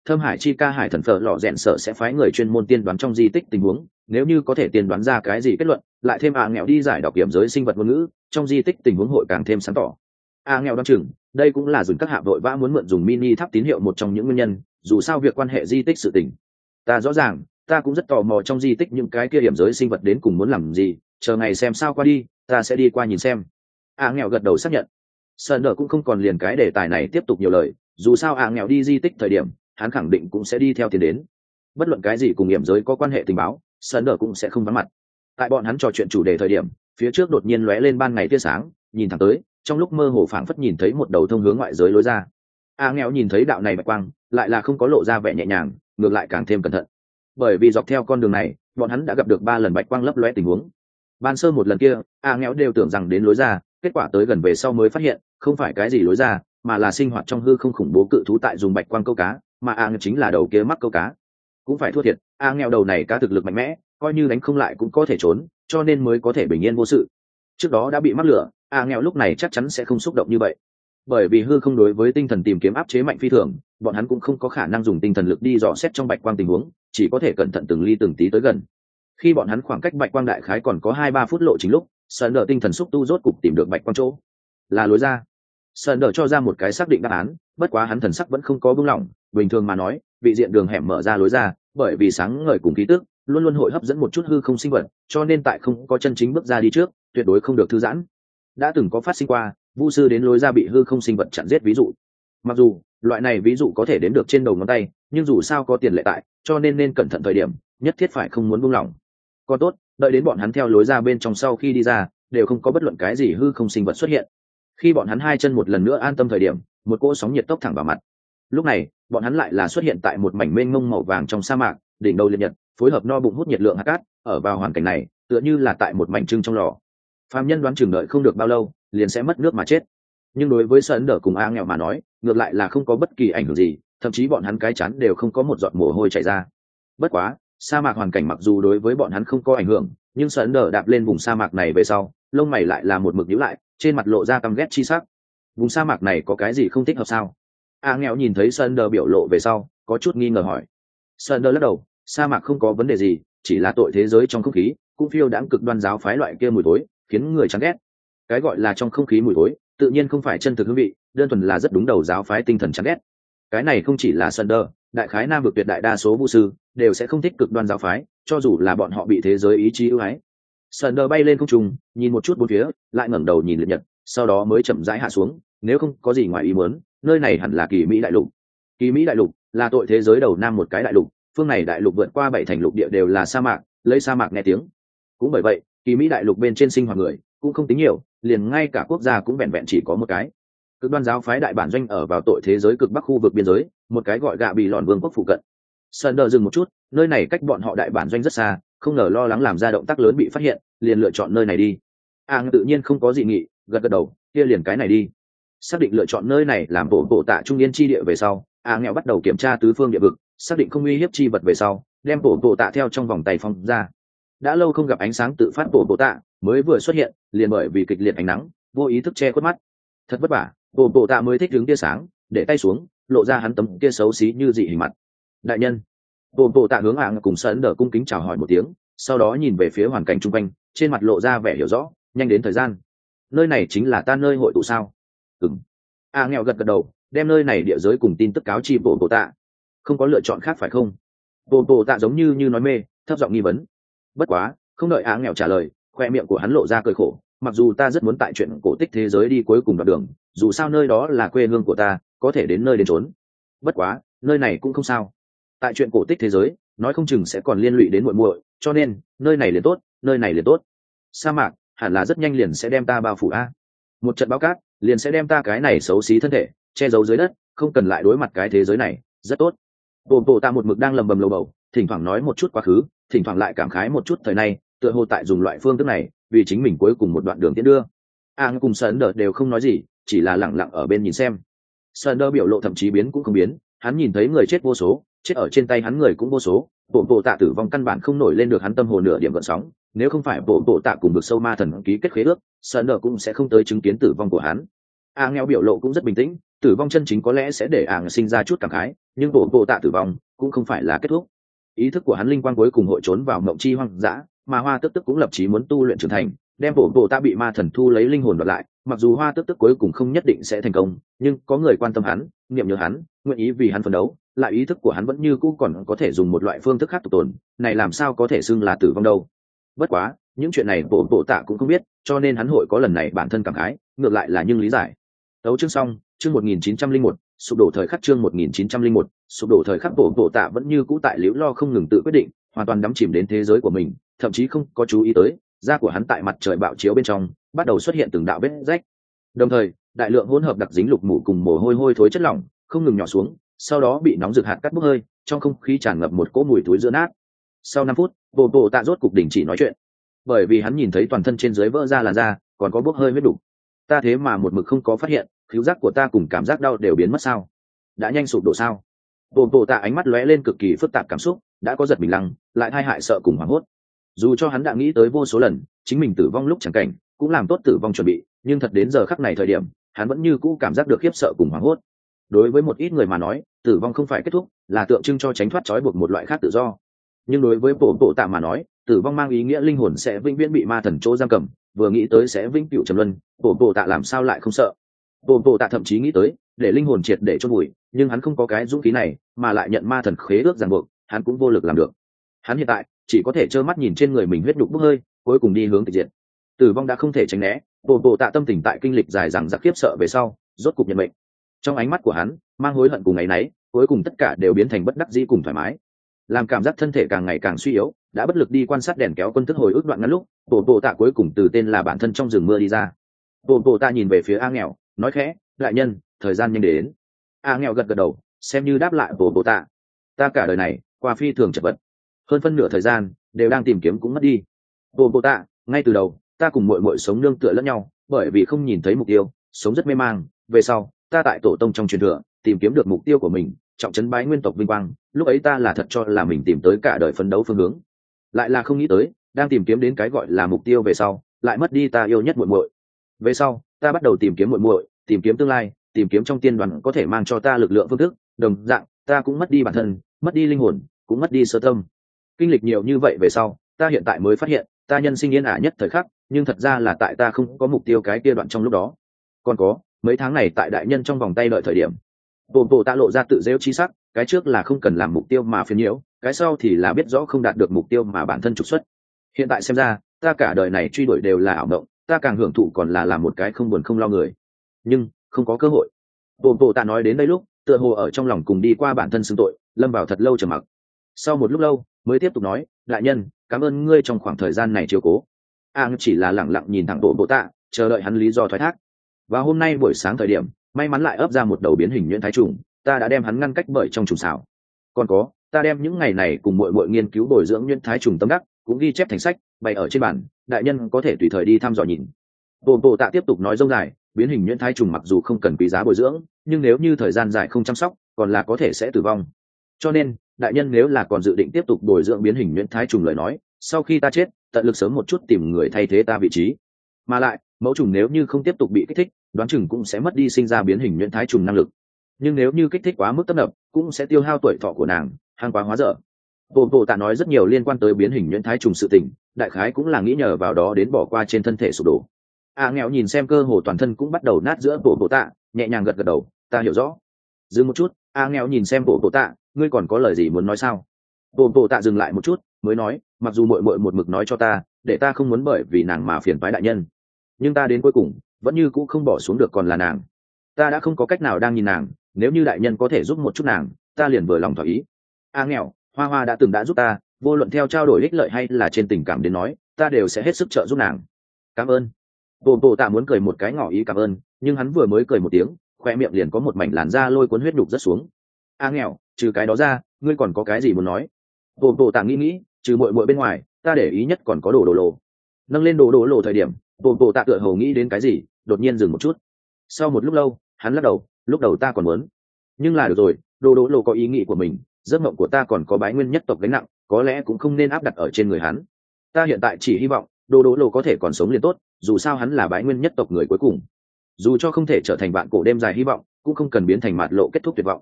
Thâm Hải chi ca hải thần phở lò rèn sợ sẽ phái người chuyên môn tiên đoán trong di tích tình huống, nếu như có thể tiên đoán ra cái gì kết luận, lại thêm a nghèo đi giải đọc kiểm giới sinh vật ngôn ngữ, trong di tích tình huống hội càng thêm sáng tỏ. A nghèo đoán chừng, đây cũng là dùng các hạ vội vã muốn mượn dùng mini tháp tín hiệu một trong những nguyên nhân, dù sao việc quan hệ di tích sự tình. Ta rõ ràng, ta cũng rất tò mò trong di tích những cái kia hiểm giới sinh vật đến cùng muốn làm gì, chờ ngày xem sao qua đi, ta sẽ đi qua nhìn xem. A nghèo gật đầu xác nhận. Sơn Đờ cũng không còn liền cái đề tài này tiếp tục nhiều lời, dù sao A nghèo đi di tích thời điểm, hắn khẳng định cũng sẽ đi theo tiền đến. Bất luận cái gì cùng hiểm giới có quan hệ tình báo, Sơn Đờ cũng sẽ không vắng mặt. Tại bọn hắn trò chuyện chủ đề thời điểm, phía trước đột nhiên lóe lên ban ngày tia sáng, nhìn thẳng tới, trong lúc mơ hồ phảng phất nhìn thấy một đầu thông hướng ngoại giới lối ra. A nghèo nhìn thấy đạo này bạch quang, lại là không có lộ ra vẻ nhẹ nhàng, ngược lại càng thêm cẩn thận. Bởi vì dọc theo con đường này, bọn hắn đã gặp được ba lần bạch quang lấp lóe tình huống. Ban sơ một lần kia, A nghèo đều tưởng rằng đến lối ra, kết quả tới gần về sau mới phát hiện, không phải cái gì lối ra, mà là sinh hoạt trong hư không khủng bố cự thú tại dùng bạch quang câu cá, mà A nghèo chính là đầu kia mắc câu cá. Cũng phải thua thiệt, A nghèo đầu này cá thực lực mạnh mẽ, coi như đánh không lại cũng có thể trốn, cho nên mới có thể bình yên vô sự. Trước đó đã bị mắc lửa, A nghèo lúc này chắc chắn sẽ không xúc động như vậy. Bởi vì hư không đối với tinh thần tìm kiếm áp chế mạnh phi thường, bọn hắn cũng không có khả năng dùng tinh thần lực đi dò xét trong bạch quang tình huống, chỉ có thể cẩn thận từng ly từng tí tới gần. Khi bọn hắn khoảng cách bạch quang đại khái còn có hai ba phút lộ chính lúc, Sơn Đờ tinh thần xúc tu rốt cục tìm được bạch quang chỗ, là lối ra. Sơn Đờ cho ra một cái xác định đáp án, bất quá hắn thần sắc vẫn không có buông lỏng, bình thường mà nói, vị diện đường hẻm mở ra lối ra, bởi vì sáng ngời cùng khí tức, luôn luôn hội hấp dẫn một chút hư không sinh vật, cho nên tại không có chân chính bước ra đi trước, tuyệt đối không được thư giãn. Đã từng có phát sinh qua, vu sư đến lối ra bị hư không sinh vật chặn giết ví dụ. Mặc dù loại này ví dụ có thể đếm được trên đầu ngón tay, nhưng dù sao có tiền lệ tại, cho nên nên cẩn thận thời điểm, nhất thiết phải không muốn buông lỏng. Còn tốt, đợi đến bọn hắn theo lối ra bên trong sau khi đi ra, đều không có bất luận cái gì hư không sinh vật xuất hiện. Khi bọn hắn hai chân một lần nữa an tâm thời điểm, một cỗ sóng nhiệt tốc thẳng vào mặt. Lúc này, bọn hắn lại là xuất hiện tại một mảnh mênh mông màu vàng trong sa mạc, đỉnh đầu liệt nhật, phối hợp no bụng hút nhiệt lượng hạt cát, ở vào hoàn cảnh này, tựa như là tại một mảnh trưng trong lò. Phàm nhân đoán chừng đợi không được bao lâu, liền sẽ mất nước mà chết. Nhưng đối với Sơn Đờ cùng A nghèo mà nói, ngược lại là không có bất kỳ ảnh hưởng gì, thậm chí bọn hắn cái chắn đều không có một giọt mồ hôi chảy ra. Bất quá, sa mạc hoàn cảnh mặc dù đối với bọn hắn không có ảnh hưởng, nhưng Sơn Đờ đạp lên vùng sa mạc này về sau, lông mày lại là một mực nhíu lại, trên mặt lộ ra căm ghét chi sắc. Vùng sa mạc này có cái gì không thích hợp sao? A nghèo nhìn thấy Sơn Đờ biểu lộ về sau, có chút nghi ngờ hỏi. Sơn Đờ lắc đầu, sa mạc không có vấn đề gì, chỉ là tội thế giới trong không khí, cũng phiêu đãng cực đoan giáo phái loại kia mùi tối, khiến người chán ghét. Cái gọi là trong không khí mùi tối, tự nhiên không phải chân thực hương vị, đơn thuần là rất đúng đầu giáo phái tinh thần chán ghét. Cái này không chỉ là Sơn Đờ, đại khái nam vực tuyệt đại đa số vu sư đều sẽ không thích cực đoan giáo phái, cho dù là bọn họ bị thế giới ý chí ưu ái. Sơn Đờ bay lên không trung, nhìn một chút bốn phía, lại ngẩng đầu nhìn liệt nhật, sau đó mới chậm rãi hạ xuống. Nếu không có gì ngoài ý muốn, nơi này hẳn là Kỳ Mỹ đại lục. Kỳ Mỹ đại lục là tội thế giới đầu nam một cái đại lục, phương này đại lục vượt qua bảy thành lục địa đều là sa mạc, lấy sa mạc nghe tiếng. Cũng bởi vậy, Kỳ Mỹ đại lục bên trên sinh hoạt người cũng không tính nhiều, liền ngay cả quốc gia cũng vẹn vẹn chỉ có một cái. Cực đoan giáo phái đại bản doanh ở vào tội thế giới cực bắc khu vực biên giới, một cái gọi Gạ Bị Lòn vương quốc phụ cận. Sơn Đờ dừng một chút, nơi này cách bọn họ đại bản doanh rất xa, không ngờ lo lắng làm ra động tác lớn bị phát hiện, liền lựa chọn nơi này đi. A à, tự nhiên không có gì nghị, gật gật đầu, kia liền cái này đi. Xác định lựa chọn nơi này làm bộ bộ tạ trung yên chi địa về sau, A à, nghèo bắt đầu kiểm tra tứ phương địa vực, xác định không uy hiếp chi vật về sau, đem bộ bộ tạ theo trong vòng tay phong ra. Đã lâu không gặp ánh sáng tự phát bộ bộ tạ, mới vừa xuất hiện, liền bởi vì kịch liệt ánh nắng, vô ý thức che khuất mắt. Thật vất vả, bộ bộ tạ mới thích đứng tia sáng, để tay xuống, lộ ra hắn tấm kia xấu xí như dị hình mặt. Đại nhân. Bộ bộ tạ hướng A cùng Sơn Đờ cung kính chào hỏi một tiếng, sau đó nhìn về phía hoàn cảnh chung quanh, trên mặt lộ ra vẻ hiểu rõ, nhanh đến thời gian. Nơi này chính là ta nơi hội tụ sao? Ừm. A nghèo gật gật đầu, đem nơi này địa giới cùng tin tức cáo chi bộ bộ tạ. Không có lựa chọn khác phải không? Bộ bộ tạ giống như như nói mê, thấp giọng nghi vấn. Bất quá, không đợi A nghèo trả lời, khoe miệng của hắn lộ ra cười khổ. Mặc dù ta rất muốn tại chuyện cổ tích thế giới đi cuối cùng đoạn đường, dù sao nơi đó là quê hương của ta, có thể đến nơi đến trốn. Bất quá, nơi này cũng không sao. Tại chuyện cổ tích thế giới, nói không chừng sẽ còn liên lụy đến muội muội, cho nên nơi này liền tốt, nơi này liền tốt. Sa mạc hẳn là rất nhanh liền sẽ đem ta bao phủ a. Một trận bão cát liền sẽ đem ta cái này xấu xí thân thể che giấu dưới đất, không cần lại đối mặt cái thế giới này, rất tốt. Bộ bộ ta một mực đang lầm bầm lầu bầu, thỉnh thoảng nói một chút quá khứ, thỉnh thoảng lại cảm khái một chút thời nay, tựa hồ tại dùng loại phương thức này, vì chính mình cuối cùng một đoạn đường tiến đưa. A cùng Sơn Đờ đều không nói gì, chỉ là lặng lặng ở bên nhìn xem. Sơn Đờ biểu lộ thậm chí biến cũng không biến, hắn nhìn thấy người chết vô số, chết ở trên tay hắn người cũng vô số, bộ bộ tạ tử vong căn bản không nổi lên được hắn tâm hồ nửa điểm gợn sóng. Nếu không phải bộ bộ tạ cùng được sâu ma thần ký kết khế ước, Sơn Đờ cũng sẽ không tới chứng kiến tử vong của hắn. A nghèo biểu lộ cũng rất bình tĩnh, tử vong chân chính có lẽ sẽ để A sinh ra chút cảm khái, nhưng bộ bộ tạ tử vong cũng không phải là kết thúc. Ý thức của hắn linh quang cuối cùng hội trốn vào mộng chi hoang dã, mà hoa tức tức cũng lập chí muốn tu luyện trưởng thành, đem bộ bộ tạ bị ma thần thu lấy linh hồn đoạt lại. Mặc dù hoa tức tức cuối cùng không nhất định sẽ thành công, nhưng có người quan tâm hắn, niệm nhớ hắn, nguyện ý vì hắn phấn đấu, lại ý thức của hắn vẫn như cũ còn có thể dùng một loại phương thức khác tục tồn, này làm sao có thể xưng là tử vong đâu. Bất quá những chuyện này bộ bộ tạ cũng không biết, cho nên hắn hội có lần này bản thân cảm khái, ngược lại là nhưng lý giải. Tấu chương xong, chương một nghìn chín trăm linh một, sụp đổ thời khắc, chương một nghìn chín trăm linh một, sụp đổ thời khắc. Bộ bộ tạ vẫn như cũ tại liễu lo không ngừng tự quyết định, hoàn toàn đắm chìm đến thế giới của mình, thậm chí không có chú ý tới da của hắn tại mặt trời bạo chiếu bên trong bắt đầu xuất hiện từng đạo vết rách, đồng thời đại lượng hỗn hợp đặc dính lục mủ cùng mồ hôi hôi thối chất lỏng không ngừng nhỏ xuống, sau đó bị nóng rực hạt cắt bốc hơi, trong không khí tràn ngập một cỗ mùi thối giữa nát. Sau năm phút, bộ bộ tạ rốt cục đình chỉ nói chuyện, bởi vì hắn nhìn thấy toàn thân trên dưới vỡ ra làn da còn có bốc hơi huyết đủ. Ta thế mà một mực không có phát hiện, khứu giác của ta cùng cảm giác đau đều biến mất sao? Đã nhanh sụp đổ sao? Bộ bộ tạ ánh mắt lóe lên cực kỳ phức tạp cảm xúc, đã có giật mình lăng, lại thay hại sợ cùng hoảng hốt. Dù cho hắn đã nghĩ tới vô số lần chính mình tử vong lúc chẳng cảnh, cũng làm tốt tử vong chuẩn bị, nhưng thật đến giờ khắc này thời điểm, hắn vẫn như cũ cảm giác được khiếp sợ cùng hoảng hốt. Đối với một ít người mà nói, tử vong không phải kết thúc, là tượng trưng cho tránh thoát trói buộc một loại khác tự do. Nhưng đối với bộ bộ tạ mà nói, tử vong mang ý nghĩa linh hồn sẽ vĩnh viễn bị ma thần chỗ giam cầm, vừa nghĩ tới sẽ vĩnh cửu trầm luân, bộ bộ tạ làm sao lại không sợ. Bộ bộ tạ thậm chí nghĩ tới để linh hồn triệt để chôn vùi, nhưng hắn không có cái dũng khí này, mà lại nhận ma thần khế ước ràng buộc, hắn cũng vô lực làm được. Hắn hiện tại chỉ có thể trơ mắt nhìn trên người mình huyết nhục bốc hơi, cuối cùng đi hướng tịch diệt. Tử vong đã không thể tránh né, bộ bộ tạ tâm tình tại kinh lịch dài dằng dặc khiếp sợ về sau, rốt cục nhận mệnh. Trong ánh mắt của hắn mang hối hận cùng áy náy, cuối cùng tất cả đều biến thành bất đắc dĩ cùng thoải mái. Làm cảm giác thân thể càng ngày càng suy yếu, đã bất lực đi quan sát đèn kéo quân thức hồi ức đoạn ngắn lúc, bộ bộ tạ cuối cùng từ tên là bản thân trong rừng mưa đi ra. Bộ bộ tạ nhìn về phía A Nghèo, nói khẽ, đại nhân, thời gian nhanh đến. A Nghèo gật gật đầu, xem như đáp lại bộ bộ tạ. Ta cả đời này qua phi thường chật vật, hơn phân nửa thời gian đều đang tìm kiếm cũng mất đi. Bộ bộ tạ, ngay từ đầu ta cùng muội muội sống nương tựa lẫn nhau, bởi vì không nhìn thấy mục tiêu, sống rất mê mang. Về sau ta tại tổ tông trong truyền thừa tìm kiếm được mục tiêu của mình, trọng trấn bái nguyên tộc vinh quang. Lúc ấy ta là thật cho là mình tìm tới cả đời phấn đấu phương hướng, lại là không nghĩ tới đang tìm kiếm đến cái gọi là mục tiêu về sau, lại mất đi ta yêu nhất muội muội. Về sau ta bắt đầu tìm kiếm muội muội, tìm kiếm tương lai, tìm kiếm trong tiên đoàn có thể mang cho ta lực lượng phương thức. Đồng dạng ta cũng mất đi bản thân, mất đi linh hồn, cũng mất đi sơ tâm. Kinh lịch nhiều như vậy về sau, ta hiện tại mới phát hiện ta nhân sinh yên ả nhất thời khắc, nhưng thật ra là tại ta không có mục tiêu cái kia đoạn trong lúc đó. Còn có mấy tháng này tại đại nhân trong vòng tay đợi thời điểm, bộ bộ ta lộ ra tự rêu chi sắc, cái trước là không cần làm mục tiêu mà phiền nhiễu, cái sau thì là biết rõ không đạt được mục tiêu mà bản thân trục xuất. Hiện tại xem ra ta cả đời này truy đuổi đều là ảo mộng, ta càng hưởng thụ còn là làm một cái không buồn không lo người, nhưng không có cơ hội. Bộ bộ ta nói đến đây lúc, tựa hồ ở trong lòng cùng đi qua bản thân xưng tội, lâm vào thật lâu trầm mặc. Sau một lúc lâu mới tiếp tục nói, đại nhân, cảm ơn ngươi trong khoảng thời gian này chiều cố. A chỉ là lẳng lặng nhìn thẳng bộ bộ tạ, chờ đợi hắn lý do thoái thác. Và hôm nay buổi sáng thời điểm, may mắn lại ấp ra một đầu biến hình nhuyễn thái trùng, ta đã đem hắn ngăn cách bởi trong trùng xảo. Còn có, ta đem những ngày này cùng muội muội nghiên cứu bồi dưỡng nhuyễn thái trùng tâm đắc cũng ghi chép thành sách, bày ở trên bàn, đại nhân có thể tùy thời đi thăm dò nhìn. Bộ bộ tạ tiếp tục nói rông dài, biến hình nhuyễn thái trùng mặc dù không cần quý giá bồi dưỡng, nhưng nếu như thời gian dài không chăm sóc, còn là có thể sẽ tử vong. Cho nên đại nhân nếu là còn dự định tiếp tục bồi dưỡng biến hình nhuyễn thái trùng lời nói, sau khi ta chết tận lực sớm một chút tìm người thay thế ta vị trí. Mà lại mẫu trùng nếu như không tiếp tục bị kích thích, đoán chừng cũng sẽ mất đi sinh ra biến hình nhuyễn thái trùng năng lực. Nhưng nếu như kích thích quá mức tấp nập, cũng sẽ tiêu hao tuổi thọ của nàng, hàng quá hóa dở. Bộ bộ tạ nói rất nhiều liên quan tới biến hình nhuyễn thái trùng sự tình, đại khái cũng là nghĩ nhờ vào đó đến bỏ qua trên thân thể sụp đổ. A nghèo nhìn xem cơ hồ toàn thân cũng bắt đầu nát giữa bộ bộ tạ, nhẹ nhàng gật gật đầu, ta hiểu rõ. Dừng một chút, A nghèo nhìn xem bộ bộ tạ, ngươi còn có lời gì muốn nói sao? Bộ bộ tạ dừng lại một chút mới nói, mặc dù muội muội một mực nói cho ta để ta không muốn bởi vì nàng mà phiền phái đại nhân, nhưng ta đến cuối cùng vẫn như cũ không bỏ xuống được còn là nàng. Ta đã không có cách nào đang nhìn nàng, nếu như đại nhân có thể giúp một chút nàng, ta liền vừa lòng thỏa ý. A nghèo, hoa hoa đã từng đã giúp ta, vô luận theo trao đổi ích lợi hay là trên tình cảm đến nói, ta đều sẽ hết sức trợ giúp nàng. Cảm ơn. Bộ bộ tạ muốn cười một cái ngỏ ý cảm ơn, nhưng hắn vừa mới cười một tiếng, khoe miệng liền có một mảnh làn da lôi cuốn huyết đục rất xuống. A nghèo, trừ cái đó ra ngươi còn có cái gì muốn nói? Bộ bộ tạ nghĩ nghĩ, trừ muội muội bên ngoài, ta để ý nhất còn có đồ đồ lộ. Nâng lên đồ đồ lộ thời điểm, bộ bộ tạ tựa hồ nghĩ đến cái gì, đột nhiên dừng một chút. Sau một lúc lâu hắn lắc đầu, lúc đầu ta còn muốn, nhưng là được rồi, đồ đồ lộ có ý nghĩ của mình, giấc mộng của ta còn có bái nguyên nhất tộc gánh nặng, có lẽ cũng không nên áp đặt ở trên người hắn. Ta hiện tại chỉ hy vọng đồ đồ lộ có thể còn sống liền tốt, dù sao hắn là bái nguyên nhất tộc người cuối cùng, dù cho không thể trở thành bạn cổ đêm dài hy vọng, cũng không cần biến thành mạt lộ kết thúc tuyệt vọng.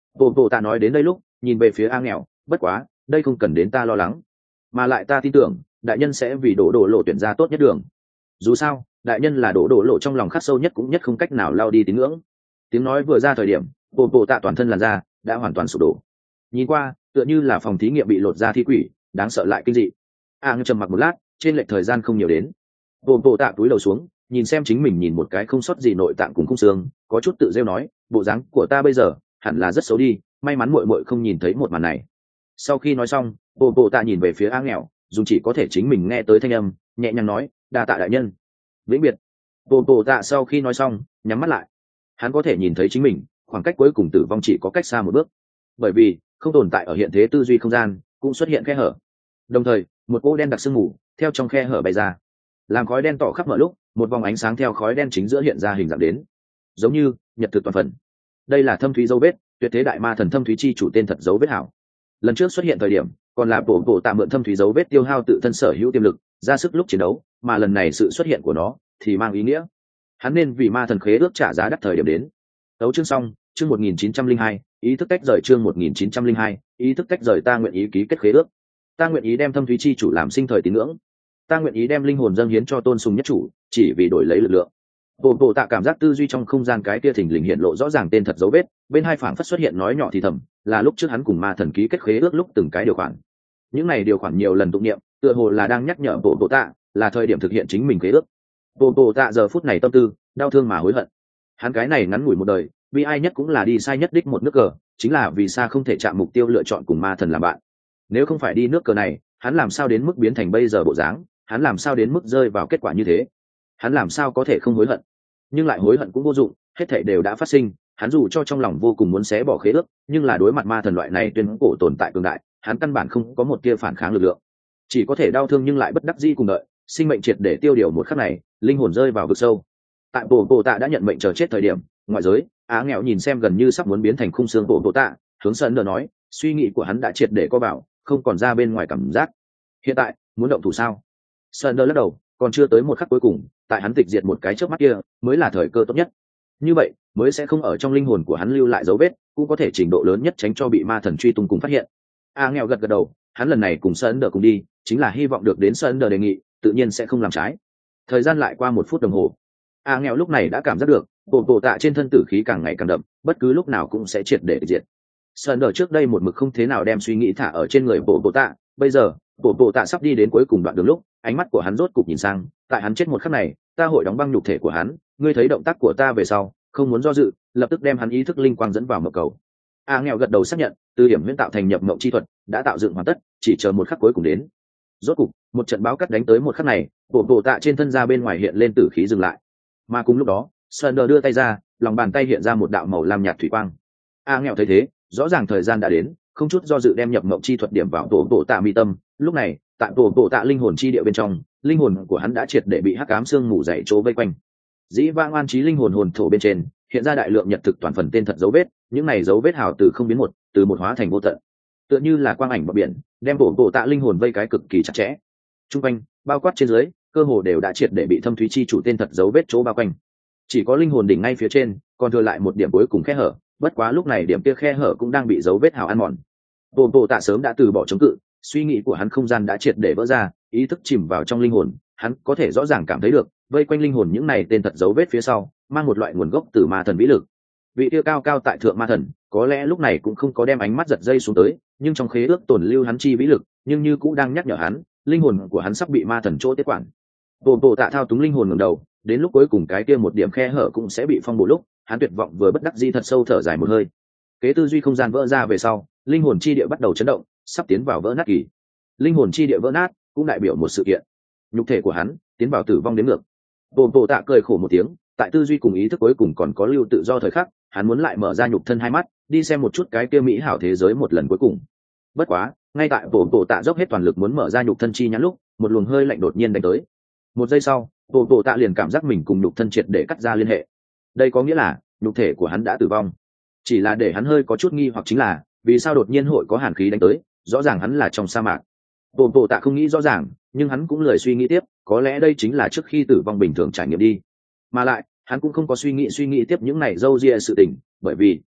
bộ bộ tạ nói đến đây lúc nhìn về phía a nghèo, bất quá đây không cần đến ta lo lắng, mà lại ta tin tưởng đại nhân sẽ vì đổ đổ lộ tuyển ra tốt nhất đường. Dù sao đại nhân là đổ đổ lộ trong lòng khắc sâu nhất cũng nhất không cách nào lao đi tín ngưỡng. Tiếng nói vừa ra thời điểm, bộ bộ tạ toàn thân làn da đã hoàn toàn sụp đổ, nhìn qua tựa như là phòng thí nghiệm bị lột ra thi quỷ, đáng sợ lại kinh dị. a ngư trầm mặc một lát, trên lệch thời gian không nhiều đến, bộ bộ tạ túi đầu xuống nhìn xem chính mình, nhìn một cái không sót gì nội tạng cùng khung xương, có chút tự rêu nói, bộ dáng của ta bây giờ hẳn là rất xấu đi, may mắn muội muội không nhìn thấy một màn này. Sau khi nói xong, bộ bộ tạ nhìn về phía a nghèo, dùng chỉ có thể chính mình nghe tới thanh âm nhẹ nhàng nói, đa tạ đại nhân. Vĩnh biệt. Bộ bộ tạ sau khi nói xong nhắm mắt lại, hắn có thể nhìn thấy chính mình khoảng cách cuối cùng tử vong chỉ có cách xa một bước, bởi vì không tồn tại ở hiện thế tư duy không gian cũng xuất hiện khe hở, đồng thời một cỗ đen đặc sương mù theo trong khe hở bay ra, làm khói đen tỏ khắp mở lúc một vòng ánh sáng theo khói đen chính giữa hiện ra hình dạng đến, giống như nhật thực toàn phần. Đây là thâm thúy dấu vết, tuyệt thế đại ma thần thâm thúy chi chủ tên thật dấu vết hảo. Lần trước xuất hiện thời điểm còn là bộ bộ tạm mượn thâm thúy dấu vết tiêu hao tự thân sở hữu tiềm lực ra sức lúc chiến đấu, mà lần này sự xuất hiện của nó thì mang ý nghĩa hắn nên vì ma thần khế ước trả giá đắt thời điểm đến. Đấu chương xong, chương một nghìn chín trăm linh hai, ý thức tách rời, chương một nghìn chín trăm linh hai, ý thức tách rời. Ta nguyện ý ký kết khế ước, ta nguyện ý đem thâm thúy chi chủ làm sinh thời tín ngưỡng, ta nguyện ý đem linh hồn dâng hiến cho tôn sùng nhất chủ, chỉ vì đổi lấy lực lượng. Bộ bộ tạ cảm giác tư duy trong không gian cái kia thình lình hiện lộ rõ ràng tên thật dấu vết, bên hai phảng phất xuất hiện nói nhỏ thì thầm, là lúc trước hắn cùng ma thần ký kết khế ước lúc từng cái điều khoản. Những này điều khoản nhiều lần tụng niệm, tựa hồ là đang nhắc nhở bộ bộ tạ là thời điểm thực hiện chính mình khế ước. Bộ bộ tạ giờ phút này tâm tư đau thương mà hối hận. Hắn cái này ngắn ngủi một đời, vì ai nhất cũng là đi sai nhất đích một nước cờ, chính là vì sao không thể chạm mục tiêu lựa chọn cùng ma thần làm bạn. Nếu không phải đi nước cờ này, hắn làm sao đến mức biến thành bây giờ bộ dáng, hắn làm sao đến mức rơi vào kết quả như thế, hắn làm sao có thể không hối hận. Nhưng lại hối hận cũng vô dụng, hết thảy đều đã phát sinh, hắn dù cho trong lòng vô cùng muốn xé bỏ khế ước, nhưng là đối mặt ma thần loại này tuyên cổ tồn tại cường đại, hắn căn bản không có một tia phản kháng lực lượng, chỉ có thể đau thương nhưng lại bất đắc dĩ cùng đợi. Sinh mệnh triệt để tiêu điều một khắc này, linh hồn rơi vào vực sâu. Tại bộ bộ tạ đã nhận mệnh chờ chết thời điểm, ngoại giới á nghèo nhìn xem gần như sắp muốn biến thành khung xương bộ bộ tạ, hướng sơn đờ nói, suy nghĩ của hắn đã triệt để có bảo, không còn ra bên ngoài cảm giác. Hiện tại muốn động thủ sao? Sơn đờ lắc đầu, còn chưa tới một khắc cuối cùng, tại hắn tịch diệt một cái chớp mắt kia mới là thời cơ tốt nhất, như vậy mới sẽ không ở trong linh hồn của hắn lưu lại dấu vết, cũng có thể trình độ lớn nhất tránh cho bị ma thần truy tung cùng phát hiện. A nghèo gật gật đầu, hắn lần này cùng sơn đờ cùng đi chính là hy vọng được đến sơn đờ đề nghị, tự nhiên sẽ không làm trái. Thời gian lại qua một phút đồng hồ, A nghèo lúc này đã cảm giác được bộ bộ tạ trên thân tử khí càng ngày càng đậm, bất cứ lúc nào cũng sẽ triệt để diệt. Sơn đờ trước đây một mực không thế nào đem suy nghĩ thả ở trên người bộ bộ tạ, bây giờ bộ bộ tạ sắp đi đến cuối cùng đoạn đường lúc, ánh mắt của hắn rốt cục nhìn sang, tại hắn chết một khắc này, ta hội đóng băng nhục thể của hắn, ngươi thấy động tác của ta về sau, không muốn do dự, lập tức đem hắn ý thức linh quang dẫn vào mộng cầu. A nghèo gật đầu xác nhận, từ điểm huyễn tạo thành nhập mộng chi thuật đã tạo dựng hoàn tất, chỉ chờ một khắc cuối cùng đến. Rốt cục một trận báo cắt đánh tới một khắc này, bộ bộ tạ trên thân ra bên ngoài hiện lên tử khí dừng lại, mà cùng lúc đó Sunder đưa tay ra, lòng bàn tay hiện ra một đạo màu lam nhạt thủy quang. A nghèo thấy thế, rõ ràng thời gian đã đến, không chút do dự đem nhập mộng chi thuật điểm vào bộ bộ tạ mi tâm. Lúc này tại bộ bộ tạ linh hồn chi địa bên trong, linh hồn của hắn đã triệt để bị hắc ám xương mù dày chỗ vây quanh. Dĩ vãng an trí linh hồn hồn thổ bên trên hiện ra đại lượng nhật thực toàn phần tên thật dấu vết, những này dấu vết hào từ không biến một, từ một hóa thành vô tận, tựa như là quang ảnh bờ biển, đem bộ bộ tạ linh hồn vây cái cực kỳ chặt chẽ. Trung quanh bao quát trên dưới cơ hồ đều đã triệt để bị thâm thúy chi chủ tên thật dấu vết chỗ bao quanh, chỉ có linh hồn đỉnh ngay phía trên còn thừa lại một điểm cuối cùng khe hở, bất quá lúc này điểm kia khe hở cũng đang bị dấu vết hào ăn mòn. Bộ bộ tạ sớm đã từ bỏ chống cự, suy nghĩ của hắn không gian đã triệt để vỡ ra, ý thức chìm vào trong linh hồn, hắn có thể rõ ràng cảm thấy được vây quanh linh hồn những này tên thật dấu vết phía sau mang một loại nguồn gốc từ ma thần vĩ lực. Vị kia cao cao tại thượng ma thần có lẽ lúc này cũng không có đem ánh mắt giật dây xuống tới, nhưng trong khế ước tồn lưu hắn chi vĩ lực, nhưng như cũng đang nhắc nhở hắn linh hồn của hắn sắp bị ma thần chỗ tiếp quản. Bộ bộ tạ thao túng linh hồn ngẩng đầu, đến lúc cuối cùng cái kia một điểm khe hở cũng sẽ bị phong bổ lúc, hắn tuyệt vọng vừa bất đắc dĩ thật sâu thở dài một hơi. Kế tư duy không gian vỡ ra về sau, linh hồn chi địa bắt đầu chấn động, sắp tiến vào vỡ nát kỳ. Linh hồn chi địa vỡ nát cũng đại biểu một sự kiện, nhục thể của hắn tiến vào tử vong đến ngược. Bộ bộ tạ cười khổ một tiếng, tại tư duy cùng ý thức cuối cùng còn có lưu tự do thời khắc, hắn muốn lại mở ra nhục thân hai mắt, đi xem một chút cái kia mỹ hảo thế giới một lần cuối cùng. Bất quá ngay tại bộ bộ tạ dốc hết toàn lực muốn mở ra nhục thân chi nhãn lúc, một luồng hơi lạnh đột nhiên đánh tới. Một giây sau, bộ bộ tạ liền cảm giác mình cùng nhục thân triệt để cắt ra liên hệ. Đây có nghĩa là nhục thể của hắn đã tử vong. Chỉ là để hắn hơi có chút nghi hoặc chính là vì sao đột nhiên hội có hàn khí đánh tới, rõ ràng hắn là trong sa mạc. Bộ bộ tạ không nghĩ rõ ràng, nhưng hắn cũng lười suy nghĩ tiếp, có lẽ đây chính là trước khi tử vong bình thường trải nghiệm đi. Mà lại hắn cũng không có suy nghĩ suy nghĩ tiếp những này râu ria sự tình, bởi vì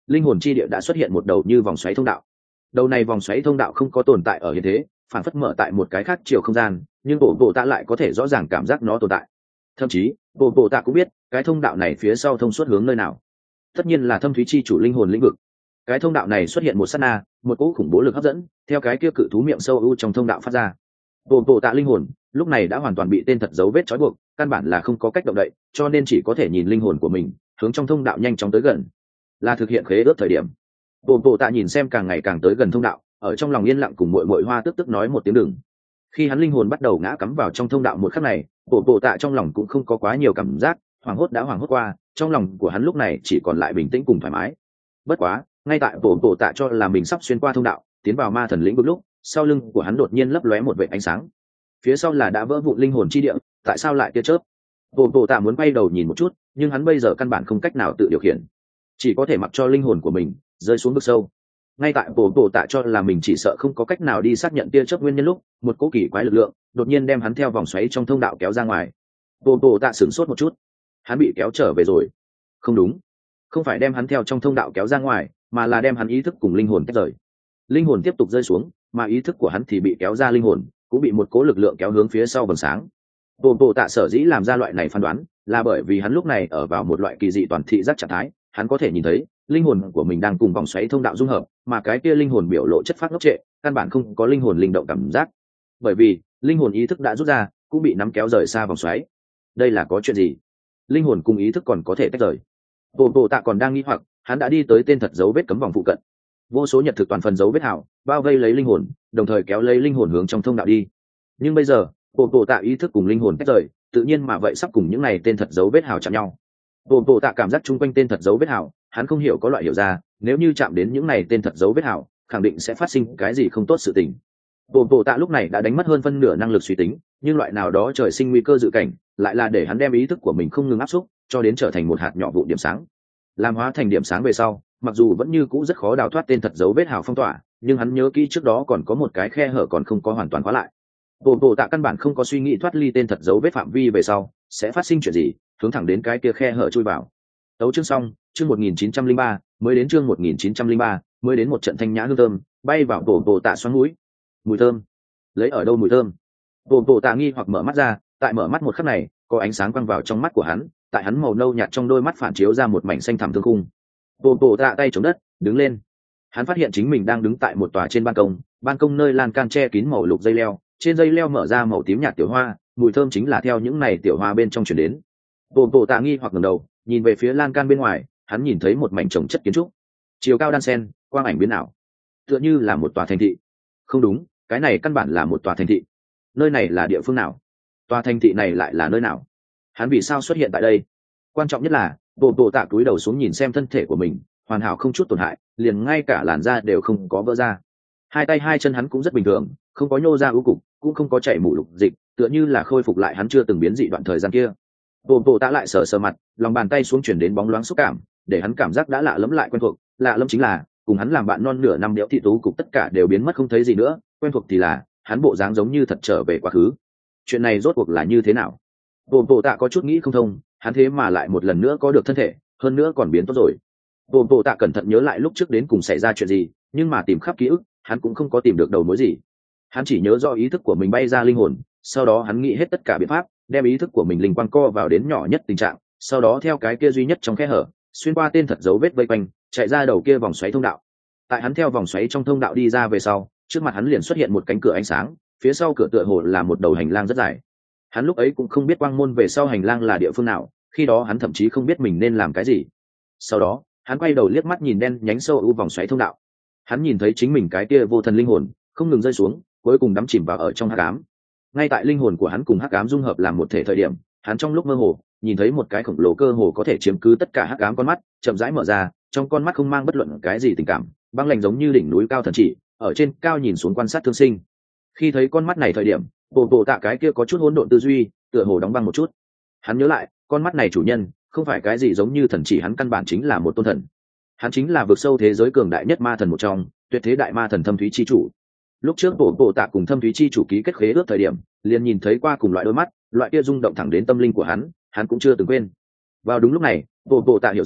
linh hồn chi địa đã xuất hiện một đầu như vòng xoáy thông đạo. Đầu này vòng xoáy thông đạo không có tồn tại ở hiện thế, phản phất mở tại một cái khác chiều không gian, nhưng bộ bộ tạ lại có thể rõ ràng cảm giác nó tồn tại. Thậm chí bộ bộ tạ cũng biết cái thông đạo này phía sau thông suốt hướng nơi nào. Tất nhiên là thâm thúy chi chủ linh hồn lĩnh vực. Cái thông đạo này xuất hiện một sát na, một cỗ khủng bố lực hấp dẫn theo cái kia cự thú miệng sâu u trong thông đạo phát ra. Bộ bộ tạ linh hồn lúc này đã hoàn toàn bị tên thật dấu vết trói buộc, căn bản là không có cách động đậy, cho nên chỉ có thể nhìn linh hồn của mình hướng trong thông đạo nhanh chóng tới gần, là thực hiện khế ước thời điểm. Bộ bộ tạ nhìn xem càng ngày càng tới gần thông đạo, ở trong lòng yên lặng cùng muội muội hoa tức tức nói một tiếng đừng. Khi hắn linh hồn bắt đầu ngã cắm vào trong thông đạo một khắc này, bộ bộ tạ trong lòng cũng không có quá nhiều cảm giác, hoảng hốt đã hoảng hốt qua, trong lòng của hắn lúc này chỉ còn lại bình tĩnh cùng thoải mái. Bất quá ngay tại bộ bộ tạ cho là mình sắp xuyên qua thông đạo tiến vào ma thần lĩnh vực lúc, sau lưng của hắn đột nhiên lấp lóe một vệt ánh sáng, phía sau là đã vỡ vụn linh hồn chi địa. Tại sao lại tia chớp? Bộ bộ tạ muốn quay đầu nhìn một chút, nhưng hắn bây giờ căn bản không cách nào tự điều khiển, chỉ có thể mặc cho linh hồn của mình rơi xuống vực sâu. Ngay tại bộ bộ tạ cho là mình chỉ sợ không có cách nào đi xác nhận tia chớp nguyên nhân lúc, một cỗ kỳ quái lực lượng đột nhiên đem hắn theo vòng xoáy trong thông đạo kéo ra ngoài. Bộ bộ tạ sửng sốt một chút, hắn bị kéo trở về rồi. Không đúng, không phải đem hắn theo trong thông đạo kéo ra ngoài, mà là đem hắn ý thức cùng linh hồn tách rời. Linh hồn tiếp tục rơi xuống, mà ý thức của hắn thì bị kéo ra, linh hồn cũng bị một cỗ lực lượng kéo hướng phía sau vầng sáng. Bộ bộ tạ sở dĩ làm ra loại này phán đoán là bởi vì hắn lúc này ở vào một loại kỳ dị toàn thị giác trạng thái, hắn có thể nhìn thấy linh hồn của mình đang cùng vòng xoáy thông đạo dung hợp, mà cái kia linh hồn biểu lộ chất phát ngốc trệ, căn bản không có linh hồn linh động cảm giác, bởi vì linh hồn ý thức đã rút ra, cũng bị nắm kéo rời xa vòng xoáy. Đây là có chuyện gì? Linh hồn cùng ý thức còn có thể tách rời? Bộ bộ tạ còn đang nghi hoặc, hắn đã đi tới tên thật dấu vết cấm vòng phụ cận. Vô số nhật thực toàn phần dấu vết hảo bao vây lấy linh hồn, đồng thời kéo lấy linh hồn hướng trong thông đạo đi. Nhưng bây giờ bộ bộ tạ ý thức cùng linh hồn tách rời, tự nhiên mà vậy sắp cùng những này tên thật dấu vết hảo chạm nhau. Bộ bộ tạ cảm giác chung quanh tên thật dấu vết hảo, hắn không hiểu có loại hiểu ra, nếu như chạm đến những này tên thật dấu vết hảo, khẳng định sẽ phát sinh cái gì không tốt sự tình. Bộ bộ tạ lúc này đã đánh mất hơn phân nửa năng lực suy tính, nhưng loại nào đó trời sinh nguy cơ dự cảnh lại là để hắn đem ý thức của mình không ngừng áp xúc cho đến trở thành một hạt nhỏ vụ điểm sáng. Làm hóa thành điểm sáng về sau, mặc dù vẫn như cũ rất khó đào thoát tên thật dấu vết hảo phong tỏa, nhưng hắn nhớ kỹ trước đó còn có một cái khe hở còn không có hoàn toàn khóa lại. Bộ bộ tạ căn bản không có suy nghĩ thoát ly tên thật dấu vết phạm vi về sau sẽ phát sinh chuyện gì, hướng thẳng đến cái kia khe hở chui vào. Tấu chương xong, chương một nghìn chín trăm linh ba, mới đến chương một nghìn chín trăm linh ba, mới đến một trận thanh nhã hương thơm bay vào bộ bộ tạ xoắn mũi. Mùi thơm? Lấy ở đâu mùi thơm? Bộ bộ tạ nghi hoặc mở mắt ra, tại mở mắt một khắc này, có ánh sáng quang vào trong mắt của hắn, tại hắn màu nâu nhạt trong đôi mắt phản chiếu ra một mảnh xanh thẳm thương khung. Bộ bộ tạ tay chống đất, đứng lên. Hắn phát hiện chính mình đang đứng tại một tòa trên ban công, ban công nơi lan can che kín màu lục dây leo, trên dây leo mở ra màu tím nhạt tiểu hoa, mùi thơm chính là theo những này tiểu hoa bên trong truyền đến. Bộ bộ tạ nghi hoặc ngẩng đầu, nhìn về phía lan can bên ngoài, hắn nhìn thấy một mảnh trồng chất kiến trúc, chiều cao đan sen, quang ảnh biến ảo, tựa như là một tòa thành thị. Không đúng, cái này căn bản là một tòa thành thị. Nơi này là địa phương nào? Tòa thành thị này lại là nơi nào? Hắn vì sao xuất hiện tại đây? Quan trọng nhất là bộ bộ tạ cúi đầu xuống nhìn xem thân thể của mình, hoàn hảo không chút tổn hại, liền ngay cả làn da đều không có vỡ ra. Hai tay hai chân hắn cũng rất bình thường, không có nhô ra ưu cục, cũng không có chảy mủ lục dịch, tựa như là khôi phục lại hắn chưa từng biến dị đoạn thời gian kia. Bộ bộ tạ lại sờ sờ mặt, lòng bàn tay xuống chuyển đến bóng loáng xúc cảm, để hắn cảm giác đã lạ lẫm lại quen thuộc. Lạ lẫm chính là cùng hắn làm bạn non nửa năm đẽo thị tú cục tất cả đều biến mất không thấy gì nữa, quen thuộc thì là hắn bộ dáng giống như thật trở về quá khứ. Chuyện này rốt cuộc là như thế nào? Bộ bộ tạ có chút nghĩ không thông, hắn thế mà lại một lần nữa có được thân thể, hơn nữa còn biến tốt rồi. Bộ bộ tạ cẩn thận nhớ lại lúc trước đến cùng xảy ra chuyện gì, nhưng mà tìm khắp ký ức, hắn cũng không có tìm được đầu mối gì. Hắn chỉ nhớ rõ ý thức của mình bay ra linh hồn, sau đó hắn nghĩ hết tất cả biện pháp, đem ý thức của mình linh quang co vào đến nhỏ nhất tình trạng, sau đó theo cái kia duy nhất trong khe hở, xuyên qua tên thật dấu vết vây quanh, chạy ra đầu kia vòng xoáy thông đạo. Tại hắn theo vòng xoáy trong thông đạo đi ra về sau, trước mặt hắn liền xuất hiện một cánh cửa ánh sáng, phía sau cửa tựa hồ là một đầu hành lang rất dài. Hắn lúc ấy cũng không biết quang môn về sau hành lang là địa phương nào, khi đó hắn thậm chí không biết mình nên làm cái gì. Sau đó hắn quay đầu liếc mắt nhìn đen nhánh sâu u vòng xoáy thông đạo, hắn nhìn thấy chính mình cái kia vô thần linh hồn không ngừng rơi xuống, cuối cùng đắm chìm vào ở trong hắc ám. Ngay tại linh hồn của hắn cùng hắc ám dung hợp làm một thể thời điểm, hắn trong lúc mơ hồ nhìn thấy một cái khổng lồ cơ hồ có thể chiếm cứ tất cả hắc ám con mắt chậm rãi mở ra, trong con mắt không mang bất luận cái gì tình cảm, băng lạnh giống như đỉnh núi cao thần chỉ ở trên cao nhìn xuống quan sát thương sinh. Khi thấy con mắt này thời điểm, bộ bộ tạ cái kia có chút hỗn độn tư duy tựa hồ đóng băng một chút. Hắn nhớ lại, con mắt này chủ nhân không phải cái gì giống như thần chỉ, hắn căn bản chính là một tôn thần. Hắn chính là vực sâu thế giới cường đại nhất ma thần một trong, tuyệt thế đại ma thần Thâm Thúy chi chủ. Lúc trước bộ bộ tạ cùng Thâm Thúy chi chủ ký kết khế ước thời điểm, liền nhìn thấy qua cùng loại đôi mắt, loại kia rung động thẳng đến tâm linh của hắn, hắn cũng chưa từng quên. Vào đúng lúc này, bộ bộ tạ hiểu ra,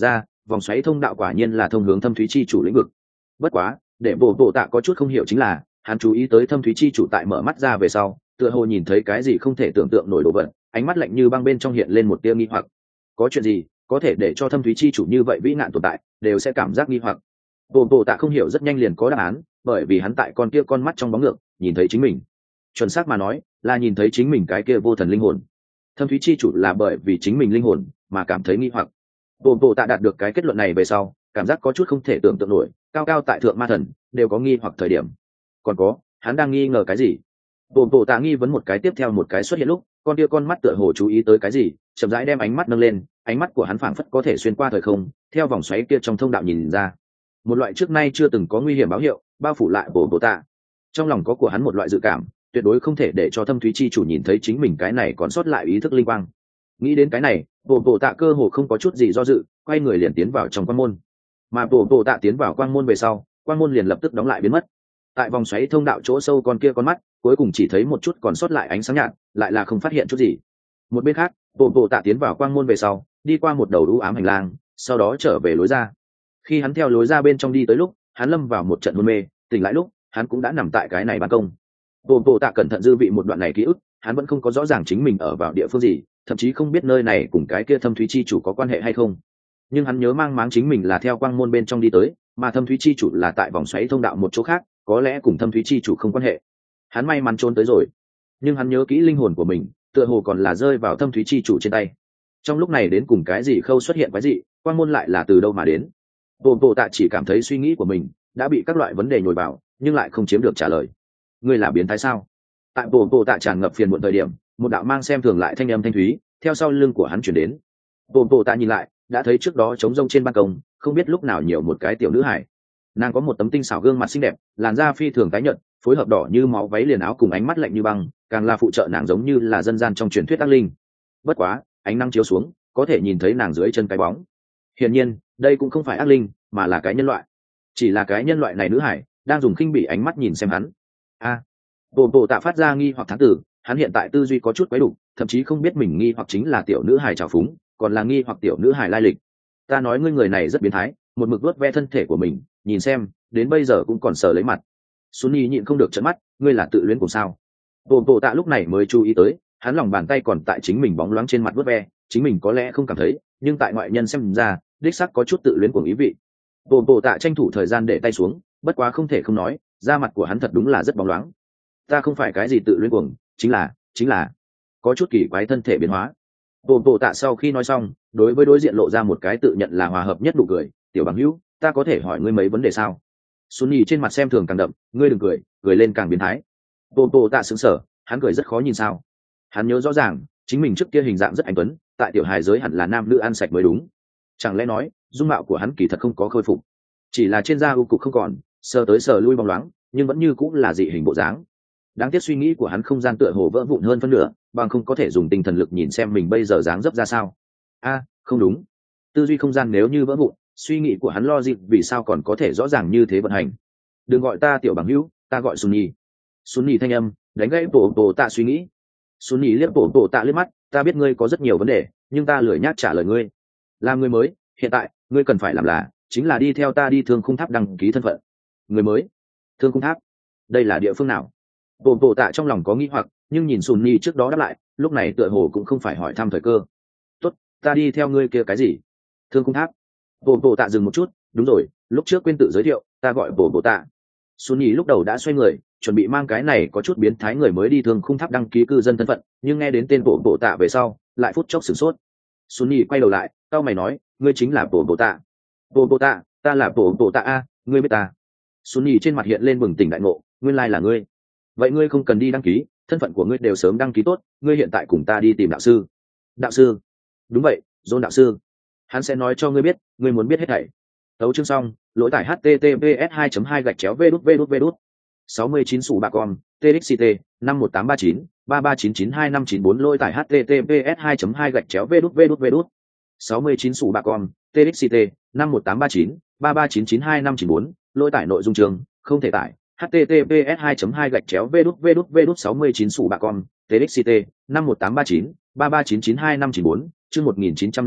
vòng xoáy thông đạo quả nhiên là thông hướng thâm thúy chi chủ lĩnh vực. Bất quá để bộ bộ tạ có chút không hiểu chính là hắn chú ý tới thâm thúy chi chủ tại mở mắt ra về sau tựa hồ nhìn thấy cái gì không thể tưởng tượng nổi đồ vật, ánh mắt lạnh như băng bên trong hiện lên một tia nghi hoặc. Có chuyện gì có thể để cho thâm thúy chi chủ như vậy vĩ nạn tồn tại đều sẽ cảm giác nghi hoặc. Bộ bộ tạ không hiểu rất nhanh liền có đáp án, bởi vì hắn tại con kia con mắt trong bóng ngược nhìn thấy chính mình. Chuẩn xác mà nói là nhìn thấy chính mình cái kia vô thần linh hồn. Thâm thúy chi chủ là bởi vì chính mình linh hồn mà cảm thấy nghi hoặc. Bộ bộ tạ đạt được cái kết luận này về sau cảm giác có chút không thể tưởng tượng nổi, cao cao tại thượng ma thần đều có nghi hoặc thời điểm. Còn có hắn đang nghi ngờ cái gì? Bộ bộ tạ nghi vấn một cái tiếp theo một cái xuất hiện lúc con kia con mắt tựa hồ chú ý tới cái gì, chậm rãi đem ánh mắt nâng lên, ánh mắt của hắn phảng phất có thể xuyên qua thời không, theo vòng xoáy kia trong thông đạo nhìn ra một loại trước nay chưa từng có nguy hiểm báo hiệu bao phủ lại bộ bộ tạ. Trong lòng có của hắn một loại dự cảm tuyệt đối không thể để cho thâm thúy chi chủ nhìn thấy chính mình cái này còn sót lại ý thức linh quang. Nghĩ đến cái này bộ bộ tạ cơ hồ không có chút gì do dự, quay người liền tiến vào trong quang môn. Mà bộ bộ tạ tiến vào quang môn về sau, quang môn liền lập tức đóng lại biến mất. Tại vòng xoáy thông đạo chỗ sâu con kia con mắt cuối cùng chỉ thấy một chút còn sót lại ánh sáng nhạt, lại là không phát hiện chút gì. Một bên khác bộ bộ tạ tiến vào quang môn về sau đi qua một đầu u ám hành lang, sau đó trở về lối ra. Khi hắn theo lối ra bên trong đi tới lúc hắn lâm vào một trận hôn mê, tỉnh lại lúc hắn cũng đã nằm tại cái này ban công. Bộ bộ tạ cẩn thận dư vị một đoạn này ký ức, hắn vẫn không có rõ ràng chính mình ở vào địa phương gì, thậm chí không biết nơi này cùng cái kia thâm thúy chi chủ có quan hệ hay không. Nhưng hắn nhớ mang máng chính mình là theo quang môn bên trong đi tới, mà thâm thúy chi chủ là tại vòng xoáy thông đạo một chỗ khác, có lẽ cùng thâm thúy chi chủ không quan hệ. Hắn may mắn trốn tới rồi, nhưng hắn nhớ kỹ linh hồn của mình tựa hồ còn là rơi vào thâm thúy chi chủ trên tay. Trong lúc này đến cùng cái gì khâu xuất hiện cái gì, quang môn lại là từ đâu mà đến? Bộ bộ tạ chỉ cảm thấy suy nghĩ của mình đã bị các loại vấn đề nhồi vào, nhưng lại không chiếm được trả lời. Ngươi là biến thái sao? Tại bộ bộ tạ tràn ngập phiền muộn thời điểm, một đạo mang xem thường lại thanh âm thanh thúy theo sau lưng của hắn chuyển đến. Bộ bộ tạ nhìn lại, đã thấy trước đó trống rông trên ban công không biết lúc nào nhiều một cái tiểu nữ hải. Nàng có một tấm tinh xảo gương mặt xinh đẹp, làn da phi thường tái nhợt, phối hợp đỏ như máu váy liền áo cùng ánh mắt lạnh như băng, càng là phụ trợ nàng giống như là dân gian trong truyền thuyết ác linh. Bất quá ánh nắng chiếu xuống có thể nhìn thấy nàng dưới chân cái bóng. Hiển nhiên đây cũng không phải ác linh mà là cái nhân loại. Chỉ là cái nhân loại này nữ hải đang dùng khinh bỉ ánh mắt nhìn xem hắn. A bộ bộ tạ phát ra nghi hoặc thán tử, hắn hiện tại tư duy có chút quấy đục, thậm chí không biết mình nghi hoặc chính là tiểu nữ hải trào phúng còn là nghi hoặc tiểu nữ hải lai lịch. Ta nói ngươi người này rất biến thái, một mực vuốt ve thân thể của mình, nhìn xem đến bây giờ cũng còn sờ lấy mặt. Sunny nhịn không được trợn mắt, ngươi là tự luyến cùng sao? Bộ bộ tạ lúc này mới chú ý tới, hắn lòng bàn tay còn tại chính mình bóng loáng trên mặt vuốt ve, chính mình có lẽ không cảm thấy, nhưng tại ngoại nhân xem ra, đích xác có chút tự luyến cuồng ý vị. Bộ bộ tạ tranh thủ thời gian để tay xuống, bất quá không thể không nói, da mặt của hắn thật đúng là rất bóng loáng. Ta không phải cái gì tự luyến cuồng, chính là, chính là có chút kỳ quái thân thể biến hóa. Bộ bộ tạ sau khi nói xong, đối với đối diện lộ ra một cái tự nhận là hòa hợp nhất nụ cười, tiểu bằng hữu, ta có thể hỏi ngươi mấy vấn đề sao? Sunny trên mặt xem thường càng đậm, ngươi đừng cười, cười lên càng biến thái. Bộ bộ tạ sững sờ, hắn cười rất khó nhìn sao? Hắn nhớ rõ ràng, chính mình trước kia hình dạng rất anh tuấn, tại tiểu hài giới hẳn là nam nữ ăn sạch mới đúng. Chẳng lẽ nói, dung mạo của hắn kỳ thật không có khôi phục, chỉ là trên da u cục không còn, sờ tới sờ lui bóng loáng, nhưng vẫn như cũng là dị hình bộ dáng. Đáng tiếc suy nghĩ của hắn không gian tựa hồ vỡ vụn hơn phân nửa, bằng không có thể dùng tinh thần lực nhìn xem mình bây giờ dáng dấp ra sao. A, không đúng, tư duy không gian nếu như vỡ vụn, suy nghĩ của hắn lo gì vì sao còn có thể rõ ràng như thế vận hành. Đừng gọi ta tiểu bằng hữu, ta gọi Sunny. Sunny thanh âm đánh gãy bộ bộ tạ suy nghĩ. Sunny liếc bộ bộ tạ liếc mắt, ta biết ngươi có rất nhiều vấn đề, nhưng ta lười nhác trả lời ngươi. Làm người mới, hiện tại ngươi cần phải làm là chính là đi theo ta đi Thương Khung Tháp đăng ký thân phận. Người mới? Thương Khung Tháp? Đây là địa phương nào? Bộ bộ tạ trong lòng có nghi hoặc, nhưng nhìn Sunny trước đó đáp lại, lúc này tựa hồ cũng không phải hỏi thăm thời cơ. Tốt, ta đi theo ngươi kia cái gì? Thương Khung Tháp? Bộ bộ tạ dừng một chút, đúng rồi, lúc trước quên tự giới thiệu, ta gọi bộ bộ tạ. Sunny lúc đầu đã xoay người, chuẩn bị mang cái này có chút biến thái người mới đi Thương Khung Tháp đăng ký cư dân thân phận, nhưng nghe đến tên bộ bộ tạ về sau, lại phút chốc sửng sốt. Sunny quay đầu lại, tao mày nói, ngươi chính là bộ bộ tạ. Bộ bộ tạ, ta là bộ bộ tạ a, ngươi biết ta? Sunny trên mặt hiện lên bừng tỉnh đại ngộ, nguyên lai là ngươi. Vậy ngươi không cần đi đăng ký, thân phận của ngươi đều sớm đăng ký tốt, ngươi hiện tại cùng ta đi tìm đạo sư. Đạo sư? Đúng vậy, John đạo sư. Hắn sẽ nói cho ngươi biết, ngươi muốn biết hết thảy. Tấu chương xong, lỗi tải https hai hai gạch chéo vđút vđút vđút sáu mươi chín sủ bạc con txt năm một tám ba chín ba ba chín chín hai năm chín bốn lỗi tải https hai hai gạch chéo vđút vđút vđút sáu mươi chín sủ bạc con txt năm một tám ba chín ba ba chín chín hai năm chín bốn lỗi tải nội dung chương không thể tải https hai hai gạch chéo vđút vđút vđút sáu mươi chín sủ bạc con txt năm một tám ba chín ba ba chín chín hai năm chín bốn chương một nghìn chín trăm linh năm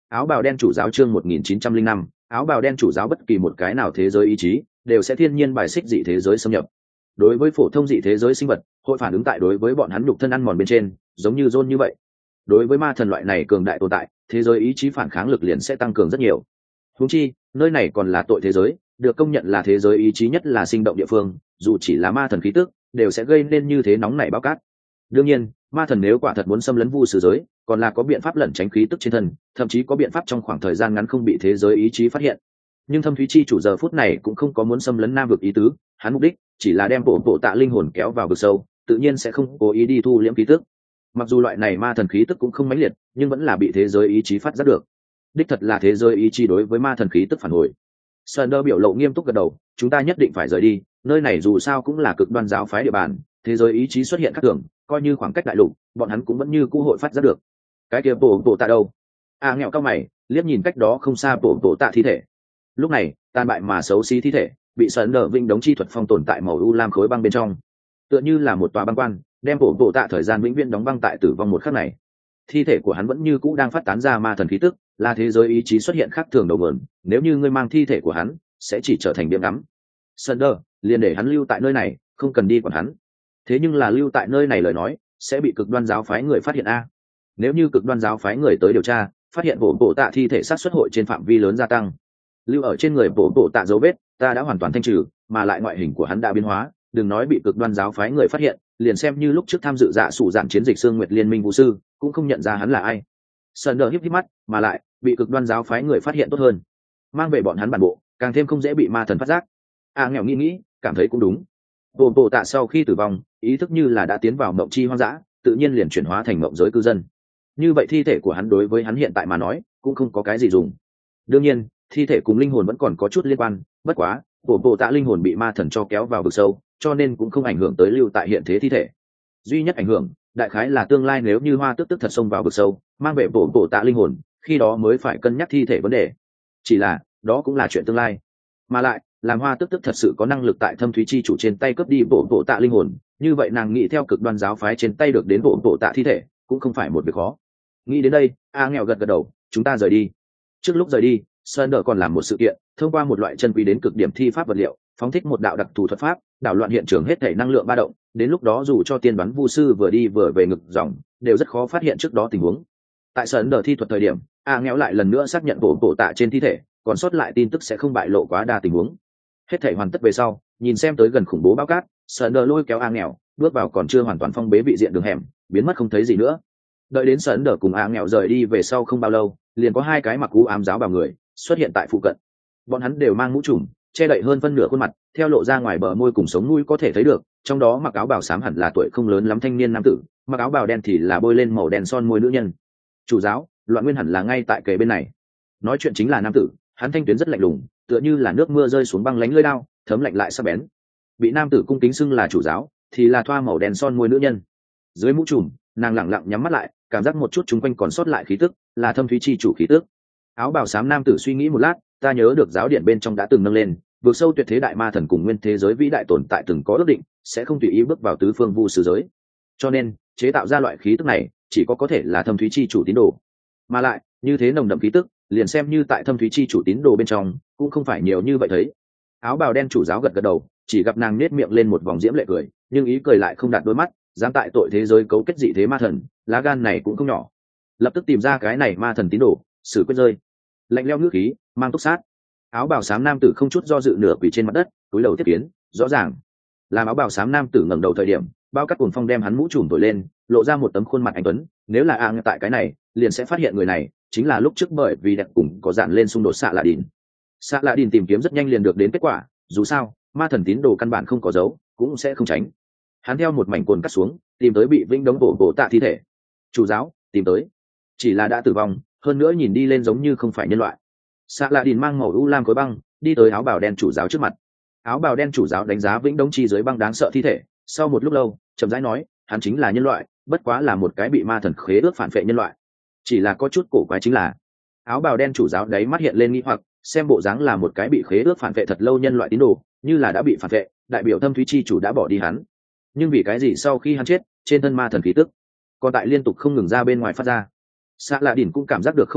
Áo bào đen chủ giáo chương một nghìn chín trăm lẻ năm, áo bào đen chủ giáo bất kỳ một cái nào thế giới ý chí đều sẽ thiên nhiên bài xích dị thế giới xâm nhập. Đối với phổ thông dị thế giới sinh vật, hội phản ứng tại đối với bọn hắn nhục thân ăn mòn bên trên, giống như John như vậy. Đối với ma thần loại này cường đại tồn tại, thế giới ý chí phản kháng lực liền sẽ tăng cường rất nhiều. Huống chi, nơi này còn là tội thế giới, được công nhận là thế giới ý chí nhất là sinh động địa phương, dù chỉ là ma thần khí tức, đều sẽ gây nên như thế nóng nảy bao cát. Đương nhiên, ma thần nếu quả thật muốn xâm lấn vu sử giới, còn là có biện pháp lẩn tránh khí tức trên thân, thậm chí có biện pháp trong khoảng thời gian ngắn không bị thế giới ý chí phát hiện. Nhưng Thâm Thúy Chi chủ giờ phút này cũng không có muốn xâm lấn Nam vực ý tứ, hắn mục đích chỉ là đem bộ bộ tạ linh hồn kéo vào vực sâu, tự nhiên sẽ không cố ý đi thu liễm khí tức. Mặc dù loại này ma thần khí tức cũng không mãnh liệt, nhưng vẫn là bị thế giới ý chí phát giác được. Đích thật là thế giới ý chí đối với ma thần khí tức phản hồi. Sunder biểu lộ nghiêm túc gật đầu, chúng ta nhất định phải rời đi, nơi này dù sao cũng là cực đoan giáo phái địa bàn, thế giới ý chí xuất hiện khác thường, coi như khoảng cách đại lục, bọn hắn cũng vẫn như cũ hội phát giác được. Cái kia bộ bộ tạ đâu? À nghèo cao mày, liếc nhìn cách đó không xa bộ bộ tạ thi thể. Lúc này, tàn bại mà xấu xí thi thể, bị Sunder vĩnh đống chi thuật phong tồn tại màu u lam khối băng bên trong, tựa như là một tòa băng quan, đem bộ bộ tạ thời gian vĩnh viễn đóng băng tại tử vong một khắc này. Thi thể của hắn vẫn như cũ đang phát tán ra ma thần khí tức, là thế giới ý chí xuất hiện khác thường đầu nguồn, nếu như ngươi mang thi thể của hắn, sẽ chỉ trở thành điểm ngắm. Sunder, liền để hắn lưu tại nơi này, không cần đi quản hắn. Thế nhưng là lưu tại nơi này lời nói, sẽ bị cực đoan giáo phái người phát hiện a. Nếu như cực đoan giáo phái người tới điều tra, phát hiện bộ bộ tạ thi thể sát xuất hội trên phạm vi lớn gia tăng. Lưu ở trên người bộ bộ tạ dấu vết, ta đã hoàn toàn thanh trừ, mà lại ngoại hình của hắn đã biến hóa, đừng nói bị cực đoan giáo phái người phát hiện, liền xem như lúc trước tham dự dạ sủ dạn chiến dịch Sương Nguyệt Liên minh vũ sư, cũng không nhận ra hắn là ai. Sunder híp híp mắt, mà lại bị cực đoan giáo phái người phát hiện tốt hơn, mang về bọn hắn bản bộ, càng thêm không dễ bị ma thần phát giác. À nghèo nghĩ nghĩ, cảm thấy cũng đúng. Bộ bộ tạ sau khi tử vong, ý thức như là đã tiến vào mộng chi hoang dã, tự nhiên liền chuyển hóa thành mộng giới cư dân. Như vậy thi thể của hắn đối với hắn hiện tại mà nói, cũng không có cái gì dùng. Đương nhiên, thi thể cùng linh hồn vẫn còn có chút liên quan, bất quá, bộ bộ tạ linh hồn bị ma thần cho kéo vào vực sâu, cho nên cũng không ảnh hưởng tới lưu tại hiện thế thi thể. Duy nhất ảnh hưởng, đại khái là tương lai nếu như Hoa Tước tức thật xông vào vực sâu, mang về bộ bộ tạ linh hồn, khi đó mới phải cân nhắc thi thể vấn đề. Chỉ là, đó cũng là chuyện tương lai. Mà lại, làm Hoa Tước tức thật sự có năng lực tại Thâm Thúy Chi chủ trên tay cướp đi bộ bộ tạ linh hồn, như vậy nàng nghĩ theo cực đoan giáo phái trên tay được đến bộ bộ tạ thi thể, cũng không phải một việc khó. Nghĩ đến đây, A nghèo gật gật đầu, chúng ta rời đi. Trước lúc rời đi, Sunder còn làm một sự kiện, thông qua một loại chân quý đến cực điểm thi pháp vật liệu, phóng thích một đạo đặc thù thuật pháp, đảo loạn hiện trường hết thể năng lượng ba động, đến lúc đó dù cho tiên đoán vu sư vừa đi vừa về ngực dòng, đều rất khó phát hiện trước đó tình huống. Tại Sunder thi thuật thời điểm, A nghèo lại lần nữa xác nhận bộ bộ tạ trên thi thể, còn sót lại tin tức sẽ không bại lộ quá đa tình huống. Hết thể hoàn tất về sau, nhìn xem tới gần khủng bố bao cát, Sunder lôi kéo A nghèo, bước vào còn chưa hoàn toàn phong bế vị diện đường hẻm, biến mất không thấy gì nữa. Đợi đến Sunder cùng A nghèo rời đi về sau không bao lâu, liền có hai cái mặc u ám giáo bào người xuất hiện tại phụ cận. Bọn hắn đều mang mũ trùm, che đậy hơn phân nửa khuôn mặt, theo lộ ra ngoài bờ môi cùng sống mũi có thể thấy được, trong đó mặc áo bào xám hẳn là tuổi không lớn lắm thanh niên nam tử, mặc áo bào đen thì là bôi lên màu đen son môi nữ nhân. Chủ giáo, Loạn Nguyên hẳn là ngay tại kề bên này. Nói chuyện chính là nam tử, hắn thanh tuyến rất lạnh lùng, tựa như là nước mưa rơi xuống băng lánh lưỡi đao, thấm lạnh lại sắc bén. Bị nam tử cung kính xưng là chủ giáo, thì là thoa màu đen son môi nữ nhân. Dưới mũ trùm, nàng lặng lặng nhắm mắt lại, cảm giác một chút chúng quanh còn sót lại khí tức, là Thâm Thúy Chi chủ khí tức. Áo bào xám nam tử suy nghĩ một lát, ta nhớ được giáo điện bên trong đã từng nâng lên, vượt sâu tuyệt thế đại ma thần cùng nguyên thế giới vĩ đại tồn tại từng có ước định, sẽ không tùy ý bước vào tứ phương vu sử giới. Cho nên, chế tạo ra loại khí tức này, chỉ có có thể là Thâm Thúy Chi chủ tín đồ. Mà lại, như thế nồng đậm khí tức, liền xem như tại Thâm Thúy Chi chủ tín đồ bên trong, cũng không phải nhiều như vậy thấy. Áo bào đen chủ giáo gật gật đầu, chỉ gặp nàng nết miệng lên một vòng diễm lệ cười, nhưng ý cười lại không đạt đôi mắt, dám tại tội thế giới cấu kết dị thế ma thần, lá gan này cũng không nhỏ. Lập tức tìm ra cái này ma thần tín đồ, xử quyết rơi. Lạnh lẽo ngữ khí, mang túc sát. Áo bào xám nam tử không chút do dự nửa quỳ trên mặt đất, túi đầu tiếp kiến, rõ ràng. Làm áo bào xám nam tử ngẩng đầu thời điểm, bao cát cuồng phong đem hắn mũ trùm thổi lên, lộ ra một tấm khuôn mặt anh tuấn, nếu là A tại cái này, liền sẽ phát hiện người này chính là lúc trước bởi vì đẹp cùng có dạn lên xung đột xạ lạ đìn. Xạ lạ đìn tìm kiếm rất nhanh liền được đến kết quả, dù sao, ma thần tín đồ căn bản không có dấu, cũng sẽ không tránh. Hắn theo một mảnh cồn cắt xuống, tìm tới bị vĩnh đống bộ bộ tạ thi thể. Chủ giáo, tìm tới. Chỉ là đã tử vong, hơn nữa nhìn đi lên giống như không phải nhân loại. Xạ lạ đìn mang màu u lam khối băng, đi tới áo bào đen chủ giáo trước mặt. Áo bào đen chủ giáo đánh giá vĩnh đống chi dưới băng đáng sợ thi thể, sau một lúc lâu, chậm rãi nói, hắn chính là nhân loại, bất quá là một cái bị ma thần khế ước phản vệ nhân loại. Chỉ là có chút cổ quái chính là, áo bào đen chủ giáo đấy mắt hiện lên nghi hoặc, xem bộ dáng là một cái bị khế ước phản vệ thật lâu nhân loại tín đồ, như là đã bị phản vệ, đại biểu Thâm Thúy Chi chủ đã bỏ đi hắn. Nhưng vì cái gì sau khi hắn chết, trên thân ma thần khí tức còn tại liên tục không ngừng ra bên ngoài phát ra. Xạ lạ đỉnh cũng cảm giác được không thích hợp,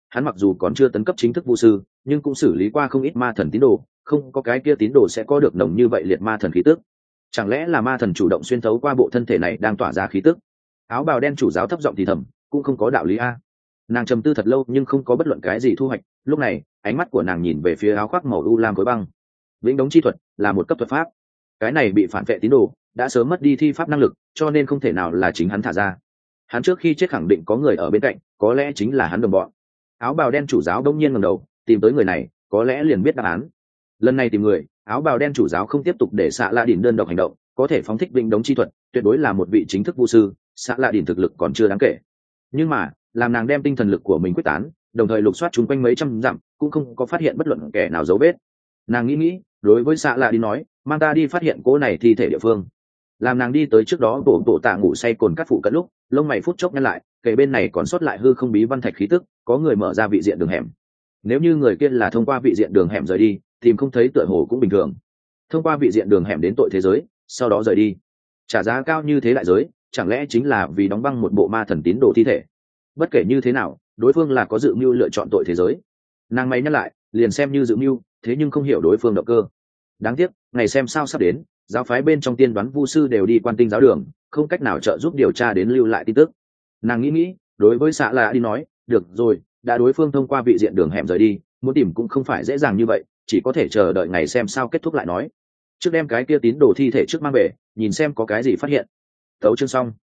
hắn mặc dù còn chưa tấn cấp chính thức vu sư nhưng cũng xử lý qua không ít ma thần tín đồ, không có cái kia tín đồ sẽ có được nồng như vậy liệt ma thần khí tức. Chẳng lẽ là ma thần chủ động xuyên thấu qua bộ thân thể này đang tỏa ra khí tức? Áo bào đen chủ giáo thấp giọng thì thầm, cũng không có đạo lý a. Nàng trầm tư thật lâu nhưng không có bất luận cái gì thu hoạch. Lúc này ánh mắt của nàng nhìn về phía áo khoác màu u lam khối băng. Vĩnh đống chi thuật là một cấp thuật pháp, cái này bị phản vệ tín đồ đã sớm mất đi thi pháp năng lực, cho nên không thể nào là chính hắn thả ra. Hắn trước khi chết khẳng định có người ở bên cạnh, có lẽ chính là hắn đồng bọn. Áo bào đen chủ giáo đông nhiên ngẩng đầu, tìm tới người này có lẽ liền biết đáp án. Lần này tìm người, áo bào đen chủ giáo không tiếp tục để xạ lạ đỉnh đơn độc hành động, có thể phóng thích vĩnh đống chi thuật tuyệt đối là một vị chính thức vu sư. Xạ lạ đỉnh thực lực còn chưa đáng kể, nhưng mà làm nàng đem tinh thần lực của mình quyết tán, đồng thời lục soát chung quanh mấy trăm dặm cũng không có phát hiện bất luận kẻ nào dấu vết. Nàng nghĩ nghĩ, đối với xạ lạ đi nói, mang ta đi phát hiện cố này thi thể địa phương. Làm nàng đi tới trước đó bộ bộ tạ ngủ say cồn cắt phụ cận lúc, lông mày phút chốc nhăn lại, kể bên này còn sót lại hư không bí văn thạch khí tức, có người mở ra vị diện đường hẻm. Nếu như người kia là thông qua vị diện đường hẻm rời đi, tìm không thấy tựa hồ cũng bình thường. Thông qua vị diện đường hẻm đến tội thế giới, sau đó rời đi, trả giá cao như thế đại giới, chẳng lẽ chính là vì đóng băng một bộ ma thần tín đồ thi thể? Bất kể như thế nào, đối phương là có dự mưu lựa chọn tội thế giới. Nàng mày nhắc lại, liền xem như dự mưu, thế nhưng không hiểu đối phương động cơ. Đáng tiếc, ngày xem sao sắp đến, giáo phái bên trong tiên đoán vu sư đều đi quan tinh giáo đường, không cách nào trợ giúp điều tra đến lưu lại tin tức. Nàng nghĩ nghĩ, đối với xạ lạ đi nói, được rồi, đã đối phương thông qua vị diện đường hẻm rời đi, muốn tìm cũng không phải dễ dàng như vậy, chỉ có thể chờ đợi ngày xem sao kết thúc lại nói. Trước đem cái kia tín đồ thi thể trước mang về, nhìn xem có cái gì phát hiện. Tấu chương xong.